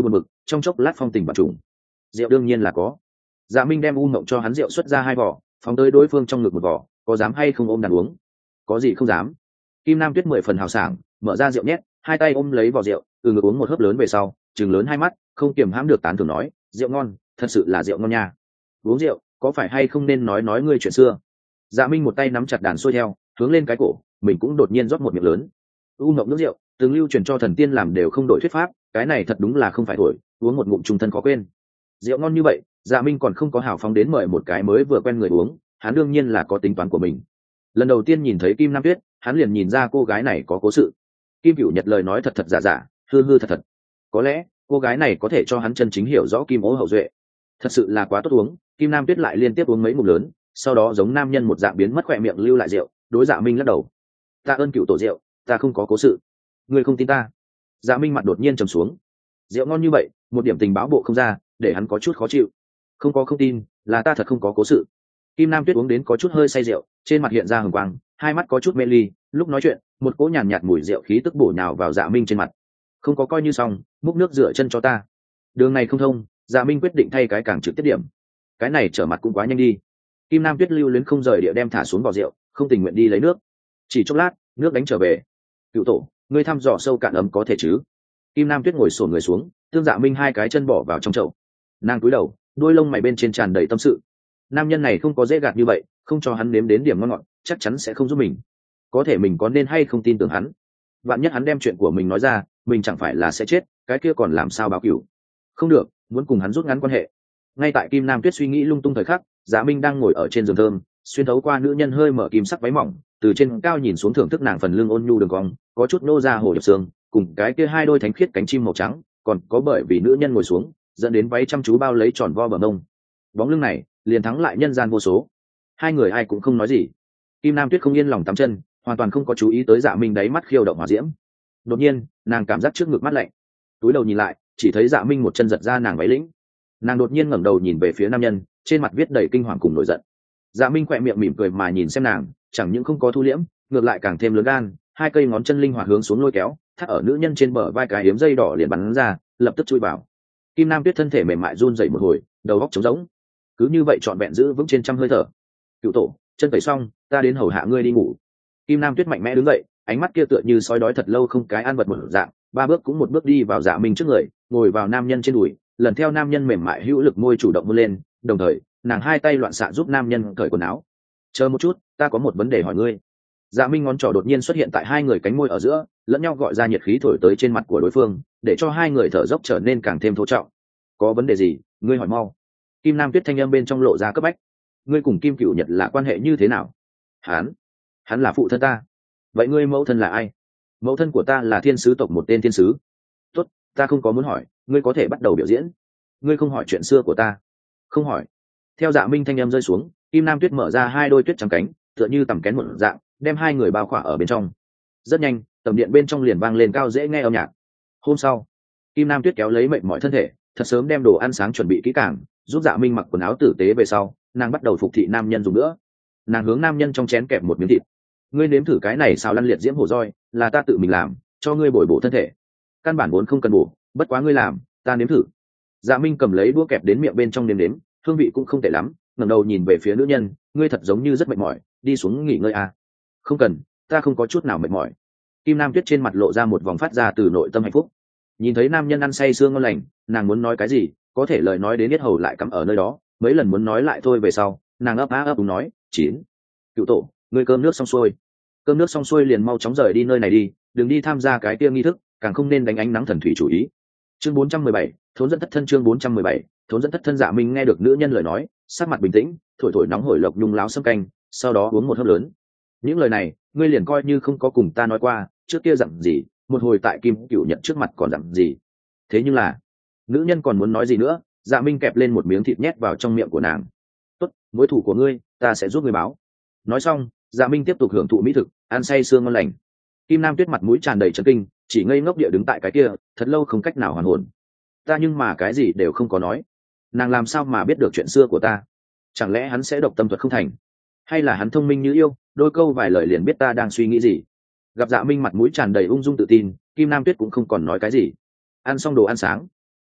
trong chốc lát phong tình bạc trùng. Rượu đương nhiên là có. Dạ Minh đem u mộng cho hắn rượu xuất ra hai vỏ, phóng tới đối phương trong ngực một vỏ, có dám hay không ôm đàn uống? Có gì không dám. Kim Nam Tuyết mười phần hào sảng, mở ra rượu nhét, hai tay ôm lấy vỏ rượu, từ ngực uống một hớp lớn về sau, trừng lớn hai mắt, không kiềm hãm được tán thưởng nói, rượu ngon, thật sự là rượu ngon nha. Uống rượu, có phải hay không nên nói nói ngươi chuyện xưa? Dạ Minh một tay nắm chặt đàn xuôi theo, hướng lên cái cổ, mình cũng đột nhiên rót một miệng lớn. U mộng nước rượu, từng lưu truyền cho thần tiên làm đều không đổi thuyết pháp, cái này thật đúng là không phải thổi, uống một ngụm trung thân khó quên. Rượu ngon như vậy, Dạ Minh còn không có hào phóng đến mời một cái mới vừa quen người uống, hắn đương nhiên là có tính toán của mình. Lần đầu tiên nhìn thấy Kim Nam Tuyết, hắn liền nhìn ra cô gái này có cố sự. Kim Cửu Nhật lời nói thật thật giả giả, hư hư thật thật. Có lẽ cô gái này có thể cho hắn chân chính hiểu rõ Kim Ô hậu duệ. Thật sự là quá tốt uống. Kim Nam Tuyết lại liên tiếp uống mấy ngụm lớn, sau đó giống nam nhân một dạng biến mất khỏe miệng lưu lại rượu, đối Dạ Minh lắc đầu. Ta ơn Cửu tổ rượu, ta không có cố sự. Ngươi không tin ta? Dạ Minh mặt đột nhiên trầm xuống. Rượu ngon như vậy, một điểm tình báo bộ không ra, để hắn có chút khó chịu. Không có không tin, là ta thật không có cố sự. Kim Nam Tuyết uống đến có chút hơi say rượu, trên mặt hiện ra hừng quang, hai mắt có chút mê ly, lúc nói chuyện một cỗ nhàn nhạt mùi rượu khí tức bổ nhào vào Dạ Minh trên mặt. Không có coi như xong, múc nước rửa chân cho ta. Đường này không thông, Dạ Minh quyết định thay cái càng trực tiếp điểm. Cái này trở mặt cũng quá nhanh đi. Kim Nam Tuyết lưu luyến không rời địa đem thả xuống vỏ rượu, không tình nguyện đi lấy nước. Chỉ chốc lát, nước đánh trở về. Cựu tổ, ngươi thăm dò sâu cạn ấm có thể chứ? Kim Nam Tuyết ngồi xổm người xuống, tương Dạ Minh hai cái chân bỏ vào trong chậu. Nàng cúi đầu, đôi lông mày bên trên tràn đầy tâm sự. Nam nhân này không có dễ gạt như vậy, không cho hắn nếm đến điểm ngon ngọt, chắc chắn sẽ không giúp mình. Có thể mình có nên hay không tin tưởng hắn? Vạn nhất hắn đem chuyện của mình nói ra, mình chẳng phải là sẽ chết, cái kia còn làm sao báo cửu? Không được, muốn cùng hắn rút ngắn quan hệ. Ngay tại Kim Nam Tuyết suy nghĩ lung tung thời khắc, Dạ Minh đang ngồi ở trên giường thơm, xuyên thấu qua nữ nhân hơi mở kim sắc váy mỏng, từ trên cao nhìn xuống thưởng thức nàng phần lưng ôn nhu đường cong, có chút nô ra hồ điệp xương, cùng cái kia hai đôi thánh khiết cánh chim màu trắng, còn có bởi vì nữ nhân ngồi xuống, dẫn đến váy chăm chú bao lấy tròn vo bờ mông. Bóng lưng này, liền thắng lại nhân gian vô số. Hai người ai cũng không nói gì. Kim Nam Tuyết không yên lòng tắm chân, hoàn toàn không có chú ý tới Dạ Minh đáy mắt khiêu động hỏa diễm. Đột nhiên, nàng cảm giác trước ngực mát lạnh, túi đầu nhìn lại, chỉ thấy Dạ Minh một chân giật ra nàng váy lĩnh. Nàng đột nhiên ngẩng đầu nhìn về phía nam nhân, trên mặt viết đầy kinh hoàng cùng nổi giận. Dạ Minh khỏe miệng mỉm cười mà nhìn xem nàng, chẳng những không có thu liễm, ngược lại càng thêm lớn gan, hai cây ngón chân linh hoạt hướng xuống lôi kéo, thắt ở nữ nhân trên bờ vai cái hiếm dây đỏ liền bắn ra, lập tức chui vào. Kim Nam Tuyết thân thể mềm mại run rẩy một hồi, đầu óc trống rỗng. Cứ như vậy trọn vẹn giữ vững trên trăm hơi thở. Cựu tổ, chân tẩy xong, ta đến hầu hạ ngươi đi ngủ. Kim Nam Tuyết mạnh mẽ đứng dậy, ánh mắt kia tựa như sói đói thật lâu không cái ăn vật một dạng, ba bước cũng một bước đi vào Dạ Minh trước người, ngồi vào nam nhân trên đùi, lần theo nam nhân mềm mại hữu lực môi chủ động vươn lên, đồng thời nàng hai tay loạn xạ giúp nam nhân cởi quần áo. Chờ một chút, ta có một vấn đề hỏi ngươi. Dạ Minh ngón trỏ đột nhiên xuất hiện tại hai người cánh môi ở giữa, lẫn nhau gọi ra nhiệt khí thổi tới trên mặt của đối phương, để cho hai người thở dốc trở nên càng thêm thô trọng. Có vấn đề gì, ngươi hỏi mau. Kim Nam Tuyết thanh âm bên trong lộ ra cấp bách. Ngươi cùng Kim Cửu Nhật là quan hệ như thế nào? Hắn, hắn là phụ thân ta. Vậy ngươi mẫu thân là ai? Mẫu thân của ta là thiên sứ tộc một tên thiên sứ. Tốt, ta không có muốn hỏi, ngươi có thể bắt đầu biểu diễn. Ngươi không hỏi chuyện xưa của ta. Không hỏi. Theo Dạ Minh thanh âm rơi xuống, Kim Nam Tuyết mở ra hai đôi tuyết trắng cánh, tựa như tầm kén một dạng, đem hai người bao khỏa ở bên trong. Rất nhanh, tầm điện bên trong liền vang lên cao dễ nghe âm nhạc. Hôm sau, Kim Nam Tuyết kéo lấy mệnh mọi thân thể, thật sớm đem đồ ăn sáng chuẩn bị kỹ càng, giúp Dạ Minh mặc quần áo tử tế về sau, nàng bắt đầu phục thị nam nhân dùng nữa. Nàng hướng nam nhân trong chén kẹp một miếng thịt. Ngươi nếm thử cái này xào lăn liệt diễm hổ roi, là ta tự mình làm, cho ngươi bồi bổ thân thể. Căn bản vốn không cần bổ, bất quá ngươi làm, ta nếm thử. Dạ Minh cầm lấy đũa kẹp đến miệng bên trong nếm nếm, hương vị cũng không tệ lắm, ngẩng đầu nhìn về phía nữ nhân, ngươi thật giống như rất mệt mỏi, đi xuống nghỉ ngơi à? Không cần, ta không có chút nào mệt mỏi. Kim Nam Tuyết trên mặt lộ ra một vòng phát ra từ nội tâm hạnh phúc. Nhìn thấy nam nhân ăn say sưa ngon lành, nàng muốn nói cái gì, có thể lời nói đến yết hầu lại cắm ở nơi đó, mấy lần muốn nói lại thôi về sau, nàng ấp á ấp úng nói, chín. Cựu tổ, ngươi cơm nước xong xuôi. Cơm nước xong xuôi liền mau chóng rời đi nơi này đi, đừng đi tham gia cái kia nghi thức, càng không nên đánh ánh nắng thần thủy chủ ý. Chương bốn trăm mười bảy, thốn dẫn thất thân chương bốn trăm mười bảy, thốn dẫn thất thân. Dạ Minh nghe được nữ nhân lời nói, sắc mặt bình tĩnh, thổi thổi nóng hổi lộc nhung láo sâm canh, sau đó uống một hớp lớn. Những lời này, ngươi liền coi như không có cùng ta nói qua, trước kia dặn gì, một hồi tại Kim Cửu Nhật trước mặt còn dặn gì. Thế nhưng là, nữ nhân còn muốn nói gì nữa, Dạ Minh kẹp lên một miếng thịt nhét vào trong miệng của nàng. Tốt, mối thủ của ngươi, ta sẽ giúp ngươi báo. Nói xong, Dạ Minh tiếp tục hưởng thụ mỹ thực, ăn say sương ngon lành. Kim Nam Tuyết mặt mũi tràn đầy chấn kinh, chỉ ngây ngốc địa đứng tại cái kia, thật lâu không cách nào hoàn hồn. Ta nhưng mà cái gì đều không có nói, nàng làm sao mà biết được chuyện xưa của ta? Chẳng lẽ hắn sẽ độc tâm thuật không thành? Hay là hắn thông minh như yêu, đôi câu vài lời liền biết ta đang suy nghĩ gì? Gặp Dạ Minh mặt mũi tràn đầy ung dung tự tin, Kim Nam Tuyết cũng không còn nói cái gì. Ăn xong đồ ăn sáng,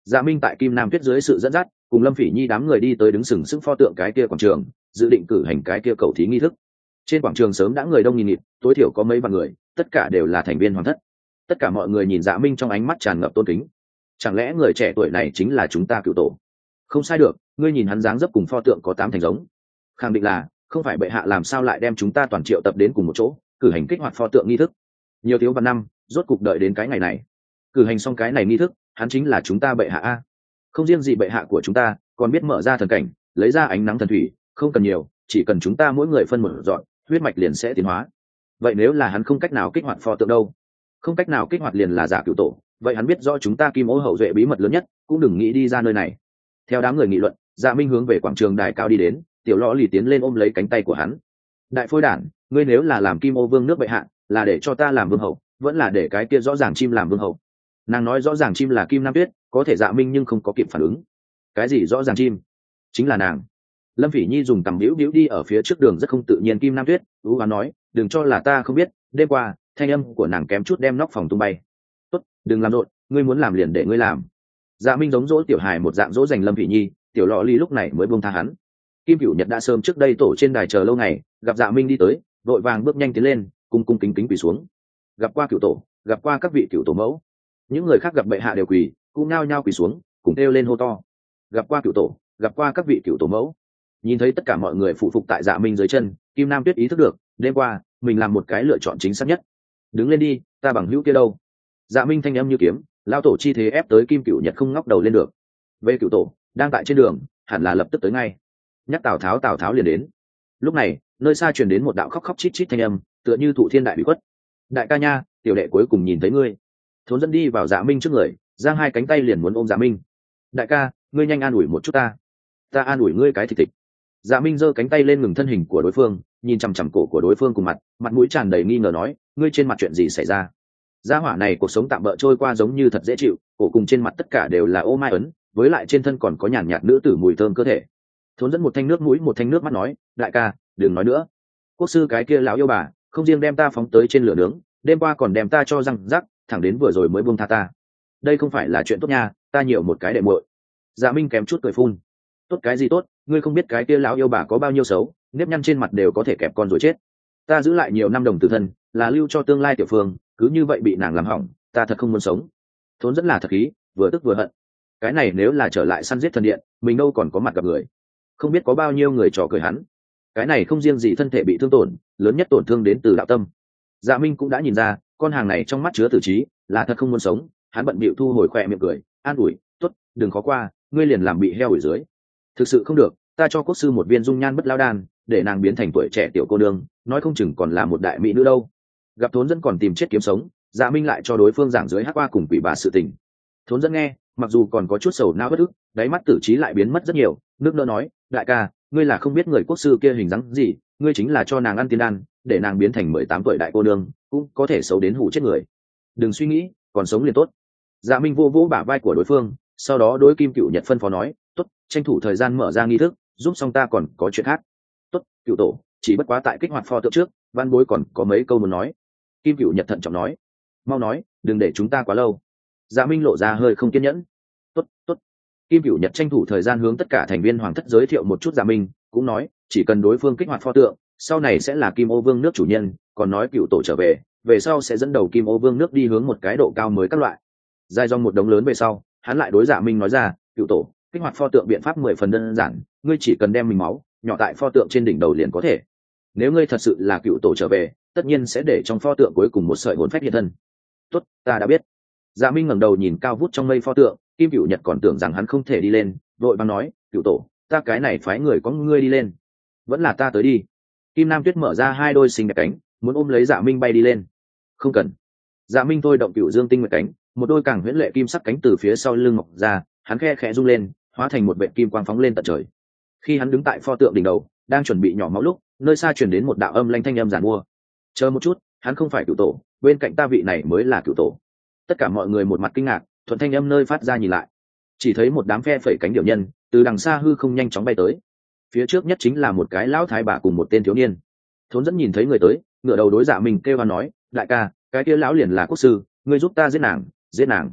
Dạ Minh tại Kim Nam Tuyết dưới sự dẫn dắt cùng Lâm Phỉ Nhi đám người đi tới đứng sừng sững pho tượng cái kia quảng trường, dự định cử hành cái kia cầu thí nghi thức. Trên quảng trường sớm đã người đông nghìn nghịt, tối thiểu có mấy vạn người, tất cả đều là thành viên hoàng thất. Tất cả mọi người nhìn Dạ Minh trong ánh mắt tràn ngập tôn kính. Chẳng lẽ người trẻ tuổi này chính là chúng ta cựu tổ? Không sai được, ngươi nhìn hắn dáng dấp cùng pho tượng có tám thành giống. Khẳng định là, không phải bệ hạ làm sao lại đem chúng ta toàn triệu tập đến cùng một chỗ, cử hành kích hoạt pho tượng nghi thức. Nhiều thiếu văn năm, rốt cục đợi đến cái ngày này. Cử hành xong cái này nghi thức, hắn chính là chúng ta bệ hạ a. Không riêng gì bệ hạ của chúng ta, còn biết mở ra thần cảnh, lấy ra ánh nắng thần thủy, không cần nhiều, chỉ cần chúng ta mỗi người phân một dọn, huyết mạch liền sẽ tiến hóa. Vậy nếu là hắn không cách nào kích hoạt pho tượng đâu? Không cách nào kích hoạt liền là giả cựu tổ, vậy hắn biết rõ chúng ta Kim Ô hậu duệ bí mật lớn nhất, cũng đừng nghĩ đi ra nơi này. Theo đám người nghị luận, Dạ Minh hướng về quảng trường đài cao đi đến, tiểu lõ lì tiến lên ôm lấy cánh tay của hắn. Đại phôi đản, ngươi nếu là làm Kim Ô vương nước bệ hạ, là để cho ta làm vương hậu, vẫn là để cái kia rõ ràng chim làm vương hậu? Nàng nói rõ ràng chim là Kim Nam Tuyết, có thể Dạ Minh nhưng không có kịp phản ứng. Cái gì rõ ràng chim? Chính là nàng. Lâm Phỉ Nhi dùng tầm biểu biểu đi ở phía trước đường rất không tự nhiên. Kim Nam Tuyết ú hoán nói, đừng cho là ta không biết, đêm qua thanh âm của nàng kém chút đem nóc phòng tung bay. Tốt, đừng làm rộn, ngươi muốn làm liền để ngươi làm. Dạ Minh giống dỗ tiểu hài một dạng dỗ dành Lâm Phỉ Nhi, tiểu lọ ly lúc này mới buông tha hắn. Kim Cửu Nhật đã sớm trước đây tổ trên đài chờ lâu ngày, gặp Dạ Minh đi tới, vội vàng bước nhanh tiến lên, cung cung kính kính quỳ xuống. Gặp qua cửu tổ, gặp qua các vị cửu tổ mẫu. Những người khác gặp bệ hạ đều quỳ, cũng nhao nhao quỳ xuống, cùng kêu lên hô to. Gặp qua cửu tổ, gặp qua các vị cửu tổ mẫu. Nhìn thấy tất cả mọi người phụ phục tại Dạ Minh dưới chân, Kim Nam Tuyết ý thức được, đêm qua mình làm một cái lựa chọn chính xác nhất. Đứng lên đi, ta bằng hữu kia đâu? Dạ Minh thanh âm như kiếm, lao tổ chi thế ép tới Kim Cửu Nhật không ngóc đầu lên được. Về cửu tổ đang tại trên đường, hẳn là lập tức tới ngay. Nhắc Tào Tháo, Tào Tháo liền đến. Lúc này, nơi xa truyền đến một đạo khóc khóc chít chít thanh âm, tựa như thụ thiên đại bị khuất. Đại ca nha, tiểu đệ cuối cùng nhìn thấy ngươi. Thốn dẫn đi vào Dạ Minh trước người, giang hai cánh tay liền muốn ôm Dạ Minh. Đại ca, ngươi nhanh an ủi một chút ta. Ta an ủi ngươi cái thịt thịt. Dạ Minh giơ cánh tay lên ngừng thân hình của đối phương, nhìn chằm chằm cổ của đối phương cùng mặt, mặt mũi tràn đầy nghi ngờ nói, ngươi trên mặt chuyện gì xảy ra? Gia hỏa này cuộc sống tạm bỡ trôi qua giống như thật dễ chịu, cổ cùng trên mặt tất cả đều là ô mai ấn, với lại trên thân còn có nhàn nhạt nữ tử mùi thơm cơ thể. Thốn dẫn một thanh nước mũi một thanh nước mắt nói, đại ca, đừng nói nữa. Quốc sư cái kia lão yêu bà, không riêng đem ta phóng tới trên lửa nướng, đêm qua còn đem ta cho răng rắc, thẳng đến vừa rồi mới buông tha ta. Đây không phải là chuyện tốt nha, ta nhiều một cái đệ muội. Dạ Minh kém chút cười phun. Tốt cái gì tốt, ngươi không biết cái kia lão yêu bà có bao nhiêu xấu, nếp nhăn trên mặt đều có thể kẹp con rồi chết. Ta giữ lại nhiều năm đồng tử thân, là lưu cho tương lai tiểu phương, cứ như vậy bị nàng làm hỏng, ta thật không muốn sống. Thốn dẫn là thật khí, vừa tức vừa hận. Cái này nếu là trở lại săn giết thần điện, mình đâu còn có mặt gặp người. Không biết có bao nhiêu người trò cười hắn. Cái này không riêng gì thân thể bị thương tổn, lớn nhất tổn thương đến từ đạo tâm. Dạ Minh cũng đã nhìn ra, con hàng này trong mắt chứa tử trí, là thật không muốn sống. Hắn bận bịu thu hồi khỏe miệng cười, an ủi, tốt, đừng khó qua, ngươi liền làm bị heo ở dưới. Thực sự không được, ta cho quốc sư một viên dung nhan bất lao đan, để nàng biến thành tuổi trẻ tiểu cô đương, nói không chừng còn là một đại mỹ nữ đâu. Gặp Thốn dẫn còn tìm chết kiếm sống, Dạ Minh lại cho đối phương giảng dưới hắc qua cùng quỷ bà sự tình. Thốn dẫn nghe, mặc dù còn có chút sầu não bất ức, đáy mắt tử trí lại biến mất rất nhiều, nước nỡ nói, đại ca, ngươi là không biết người quốc sư kia hình dáng gì, ngươi chính là cho nàng ăn tiên đan, để nàng biến thành mười tám tuổi đại cô nương, cũng có thể xấu đến hủ chết người. Đừng suy nghĩ, còn sống liền tốt. Dạ Minh vô vỗ bả vai của đối phương, sau đó đối Kim Cửu Nhật phân phó nói, tốt, tranh thủ thời gian mở ra nghi thức, giúp xong ta còn có chuyện khác. Tốt, cựu tổ, chỉ bất quá tại kích hoạt pho tượng trước, văn bối còn có mấy câu muốn nói. Kim Cửu Nhật thận trọng nói, mau nói, đừng để chúng ta quá lâu. Dạ Minh lộ ra hơi không kiên nhẫn. Tốt, tốt. Kim Cửu Nhật tranh thủ thời gian hướng tất cả thành viên hoàng thất giới thiệu một chút Dạ Minh, cũng nói, chỉ cần đối phương kích hoạt pho tượng, sau này sẽ là Kim Ô Vương nước chủ nhân, còn nói cựu tổ trở về, về sau sẽ dẫn đầu Kim Ô Vương nước đi hướng một cái độ cao mới các loại. Dài dòng một đống lớn về sau, hắn lại đối Dạ Minh nói ra, cựu tổ, kích hoạt pho tượng biện pháp mười phần đơn giản, ngươi chỉ cần đem mình máu nhỏ tại pho tượng trên đỉnh đầu liền có thể. Nếu ngươi thật sự là cựu tổ trở về, tất nhiên sẽ để trong pho tượng cuối cùng một sợi hồn phách hiện thân. Tốt, ta đã biết. Dạ Minh ngẩng đầu nhìn cao vút trong mây pho tượng, Kim Cửu Nhật còn tưởng rằng hắn không thể đi lên, vội vàng nói, cựu tổ, ta cái này phái người có ngươi đi lên. Vẫn là ta tới đi. Kim Nam Tuyết mở ra hai đôi xinh đẹp cánh, muốn ôm lấy Dạ Minh bay đi lên. Không cần. Dạ Minh thôi động Cửu Dương Tinh Nguyệt cánh, một đôi càng huyễn lệ kim sắc cánh từ phía sau lưng mọc ra, hắn khe khẽ rung lên, hóa thành một vệt kim quang phóng lên tận trời. Khi hắn đứng tại pho tượng đỉnh đầu, đang chuẩn bị nhỏ máu lúc, nơi xa truyền đến một đạo âm lanh thanh âm giản mua. Chờ một chút, hắn không phải cựu tổ, bên cạnh ta vị này mới là cựu tổ. Tất cả mọi người một mặt kinh ngạc, thuận thanh âm nơi phát ra nhìn lại, chỉ thấy một đám phe phẩy cánh điệu nhân từ đằng xa hư không nhanh chóng bay tới. Phía trước nhất chính là một cái lão thái bà cùng một tên thiếu niên. Thốn dẫn nhìn thấy người tới, ngửa đầu đối Dạ Minh kêu hoan nói, đại ca, cái kia lão liền là quốc sư, ngươi giúp ta giết nàng, giết nàng.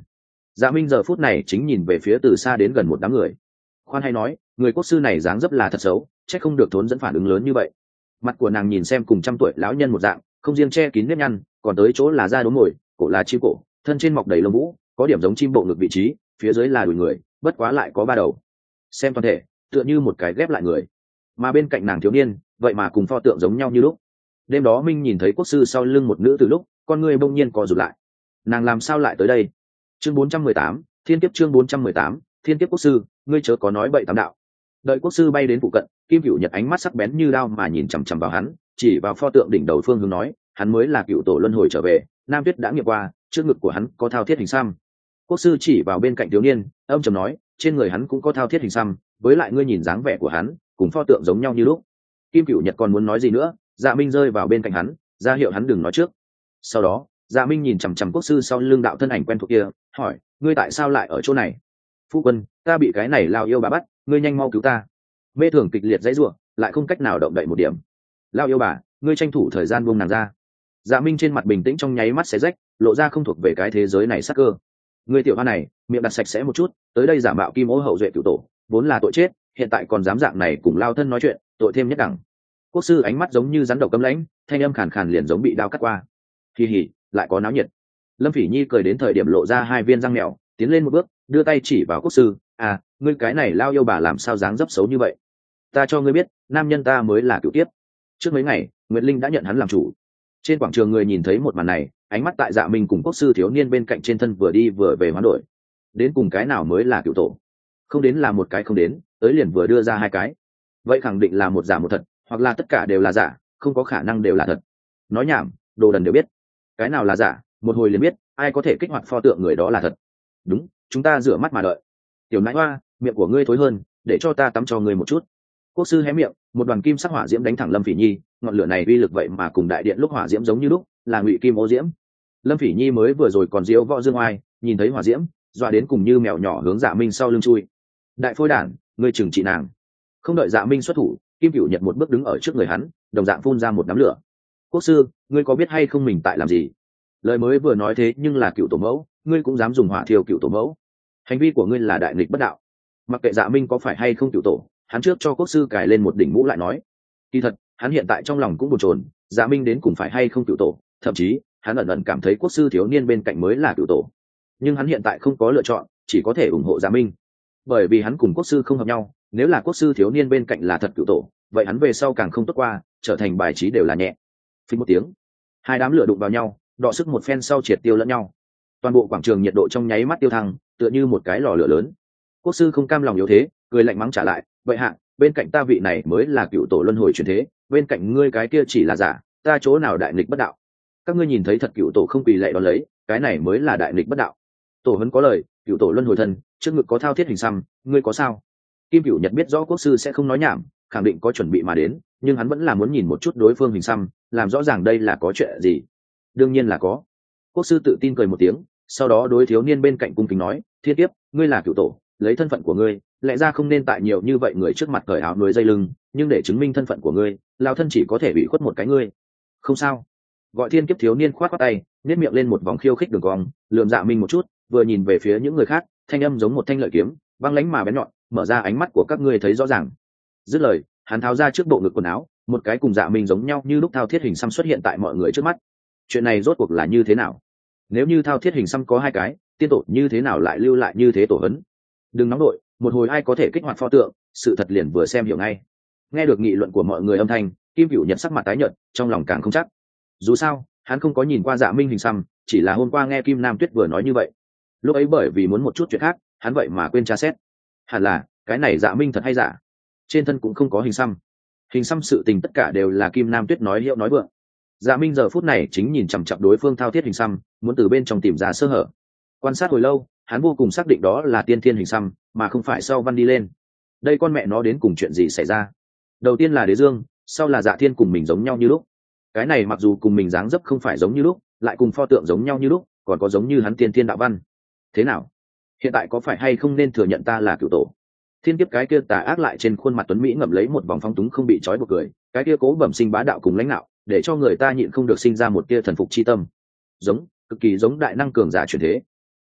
Dạ Minh giờ phút này chính nhìn về phía từ xa đến gần một đám người. Khoan hay nói, người quốc sư này dáng dấp là thật xấu, chắc không được thốn dẫn phản ứng lớn như vậy. Mặt của nàng nhìn xem cùng trăm tuổi lão nhân một dạng, không riêng che kín nếp nhăn, còn tới chỗ là da đốm mồi, cổ là chim cổ, thân trên mọc đầy lông vũ, có điểm giống chim bộ ngực vị trí, phía dưới là đùi người, bất quá lại có ba đầu. Xem toàn thể, tựa như một cái ghép lại người. Mà bên cạnh nàng thiếu niên, vậy mà cùng pho tượng giống nhau như lúc. Đêm đó Minh nhìn thấy quốc sư sau lưng một nữ từ lúc, con người bỗng nhiên co rụt lại. Nàng làm sao lại tới đây? Chương bốn trăm mười tám, Thiên kiếp chương bốn trăm mười tám, Thiên kiếp quốc sư, ngươi chớ có nói bậy tám đạo. Đợi quốc sư bay đến phụ cận, Kim Cửu Nhật ánh mắt sắc bén như đao mà nhìn chằm chằm vào hắn, chỉ vào pho tượng đỉnh đầu phương hướng nói, hắn mới là cựu tổ luân hồi trở về, Nam Tuyết đã nghiệm qua, trước ngực của hắn có thao thiết hình xăm. Quốc sư chỉ vào bên cạnh thiếu niên, âm trầm nói, trên người hắn cũng có thao thiết hình xăm, với lại ngươi nhìn dáng vẻ của hắn, cùng pho tượng giống nhau như lúc. Kim Cửu Nhật còn muốn nói gì nữa, Dạ Minh rơi vào bên cạnh hắn, ra hiệu hắn đừng nói trước. Sau đó, Dạ Minh nhìn chằm chằm quốc sư sau lưng đạo thân ảnh quen thuộc kia, hỏi, ngươi tại sao lại ở chỗ này? Phu quân, ta bị cái này lao yêu bà bắt, ngươi nhanh mau cứu ta. Mê thường kịch liệt dãy ruộng, lại không cách nào động đậy một điểm. Lao yêu bà, ngươi tranh thủ thời gian buông nàng ra. Dạ Minh trên mặt bình tĩnh trong nháy mắt xé rách, lộ ra không thuộc về cái thế giới này sắc cơ. Ngươi tiểu hoa này, miệng đặt sạch sẽ một chút, tới đây giả mạo kim ô hậu duệ cửu tổ, vốn là tội chết, hiện tại còn dám dạng này cùng lao thân nói chuyện, tội thêm nhất đẳng. Quốc sư ánh mắt giống như rắn độc cấm lãnh, thanh âm khàn khàn liền giống bị đao cắt qua. Kỳ hỉ, lại có náo nhiệt. Lâm Phỉ Nhi cười đến thời điểm lộ ra hai viên răng mèo, tiến lên một bước, đưa tay chỉ vào quốc sư, à, ngươi cái này lao yêu bà làm sao dáng dấp xấu như vậy? Ta cho ngươi biết, nam nhân ta mới là cửu tiếp. Trước mấy ngày, Nguyệt Linh đã nhận hắn làm chủ. Trên quảng trường người nhìn thấy một màn này, ánh mắt tại Dạ Minh cùng quốc sư thiếu niên bên cạnh trên thân vừa đi vừa về hoán đổi. Đến cùng cái nào mới là cửu tổ? Không đến là một cái không đến, tới liền vừa đưa ra hai cái. Vậy khẳng định là một giả một thật, hoặc là tất cả đều là giả, không có khả năng đều là thật. Nói nhảm, đồ đần đều biết. Cái nào là giả, một hồi liền biết, ai có thể kích hoạt pho tượng người đó là thật. Đúng, chúng ta rửa mắt mà đợi. Tiểu nãi hoa, miệng của ngươi thối hơn, để cho ta tắm cho ngươi một chút. Quốc sư hé miệng, một đoàn kim sắc hỏa diễm đánh thẳng Lâm Phỉ Nhi, ngọn lửa này uy lực vậy mà cùng đại điện lúc hỏa diễm giống như lúc, là ngụy kim ô diễm. Lâm Phỉ Nhi mới vừa rồi còn diễu võ dương oai, nhìn thấy hỏa diễm, dọa đến cùng như mèo nhỏ hướng Dạ Minh sau lưng chui. Đại phôi đản, ngươi trừng trị nàng. Không đợi Dạ Minh xuất thủ, Kim Cửu Nhật một bước đứng ở trước người hắn, đồng dạng phun ra một đám lửa. Quốc sư, ngươi có biết hay không mình tại làm gì? Lời mới vừa nói thế nhưng là cựu tổ mẫu, ngươi cũng dám dùng hỏa thiêu cựu tổ mẫu. Hành vi của ngươi là đại nghịch bất đạo. Mặc kệ Dạ Minh có phải hay không cựu tổ, hắn trước cho quốc sư cài lên một đỉnh mũ lại nói. Kỳ thật, hắn hiện tại trong lòng cũng bồn chồn, Dạ Minh đến cùng phải hay không cựu tổ, thậm chí hắn ẩn ẩn cảm thấy quốc sư thiếu niên bên cạnh mới là cựu tổ. Nhưng hắn hiện tại không có lựa chọn, chỉ có thể ủng hộ Dạ Minh, bởi vì hắn cùng quốc sư không hợp nhau. Nếu là quốc sư thiếu niên bên cạnh là thật cựu tổ, vậy hắn về sau càng không tốt qua, trở thành bài trí đều là nhẹ. Phí một tiếng, hai đám lửa đụng vào nhau, đọ sức một phen sau triệt tiêu lẫn nhau. Toàn bộ quảng trường nhiệt độ trong nháy mắt tiêu thăng, tựa như một cái lò lửa lớn. Quốc sư không cam lòng yếu thế, cười lạnh mắng trả lại, vậy hạ, bên cạnh ta vị này mới là cựu tổ luân hồi truyền thế, bên cạnh ngươi cái kia chỉ là giả, ta chỗ nào đại nghịch bất đạo? Các ngươi nhìn thấy thật cựu tổ không quỳ lạy đón lấy, cái này mới là đại nghịch bất đạo. Tổ huấn có lời, cựu tổ luân hồi thân, trước ngực có thao thiết hình xăm, ngươi có sao? Kim Cửu Nhật biết rõ quốc sư sẽ không nói nhảm, khẳng định có chuẩn bị mà đến, nhưng hắn vẫn là muốn nhìn một chút đối phương hình xăm, làm rõ ràng đây là có chuyện gì. Đương nhiên là có. Quốc sư tự tin cười một tiếng, sau đó đối thiếu niên bên cạnh cung kính nói, thiên kiếp, ngươi là cựu tổ, lấy thân phận của ngươi, lẽ ra không nên tại nhiều như vậy người trước mặt cởi áo núi dây lưng, nhưng để chứng minh thân phận của ngươi, lao thân chỉ có thể bị khuất một cái ngươi. Không sao. Gọi thiên kiếp thiếu niên khoát khoát tay, nét miệng lên một vòng khiêu khích đường cong, lườm Dạ Minh một chút, vừa nhìn về phía những người khác, thanh âm giống một thanh lợi kiếm, băng lãnh mà bén nhọn, mở ra ánh mắt của các ngươi thấy rõ ràng. Dứt lời, hắn tháo ra trước bộ ngực quần áo, một cái cùng Dạ Minh giống nhau như lúc thao thiết hình xăm xuất hiện tại mọi người trước mắt. Chuyện này rốt cuộc là như thế nào? Nếu như thao thiết hình xăm có hai cái, tiên tổ như thế nào lại lưu lại như thế tổ hấn? Đừng nóng đội, một hồi ai có thể kích hoạt pho tượng, sự thật liền vừa xem hiểu ngay. Nghe được nghị luận của mọi người âm thanh, Kim Cửu Nhật sắc mặt tái nhợt, trong lòng càng không chắc. Dù sao, hắn không có nhìn qua Dạ Minh hình xăm, chỉ là hôm qua nghe Kim Nam Tuyết vừa nói như vậy. Lúc ấy bởi vì muốn một chút chuyện khác, hắn vậy mà quên tra xét. Hẳn là cái này Dạ Minh thật hay giả? Trên thân cũng không có hình xăm. Hình xăm sự tình tất cả đều là Kim Nam Tuyết nói hiệu nói vượng. Dạ Minh giờ phút này chính nhìn chằm chằm đối phương thao thiết hình xăm, muốn từ bên trong tìm ra sơ hở. Quan sát hồi lâu, hắn vô cùng xác định đó là tiên thiên hình xăm, mà không phải sau văn đi lên. Đây con mẹ nó đến cùng chuyện gì xảy ra? Đầu tiên là Đế Dương, sau là Dạ Thiên cùng mình giống nhau như lúc. Cái này mặc dù cùng mình dáng dấp không phải giống như lúc, lại cùng pho tượng giống nhau như lúc, còn có giống như hắn tiên thiên đạo văn. Thế nào? Hiện tại có phải hay không nên thừa nhận ta là cửu tổ? Thiên kiếp cái kia tà ác lại trên khuôn mặt tuấn mỹ ngậm lấy một vòng phóng túng không bị trói buộc cười, cái kia cố bẩm sinh bá đạo cùng lãnh đạo, để cho người ta nhịn không được sinh ra một tia thần phục chi tâm. Giống, cực kỳ giống đại năng cường giả truyền thế.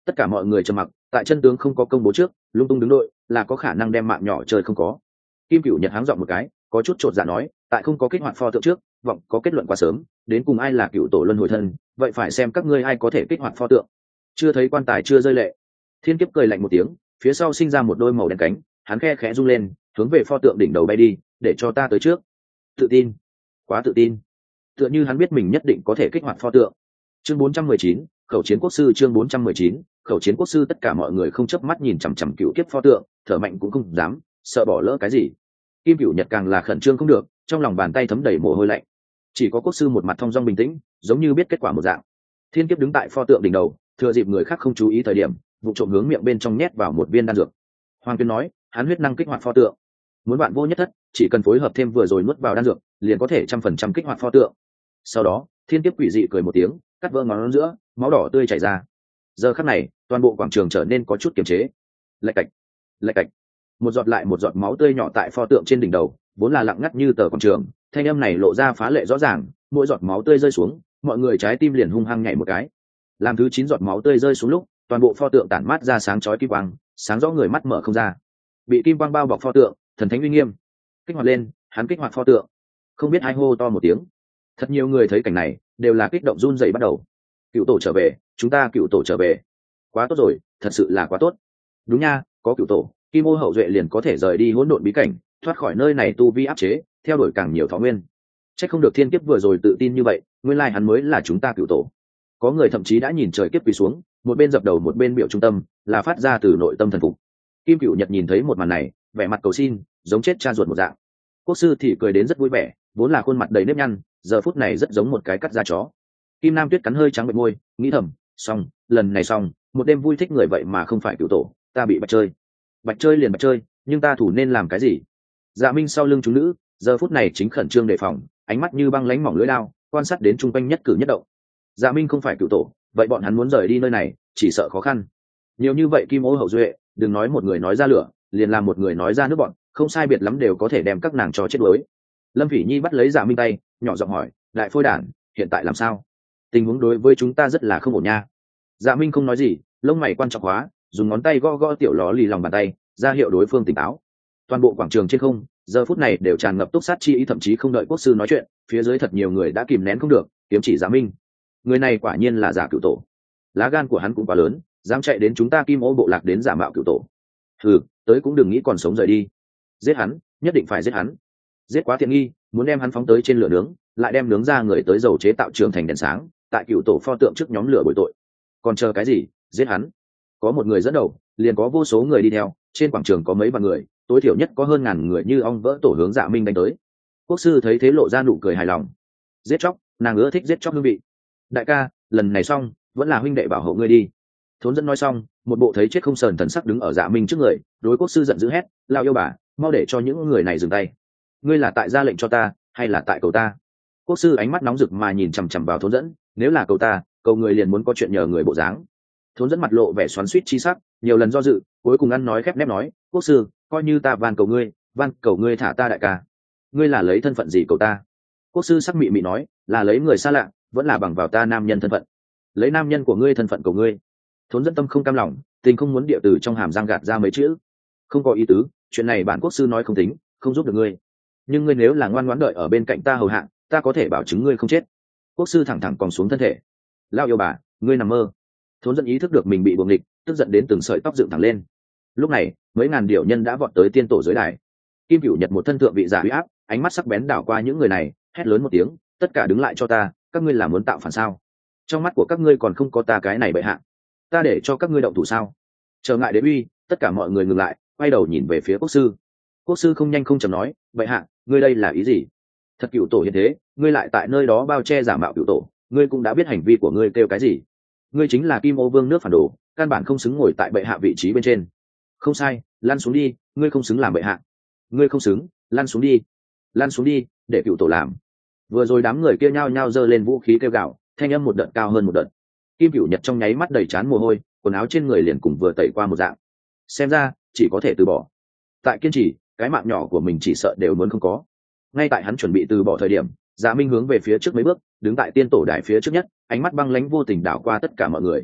Tất cả mọi người trầm mặc, tại chân tướng không có công bố trước lung tung đứng đội là có khả năng đem mạng nhỏ chơi không có. Kim Cửu Nhật háng giọng một cái, có chút chột dạ nói, tại không có kích hoạt pho tượng trước vọng có kết luận quá sớm, đến cùng ai là cựu tổ luân hồi thân, vậy phải xem các ngươi ai có thể kích hoạt pho tượng. Chưa thấy quan tài chưa rơi lệ. Thiên Kiếp cười lạnh một tiếng, phía sau sinh ra một đôi màu đen cánh, hắn khe khẽ rung lên, hướng về pho tượng đỉnh đầu bay đi, để cho ta tới trước. Tự tin, quá tự tin, tựa như hắn biết mình nhất định có thể kích hoạt pho tượng. Chương bốn trăm mười chín, khẩu chiến quốc sư. Chương bốn trăm mười chín, khẩu chiến quốc sư. Tất cả mọi người không chớp mắt nhìn chằm chằm cựu kiếp pho tượng, thở mạnh cũng không dám, sợ bỏ lỡ cái gì. Kim Cửu Nhật càng là khẩn trương không được, trong lòng bàn tay thấm đầy mồ hôi lạnh. Chỉ có quốc sư một mặt thong dong bình tĩnh, giống như biết kết quả một dạng. Thiên Kiếp đứng tại pho tượng đỉnh đầu, thừa dịp người khác không chú ý thời điểm, vụ trộm hướng miệng bên trong nhét vào một viên đan dược. Hoàng Tuyên nói, hắn huyết năng kích hoạt pho tượng, muốn bạn vô nhất thất, chỉ cần phối hợp thêm vừa rồi nuốt vào đan dược, liền có thể trăm phần trăm kích hoạt pho tượng. Sau đó, Thiên Kiếp quỷ dị cười một tiếng, cắt vỡ ngón giữa, máu đỏ tươi chảy ra. Giờ khắc này, toàn bộ quảng trường trở nên có chút kiềm chế. Lạch cạch, lạch cạch, một giọt lại một giọt máu tươi nhỏ tại pho tượng trên đỉnh đầu, vốn là lặng ngắt như tờ quảng trường, thanh âm này lộ ra phá lệ rõ ràng, mỗi giọt máu tươi rơi xuống, mọi người trái tim liền hung hăng nhảy một cái. Làm thứ chín giọt máu tươi rơi xuống lúc, toàn bộ pho tượng tản mát ra sáng chói kim quang, sáng rõ người mắt mở không ra. Bị kim quang bao bọc pho tượng, thần thánh uy nghiêm. Kích hoạt lên, hắn kích hoạt pho tượng. Không biết ai hô to một tiếng. Thật nhiều người thấy cảnh này, đều là kích động run rẩy bắt đầu. Cựu tổ trở về, chúng ta cựu tổ trở về. Quá tốt rồi, thật sự là quá tốt. Đúng nha, có cựu tổ, Kim Ô hậu duệ liền có thể rời đi hỗn độn bí cảnh, thoát khỏi nơi này tu vi áp chế, theo đuổi càng nhiều thọ nguyên. Chắc không được Thiên Kiếp vừa rồi tự tin như vậy, nguyên lai hắn mới là chúng ta cựu tổ. Có người thậm chí đã nhìn trời kiếp quỳ xuống, một bên dập đầu một bên biểu trung tâm, là phát ra từ nội tâm thần phục. Kim Cửu Nhật nhìn thấy một màn này, vẻ mặt cầu xin, giống chết cha ruột một dạng. Quốc sư thì cười đến rất vui vẻ, vốn là khuôn mặt đầy nếp nhăn, giờ phút này rất giống một cái cắt da chó. Kim Nam Tuyết cắn hơi trắng bệch môi, nghĩ thầm, xong, lần này xong, một đêm vui thích người vậy mà không phải cựu tổ, ta bị bạch chơi. Bạch chơi liền bạch chơi, nhưng ta thủ nên làm cái gì? Dạ Minh sau lưng chúng nữ, giờ phút này chính khẩn trương đề phòng, ánh mắt như băng lãnh mỏng lưỡi lao, quan sát đến trung quanh nhất cử nhất động. Dạ Minh không phải cựu tổ, vậy bọn hắn muốn rời đi nơi này, chỉ sợ khó khăn. Nhiều như vậy Kim Ô hậu duệ, đừng nói một người nói ra lửa, liền làm một người nói ra nước bọn, không sai biệt lắm đều có thể đem các nàng cho chết đuối. Lâm Phỉ Nhi bắt lấy Dạ Minh tay, nhỏ giọng hỏi, đại phôi đản, hiện tại làm sao? Tình huống đối với chúng ta rất là không ổn nha. Dạ Minh không nói gì, lông mày quan trọng hóa, dùng ngón tay gõ gõ tiểu ló lì lòng bàn tay, ra hiệu đối phương tỉnh táo. Toàn bộ quảng trường trên không, giờ phút này đều tràn ngập túc sát chi ý, thậm chí không đợi quốc sư nói chuyện, phía dưới thật nhiều người đã kìm nén không được, kiếm chỉ Dạ Minh. Người này quả nhiên là giả cựu tổ, lá gan của hắn cũng quá lớn, dám chạy đến chúng ta Kim Ô bộ lạc đến giả mạo cựu tổ. Ừ, tới cũng đừng nghĩ còn sống rời đi. Giết hắn, nhất định phải giết hắn. Giết quá tiện nghi, muốn đem hắn phóng tới trên lửa nướng, lại đem nướng ra người tới dầu chế tạo trường thành đèn sáng, tại cựu tổ pho tượng trước nhóm lửa bồi tội. Còn chờ cái gì, giết hắn. Có một người dẫn đầu, liền có vô số người đi theo, trên quảng trường có mấy vạn người, tối thiểu nhất có hơn ngàn người như ong vỡ tổ hướng Dạ Minh đánh tới. Quốc sư thấy thế lộ ra nụ cười hài lòng. Giết chóc, nàng ưa thích giết chóc hương vị. Đại ca, lần này xong, vẫn là huynh đệ bảo hộ ngươi đi. Thốn dẫn nói xong, một bộ thấy chết không sờn thần sắc đứng ở Dạ Minh trước người, đối quốc sư giận dữ hét, lao yêu bà, mau để cho những người này dừng tay. Ngươi là tại ra lệnh cho ta, hay là tại cầu ta? Quốc sư ánh mắt nóng rực mà nhìn chằm chằm vào Thốn dẫn, nếu là cầu ta, cầu người liền muốn có chuyện nhờ người bộ dáng. Thốn dẫn mặt lộ vẻ xoắn xuýt chi sắc, nhiều lần do dự, cuối cùng ăn nói khép nép nói, quốc sư, coi như ta van cầu ngươi, van cầu ngươi thả ta đại ca. Ngươi là lấy thân phận gì cầu ta? Quốc sư sắc mị mị nói, là lấy người xa lạ, vẫn là bằng vào ta nam nhân thân phận. Lấy nam nhân của ngươi thân phận cầu ngươi. Thốn dẫn tâm không cam lòng, tình không muốn địa từ trong hàm răng gạt ra mấy chữ. Không có ý tứ, chuyện này bản quốc sư nói không tính, không giúp được ngươi. Nhưng ngươi nếu là ngoan ngoãn đợi ở bên cạnh ta hầu hạ, ta có thể bảo chứng ngươi không chết. Quốc sư thẳng thẳng còn xuống thân thể. Lao yêu bà, ngươi nằm mơ. Thốn dẫn ý thức được mình bị buồng địch, tức giận đến từng sợi tóc dựng thẳng lên. Lúc này, mấy ngàn điểu nhân đã vọt tới tiên tổ dưới đài. Kim Cửu Nhật một thân thượng vị giả uy áp, ánh mắt sắc bén đảo qua những người này, hét lớn một tiếng, tất cả đứng lại cho ta, các ngươi là muốn tạo phản sao? Trong mắt của các ngươi còn không có ta cái này bệ hạ, ta để cho các ngươi động thủ sao? Trở ngại đế uy, tất cả mọi người ngừng lại, quay đầu nhìn về phía quốc sư. Quốc sư không nhanh không chậm nói, bệ hạ, ngươi đây là ý gì? Thật cựu tổ hiện thế, ngươi lại tại nơi đó bao che giả mạo cựu tổ, ngươi cũng đã biết hành vi của ngươi kêu cái gì? Ngươi chính là Kim Ô Vương nước phản đồ, căn bản không xứng ngồi tại bệ hạ vị trí bên trên. Không sai, lăn xuống đi, ngươi không xứng làm bệ hạ. Ngươi không xứng, lăn xuống đi, lăn xuống đi, để cựu tổ làm. Vừa rồi đám người kia nhao nhao giơ lên vũ khí kêu gào, thanh âm một đợt cao hơn một đợt. Kim Cửu Nhật trong nháy mắt đầy trán mồ hôi, quần áo trên người liền cùng vừa tẩy qua một dạng. Xem ra chỉ có thể từ bỏ. Tại kiên trì, cái mạng nhỏ của mình chỉ sợ đều muốn không có. Ngay tại hắn chuẩn bị từ bỏ thời điểm, Dạ Minh hướng về phía trước mấy bước, đứng tại tiên tổ đài phía trước nhất, ánh mắt băng lãnh vô tình đảo qua tất cả mọi người.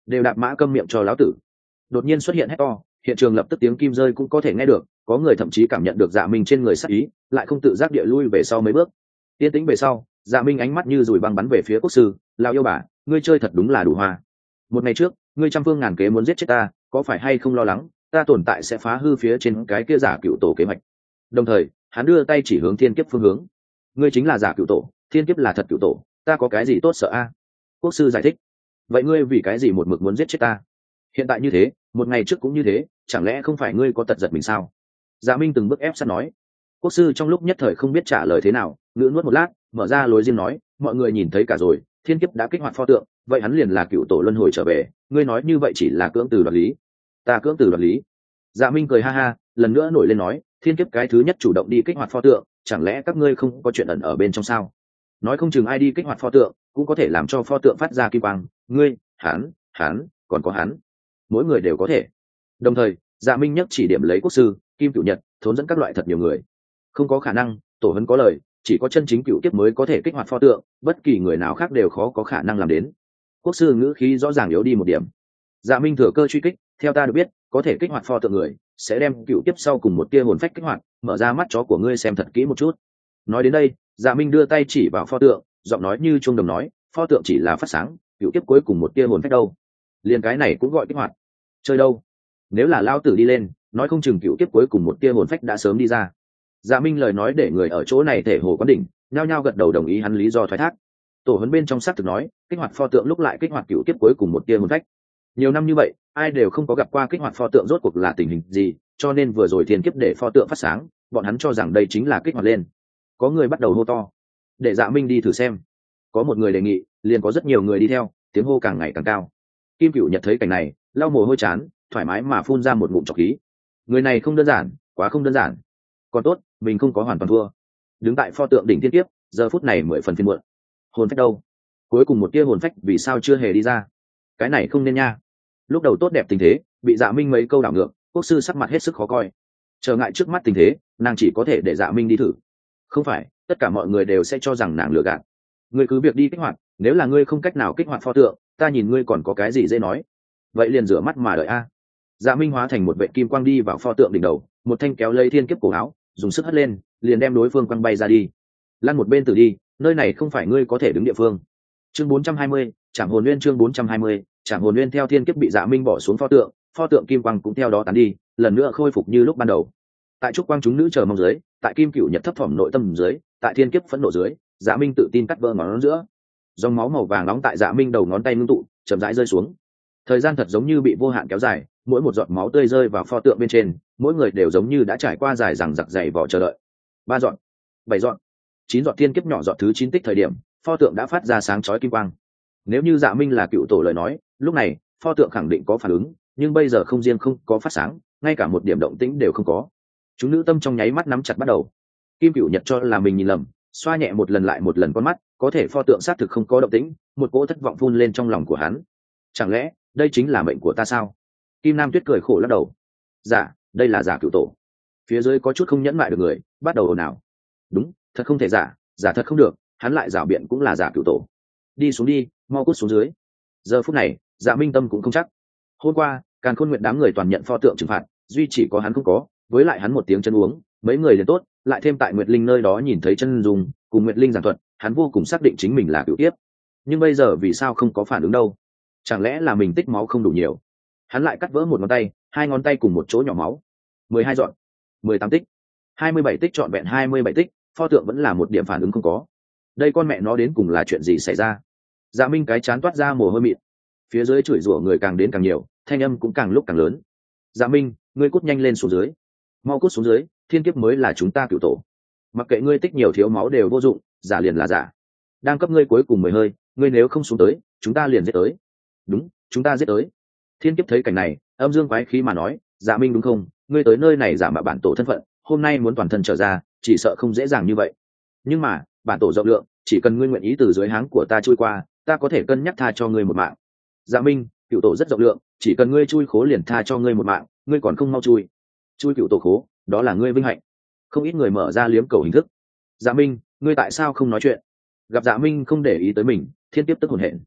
đều đạp mã câm miệng cho lão tử. Đột nhiên xuất hiện hét to, hiện trường lập tức tiếng kim rơi cũng có thể nghe được, có người thậm chí cảm nhận được Dạ Minh trên người sát ý, lại không tự giác địa lui về sau mấy bước. Yên tĩnh về sau, Dạ Minh ánh mắt như dùi băng bắn về phía quốc sư. Lão yêu bà, ngươi chơi thật đúng là đủ hoa. Một ngày trước, ngươi trăm phương ngàn kế muốn giết chết ta, có phải hay không lo lắng ta tồn tại sẽ phá hư phía trên cái kia giả cựu tổ kế hoạch? Đồng thời, hắn đưa tay chỉ hướng thiên kiếp phương hướng. Ngươi chính là giả cựu tổ, thiên kiếp là thật cựu tổ, ta có cái gì tốt sợ a? Quốc sư giải thích. Vậy ngươi vì cái gì một mực muốn giết chết ta? Hiện tại như thế, một ngày trước cũng như thế, chẳng lẽ không phải ngươi có tật giật mình sao? Dạ Minh từng bước ép sát nói. Quốc sư trong lúc nhất thời không biết trả lời thế nào, ngữ nuốt một lát, mở ra lối riêng nói, mọi người nhìn thấy cả rồi, thiên kiếp đã kích hoạt pho tượng, vậy hắn liền là cựu tổ luân hồi trở về, ngươi nói như vậy chỉ là cưỡng từ đoạt lý. Ta cưỡng từ đoạt lý? Dạ Minh cười ha ha, lần nữa nổi lên nói, thiên kiếp cái thứ nhất chủ động đi kích hoạt pho tượng, chẳng lẽ các ngươi không có chuyện ẩn ở bên trong sao? Nói không chừng ai đi kích hoạt pho tượng, cũng có thể làm cho pho tượng phát ra kim quang, ngươi, hắn, hắn, còn có hắn, mỗi người đều có thể. Đồng thời, Dạ Minh nhất chỉ điểm lấy quốc sư, Kim Cửu Nhật, thốn dẫn các loại thật nhiều người. Không có khả năng, tổ hấn có lời, chỉ có chân chính cựu kiếp mới có thể kích hoạt pho tượng, bất kỳ người nào khác đều khó có khả năng làm đến. Quốc sư ngữ khí rõ ràng yếu đi một điểm. Dạ Minh thừa cơ truy kích, theo ta được biết, có thể kích hoạt pho tượng người sẽ đem cựu kiếp sau cùng một tia hồn phách kích hoạt, mở ra mắt chó của ngươi xem thật kỹ một chút. Nói đến đây, Dạ Minh đưa tay chỉ vào pho tượng, giọng nói như chuông đồng nói, pho tượng chỉ là phát sáng, cựu kiếp cuối cùng một tia hồn phách đâu? Liền cái này cũng gọi kích hoạt? Chơi đâu? Nếu là lao tử đi lên, nói không chừng cựu kiếp cuối cùng một tia hồn phách đã sớm đi ra. Dạ Minh lời nói để người ở chỗ này thể hồ quán đỉnh, nhao nhao gật đầu đồng ý hắn lý do thoái thác. Tổ huấn bên trong xác thực nói, kích hoạt pho tượng lúc lại kích hoạt cựu kiếp cuối cùng một tia hồn phách. Nhiều năm như vậy, ai đều không có gặp qua kích hoạt pho tượng rốt cuộc là tình hình gì, cho nên vừa rồi thiên kiếp để pho tượng phát sáng, bọn hắn cho rằng đây chính là kích hoạt lên. Có người bắt đầu hô to, để Dạ Minh đi thử xem. Có một người đề nghị, liền có rất nhiều người đi theo, tiếng hô càng ngày càng cao. Kim Cửu Nhật thấy cảnh này, lau mồ hôi chán, thoải mái mà phun ra một ngụm trọc khí. Người này không đơn giản, quá không đơn giản. Còn tốt, mình không có hoàn toàn thua. Đứng tại pho tượng đỉnh thiên kiếp, giờ phút này mười phần phiên muộn. Hồn phách đâu? Cuối cùng một tia hồn phách vì sao chưa hề đi ra? Cái này không nên nha. Lúc đầu tốt đẹp tình thế, bị Dạ Minh mấy câu đảo ngược, quốc sư sắc mặt hết sức khó coi. Trở ngại trước mắt tình thế, nàng chỉ có thể để Dạ Minh đi thử. Không phải, tất cả mọi người đều sẽ cho rằng nàng lừa gạt. Ngươi cứ việc đi kích hoạt, nếu là ngươi không cách nào kích hoạt pho tượng, ta nhìn ngươi còn có cái gì dễ nói. Vậy liền rửa mắt mà đợi a. Dạ Minh hóa thành một vệ kim quang đi vào pho tượng đỉnh đầu, một thanh kéo lấy thiên kiếp cổ áo, dùng sức hất lên, liền đem đối phương quăng bay ra đi. Lăn một bên tử đi, nơi này không phải ngươi có thể đứng địa phương. Chương bốn trăm hai mươi, Trảm Hồn Nguyên chương bốn trăm hai mươi, Trảm Hồn Nguyên theo thiên kiếp bị Dạ Minh bỏ xuống pho tượng, pho tượng kim quang cũng theo đó tán đi, lần nữa khôi phục như lúc ban đầu. Tại trúc quang chúng nữ chờ mong dưới, tại Kim Cửu Nhật thấp thỏm nội tâm dưới, tại thiên kiếp phẫn nộ dưới, Dạ Minh tự tin cắt vỡ ngón giữa. Dòng máu màu vàng nóng tại Dạ Minh đầu ngón tay ngưng tụ, chậm rãi rơi xuống. Thời gian thật giống như bị vô hạn kéo dài, mỗi một giọt máu tươi rơi vào pho tượng bên trên, mỗi người đều giống như đã trải qua dài dằng dặc dày vỏ chờ đợi. Ba giọt, bảy giọt, chín giọt thiên kiếp nhỏ giọt thứ chín tích thời điểm, pho tượng đã phát ra sáng chói kim quang. Nếu như Dạ Minh là cựu tổ lời nói, lúc này pho tượng khẳng định có phản ứng, nhưng bây giờ không riêng không có phát sáng, ngay cả một điểm động tĩnh đều không có. Chúng nữ tâm trong nháy mắt nắm chặt bắt đầu. Kim Cửu Nhật cho là mình nhìn lầm, xoa nhẹ một lần lại một lần con mắt, có thể pho tượng xác thực không có động tĩnh, một cỗ thất vọng phun lên trong lòng của hắn. Chẳng lẽ đây chính là mệnh của ta sao? Kim Nam Tuyết cười khổ lắc đầu. Dạ, đây là giả cựu tổ. Phía dưới có chút không nhẫn mại được người, bắt đầu ồn ào. Đúng, thật không thể giả, giả thật không được, hắn lại rảo biện cũng là giả cựu tổ. Đi xuống đi, mau cút xuống dưới. Giờ phút này, Dạ Minh tâm cũng không chắc. Hôm qua, Càn Khôn Nguyệt đám người toàn nhận pho tượng trừng phạt, duy chỉ có hắn không có, với lại hắn một tiếng chân uống, mấy người liền tốt, lại thêm tại Nguyệt Linh nơi đó nhìn thấy chân dùng, cùng Nguyệt Linh giảng thuật, hắn vô cùng xác định chính mình là cựu tiếp. Nhưng bây giờ vì sao không có phản ứng đâu? Chẳng lẽ là mình tích máu không đủ nhiều? Hắn lại cắt vỡ một ngón tay, hai ngón tay cùng một chỗ nhỏ máu. Mười hai dọn, mười tám tích, hai mươi bảy tích trọn vẹn hai mươi bảy tích, pho tượng vẫn là một điểm phản ứng không có. Đây con mẹ nó đến cùng là chuyện gì xảy ra? Dạ Minh cái chán toát ra mồ hôi mịn. Phía dưới chửi rủa người càng đến càng nhiều, thanh âm cũng càng lúc càng lớn. Dạ Minh, ngươi cút nhanh lên xuống dưới. Mau cút xuống dưới, thiên kiếp mới là chúng ta cựu tổ. Mặc kệ ngươi tích nhiều thiếu máu đều vô dụng, giả liền là giả. Đang cấp ngươi cuối cùng mười hơi, ngươi nếu không xuống tới, chúng ta liền giết tới. Đúng, chúng ta giết tới. Thiên kiếp thấy cảnh này, âm dương quái khí mà nói, Dạ Minh đúng không? Ngươi tới nơi này giả mạo bản tổ thân phận, hôm nay muốn toàn thân trở ra, chỉ sợ không dễ dàng như vậy. Nhưng mà, bản tổ rộng lượng, chỉ cần ngươi nguyện ý từ dưới háng của ta trôi qua, ta có thể cân nhắc tha cho ngươi một mạng. Dạ Minh, cựu tổ rất rộng lượng, chỉ cần ngươi chui khố liền tha cho ngươi một mạng, ngươi còn không mau chui. Chui cựu tổ khố, đó là ngươi vinh hạnh. Không ít người mở ra liếm cầu hình thức. Dạ Minh, ngươi tại sao không nói chuyện? Gặp Dạ Minh không để ý tới mình, thiên tiếp tức hồn hển.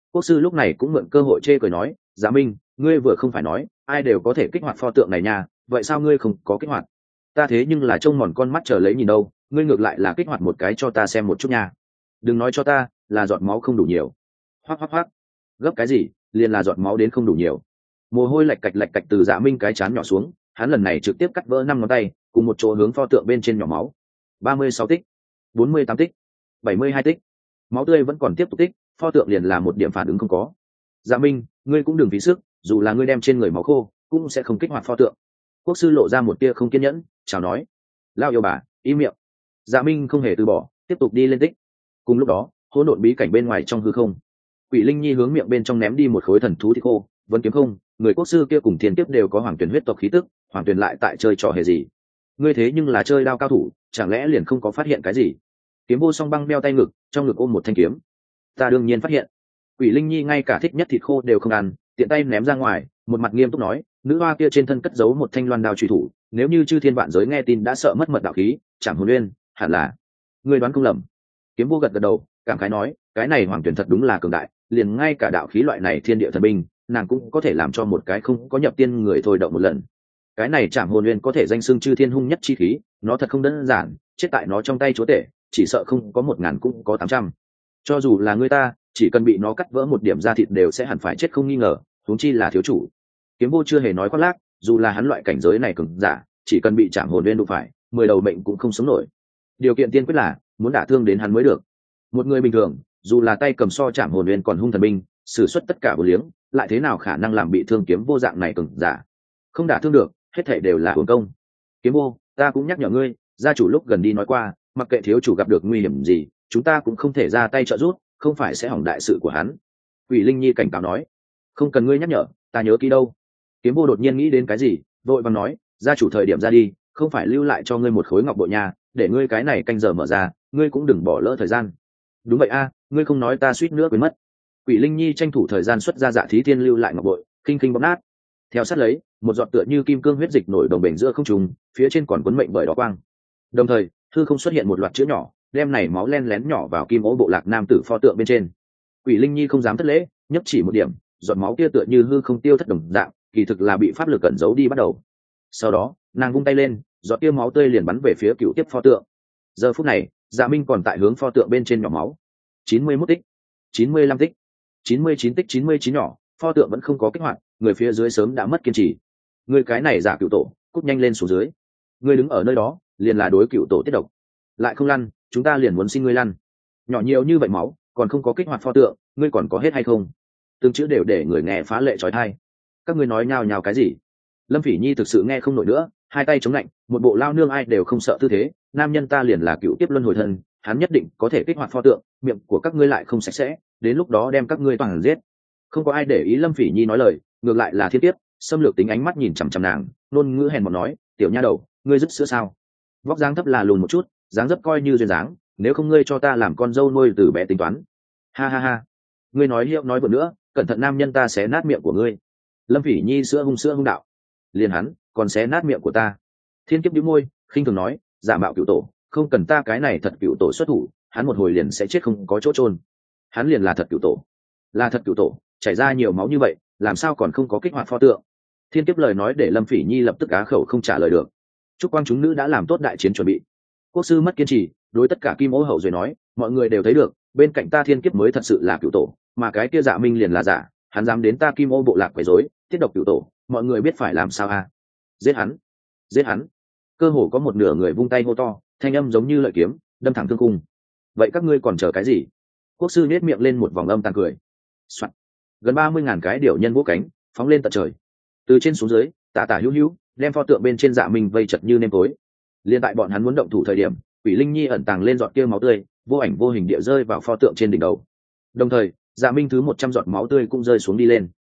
Quốc sư lúc này cũng mượn cơ hội chê cười nói, Dạ Minh, ngươi vừa không phải nói ai đều có thể kích hoạt pho tượng này nha, vậy sao ngươi không có kích hoạt? Ta thế nhưng là trông mòn con mắt chờ lấy nhìn đâu, ngươi ngược lại là kích hoạt một cái cho ta xem một chút nha. Đừng nói cho ta là giọt máu không đủ nhiều. Hoắc hoắc hoắc, gấp cái gì, liền là giọt máu đến không đủ nhiều. Mồ hôi lạch cạch lạch cạch từ Dạ Minh cái chán nhỏ xuống, hắn lần này trực tiếp cắt vỡ năm ngón tay, cùng một chỗ hướng pho tượng bên trên nhỏ máu. Ba mươi sáu tích, bốn mươi tám tích, bảy mươi hai tích. Máu tươi vẫn còn tiếp tục tích, pho tượng liền là một điểm phản ứng không có. Dạ Minh, ngươi cũng đừng phí sức, dù là ngươi đem trên người máu khô cũng sẽ không kích hoạt pho tượng. Quốc sư lộ ra một tia không kiên nhẫn, chào nói, lao yêu bà, im miệng. Dạ Minh không hề từ bỏ, tiếp tục đi lên tích. Cùng lúc đó, hỗn độn bí cảnh bên ngoài trong hư không, Quỷ Linh Nhi hướng miệng bên trong ném đi một khối thần thú thịt khô, vẫn kiếm không, người quốc sư kia cùng thiên kiếp đều có hoàng tuyển huyết tộc khí tức, hoàng tuyển lại tại chơi trò hề gì? Ngươi thế nhưng là chơi đao cao thủ, chẳng lẽ liền không có phát hiện cái gì? Kiếm vô song băng đeo tay ngực, trong ngực ôm một thanh kiếm. Ta đương nhiên phát hiện. Quỷ Linh Nhi ngay cả thích nhất thịt khô đều không ăn, tiện tay ném ra ngoài, một mặt nghiêm túc nói, nữ hoa kia trên thân cất giấu một thanh loan đao truy thủ, nếu như chư thiên vạn giới nghe tin đã sợ mất mật đạo khí, chẳng hồn nguyên, hẳn là ngươi đoán không lầm. Kiếm vô gật gật đầu, cảm khái nói, cái này hoàng tuyển thật đúng là cường đại, liền ngay cả đạo khí loại này thiên địa thần binh, nàng cũng có thể làm cho một cái không có nhập tiên người thôi động một lần. Cái này chạm hồn nguyên có thể danh xưng chư thiên hung nhất chi khí, nó thật không đơn giản, chết tại nó trong tay chúa tể, chỉ sợ không có một ngàn cũng có tám trăm. Cho dù là người ta, chỉ cần bị nó cắt vỡ một điểm da thịt đều sẽ hẳn phải chết không nghi ngờ, huống chi là thiếu chủ. Kiếm vô chưa hề nói khoác lác, dù là hắn loại cảnh giới này cường giả, chỉ cần bị chạm hồn nguyên đụng phải, mười đầu mệnh cũng không sống nổi. Điều kiện tiên quyết là muốn đả thương đến hắn mới được. Một người bình thường, dù là tay cầm so chạm hồn nguyên còn hung thần binh, sử xuất tất cả vô liếng, lại thế nào khả năng làm bị thương kiếm vô dạng này cường giả? Không đả thương được, hết thảy đều là hưởng công. Kiếm vô, ta cũng nhắc nhở ngươi, gia chủ lúc gần đi nói qua, mặc kệ thiếu chủ gặp được nguy hiểm gì, chúng ta cũng không thể ra tay trợ giúp, không phải sẽ hỏng đại sự của hắn. Quỷ Linh Nhi cảnh cáo nói, không cần ngươi nhắc nhở, ta nhớ kỹ đâu. Kiếm vô đột nhiên nghĩ đến cái gì, vội vàng nói, gia chủ thời điểm ra đi, không phải lưu lại cho ngươi một khối ngọc bội nhà, để ngươi cái này canh giờ mở ra, ngươi cũng đừng bỏ lỡ thời gian. Đúng vậy a, ngươi không nói ta suýt nữa quên mất. Quỷ Linh Nhi tranh thủ thời gian xuất ra dạ thí thiên lưu lại ngọc bội, khinh khinh bóp nát. Theo sát lấy, một giọt tựa như kim cương huyết dịch nổi đồng bể giữa không trung, phía trên còn cuốn mệnh bởi đó quang. Đồng thời, thư không xuất hiện một loạt chữ nhỏ, đem này máu len lén nhỏ vào kim ố bộ lạc nam tử pho tượng bên trên. Quỷ Linh Nhi không dám thất lễ, nhấp chỉ một điểm, giọt máu kia tựa như hư không tiêu thất đồng dạng, kỳ thực là bị pháp lực cẩn giấu đi bắt đầu. Sau đó, nàng vung tay lên, giọt kia máu tươi liền bắn về phía cựu tiếp pho tượng. Giờ phút này, Dạ Minh còn tại hướng pho tượng bên trên nhỏ máu. chín mươi mốt tích, chín mươi lăm tích, chín mươi chín tích chín mươi chín nhỏ, pho tượng vẫn không có kích hoạt, người phía dưới sớm đã mất kiên trì. Người cái này giả cựu tổ, cút nhanh lên xuống dưới. Ngươi đứng ở nơi đó, liền là đối cựu tổ tiết độc. Lại không lăn, chúng ta liền muốn xin ngươi lăn. Nhỏ nhiều như vậy máu, còn không có kích hoạt pho tượng, ngươi còn có hết hay không? Từng chữ đều để người nghe phá lệ trói thai. Các ngươi nói nhào nhào cái gì? Lâm Phỉ Nhi thực sự nghe không nổi nữa, hai tay chống lạnh, một bộ lao nương ai đều không sợ tư thế. Nam nhân ta liền là cựu tiếp luân hồi thân, hắn nhất định có thể kích hoạt pho tượng, miệng của các ngươi lại không sạch sẽ, đến lúc đó đem các ngươi toàn giết. Không có ai để ý Lâm Phỉ Nhi nói lời, ngược lại là Thiên Kiếp, xâm lược tính ánh mắt nhìn chằm chằm nàng, nôn ngữ hèn mọn nói, tiểu nha đầu, ngươi dứt sữa sao? Vóc dáng thấp là lùn một chút, dáng dấp coi như duyên dáng, nếu không ngươi cho ta làm con dâu nuôi từ bé tính toán. Ha ha ha, ngươi nói hiệu nói vượt nữa, cẩn thận nam nhân ta xé nát miệng của ngươi. Lâm Phỉ Nhi sữa hung sữa hung đạo, liền hắn còn xé nát miệng của ta. Thiên Kiếp nhíu môi, khinh thường nói, giả mạo cựu tổ, không cần ta cái này thật cựu tổ xuất thủ, hắn một hồi liền sẽ chết không có chỗ chôn. Hắn liền là thật cựu tổ, là thật cựu tổ, chảy ra nhiều máu như vậy, làm sao còn không có kích hoạt pho tượng? Thiên Kiếp lời nói để Lâm Phỉ Nhi lập tức á khẩu không trả lời được. Trúc Quang chúng nữ đã làm tốt đại chiến chuẩn bị. Quốc sư mất kiên trì, đối tất cả Kim Ô hậu rồi nói, mọi người đều thấy được, bên cạnh ta Thiên Kiếp mới thật sự là cựu tổ, mà cái kia Dạ Minh liền là giả, hắn dám đến ta Kim Ô bộ lạc quấy rối, tiết độc cựu tổ, mọi người biết phải làm sao à? Giết hắn, giết hắn! Cơ hồ có một nửa người vung tay hô to, thanh âm giống như lợi kiếm, đâm thẳng thương cung. Vậy các ngươi còn chờ cái gì? Quốc sư nhếch miệng lên một vòng âm tàn cười. Soạn. Gần ba mươi ngàn cái điểu nhân vỗ cánh, phóng lên tận trời. Từ trên xuống dưới, tả tả hữu hữu, đem pho tượng bên trên Dạ Minh vây chật như nêm tối. Liên tại bọn hắn muốn động thủ thời điểm, Quỷ Linh Nhi ẩn tàng lên giọt kia máu tươi, vô ảnh vô hình địa rơi vào pho tượng trên đỉnh đầu. Đồng thời, Dạ Minh thứ một trăm giọt máu tươi cũng rơi xuống đi lên.